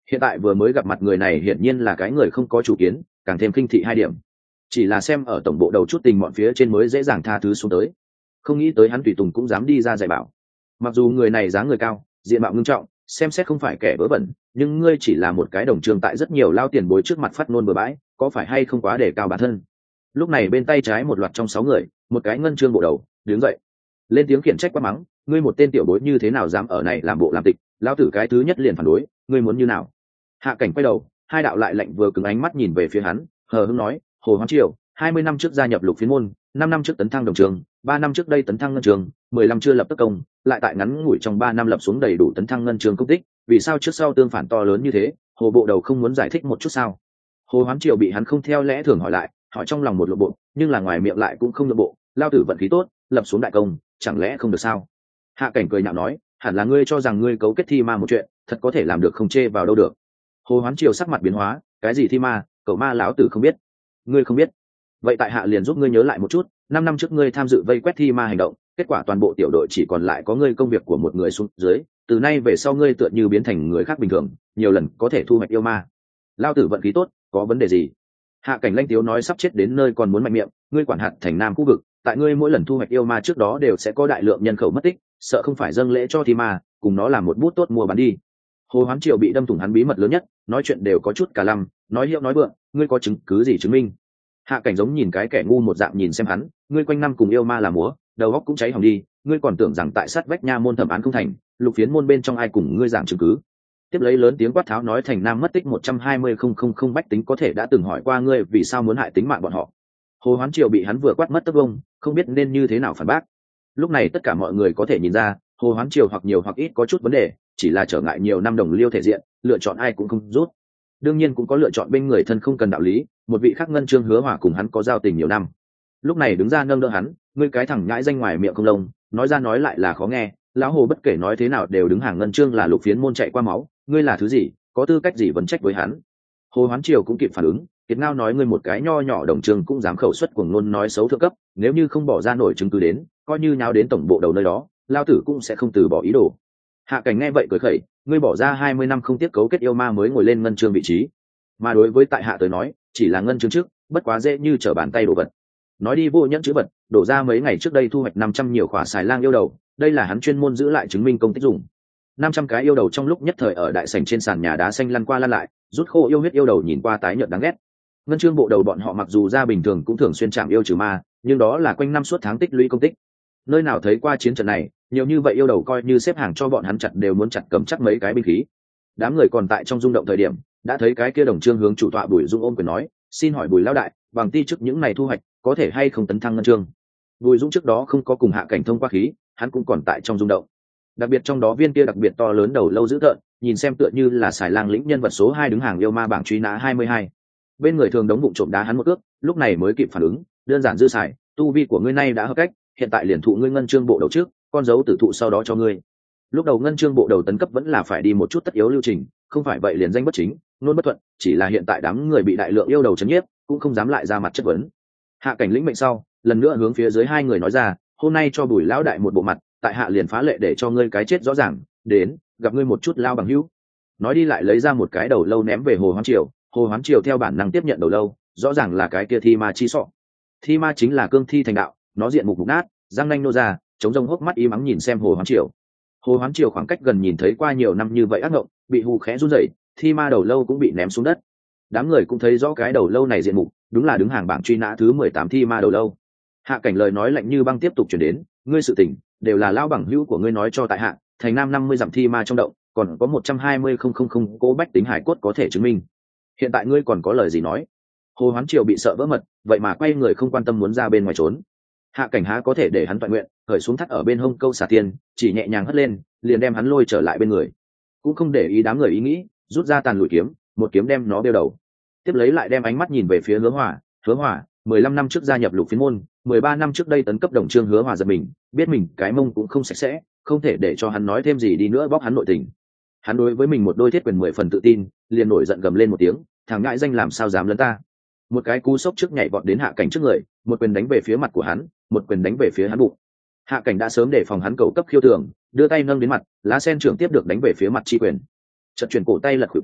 Hiện tại vừa mới gặp mặt người này hiển nhiên là cái người không có chủ kiến, càng thêm khinh thị 2 điểm. Chỉ là xem ở tổng bộ đầu chút tình bọn phía trên mới dễ dàng tha thứ xuống tới, không nghĩ tới hắn tùy tùng cũng dám đi ra dạy bảo. Mặc dù người này dáng người cao, diện mạo ngưng trọng, xem xét không phải kẻ vớ vẩn, nhưng ngươi chỉ là một cái đồng trường tại rất nhiều lao tiền bối trước mặt phát ngôn bừa bãi, có phải hay không quá để cao bản thân. Lúc này bên tay trái một loạt trong 6 người, một cái ngân trương bộ đầu đứng dậy, lên tiếng khiển trách quát mắng, ngươi một tên tiểu bối như thế nào dám ở này làm bộ làm tịch, lao tử cái thứ nhất liền phản đối, ngươi muốn như nào. Hạ Cảnh quay đầu, 2 đạo lại lạnh vừa cứng ánh mắt nhìn về phía hắn, hờ hững nói, Hồ Hoán Triều 20 năm trước gia nhập Lục Phiến môn, 5 năm trước tấn thăng đồng trường, 3 năm trước đây tấn thăng ngân trường, 15 chưa lập tất công, lại tại ngắn ngủi trong 3 năm lập xuống đầy đủ tấn thăng ngân trường công tích, vì sao trước sau tương phản to lớn như thế, Hồ bộ đầu không muốn giải thích một chút sao? Hồ Hoán Triều bị hắn không theo lẽ thường hỏi lại, hỏi trong lòng một lộ bộ, nhưng là ngoài miệng lại cũng không lộ bộ, lao tử vận khí tốt, lập xuống đại công, chẳng lẽ không được sao? Hạ Cảnh cười nhạo nói, hẳn là ngươi cho rằng ngươi cấu kết thi ma một chuyện, thật có thể làm được không chê vào đâu được. Hồ Hoán Triều sắc mặt biến hóa, cái gì thi ma, cậu ma lão tử không biết. Ngươi không biết? Vậy tại hạ liền giúp ngươi nhớ lại một chút, 5 năm trước ngươi tham dự vây quét thi ma hành động, kết quả toàn bộ tiểu đội chỉ còn lại có ngươi công việc của một người xuống dưới, từ nay về sau ngươi tựa như biến thành người khác bình thường, nhiều lần có thể thu hoạch yêu ma. Lao tử vận khí tốt, có vấn đề gì? Hạ Cảnh lanh tiếu nói sắp chết đến nơi còn muốn mạnh miệng, ngươi quản hạt thành Nam khu vực, tại ngươi mỗi lần thu hoạch yêu ma trước đó đều sẽ có đại lượng nhân khẩu mất tích, sợ không phải dâng lễ cho thi ma, cùng nó làm một bút tốt mua bán đi. Hồ Hoán Triều bị đâm thủng hắn bí mật lớn nhất, nói chuyện đều có chút cả lăm, nói hiệu nói vượng, ngươi có chứng cứ gì chứng minh? Hạ Cảnh giống nhìn cái kẻ ngu một dạng nhìn xem hắn, ngươi quanh năm cùng yêu ma làm múa, đầu óc cũng cháy hỏng đi, ngươi còn tưởng rằng tại sát vách nha môn thẩm án không thành, Lục Phiến môn bên trong ai cùng ngươi giảng chứng cứ? Tiếp lấy lớn tiếng quát tháo nói thành Nam mất tích 120,000 bách tính có thể đã từng hỏi qua ngươi vì sao muốn hại tính mạng bọn họ. Hồ Hoán Triều bị hắn vừa quát mất tấc vông, không biết nên như thế nào phản bác. Lúc này tất cả mọi người có thể nhìn ra, Hồ Hoán Triều hoặc nhiều hoặc ít có chút vấn đề, chỉ là trở ngại nhiều năm đồng liêu thể diện, lựa chọn ai cũng không rút. Đương nhiên cũng có lựa chọn bên người thân không cần đạo lý, một vị khác ngân trương Hứa Hòa cùng hắn có giao tình nhiều năm. Lúc này đứng ra nâng đỡ hắn, ngươi cái thằng nhãi danh ngoài miệng không lông, nói ra nói lại là khó nghe, lão Hồ bất kể nói thế nào đều đứng hàng ngân trương là Lục Phiến môn chạy qua máu, ngươi là thứ gì, có tư cách gì vấn trách với hắn? Hồ Hoán Triều cũng kịp phản ứng, Kiệt Ngao nói ngươi một cái nho nhỏ đồng trường cũng dám khẩu xuất cuồng ngôn nói xấu thượng cấp, nếu như không bỏ ra nổi chứng cứ đến, coi như nháo đến tổng bộ đầu nơi đó, lao tử cũng sẽ không từ bỏ ý đồ. Hạ Cảnh nghe vậy cười khẩy, ngươi bỏ ra 20 năm không tiếp cấu kết yêu ma mới ngồi lên ngân trương vị trí, mà đối với tại hạ tới nói, chỉ là ngân trương trước, bất quá dễ như trở bàn tay đổ vật. Nói đi vô nhẫn chữ vật, đổ ra mấy ngày trước đây thu hoạch 500 nhiều khỏa xài lang yêu đầu, đây là hắn chuyên môn giữ lại chứng minh công tích dùng. 500 cái yêu đầu trong lúc nhất thời ở đại sảnh trên sàn nhà đá xanh lăn qua lăn lại, rút khô yêu huyết yêu đầu nhìn qua tái nhợt đáng ghét. Ngân trương bộ đầu bọn họ mặc dù ra bình thường cũng thường xuyên chạm yêu trừ ma, nhưng đó là quanh năm suốt tháng tích lũy công tích. Nơi nào thấy qua chiến trận này, nhiều như vậy yêu đầu coi như xếp hàng cho bọn hắn chặt đều muốn chặt cầm chắc mấy cái binh khí. Đám người còn tại trong rung động thời điểm, đã thấy cái kia đồng trương hướng chủ tọa Bùi Dung ôm quyền nói, xin hỏi Bùi lão đại, bằng ti trước những này thu hoạch, có thể hay không tấn thăng ngân trương? Bùi Dung trước đó không có cùng Hạ Cảnh thông qua khí, hắn cũng còn tại trong rung động. Đặc biệt trong đó viên kia đặc biệt to lớn đầu lâu dữ tợn, nhìn xem tựa như là xài lang lĩnh nhân vật số 2 đứng hàng yêu ma bảng truy nã 22. Bên người thường đống bụng trộm đá hắn một cước, lúc này mới kịp phản ứng, đơn giản dư xài, tu vi của ngươi nay đã hợp cách, hiện tại liền thụ ngươi ngân trương bộ đầu trước, con dấu tử thụ sau đó cho ngươi. Lúc đầu ngân trương bộ đầu tấn cấp vẫn là phải đi một chút tất yếu lưu trình, không phải vậy liền danh bất chính, nôn bất thuận, chỉ là hiện tại đám người bị đại lượng yêu đầu chấn nhiếp, cũng không dám lại ra mặt chất vấn. Hạ Cảnh lĩnh mệnh sau, lần nữa hướng phía dưới 2 người nói ra, hôm nay cho Bùi lão đại một bộ mặt, tại hạ liền phá lệ để cho ngươi cái chết rõ ràng, đến, gặp ngươi một chút lao bằng hữu. Nói đi lại lấy ra một cái đầu lâu ném về Hồ Hoán Triều, Hồ Hoán Triều theo bản năng tiếp nhận đầu lâu, rõ ràng là cái kia thi ma chi sọ. Thi ma chính là cương thi thành đạo, nó diện mục nát, răng nanh nô ra, chống rông hốc mắt y mắng nhìn xem Hồ Hoán Triều. Hồ Hoán Triều khoảng cách gần nhìn thấy qua nhiều năm như vậy ác ngộng, bị hù khẽ run rẩy, thi ma đầu lâu cũng bị ném xuống đất. Đám người cũng thấy rõ cái đầu lâu này diện mục, đúng là đứng hàng bảng truy nã thứ 18 thi ma đầu lâu. Hạ Cảnh lời nói lạnh như băng tiếp tục truyền đến, ngươi sự tình đều là lao bằng hữu của ngươi nói cho tại hạ, thành Nam 50 dặm thi ma trong động, còn có 120,000 cố bách tính hải cốt có thể chứng minh. Hiện tại ngươi còn có lời gì nói? Hồ Hoán Triều bị sợ vỡ mật, vậy mà quay người không quan tâm muốn ra bên ngoài trốn. Hạ Cảnh há có thể để hắn toàn nguyện, khởi xuống thắt ở bên hông câu xà tiền, chỉ nhẹ nhàng hất lên, liền đem hắn lôi trở lại bên người. Cũng không để ý đám người ý nghĩ, rút ra tàn lùi kiếm, một kiếm đem nó đeo đầu. Tiếp lấy lại đem ánh mắt nhìn về phía Hứa Hòa, 15 năm trước gia nhập Lục Phiến môn, 13 năm trước đây tấn cấp đồng trương. Hứa Hòa giật mình, biết mình cái mông cũng không sạch sẽ, không thể để cho hắn nói thêm gì đi nữa bóc hắn nội tình. Hắn đối với mình một đôi thiết quyền 10 phần tự tin, liền nổi giận gầm lên một tiếng, thằng ngại danh làm sao dám lấn ta. Một cái cú sốc trước nhảy vọt đến Hạ Cảnh trước người, một quyền đánh về phía mặt của hắn, một quyền đánh về phía hắn bụng. Hạ Cảnh đã sớm để phòng hắn cầu cấp khiêu thường, đưa tay nâng đến mặt, lá sen trưởng tiếp được đánh về phía mặt chi quyền. Chợt chuyển cổ tay lật khuỷu tay,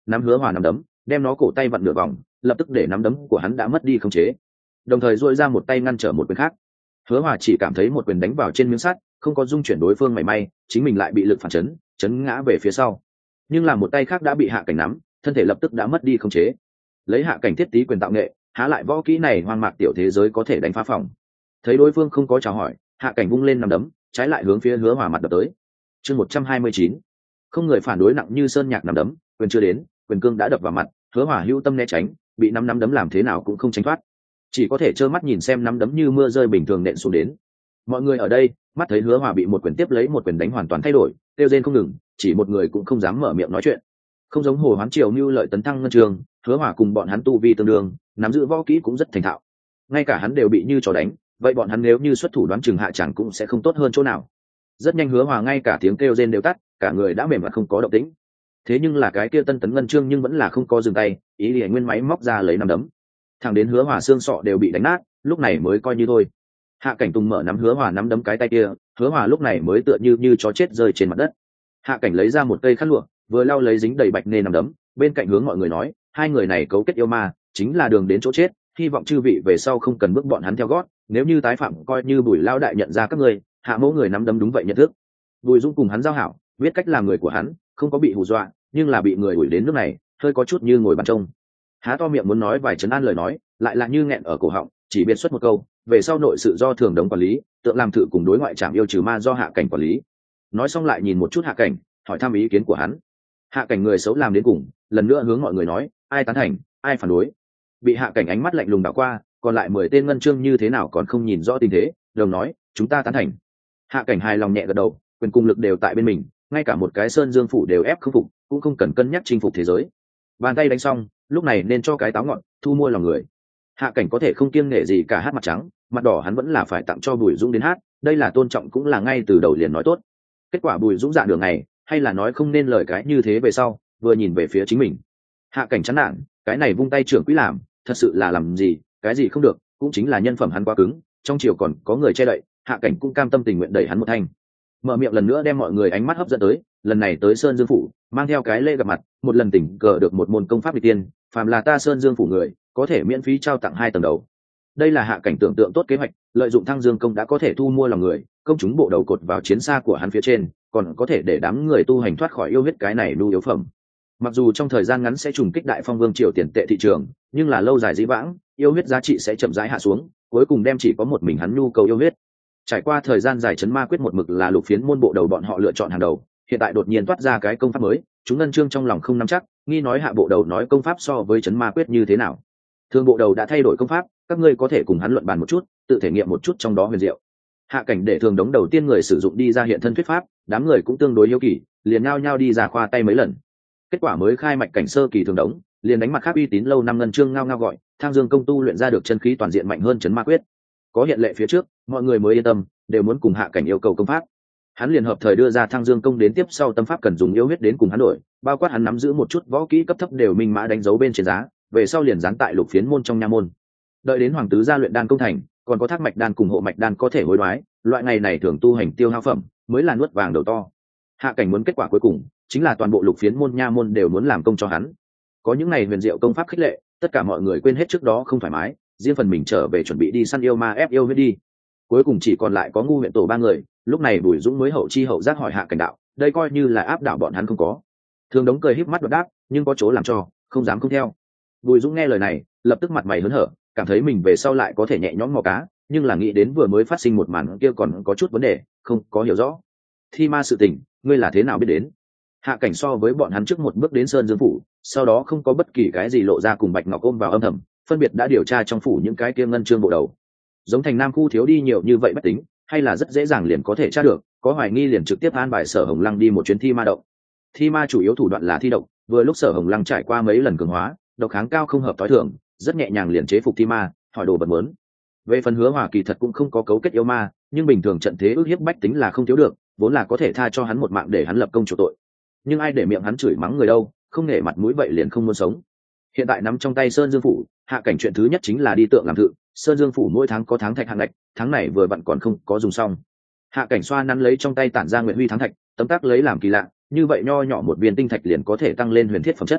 nắm Hứa Hòa nắm đấm, đem nó cổ tay vặn nửa vòng, lập tức để nắm đấm của hắn đã mất đi khống chế, đồng thời duỗi ra một tay ngăn trở một quyền khác. Hứa Hòa chỉ cảm thấy một quyền đánh vào trên miếng sắt, không có dung chuyển đối phương mảy may, chính mình lại bị lực phản chấn ngã về phía sau. Nhưng là một tay khác đã bị Hạ Cảnh nắm, thân thể lập tức đã mất đi khống chế. Lấy Hạ Cảnh thiết tí quyền tạo nghệ, há lại võ kỹ này hoang mạc tiểu thế giới có thể đánh phá phòng. Thấy đối phương không có chào hỏi, Hạ Cảnh vung lên nắm đấm, trái lại hướng phía Hứa Hòa mặt đập tới. Chương 129. Không người phản đối nặng như sơn nhạc nắm đấm, quyền chưa đến, quyền cương đã đập vào mặt, Hứa Hòa hữu tâm né tránh, bị nắm đấm làm thế nào cũng không tránh thoát, chỉ có thể trơ mắt nhìn xem nắm đấm như mưa rơi bình thường nện xuống đến. Mọi người ở đây mắt thấy Hứa Hòa bị một quyền tiếp lấy một quyền đánh hoàn toàn thay đổi, kêu rên không ngừng, chỉ một người cũng không dám mở miệng nói chuyện. Không giống Hồ Hoán Triều Nưu Lợi tấn thăng ngân trường, Hứa Hòa cùng bọn hắn tu vi tương đương, nắm giữ võ kỹ cũng rất thành thạo, ngay cả hắn đều bị như trò đánh, vậy bọn hắn nếu như xuất thủ đoán chừng hạ chẳng cũng sẽ không tốt hơn chỗ nào. Rất nhanh Hứa Hòa ngay cả tiếng kêu rên đều tắt, cả người đã mềm và không có động tĩnh. Thế nhưng là cái kia tân tấn ngân chương nhưng vẫn là không có dừng tay, ý liền nguyên máy móc ra lấy nắm đấm, thẳng đến Hứa Hòa xương sọ đều bị đánh nát, lúc này mới coi như thôi. Hạ Cảnh Tùng mở nắm Hứa Hòa nắm đấm cái tay kia, Hứa Hòa lúc này mới tựa như chó chết rơi trên mặt đất. Hạ Cảnh lấy ra một cây khăn lụa, vừa lau lấy dính đầy bạch nê nắm đấm, bên cạnh hướng mọi người nói, hai người này cấu kết yêu ma, chính là đường đến chỗ chết, hy vọng chư vị về sau không cần bước bọn hắn theo gót, nếu như tái phạm coi như Bùi lão đại nhận ra các ngươi. Hạ mẫu người nắm đấm đúng vậy nhận thức. Bùi Dung cùng hắn giao hảo, biết cách làm người của hắn, không có bị hù dọa, nhưng là bị người đuổi đến nước này, hơi có chút như ngồi bàn trông. Há to miệng muốn nói vài trấn an lời nói, lại là như nghẹn ở cổ họng, chỉ biết xuất một câu, về sau nội sự do Thường Đống quản lý, Tượng làm thự cùng đối ngoại trạm yêu trừ ma do Hạ Cảnh quản lý. Nói xong lại nhìn một chút Hạ Cảnh, hỏi thăm ý kiến của hắn. Hạ Cảnh người xấu làm đến cùng, lần nữa hướng mọi người nói, ai tán thành, ai phản đối. Bị Hạ Cảnh ánh mắt lạnh lùng đảo qua, còn lại 10 tên ngân chương như thế nào còn không nhìn rõ tình thế, đồng nói, chúng ta tán thành. Hạ Cảnh hài lòng nhẹ gật đầu, quyền cung lực đều tại bên mình, ngay cả một cái Sơn Dương phủ đều ép không phục, cũng không cần cân nhắc chinh phục thế giới. Bàn tay đánh xong, lúc này nên cho cái táo ngọn, thu mua lòng người. Hạ Cảnh có thể không kiêng nể gì cả hát mặt trắng, mặt đỏ hắn vẫn là phải tặng cho Bùi Dũng đến hát, đây là tôn trọng cũng là ngay từ đầu liền nói tốt. Kết quả Bùi Dũng dạ đường này, hay là nói không nên lời cái như thế về sau, vừa nhìn về phía chính mình. Hạ Cảnh chán nản, cái này vung tay trưởng quỹ làm, thật sự là làm gì, cái gì không được, cũng chính là nhân phẩm hắn quá cứng, trong triều còn có người che đậy, Hạ Cảnh cũng cam tâm tình nguyện đẩy hắn một thanh. Mở miệng lần nữa đem mọi người ánh mắt hấp dẫn tới, lần này tới Sơn Dương phủ, mang theo cái lễ gặp mặt, một lần tình cờ được một môn công pháp vị tiên, phàm là ta Sơn Dương phủ người, có thể miễn phí trao tặng 2 tầng đầu. Đây là Hạ Cảnh tưởng tượng tốt kế hoạch, lợi dụng Thăng Dương công đã có thể thu mua lòng người, công chúng bộ đầu cột vào chiến xa của hắn phía trên, còn có thể để đám người tu hành thoát khỏi yêu huyết cái này nhu yếu phẩm. Mặc dù trong thời gian ngắn sẽ trùng kích Đại Phong Vương triều tiền tệ thị trường, nhưng là lâu dài dĩ vãng, yêu huyết giá trị sẽ chậm rãi hạ xuống, cuối cùng đem chỉ có một mình hắn nhu cầu yêu huyết. Trải qua thời gian dài chấn ma quyết một mực là Lục Phiến môn bộ đầu bọn họ lựa chọn hàng đầu, hiện tại đột nhiên toát ra cái công pháp mới, chúng ngân chương trong lòng không nắm chắc, nghi nói Hạ bộ đầu nói công pháp so với chấn ma quyết như thế nào. Thương bộ đầu đã thay đổi công pháp, các ngươi có thể cùng hắn luận bàn một chút, tự thể nghiệm một chút trong đó huyền diệu. Hạ Cảnh để Thường Đống đầu tiên người sử dụng đi ra hiện thân thuyết pháp, đám người cũng tương đối hiếu kỳ, liền nhao nhao đi ra khoa tay mấy lần. Kết quả mới khai mạch cảnh sơ kỳ Thường Đống, liền đánh mặt khác uy tín lâu năm ngân chương ngao ngao gọi, Thang Dương công tu luyện ra được chân khí toàn diện mạnh hơn chấn ma quyết. Có hiện lệ phía trước, mọi người mới yên tâm, đều muốn cùng Hạ Cảnh yêu cầu công pháp. Hắn liền hợp thời đưa ra Thang Dương công đến tiếp sau tâm pháp cần dùng yêu huyết đến cùng hắn đổi, bao quát hắn nắm giữ một chút võ kỹ cấp thấp đều minh mã đánh dấu bên trên giá, về sau liền dán tại Lục Phiến môn trong nha môn. Đợi đến hoàng tứ gia luyện đan công thành, còn có thác mạch đan cùng hộ mạch đan có thể hối đoái, loại ngày này thường tu hành tiêu hao phẩm, mới là nuốt vàng đầu to. Hạ Cảnh muốn kết quả cuối cùng, chính là toàn bộ Lục Phiến môn nha môn đều muốn làm công cho hắn. Có những ngày huyền diệu công pháp khích lệ, tất cả mọi người quên hết trước đó không thoải mái, riêng phần mình trở về chuẩn bị đi săn yêu ma ép yêu huyết đi. Cuối cùng chỉ còn lại có ngu huyện tổ 3 người, lúc này Bùi Dũng mới hậu chi hậu giác hỏi Hạ Cảnh đạo, đây coi như là áp đảo bọn hắn không có. Thường Đống cười híp mắt đáp, nhưng có chỗ làm cho, không dám không theo. Bùi Dũng nghe lời này, lập tức mặt mày hớn hở, cảm thấy mình về sau lại có thể nhẹ nhõm mò cá, nhưng là nghĩ đến vừa mới phát sinh một màn kia còn có chút vấn đề, không có hiểu rõ. Thi ma sự tình, ngươi là thế nào biết đến? Hạ Cảnh so với bọn hắn trước một bước đến Sơn Dương phủ, sau đó không có bất kỳ cái gì lộ ra cùng Bạch Ngọc ôm vào âm thầm, phân biệt đã điều tra trong phủ những cái kia ngân chương bộ đầu. Giống thành Nam khu thiếu đi nhiều như vậy bất tính, hay là rất dễ dàng liền có thể tra được, có hoài nghi liền trực tiếp an bài Sở Hồng Lăng đi một chuyến thi ma động. Thi ma chủ yếu thủ đoạn là thi độc, vừa lúc Sở Hồng Lăng trải qua mấy lần cường hóa, độc kháng cao không hợp tối thường, rất nhẹ nhàng liền chế phục thi ma, hỏi đồ vật muốn. Về phần Hứa Hòa kỳ thật cũng không có cấu kết yêu ma, nhưng bình thường trận thế ức hiếp bách tính là không thiếu được, vốn là có thể tha cho hắn một mạng để hắn lập công chủ tội. Nhưng ai để miệng hắn chửi mắng người đâu, không nể mặt mũi vậy liền không muốn sống. Hiện tại nắm trong tay Sơn Dương phủ, Hạ Cảnh chuyện thứ nhất chính là đi tượng làm thự. Sơn Dương phủ mỗi tháng có tháng thạch hạng ngạch, tháng này vừa vặn còn không có dùng xong. Hạ Cảnh xoa nắn lấy trong tay tản ra nguyện huy tháng thạch, tấm tắc lấy làm kỳ lạ, như vậy nho nhỏ một viên tinh thạch liền có thể tăng lên huyền thiết phẩm chất.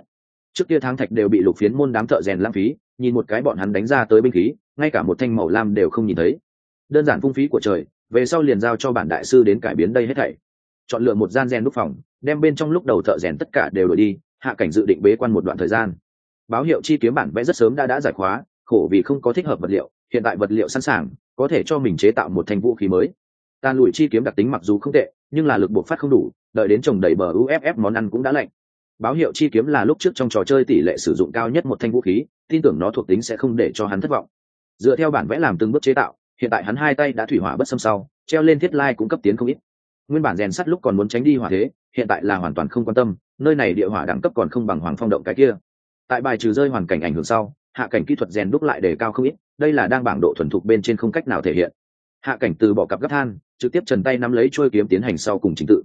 Trước kia tháng thạch đều bị lục phiến môn đám thợ rèn lãng phí, nhìn một cái bọn hắn đánh ra tới binh khí ngay cả một thanh màu lam đều không nhìn thấy. Đơn giản phung phí của trời, về sau liền giao cho bản đại sư đến cải biến đây hết thảy. Chọn lựa một gian rèn đúc phòng, đem bên trong lúc đầu thợ rèn tất cả đều đổi đi, Hạ Cảnh dự định bế quan một đoạn thời gian. Báo hiệu chi kiếm bản vẽ rất sớm đã giải khóa, khổ vì không có thích hợp vật liệu, hiện tại vật liệu sẵn sàng, có thể cho mình chế tạo một thanh vũ khí mới. Tàn lùi chi kiếm đặc tính mặc dù không tệ, nhưng là lực bộc phát không đủ, đợi đến trồng đầy bờ UFF món ăn cũng đã lạnh. Báo hiệu chi kiếm là lúc trước trong trò chơi tỷ lệ sử dụng cao nhất một thanh vũ khí, tin tưởng nó thuộc tính sẽ không để cho hắn thất vọng. Dựa theo bản vẽ làm từng bước chế tạo, hiện tại hắn hai tay đã thủy hỏa bất xâm sau, treo lên thiết lai cũng cấp tiến không ít. Nguyên bản rèn sắt lúc còn muốn tránh đi hỏa thế, hiện tại là hoàn toàn không quan tâm, nơi này địa hỏa đẳng cấp còn không bằng Hoàng Phong động cái kia. Tại bài trừ rơi hoàn cảnh ảnh hưởng sau, Hạ Cảnh kỹ thuật rèn đúc lại đề cao không ít, đây là đang bảng độ thuần thục bên trên không cách nào thể hiện. Hạ Cảnh từ bỏ cặp gấp than, trực tiếp trần tay nắm lấy chuôi kiếm tiến hành sau cùng trình tự.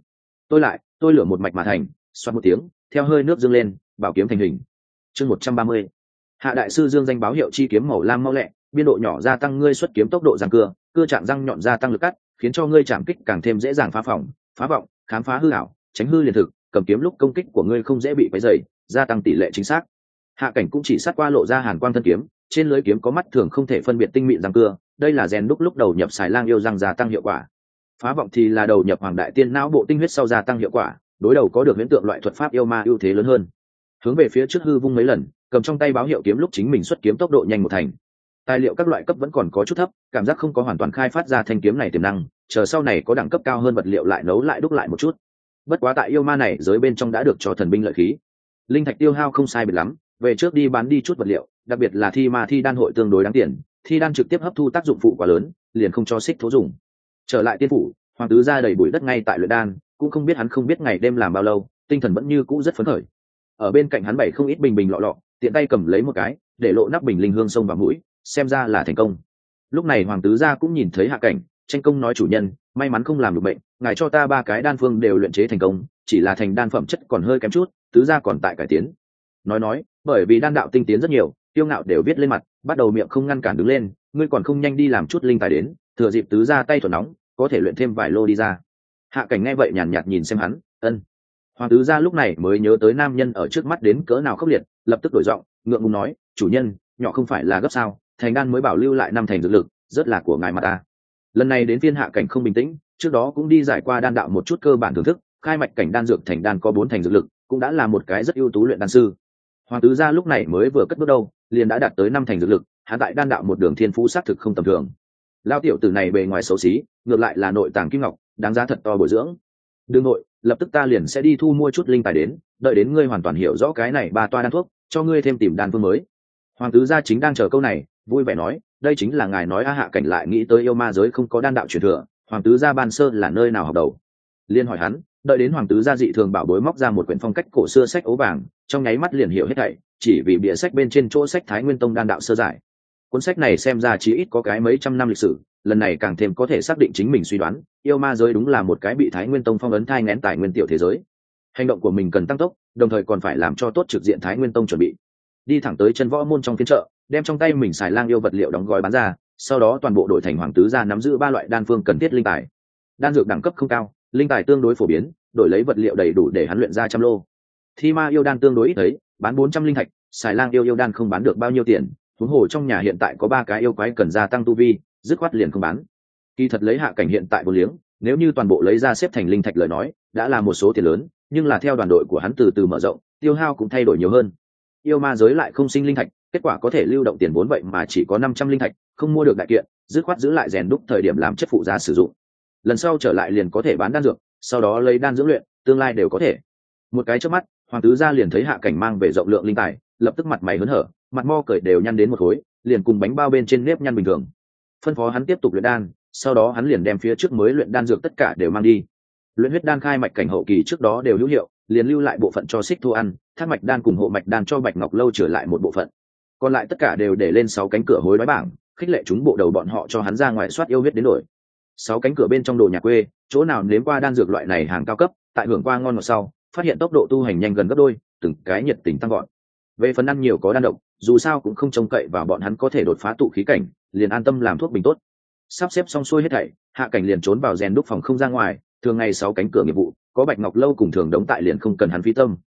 Tôi lửa một mạch mà thành, xoát một tiếng, theo hơi nước dâng lên, bảo kiếm thành hình. Chương 130. Hạ đại sư dương danh báo hiệu chi kiếm màu lam mau lẹ, biên độ nhỏ gia tăng ngươi xuất kiếm tốc độ giằng cưa chạm răng nhọn gia tăng lực cắt, khiến cho ngươi chạm kích càng thêm dễ dàng phá phòng, phá vọng, khám phá hư ảo, tránh hư liền thực, cầm kiếm lúc công kích của ngươi không dễ bị quấy rầy, gia tăng tỷ lệ chính xác. Hạ Cảnh cũng chỉ sát qua lộ ra hàn quang thân kiếm, trên lưỡi kiếm có mắt thường không thể phân biệt tinh mịn răng cưa, đây là rèn đúc lúc đầu nhập xài lang yêu răng gia tăng hiệu quả. Phá vọng thì là đầu nhập hoàng đại tiên não bộ tinh huyết sau gia tăng hiệu quả, đối đầu có được hiện tượng loại thuật pháp yêu ma ưu thế lớn hơn. Hướng về phía trước hư vung mấy lần, cầm trong tay báo hiệu kiếm lúc chính mình xuất kiếm tốc độ nhanh một thành. Tài liệu các loại cấp vẫn còn có chút thấp, cảm giác không có hoàn toàn khai phát ra thanh kiếm này tiềm năng, chờ sau này có đẳng cấp cao hơn vật liệu lại nấu lại đúc lại một chút. Bất quá tại yêu ma này giới bên trong đã được cho thần binh lợi khí, linh thạch tiêu hao không sai biệt lắm, về trước đi bán đi chút vật liệu, đặc biệt là thi ma thi đan hội tương đối đáng tiền, thi đan trực tiếp hấp thu tác dụng phụ quá lớn, liền không cho xích thố dùng. Trở lại tiên phủ, Hoàng tứ ra đầy bụi đất ngay tại luyện đan, cũng không biết hắn không biết ngày đêm làm bao lâu, tinh thần vẫn như cũ rất phấn khởi. Ở bên cạnh hắn bày không ít bình bình lọ lọ, tiện tay cầm lấy một cái, để lộ nắp bình linh hương xông vào mũi, xem ra là thành công. Lúc này Hoàng tứ gia cũng nhìn thấy Hạ Cảnh, tranh công nói chủ nhân, may mắn không làm được bệnh, ngài cho ta 3 cái đan phương đều luyện chế thành công, chỉ là thành đan phẩm chất còn hơi kém chút, tứ gia còn tại cải tiến. Nói, bởi vì đan đạo tinh tiến rất nhiều, tiêu ngạo đều viết lên mặt, bắt đầu miệng không ngăn cản đứng lên, ngươi còn không nhanh đi làm chút linh tài đến, thừa dịp tứ gia tay thuần nóng, có thể luyện thêm vài lô đi ra. Hạ Cảnh nghe vậy nhàn nhạt nhìn xem hắn, ân. Hoàng tứ gia lúc này mới nhớ tới nam nhân ở trước mắt đến cỡ nào khốc liệt, lập tức đổi giọng, ngượng ngùng nói, chủ nhân, nhỏ không phải là gấp sao, thành đan mới bảo lưu lại 5 thành dược lực, rất là của ngài mà ta. Lần này đến phiên Hạ Cảnh không bình tĩnh, trước đó cũng đi giải qua đan đạo một chút cơ bản thưởng thức, khai mạch cảnh đan dược thành đan có 4 thành dược lực, cũng đã là một cái rất ưu tú luyện đan sư. Hoàng tứ gia lúc này mới vừa cất bước đâu, liền đã đạt tới 5 thành dược lực, hắn tại đan đạo một đường thiên phú xác thực không tầm thường. Lao tiểu tử này bề ngoài xấu xí, ngược lại là nội tàng kim ngọc, đáng giá thật to bồi dưỡng. Đương nội, lập tức ta liền sẽ đi thu mua chút linh tài đến, đợi đến ngươi hoàn toàn hiểu rõ cái này 3 toa đan thuốc, cho ngươi thêm tìm đan phương mới. Hoàng tứ gia chính đang chờ câu này, vui vẻ nói, đây chính là ngài nói. Hạ Cảnh lại nghĩ tới yêu ma giới không có đan đạo truyền thừa, Hoàng tứ gia ban sơ là nơi nào học đầu. Liên hỏi hắn, đợi đến Hoàng tứ gia dị thường bảo bối móc ra một quyển phong cách cổ xưa sách ố vàng, trong nháy mắt liền hiểu hết thảy, chỉ vì bìa sách bên trên chỗ sách Thái Nguyên Tông đan đạo sơ giải. Cuốn sách này xem ra chí ít có cái mấy trăm năm lịch sử, lần này càng thêm có thể xác định chính mình suy đoán, yêu ma giới đúng là một cái bị Thái Nguyên Tông phong ấn thai nghén tài nguyên tiểu thế giới. Hành động của mình cần tăng tốc, đồng thời còn phải làm cho tốt trực diện Thái Nguyên Tông chuẩn bị. Đi thẳng tới chân võ môn trong phiên chợ, đem trong tay mình xài lang yêu vật liệu đóng gói bán ra, sau đó toàn bộ đổi thành Hoàng tứ gia nắm giữ 3 loại đan phương cần thiết linh tài. Đan dược đẳng cấp không cao, linh tài tương đối phổ biến, đổi lấy vật liệu đầy đủ để hắn luyện ra trăm lô. Thi ma yêu đan tương đối ít thấy, bán 400 linh thạch, xài lang yêu đan không bán được bao nhiêu tiền, huống hồ trong nhà hiện tại có 3 cái yêu quái cần gia tăng tu vi, dứt khoát liền không bán. Kỳ thật lấy Hạ Cảnh hiện tại 4 liếng, nếu như toàn bộ lấy ra xếp thành linh thạch lời nói, đã là một số tiền lớn, nhưng là theo đoàn đội của hắn từ từ mở rộng, tiêu hao cũng thay đổi nhiều hơn. Yêu ma giới lại không sinh linh thạch, kết quả có thể lưu động tiền vốn vậy mà chỉ có 500 linh thạch, không mua được đại kiện, dứt khoát giữ lại rèn đúc thời điểm làm chất phụ ra sử dụng. Lần sau trở lại liền có thể bán đan dược, sau đó lấy đan dưỡng luyện, tương lai đều có thể. Một cái chớp mắt, Hoàng tứ gia liền thấy Hạ Cảnh mang về rộng lượng linh tài, lập tức mặt mày hớn hở, mặt mo cởi đều nhăn đến một khối, liền cùng bánh bao bên trên nếp nhăn bình thường. Phân phó hắn tiếp tục luyện đan, sau đó hắn liền đem phía trước mới luyện đan dược tất cả đều mang đi. Luyện huyết đan khai mạch cảnh hậu kỳ trước đó đều hữu hiệu, liền lưu lại bộ phận cho xích thu ăn, thác mạch đan cùng hộ mạch đan cho Bạch Ngọc lâu trở lại một bộ phận, còn lại tất cả đều để lên 6 cánh cửa hối đoái bảng, khích lệ chúng bộ đầu bọn họ cho hắn ra ngoài soát yêu huyết đến đổi. 6 cánh cửa bên trong đồ nhà quê, chỗ nào nếm qua đan dược loại này hàng cao cấp, tại hưởng qua ngon ngọt sau, phát hiện tốc độ tu hành nhanh gần gấp đôi, từng cái nhiệt tình tăng gọn. Về phần ăn nhiều có đan độc, dù sao cũng không trông cậy vào bọn hắn có thể đột phá tụ khí cảnh, liền an tâm làm thuốc bình tốt. Sắp xếp xong xuôi hết thảy, Hạ Cảnh liền trốn vào rèn đúc phòng không ra ngoài, thường ngày 6 cánh cửa nghiệp vụ, có Bạch Ngọc lâu cùng thường đống tại liền không cần hắn phí tâm.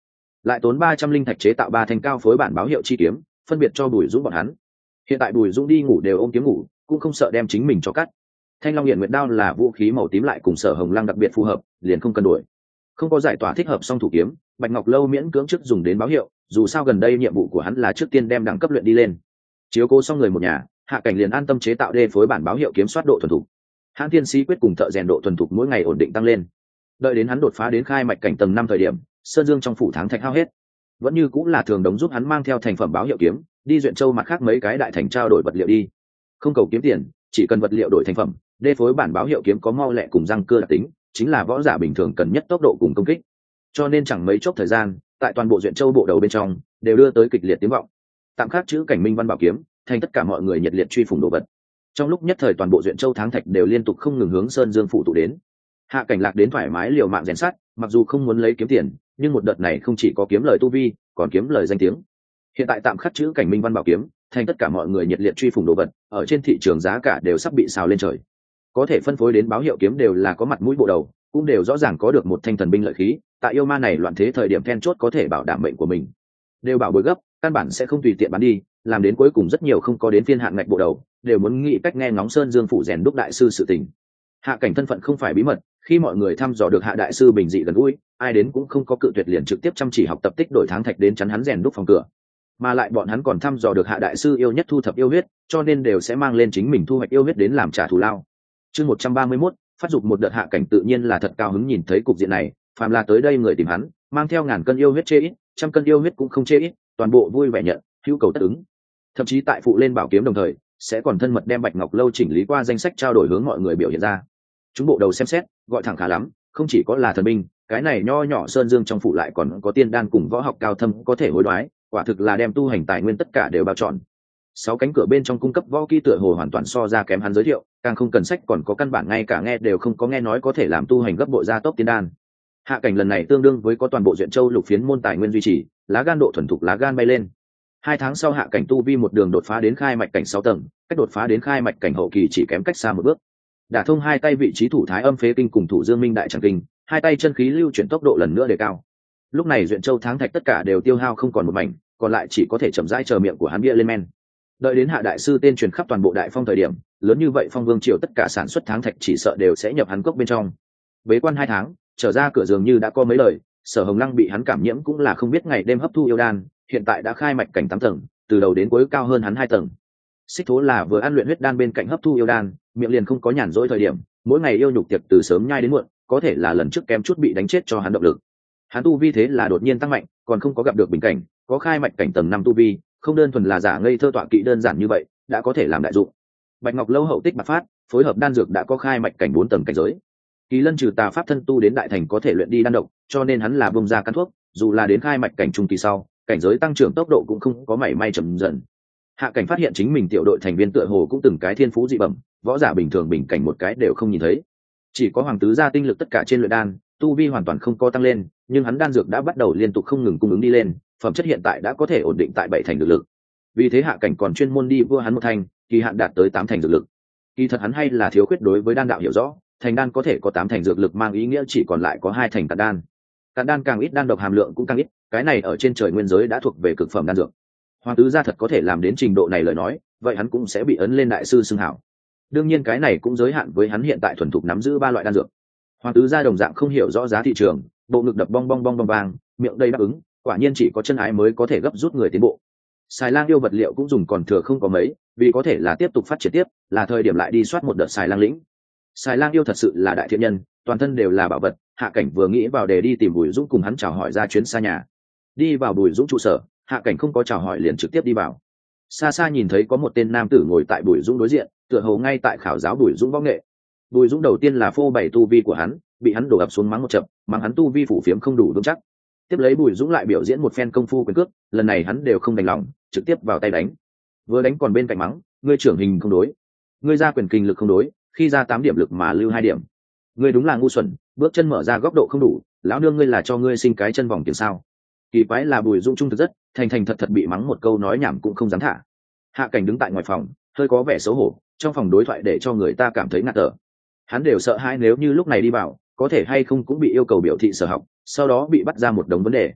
lại tốn 300 linh thạch chế tạo 3 thanh cao phối bản báo hiệu chi kiếm, phân biệt cho Bùi Dũng bọn hắn. Hiện tại Bùi Dũng đi ngủ đều ôm kiếm ngủ, cũng không sợ đem chính mình cho cắt. Thanh Long Hiển Nguyệt đao là vũ khí màu tím lại cùng Sở Hồng Lăng đặc biệt phù hợp, liền không cần đổi. Không có giải tỏa thích hợp song thủ kiếm, Bạch Ngọc Lâu miễn cưỡng trước dùng đến báo hiệu, dù sao gần đây nhiệm vụ của hắn là trước tiên đem đẳng cấp luyện đi lên. Chiếu cố xong người một nhà, Hạ Cảnh liền an tâm chế tạo đê phối bản báo hiệu kiếm soát độ thuần thục. Hãn Thiên Sĩ quyết cùng thợ rèn độ thuần thục mỗi ngày ổn định tăng lên. Đợi đến hắn đột phá đến khai mạch cảnh tầng 5 thời điểm, Sơn Dương trong phủ tháng thạch hao hết. Vẫn như cũng là thường đống giúp hắn mang theo thành phẩm báo hiệu kiếm, đi Duyện Châu mặt khác mấy cái đại thành trao đổi vật liệu đi. Không cầu kiếm tiền, chỉ cần vật liệu đổi thành phẩm, đê phối bản báo hiệu kiếm có mau lẹ cùng răng cưa đặc tính, chính là võ giả bình thường cần nhất tốc độ cùng công kích. Cho nên chẳng mấy chốc thời gian, tại toàn bộ Duyện Châu bộ đầu bên trong đều đưa tới kịch liệt tiếng vọng. Tạm khắc chữ Cảnh Minh Văn bảo kiếm, thành tất cả mọi người nhiệt liệt truy phủng đồ vật. Trong lúc nhất thời toàn bộ Duyện Châu tháng thạch đều liên tục không ngừng hướng Sơn Dương phủ tụ đến. Hạ Cảnh lạc đến thoải mái liều mạng rèn sắt, mặc dù không muốn lấy kiếm tiền, nhưng một đợt này không chỉ có kiếm lời tu vi, còn kiếm lời danh tiếng. Hiện tại tạm khắc chữ Cảnh Minh Văn bảo kiếm, thành tất cả mọi người nhiệt liệt truy phủng đồ vật, ở trên thị trường giá cả đều sắp bị xào lên trời. Có thể phân phối đến báo hiệu kiếm đều là có mặt mũi bộ đầu, cũng đều rõ ràng có được một thanh thần binh lợi khí, tại yêu ma này loạn thế thời điểm then chốt có thể bảo đảm mệnh của mình. Đều bảo bối gấp, căn bản sẽ không tùy tiện bán đi, làm đến cuối cùng rất nhiều không có đến phiên hạn ngạch bộ đầu, đều muốn nghĩ cách nghe ngóng Sơn Dương phủ rèn đúc đại sư sự tình. Hạ Cảnh thân phận không phải bí mật, khi mọi người thăm dò được Hạ đại sư bình dị gần gũi, ai đến cũng không có cự tuyệt liền trực tiếp chăm chỉ học tập tích đổi tháng thạch đến chắn hắn rèn đúc phòng cửa. Mà lại bọn hắn còn thăm dò được Hạ đại sư yêu nhất thu thập yêu huyết, cho nên đều sẽ mang lên chính mình thu hoạch yêu huyết đến làm trả thù lao. Chương 131, phát dục một đợt. Hạ Cảnh tự nhiên là thật cao hứng nhìn thấy cục diện này, phàm là tới đây người tìm hắn, mang theo 1000 cân yêu huyết chê ít, 100 cân yêu huyết cũng không chê ít, toàn bộ vui vẻ nhận, hữu cầu tất ứng. Thậm chí tại phụ lên bảo kiếm đồng thời, sẽ còn thân mật đem Bạch Ngọc Lâu chỉnh lý qua danh sách trao đổi hướng mọi người biểu hiện ra. Chúng bộ đầu xem xét, gọi thẳng khá lắm, không chỉ có là thần binh, cái này nho nhỏ Sơn Dương trong phủ lại còn có tiên đan cùng võ học cao thâm có thể hối đoái, quả thực là đem tu hành tài nguyên tất cả đều bao trọn. 6 cánh cửa bên trong cung cấp võ kỹ tựa hồ hoàn toàn so ra kém hắn giới thiệu, càng không cần sách còn có căn bản ngay cả nghe đều không có nghe nói có thể làm tu hành gấp bội gia tốc tiên đan. Hạ Cảnh lần này tương đương với có toàn bộ Duyện Châu lục phiến môn tài nguyên duy trì, lá gan độ thuần thục lá gan bay lên. 2 tháng sau Hạ Cảnh tu vi một đường đột phá đến khai mạch cảnh 6 tầng, cách đột phá đến khai mạch cảnh hậu kỳ chỉ kém cách xa một bước. Đả thông 2 tay vị trí thủ thái âm phế kinh cùng thủ dương minh đại tràng kinh, 2 tay chân khí lưu chuyển tốc độ lần nữa đề cao. Lúc này Duyện Châu tháng thạch tất cả đều tiêu hao không còn một mảnh, còn lại chỉ có thể chậm rãi chờ miệng của hắn bia lên men. Đợi đến Hạ đại sư tên truyền khắp toàn bộ Đại Phong thời điểm, lớn như vậy Phong Vương triều tất cả sản xuất tháng thạch chỉ sợ đều sẽ nhập hắn cốc bên trong. Bế quan 2 tháng, trở ra cửa dường như đã có mấy lời, Sở Hồng Lăng bị hắn cảm nhiễm cũng là không biết ngày đêm hấp thu yêu đan, hiện tại đã khai mạch cảnh 8 tầng, từ đầu đến cuối cao hơn hắn 2 tầng. Xích Thố là vừa ăn luyện huyết đan bên cạnh hấp thu yêu đan, miệng liền không có nhàn rỗi thời điểm, mỗi ngày yêu nhục tiệc từ sớm nhai đến muộn, có thể là lần trước kém chút bị đánh chết cho hắn động lực. Hắn tu vi thế là đột nhiên tăng mạnh, còn không có gặp được bình cảnh, có khai mạch cảnh tầng 5 tu vi, không đơn thuần là giả ngây thơ tọa kỵ đơn giản như vậy, đã có thể làm đại dụng. Bạch Ngọc Lâu hậu tích bạc phát, phối hợp đan dược đã có khai mạch cảnh 4 tầng cảnh giới. Kỳ Lân trừ tà pháp thân tu đến đại thành có thể luyện đi đan độc, cho nên hắn là bông ra căn thuốc, dù là đến khai mạch cảnh trung kỳ sau, cảnh giới tăng trưởng tốc độ cũng không có mảy may chậm dần. Hạ Cảnh phát hiện chính mình tiểu đội thành viên tựa hồ cũng từng cái thiên phú dị bẩm, võ giả bình thường bình cảnh một cái đều không nhìn thấy. Chỉ có hoàng tứ gia tinh lực tất cả trên luyện đan, tu vi hoàn toàn không có tăng lên, nhưng hắn đan dược đã bắt đầu liên tục không ngừng cung ứng đi lên, phẩm chất hiện tại đã có thể ổn định tại 7 thành dược lực. Vì thế Hạ Cảnh còn chuyên môn đi vua hắn một thành, kỳ hạn đạt tới 8 thành dược lực. Kỳ thật hắn hay là thiếu khuyết đối với đan đạo hiểu rõ, thành đan có thể có 8 thành dược lực mang ý nghĩa chỉ còn lại có 2 thành cạn đan. Cạn đan càng ít đan độc hàm lượng cũng càng ít, cái này ở trên trời nguyên giới đã thuộc về cực phẩm đan dược. Hoàng tứ gia thật có thể làm đến trình độ này lời nói, vậy hắn cũng sẽ bị ấn lên đại sư xưng hảo. Đương nhiên cái này cũng giới hạn với hắn hiện tại thuần thục nắm giữ 3 loại đan dược. Hoàng tứ gia đồng dạng không hiểu rõ giá thị trường, bộ ngực đập bong bong bong bong vang, miệng đầy đáp ứng, quả nhiên chỉ có chân ái mới có thể gấp rút người tiến bộ. Xài lang yêu vật liệu cũng dùng còn thừa không có mấy, vì có thể là tiếp tục phát triển tiếp, là thời điểm lại đi soát một đợt xài lang lĩnh. Xài lang yêu thật sự là đại thiện nhân, toàn thân đều là bảo vật. Hạ Cảnh vừa nghĩ vào để đi tìm Bùi Dũng cùng hắn chào hỏi ra chuyến xa nhà. Đi vào Bùi Dũng trụ sở, Hạ Cảnh không có chào hỏi liền trực tiếp đi vào. Xa xa nhìn thấy có một tên nam tử ngồi tại Bùi Dũng đối diện, tựa hồ ngay tại khảo giáo Bùi Dũng võ nghệ. Bùi Dũng đầu tiên là phô bày tu vi của hắn, bị hắn đổ ập xuống mắng một trận, mắng hắn tu vi phủ phiếm không đủ vững chắc. Tiếp lấy Bùi Dũng lại biểu diễn một phen công phu quyền cước, lần này hắn đều không đành lòng, trực tiếp vào tay đánh. Vừa đánh còn bên cạnh mắng, ngươi trưởng hình không đối, ngươi ra quyền kinh lực không đối, khi ra 8 điểm lực mà lưu 2 điểm, ngươi đúng là ngu xuẩn, bước chân mở ra góc độ không đủ, lão nương ngươi là cho ngươi sinh cái chân vòng tiền sao? Kỳ quái là Bùi Dũng trung thực rất thành thành thật thật bị mắng một câu nói nhảm cũng không dám thả. Hạ Cảnh đứng tại ngoài phòng, hơi có vẻ xấu hổ, trong phòng đối thoại để cho người ta cảm thấy ngạt thở. Hắn đều sợ hãi nếu như lúc này đi vào, có thể hay không cũng bị yêu cầu biểu thị sở học, sau đó bị bắt ra một đống vấn đề.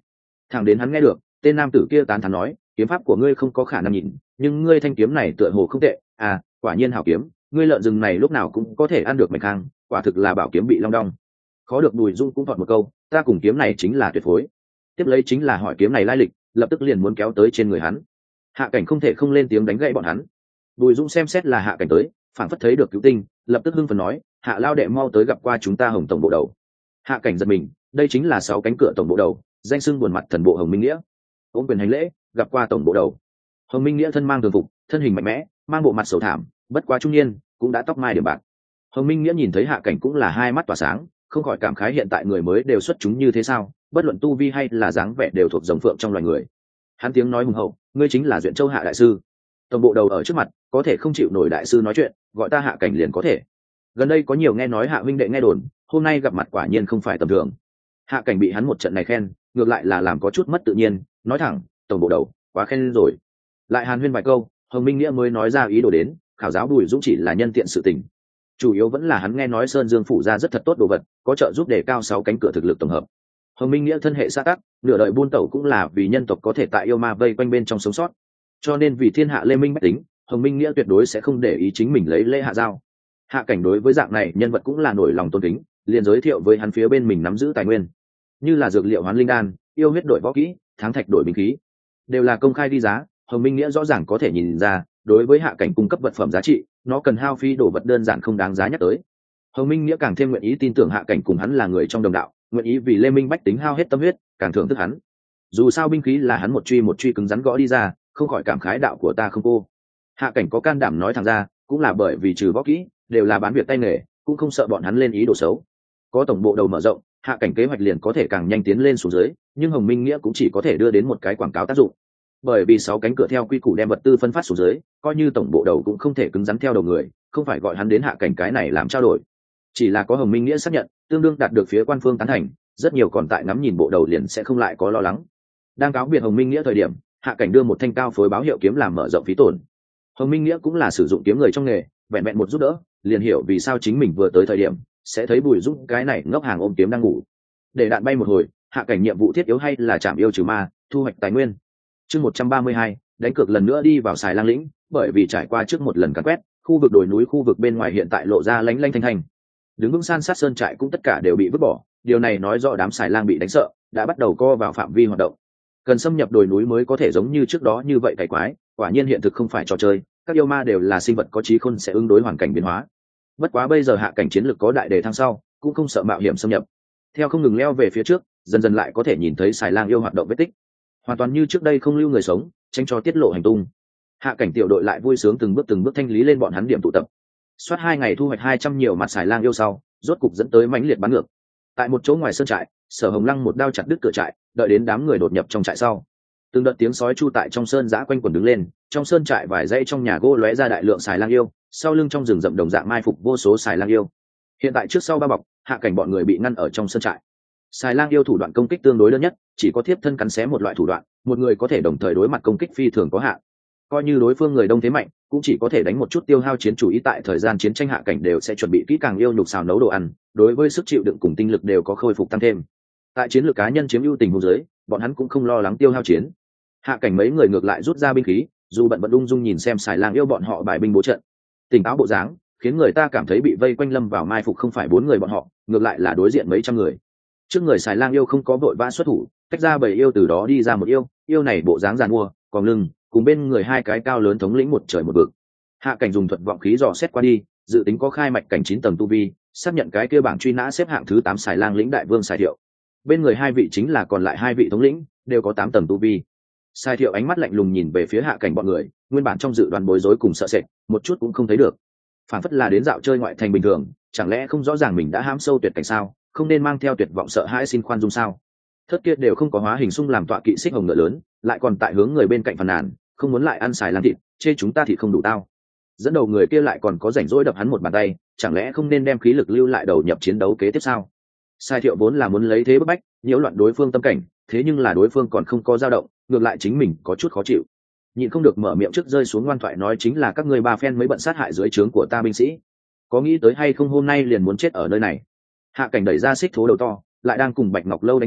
Thẳng đến hắn nghe được tên nam tử kia tán thán nói, kiếm pháp của ngươi không có khả năng nhìn, nhưng ngươi thanh kiếm này tựa hồ không tệ à, quả nhiên hảo kiếm, ngươi lợn rừng này lúc nào cũng có thể ăn được mạch khang, quả thực là bảo kiếm bị long đong. Khó được Bùi Dung cũng thọt một câu, ta cùng kiếm này chính là tuyệt phối. Tiếp lấy chính là hỏi kiếm này lai lịch, lập tức liền muốn kéo tới trên người hắn. Hạ Cảnh không thể không lên tiếng đánh gãy bọn hắn. Bùi Dung xem xét là Hạ Cảnh tới, phản phất thấy được cứu tinh, lập tức hưng phấn nói, Hạ lao đệ mau tới gặp qua chúng ta Hồng tổng bộ đầu. Hạ Cảnh giật mình, đây chính là 6 cánh cửa tổng bộ đầu, danh xưng buồn mặt thần bộ Hồng Minh Nghĩa. Ôm quyền hành lễ, gặp qua tổng bộ đầu. Hồng Minh Nghĩa thân mang thường phục, thân hình mạnh mẽ, mang bộ mặt sầu thảm, bất quá trung niên, cũng đã tóc mai điểm bạc. Hồng Minh Nghĩa nhìn thấy Hạ Cảnh cũng là hai mắt tỏa sáng, không khỏi cảm khái hiện tại người mới đều xuất chúng như thế sao, bất luận tu vi hay là dáng vẻ đều thuộc rồng phượng trong loài người. Hắn tiếng nói hùng hậu, ngươi chính là Duyện Châu Hạ đại sư. Tổng bộ đầu ở trước mặt, có thể không chịu nổi đại sư nói chuyện, gọi ta Hạ Cảnh liền có thể. Gần đây có nhiều nghe nói Hạ huynh đệ nghe đồn, hôm nay gặp mặt quả nhiên không phải tầm thường. Hạ Cảnh bị hắn một trận này khen, ngược lại là làm có chút mất tự nhiên, nói thẳng, tổng bộ đầu, quá khen rồi. Lại hàn huyên vài câu, Hồng Minh Nghĩa mới nói ra ý đồ đến, khảo giáo Bùi Dũng chỉ là nhân tiện sự tình, chủ yếu vẫn là hắn nghe nói Sơn Dương phủ ra rất thật tốt đồ vật, có trợ giúp đề cao 6 cánh cửa thực lực tổng hợp. Hồng Minh Nghĩa thân hệ xã tắc, nửa đời buôn tẩu cũng là vì nhân tộc có thể tại yêu ma vây quanh bên trong sống sót, cho nên vì thiên hạ lê minh bách tính, Hồng Minh Nghĩa tuyệt đối sẽ không để ý chính mình lấy lễ hạ giao. Hạ Cảnh đối với dạng này nhân vật cũng là nổi lòng tôn kính, liền giới thiệu với hắn phía bên mình nắm giữ tài nguyên, như là dược liệu hoán linh đan, yêu huyết đổi võ kỹ, thắng thạch đổi binh khí, đều là công khai đi giá. Hồng Minh Nghĩa rõ ràng có thể nhìn ra, đối với Hạ Cảnh cung cấp vật phẩm giá trị, nó cần hao phí đồ vật đơn giản không đáng giá nhắc tới. Hồng Minh Nghĩa càng thêm nguyện ý tin tưởng Hạ Cảnh cùng hắn là người trong đồng đạo, nguyện ý vì lê minh bách tính hao hết tâm huyết, càng thưởng thức hắn. Dù sao binh khí là hắn một truy cứng rắn gõ đi ra, không khỏi cảm khái đạo của ta không cô. Hạ Cảnh có can đảm nói thẳng ra, cũng là bởi vì trừ võ kỹ đều là bán việc tay nghề, cũng không sợ bọn hắn lên ý đồ xấu. Có tổng bộ đầu mở rộng, Hạ Cảnh kế hoạch liền có thể càng nhanh tiến lên xuống dưới, nhưng Hồng Minh Nghĩa cũng chỉ có thể đưa đến một cái quảng cáo tác dụng. Bởi vì 6 cánh cửa theo quy củ đem vật tư phân phát xuống dưới, coi như tổng bộ đầu cũng không thể cứng rắn theo đầu người, không phải gọi hắn đến Hạ Cảnh cái này làm trao đổi. Chỉ là có Hồng Minh Nghĩa xác nhận, tương đương đạt được phía quan phương tán thành, rất nhiều còn tại ngắm nhìn bộ đầu liền sẽ không lại có lo lắng. Đang cáo biệt Hồng Minh Nghĩa thời điểm, Hạ Cảnh đưa một thanh cao phối báo hiệu kiếm làm mở rộng phí tổn. Hồng Minh Nghĩa cũng là sử dụng kiếm người trong nghề, vẹn vẹn một giúp đỡ, liền hiểu vì sao chính mình vừa tới thời điểm sẽ thấy Bùi Dũng cái này ngốc hàng ôm kiếm đang ngủ. Để đạn bay một hồi, Hạ Cảnh nhiệm vụ thiết yếu hay là chạm yêu trừ ma, thu hoạch tài nguyên. Chương 132, đánh cược lần nữa đi vào Xài Lang lĩnh, bởi vì trải qua trước một lần càn quét, khu vực đồi núi khu vực bên ngoài hiện tại lộ ra lánh lanh thanh thanh. Đứng vững san sát sơn trại cũng tất cả đều bị vứt bỏ, điều này nói rõ đám Xài Lang bị đánh sợ, đã bắt đầu co vào phạm vi hoạt động. Cần xâm nhập đồi núi mới có thể giống như trước đó như vậy cày quái, quả nhiên hiện thực không phải trò chơi, các yêu ma đều là sinh vật có trí khôn sẽ ứng đối hoàn cảnh biến hóa. Bất quá bây giờ Hạ Cảnh chiến lược có đại đề thăng sau, cũng không sợ mạo hiểm xâm nhập. Theo không ngừng leo về phía trước, dần dần lại có thể nhìn thấy Xài Lang yêu hoạt động vết tích, hoàn toàn như trước đây không lưu người sống, tránh cho tiết lộ hành tung. Hạ Cảnh tiểu đội lại vui sướng từng bước thanh lý lên bọn hắn điểm tụ tập. Soát 2 ngày thu hoạch 200 nhiều mặt Xài Lang yêu sau, rốt cục dẫn tới mãnh liệt bắn ngược. Tại một chỗ ngoài sơn trại, Sở Hồng Lăng một đao chặt đứt cửa trại, đợi đến đám người đột nhập trong trại sau, từng đợt tiếng sói chu tại trong sơn giã quanh quẩn đứng lên, trong sơn trại vài dãy trong nhà gỗ lóe ra đại lượng Xài Lang yêu, sau lưng trong rừng rậm đồng dạng mai phục vô số Xài Lang yêu. Hiện tại trước sau ba bọc, Hạ Cảnh bọn người bị ngăn ở trong sơn trại. Xài Lang yêu thủ đoạn công kích tương đối đơn nhất, chỉ có thiếp thân cắn xé một loại thủ đoạn, một người có thể đồng thời đối mặt công kích phi thường có hạn. Coi như đối phương người đông thế mạnh, cũng chỉ có thể đánh một chút tiêu hao chiến chủ ý, tại thời gian chiến tranh Hạ Cảnh đều sẽ chuẩn bị kỹ càng yêu nhục xào nấu đồ ăn, đối với sức chịu đựng cùng tinh lực đều có khôi phục tăng thêm. Tại chiến lược cá nhân chiếm ưu tình huống dưới, bọn hắn cũng không lo lắng tiêu hao chiến. Hạ Cảnh mấy người ngược lại rút ra binh khí, dù bận bận ung dung nhìn xem Xài Lang yêu bọn họ bài binh bố trận, tỉnh táo bộ dáng, khiến người ta cảm thấy bị vây quanh lâm vào mai phục không phải 4 người bọn họ, ngược lại là đối diện mấy trăm người. Trước người Xài Lang yêu không có vội vã xuất thủ, tách ra 7 yêu từ đó đi ra một yêu này bộ dáng giàn mua, còn lưng, cùng bên người 2 cái cao lớn thống lĩnh một trời một vực. Hạ Cảnh dùng thuật vọng khí dò xét qua đi, dự tính có khai mạch cảnh 9 tầng tu vi, xác nhận cái kia bảng truy nã xếp hạng thứ 8 Xài Lang lĩnh đại vương Xài Thiệu. Bên người 2 vị chính là còn lại 2 vị thống lĩnh, đều có 8 tầng tu vi. Xài Thiệu ánh mắt lạnh lùng nhìn về phía Hạ Cảnh bọn người, nguyên bản trong dự đoán bối rối cùng sợ sệt, một chút cũng không thấy được. Phản phất là đến dạo chơi ngoại thành bình thường, chẳng lẽ không rõ ràng mình đã hãm sâu tuyệt cảnh sao, không nên mang theo tuyệt vọng sợ hãi xin khoan dung sao? Thất kia đều không có hóa hình sung làm tọa kỵ xích hồng ngựa lớn, lại còn tại hướng người bên cạnh phàn nàn, không muốn lại ăn Xài Lang thịt, chê chúng ta thì không đủ tao. Dẫn đầu người kia lại còn có rảnh rỗi đập hắn một bàn tay, chẳng lẽ không nên đem khí lực lưu lại đầu nhập chiến đấu kế tiếp sao? Sai Thiệu vốn là muốn lấy thế bức bách, nhiễu loạn đối phương tâm cảnh, thế nhưng là đối phương còn không có dao động, ngược lại chính mình có chút khó chịu. Nhịn không được mở miệng trước rơi xuống ngoan thoại nói chính là các ngươi 3 phen mới bận sát hại dưới trướng của ta binh sĩ. Có nghĩ tới hay không hôm nay liền muốn chết ở nơi này? Hạ Cảnh đẩy ra xích thố đầu to, lại đang cùng Bạch Ngọc Lâu đánh cược,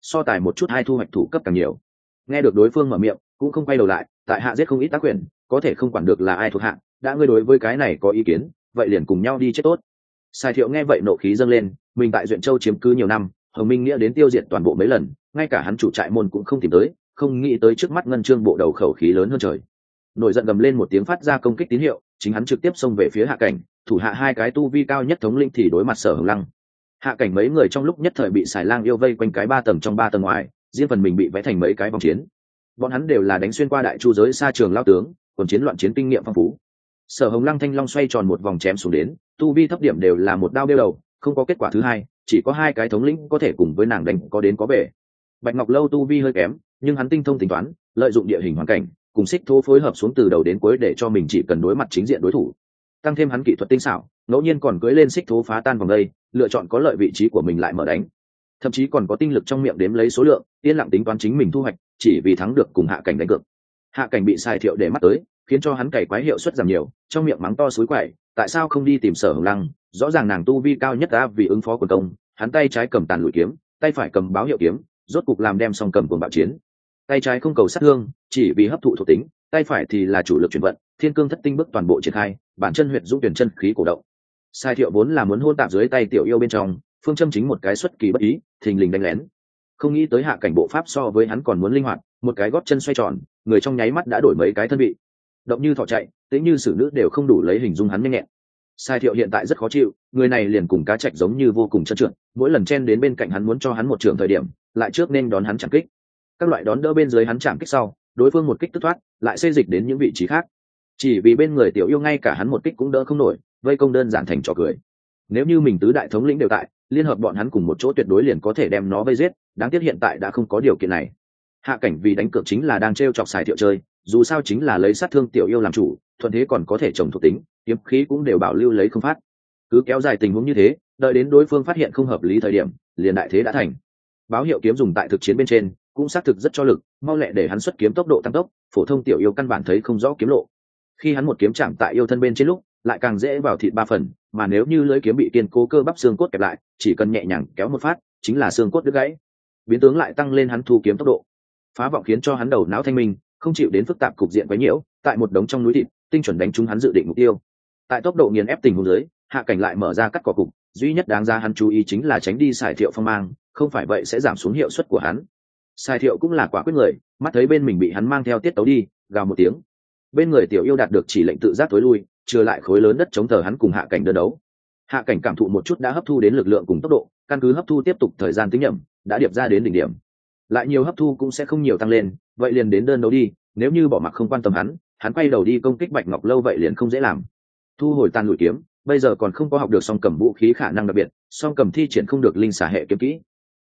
so tài một chút hai thu hoạch thủ cấp càng nhiều. Nghe được đối phương mở miệng cũng không quay đầu lại, tại hạ giết không ít tác quyền, có thể không quản được là ai thuộc hạ, đã ngươi đối với cái này có ý kiến vậy liền cùng nhau đi chết tốt. Sai Thiệu nghe vậy nộ khí dâng lên, mình tại Duyện Châu chiếm cứ nhiều năm, Hồng Minh nghĩa đến tiêu diệt toàn bộ mấy lần, ngay cả hắn chủ trại môn cũng không tìm tới, không nghĩ tới trước mắt Ngân Trương bộ đầu khẩu khí lớn hơn trời. Nổi giận gầm lên một tiếng phát ra công kích tín hiệu, chính hắn trực tiếp xông về phía Hạ Cảnh, thủ hạ hai cái tu vi cao nhất thống linh thì đối mặt Sở Hồng Lăng. Hạ Cảnh mấy người trong lúc nhất thời bị Xài Lang yêu vây quanh cái 3 tầng trong 3 tầng ngoài, riêng phần mình bị vẽ thành mấy cái vòng chiến. Bọn hắn đều là đánh xuyên qua đại chu giới xa trường lao tướng, còn chiến loạn chiến kinh nghiệm phong phú. Sở Hồng Lăng thanh long xoay tròn một vòng chém xuống đến, tu vi thấp điểm đều là một đao đeo đầu, không có kết quả thứ hai, chỉ có hai cái thống lĩnh có thể cùng với nàng đánh có đến có về. Bạch Ngọc Lâu tu vi hơi kém, nhưng hắn tinh thông tính toán, lợi dụng địa hình hoàn cảnh, cùng Xích Thố phối hợp xuống từ đầu đến cuối để cho mình chỉ cần đối mặt chính diện đối thủ. Tăng thêm hắn kỹ thuật tinh xảo, ngẫu nhiên còn cưỡi lên Xích Thố phá tan vòng đây, lựa chọn có lợi vị trí của mình lại mở đánh. Thậm chí còn có tinh lực trong miệng đếm lấy số lượng, yên lặng tính toán chính mình thu hoạch, chỉ vì thắng được cùng Hạ Cảnh đánh cược. Hạ Cảnh bị Sai Thiệu để mắt tới, khiến cho hắn cày quái hiệu suất giảm nhiều, trong miệng mắng to suối quậy, tại sao không đi tìm Sở Hồng Lăng, rõ ràng nàng tu vi cao nhất đã vì ứng phó quần công, hắn tay trái cầm tàn lụi kiếm, tay phải cầm báo hiệu kiếm, rốt cục làm đem song cầm cuồng bạo chiến. Tay trái không cầu sát thương, chỉ vì hấp thụ thuộc tính, tay phải thì là chủ lực chuyển vận, thiên cương thất tinh bước toàn bộ triển khai, bản chân huyệt dũng tuyển chân khí cổ động. Sai Thiệu vốn là muốn hôn tạp dưới tay tiểu yêu bên trong, phương châm chính một cái xuất kỳ bất ý, thình lình đánh lén. Không nghĩ tới Hạ Cảnh bộ pháp so với hắn còn muốn linh hoạt, một cái gót chân xoay tròn, người trong nháy mắt đã đổi mấy cái thân vị. Động như thỏ chạy, tĩnh như sử nữ đều không đủ lấy hình dung hắn nhanh nhẹn. Sai Thiệu hiện tại rất khó chịu, người này liền cùng cá trạch giống như vô cùng trơn trượt, mỗi lần chen đến bên cạnh hắn muốn cho hắn một trường thời điểm, lại trước nên đón hắn chạm kích. Các loại đón đỡ bên dưới hắn chạm kích sau, đối phương một kích tức thoát, lại xê dịch đến những vị trí khác. Chỉ vì bên người tiểu yêu ngay cả hắn một kích cũng đỡ không nổi, vây công đơn giản thành trò cười. Nếu như mình tứ đại thống lĩnh đều tại, liên hợp bọn hắn cùng một chỗ tuyệt đối liền có thể đem nó vây giết, đáng tiếc hiện tại đã không có điều kiện này. Hạ Cảnh vì đánh cược chính là đang trêu chọc Sai Thiệu chơi, dù sao chính là lấy sát thương tiểu yêu làm chủ, thuận thế còn có thể trồng thuộc tính, kiếm khí cũng đều bảo lưu lấy không phát. Cứ kéo dài tình huống như thế, đợi đến đối phương phát hiện không hợp lý thời điểm, liền đại thế đã thành. Báo hiệu kiếm dùng tại thực chiến bên trên, cũng xác thực rất cho lực, mau lẹ để hắn xuất kiếm tốc độ tăng tốc, phổ thông tiểu yêu căn bản thấy không rõ kiếm lộ. Khi hắn một kiếm chạm tại yêu thân bên trên lúc, lại càng dễ vào thịt 3 phần, mà nếu như lưỡi kiếm bị kiên cố cơ bắp xương cốt kẹp lại, chỉ cần nhẹ nhàng kéo một phát, chính là xương cốt đứt gãy. Biến tướng lại tăng lên hắn thu kiếm tốc độ. Phá vọng khiến cho hắn đầu não thanh minh, không chịu đến phức tạp cục diện quấy nhiễu, tại một đống trong núi thịt, tinh chuẩn đánh trúng hắn dự định mục tiêu. Tại tốc độ nghiền ép tình huống dưới, Hạ Cảnh lại mở ra cắt cỏ cục, duy nhất đáng ra hắn chú ý chính là tránh đi Sai Thiệu phong mang, không phải vậy sẽ giảm xuống hiệu suất của hắn. Sai Thiệu cũng là quả quyết người, mắt thấy bên mình bị hắn mang theo tiết tấu đi, gào một tiếng. Bên người tiểu yêu đạt được chỉ lệnh tự giác tối lui, trừ lại khối lớn đất chống thờ hắn cùng Hạ Cảnh đơn đấu. Hạ Cảnh cảm thụ một chút đã hấp thu đến lực lượng cùng tốc độ, căn cứ hấp thu tiếp tục thời gian tính nhẩm, đã điệp ra đến đỉnh điểm. Lại nhiều hấp thu cũng sẽ không nhiều tăng lên, vậy liền đến đơn đấu đi, nếu như bỏ mặc không quan tâm hắn quay đầu đi công kích Bạch Ngọc Lâu vậy liền không dễ làm. Thu hồi tàn lụi kiếm, bây giờ còn không có học được song cầm vũ khí khả năng đặc biệt, song cầm thi triển không được linh xà hệ kiếm kỹ,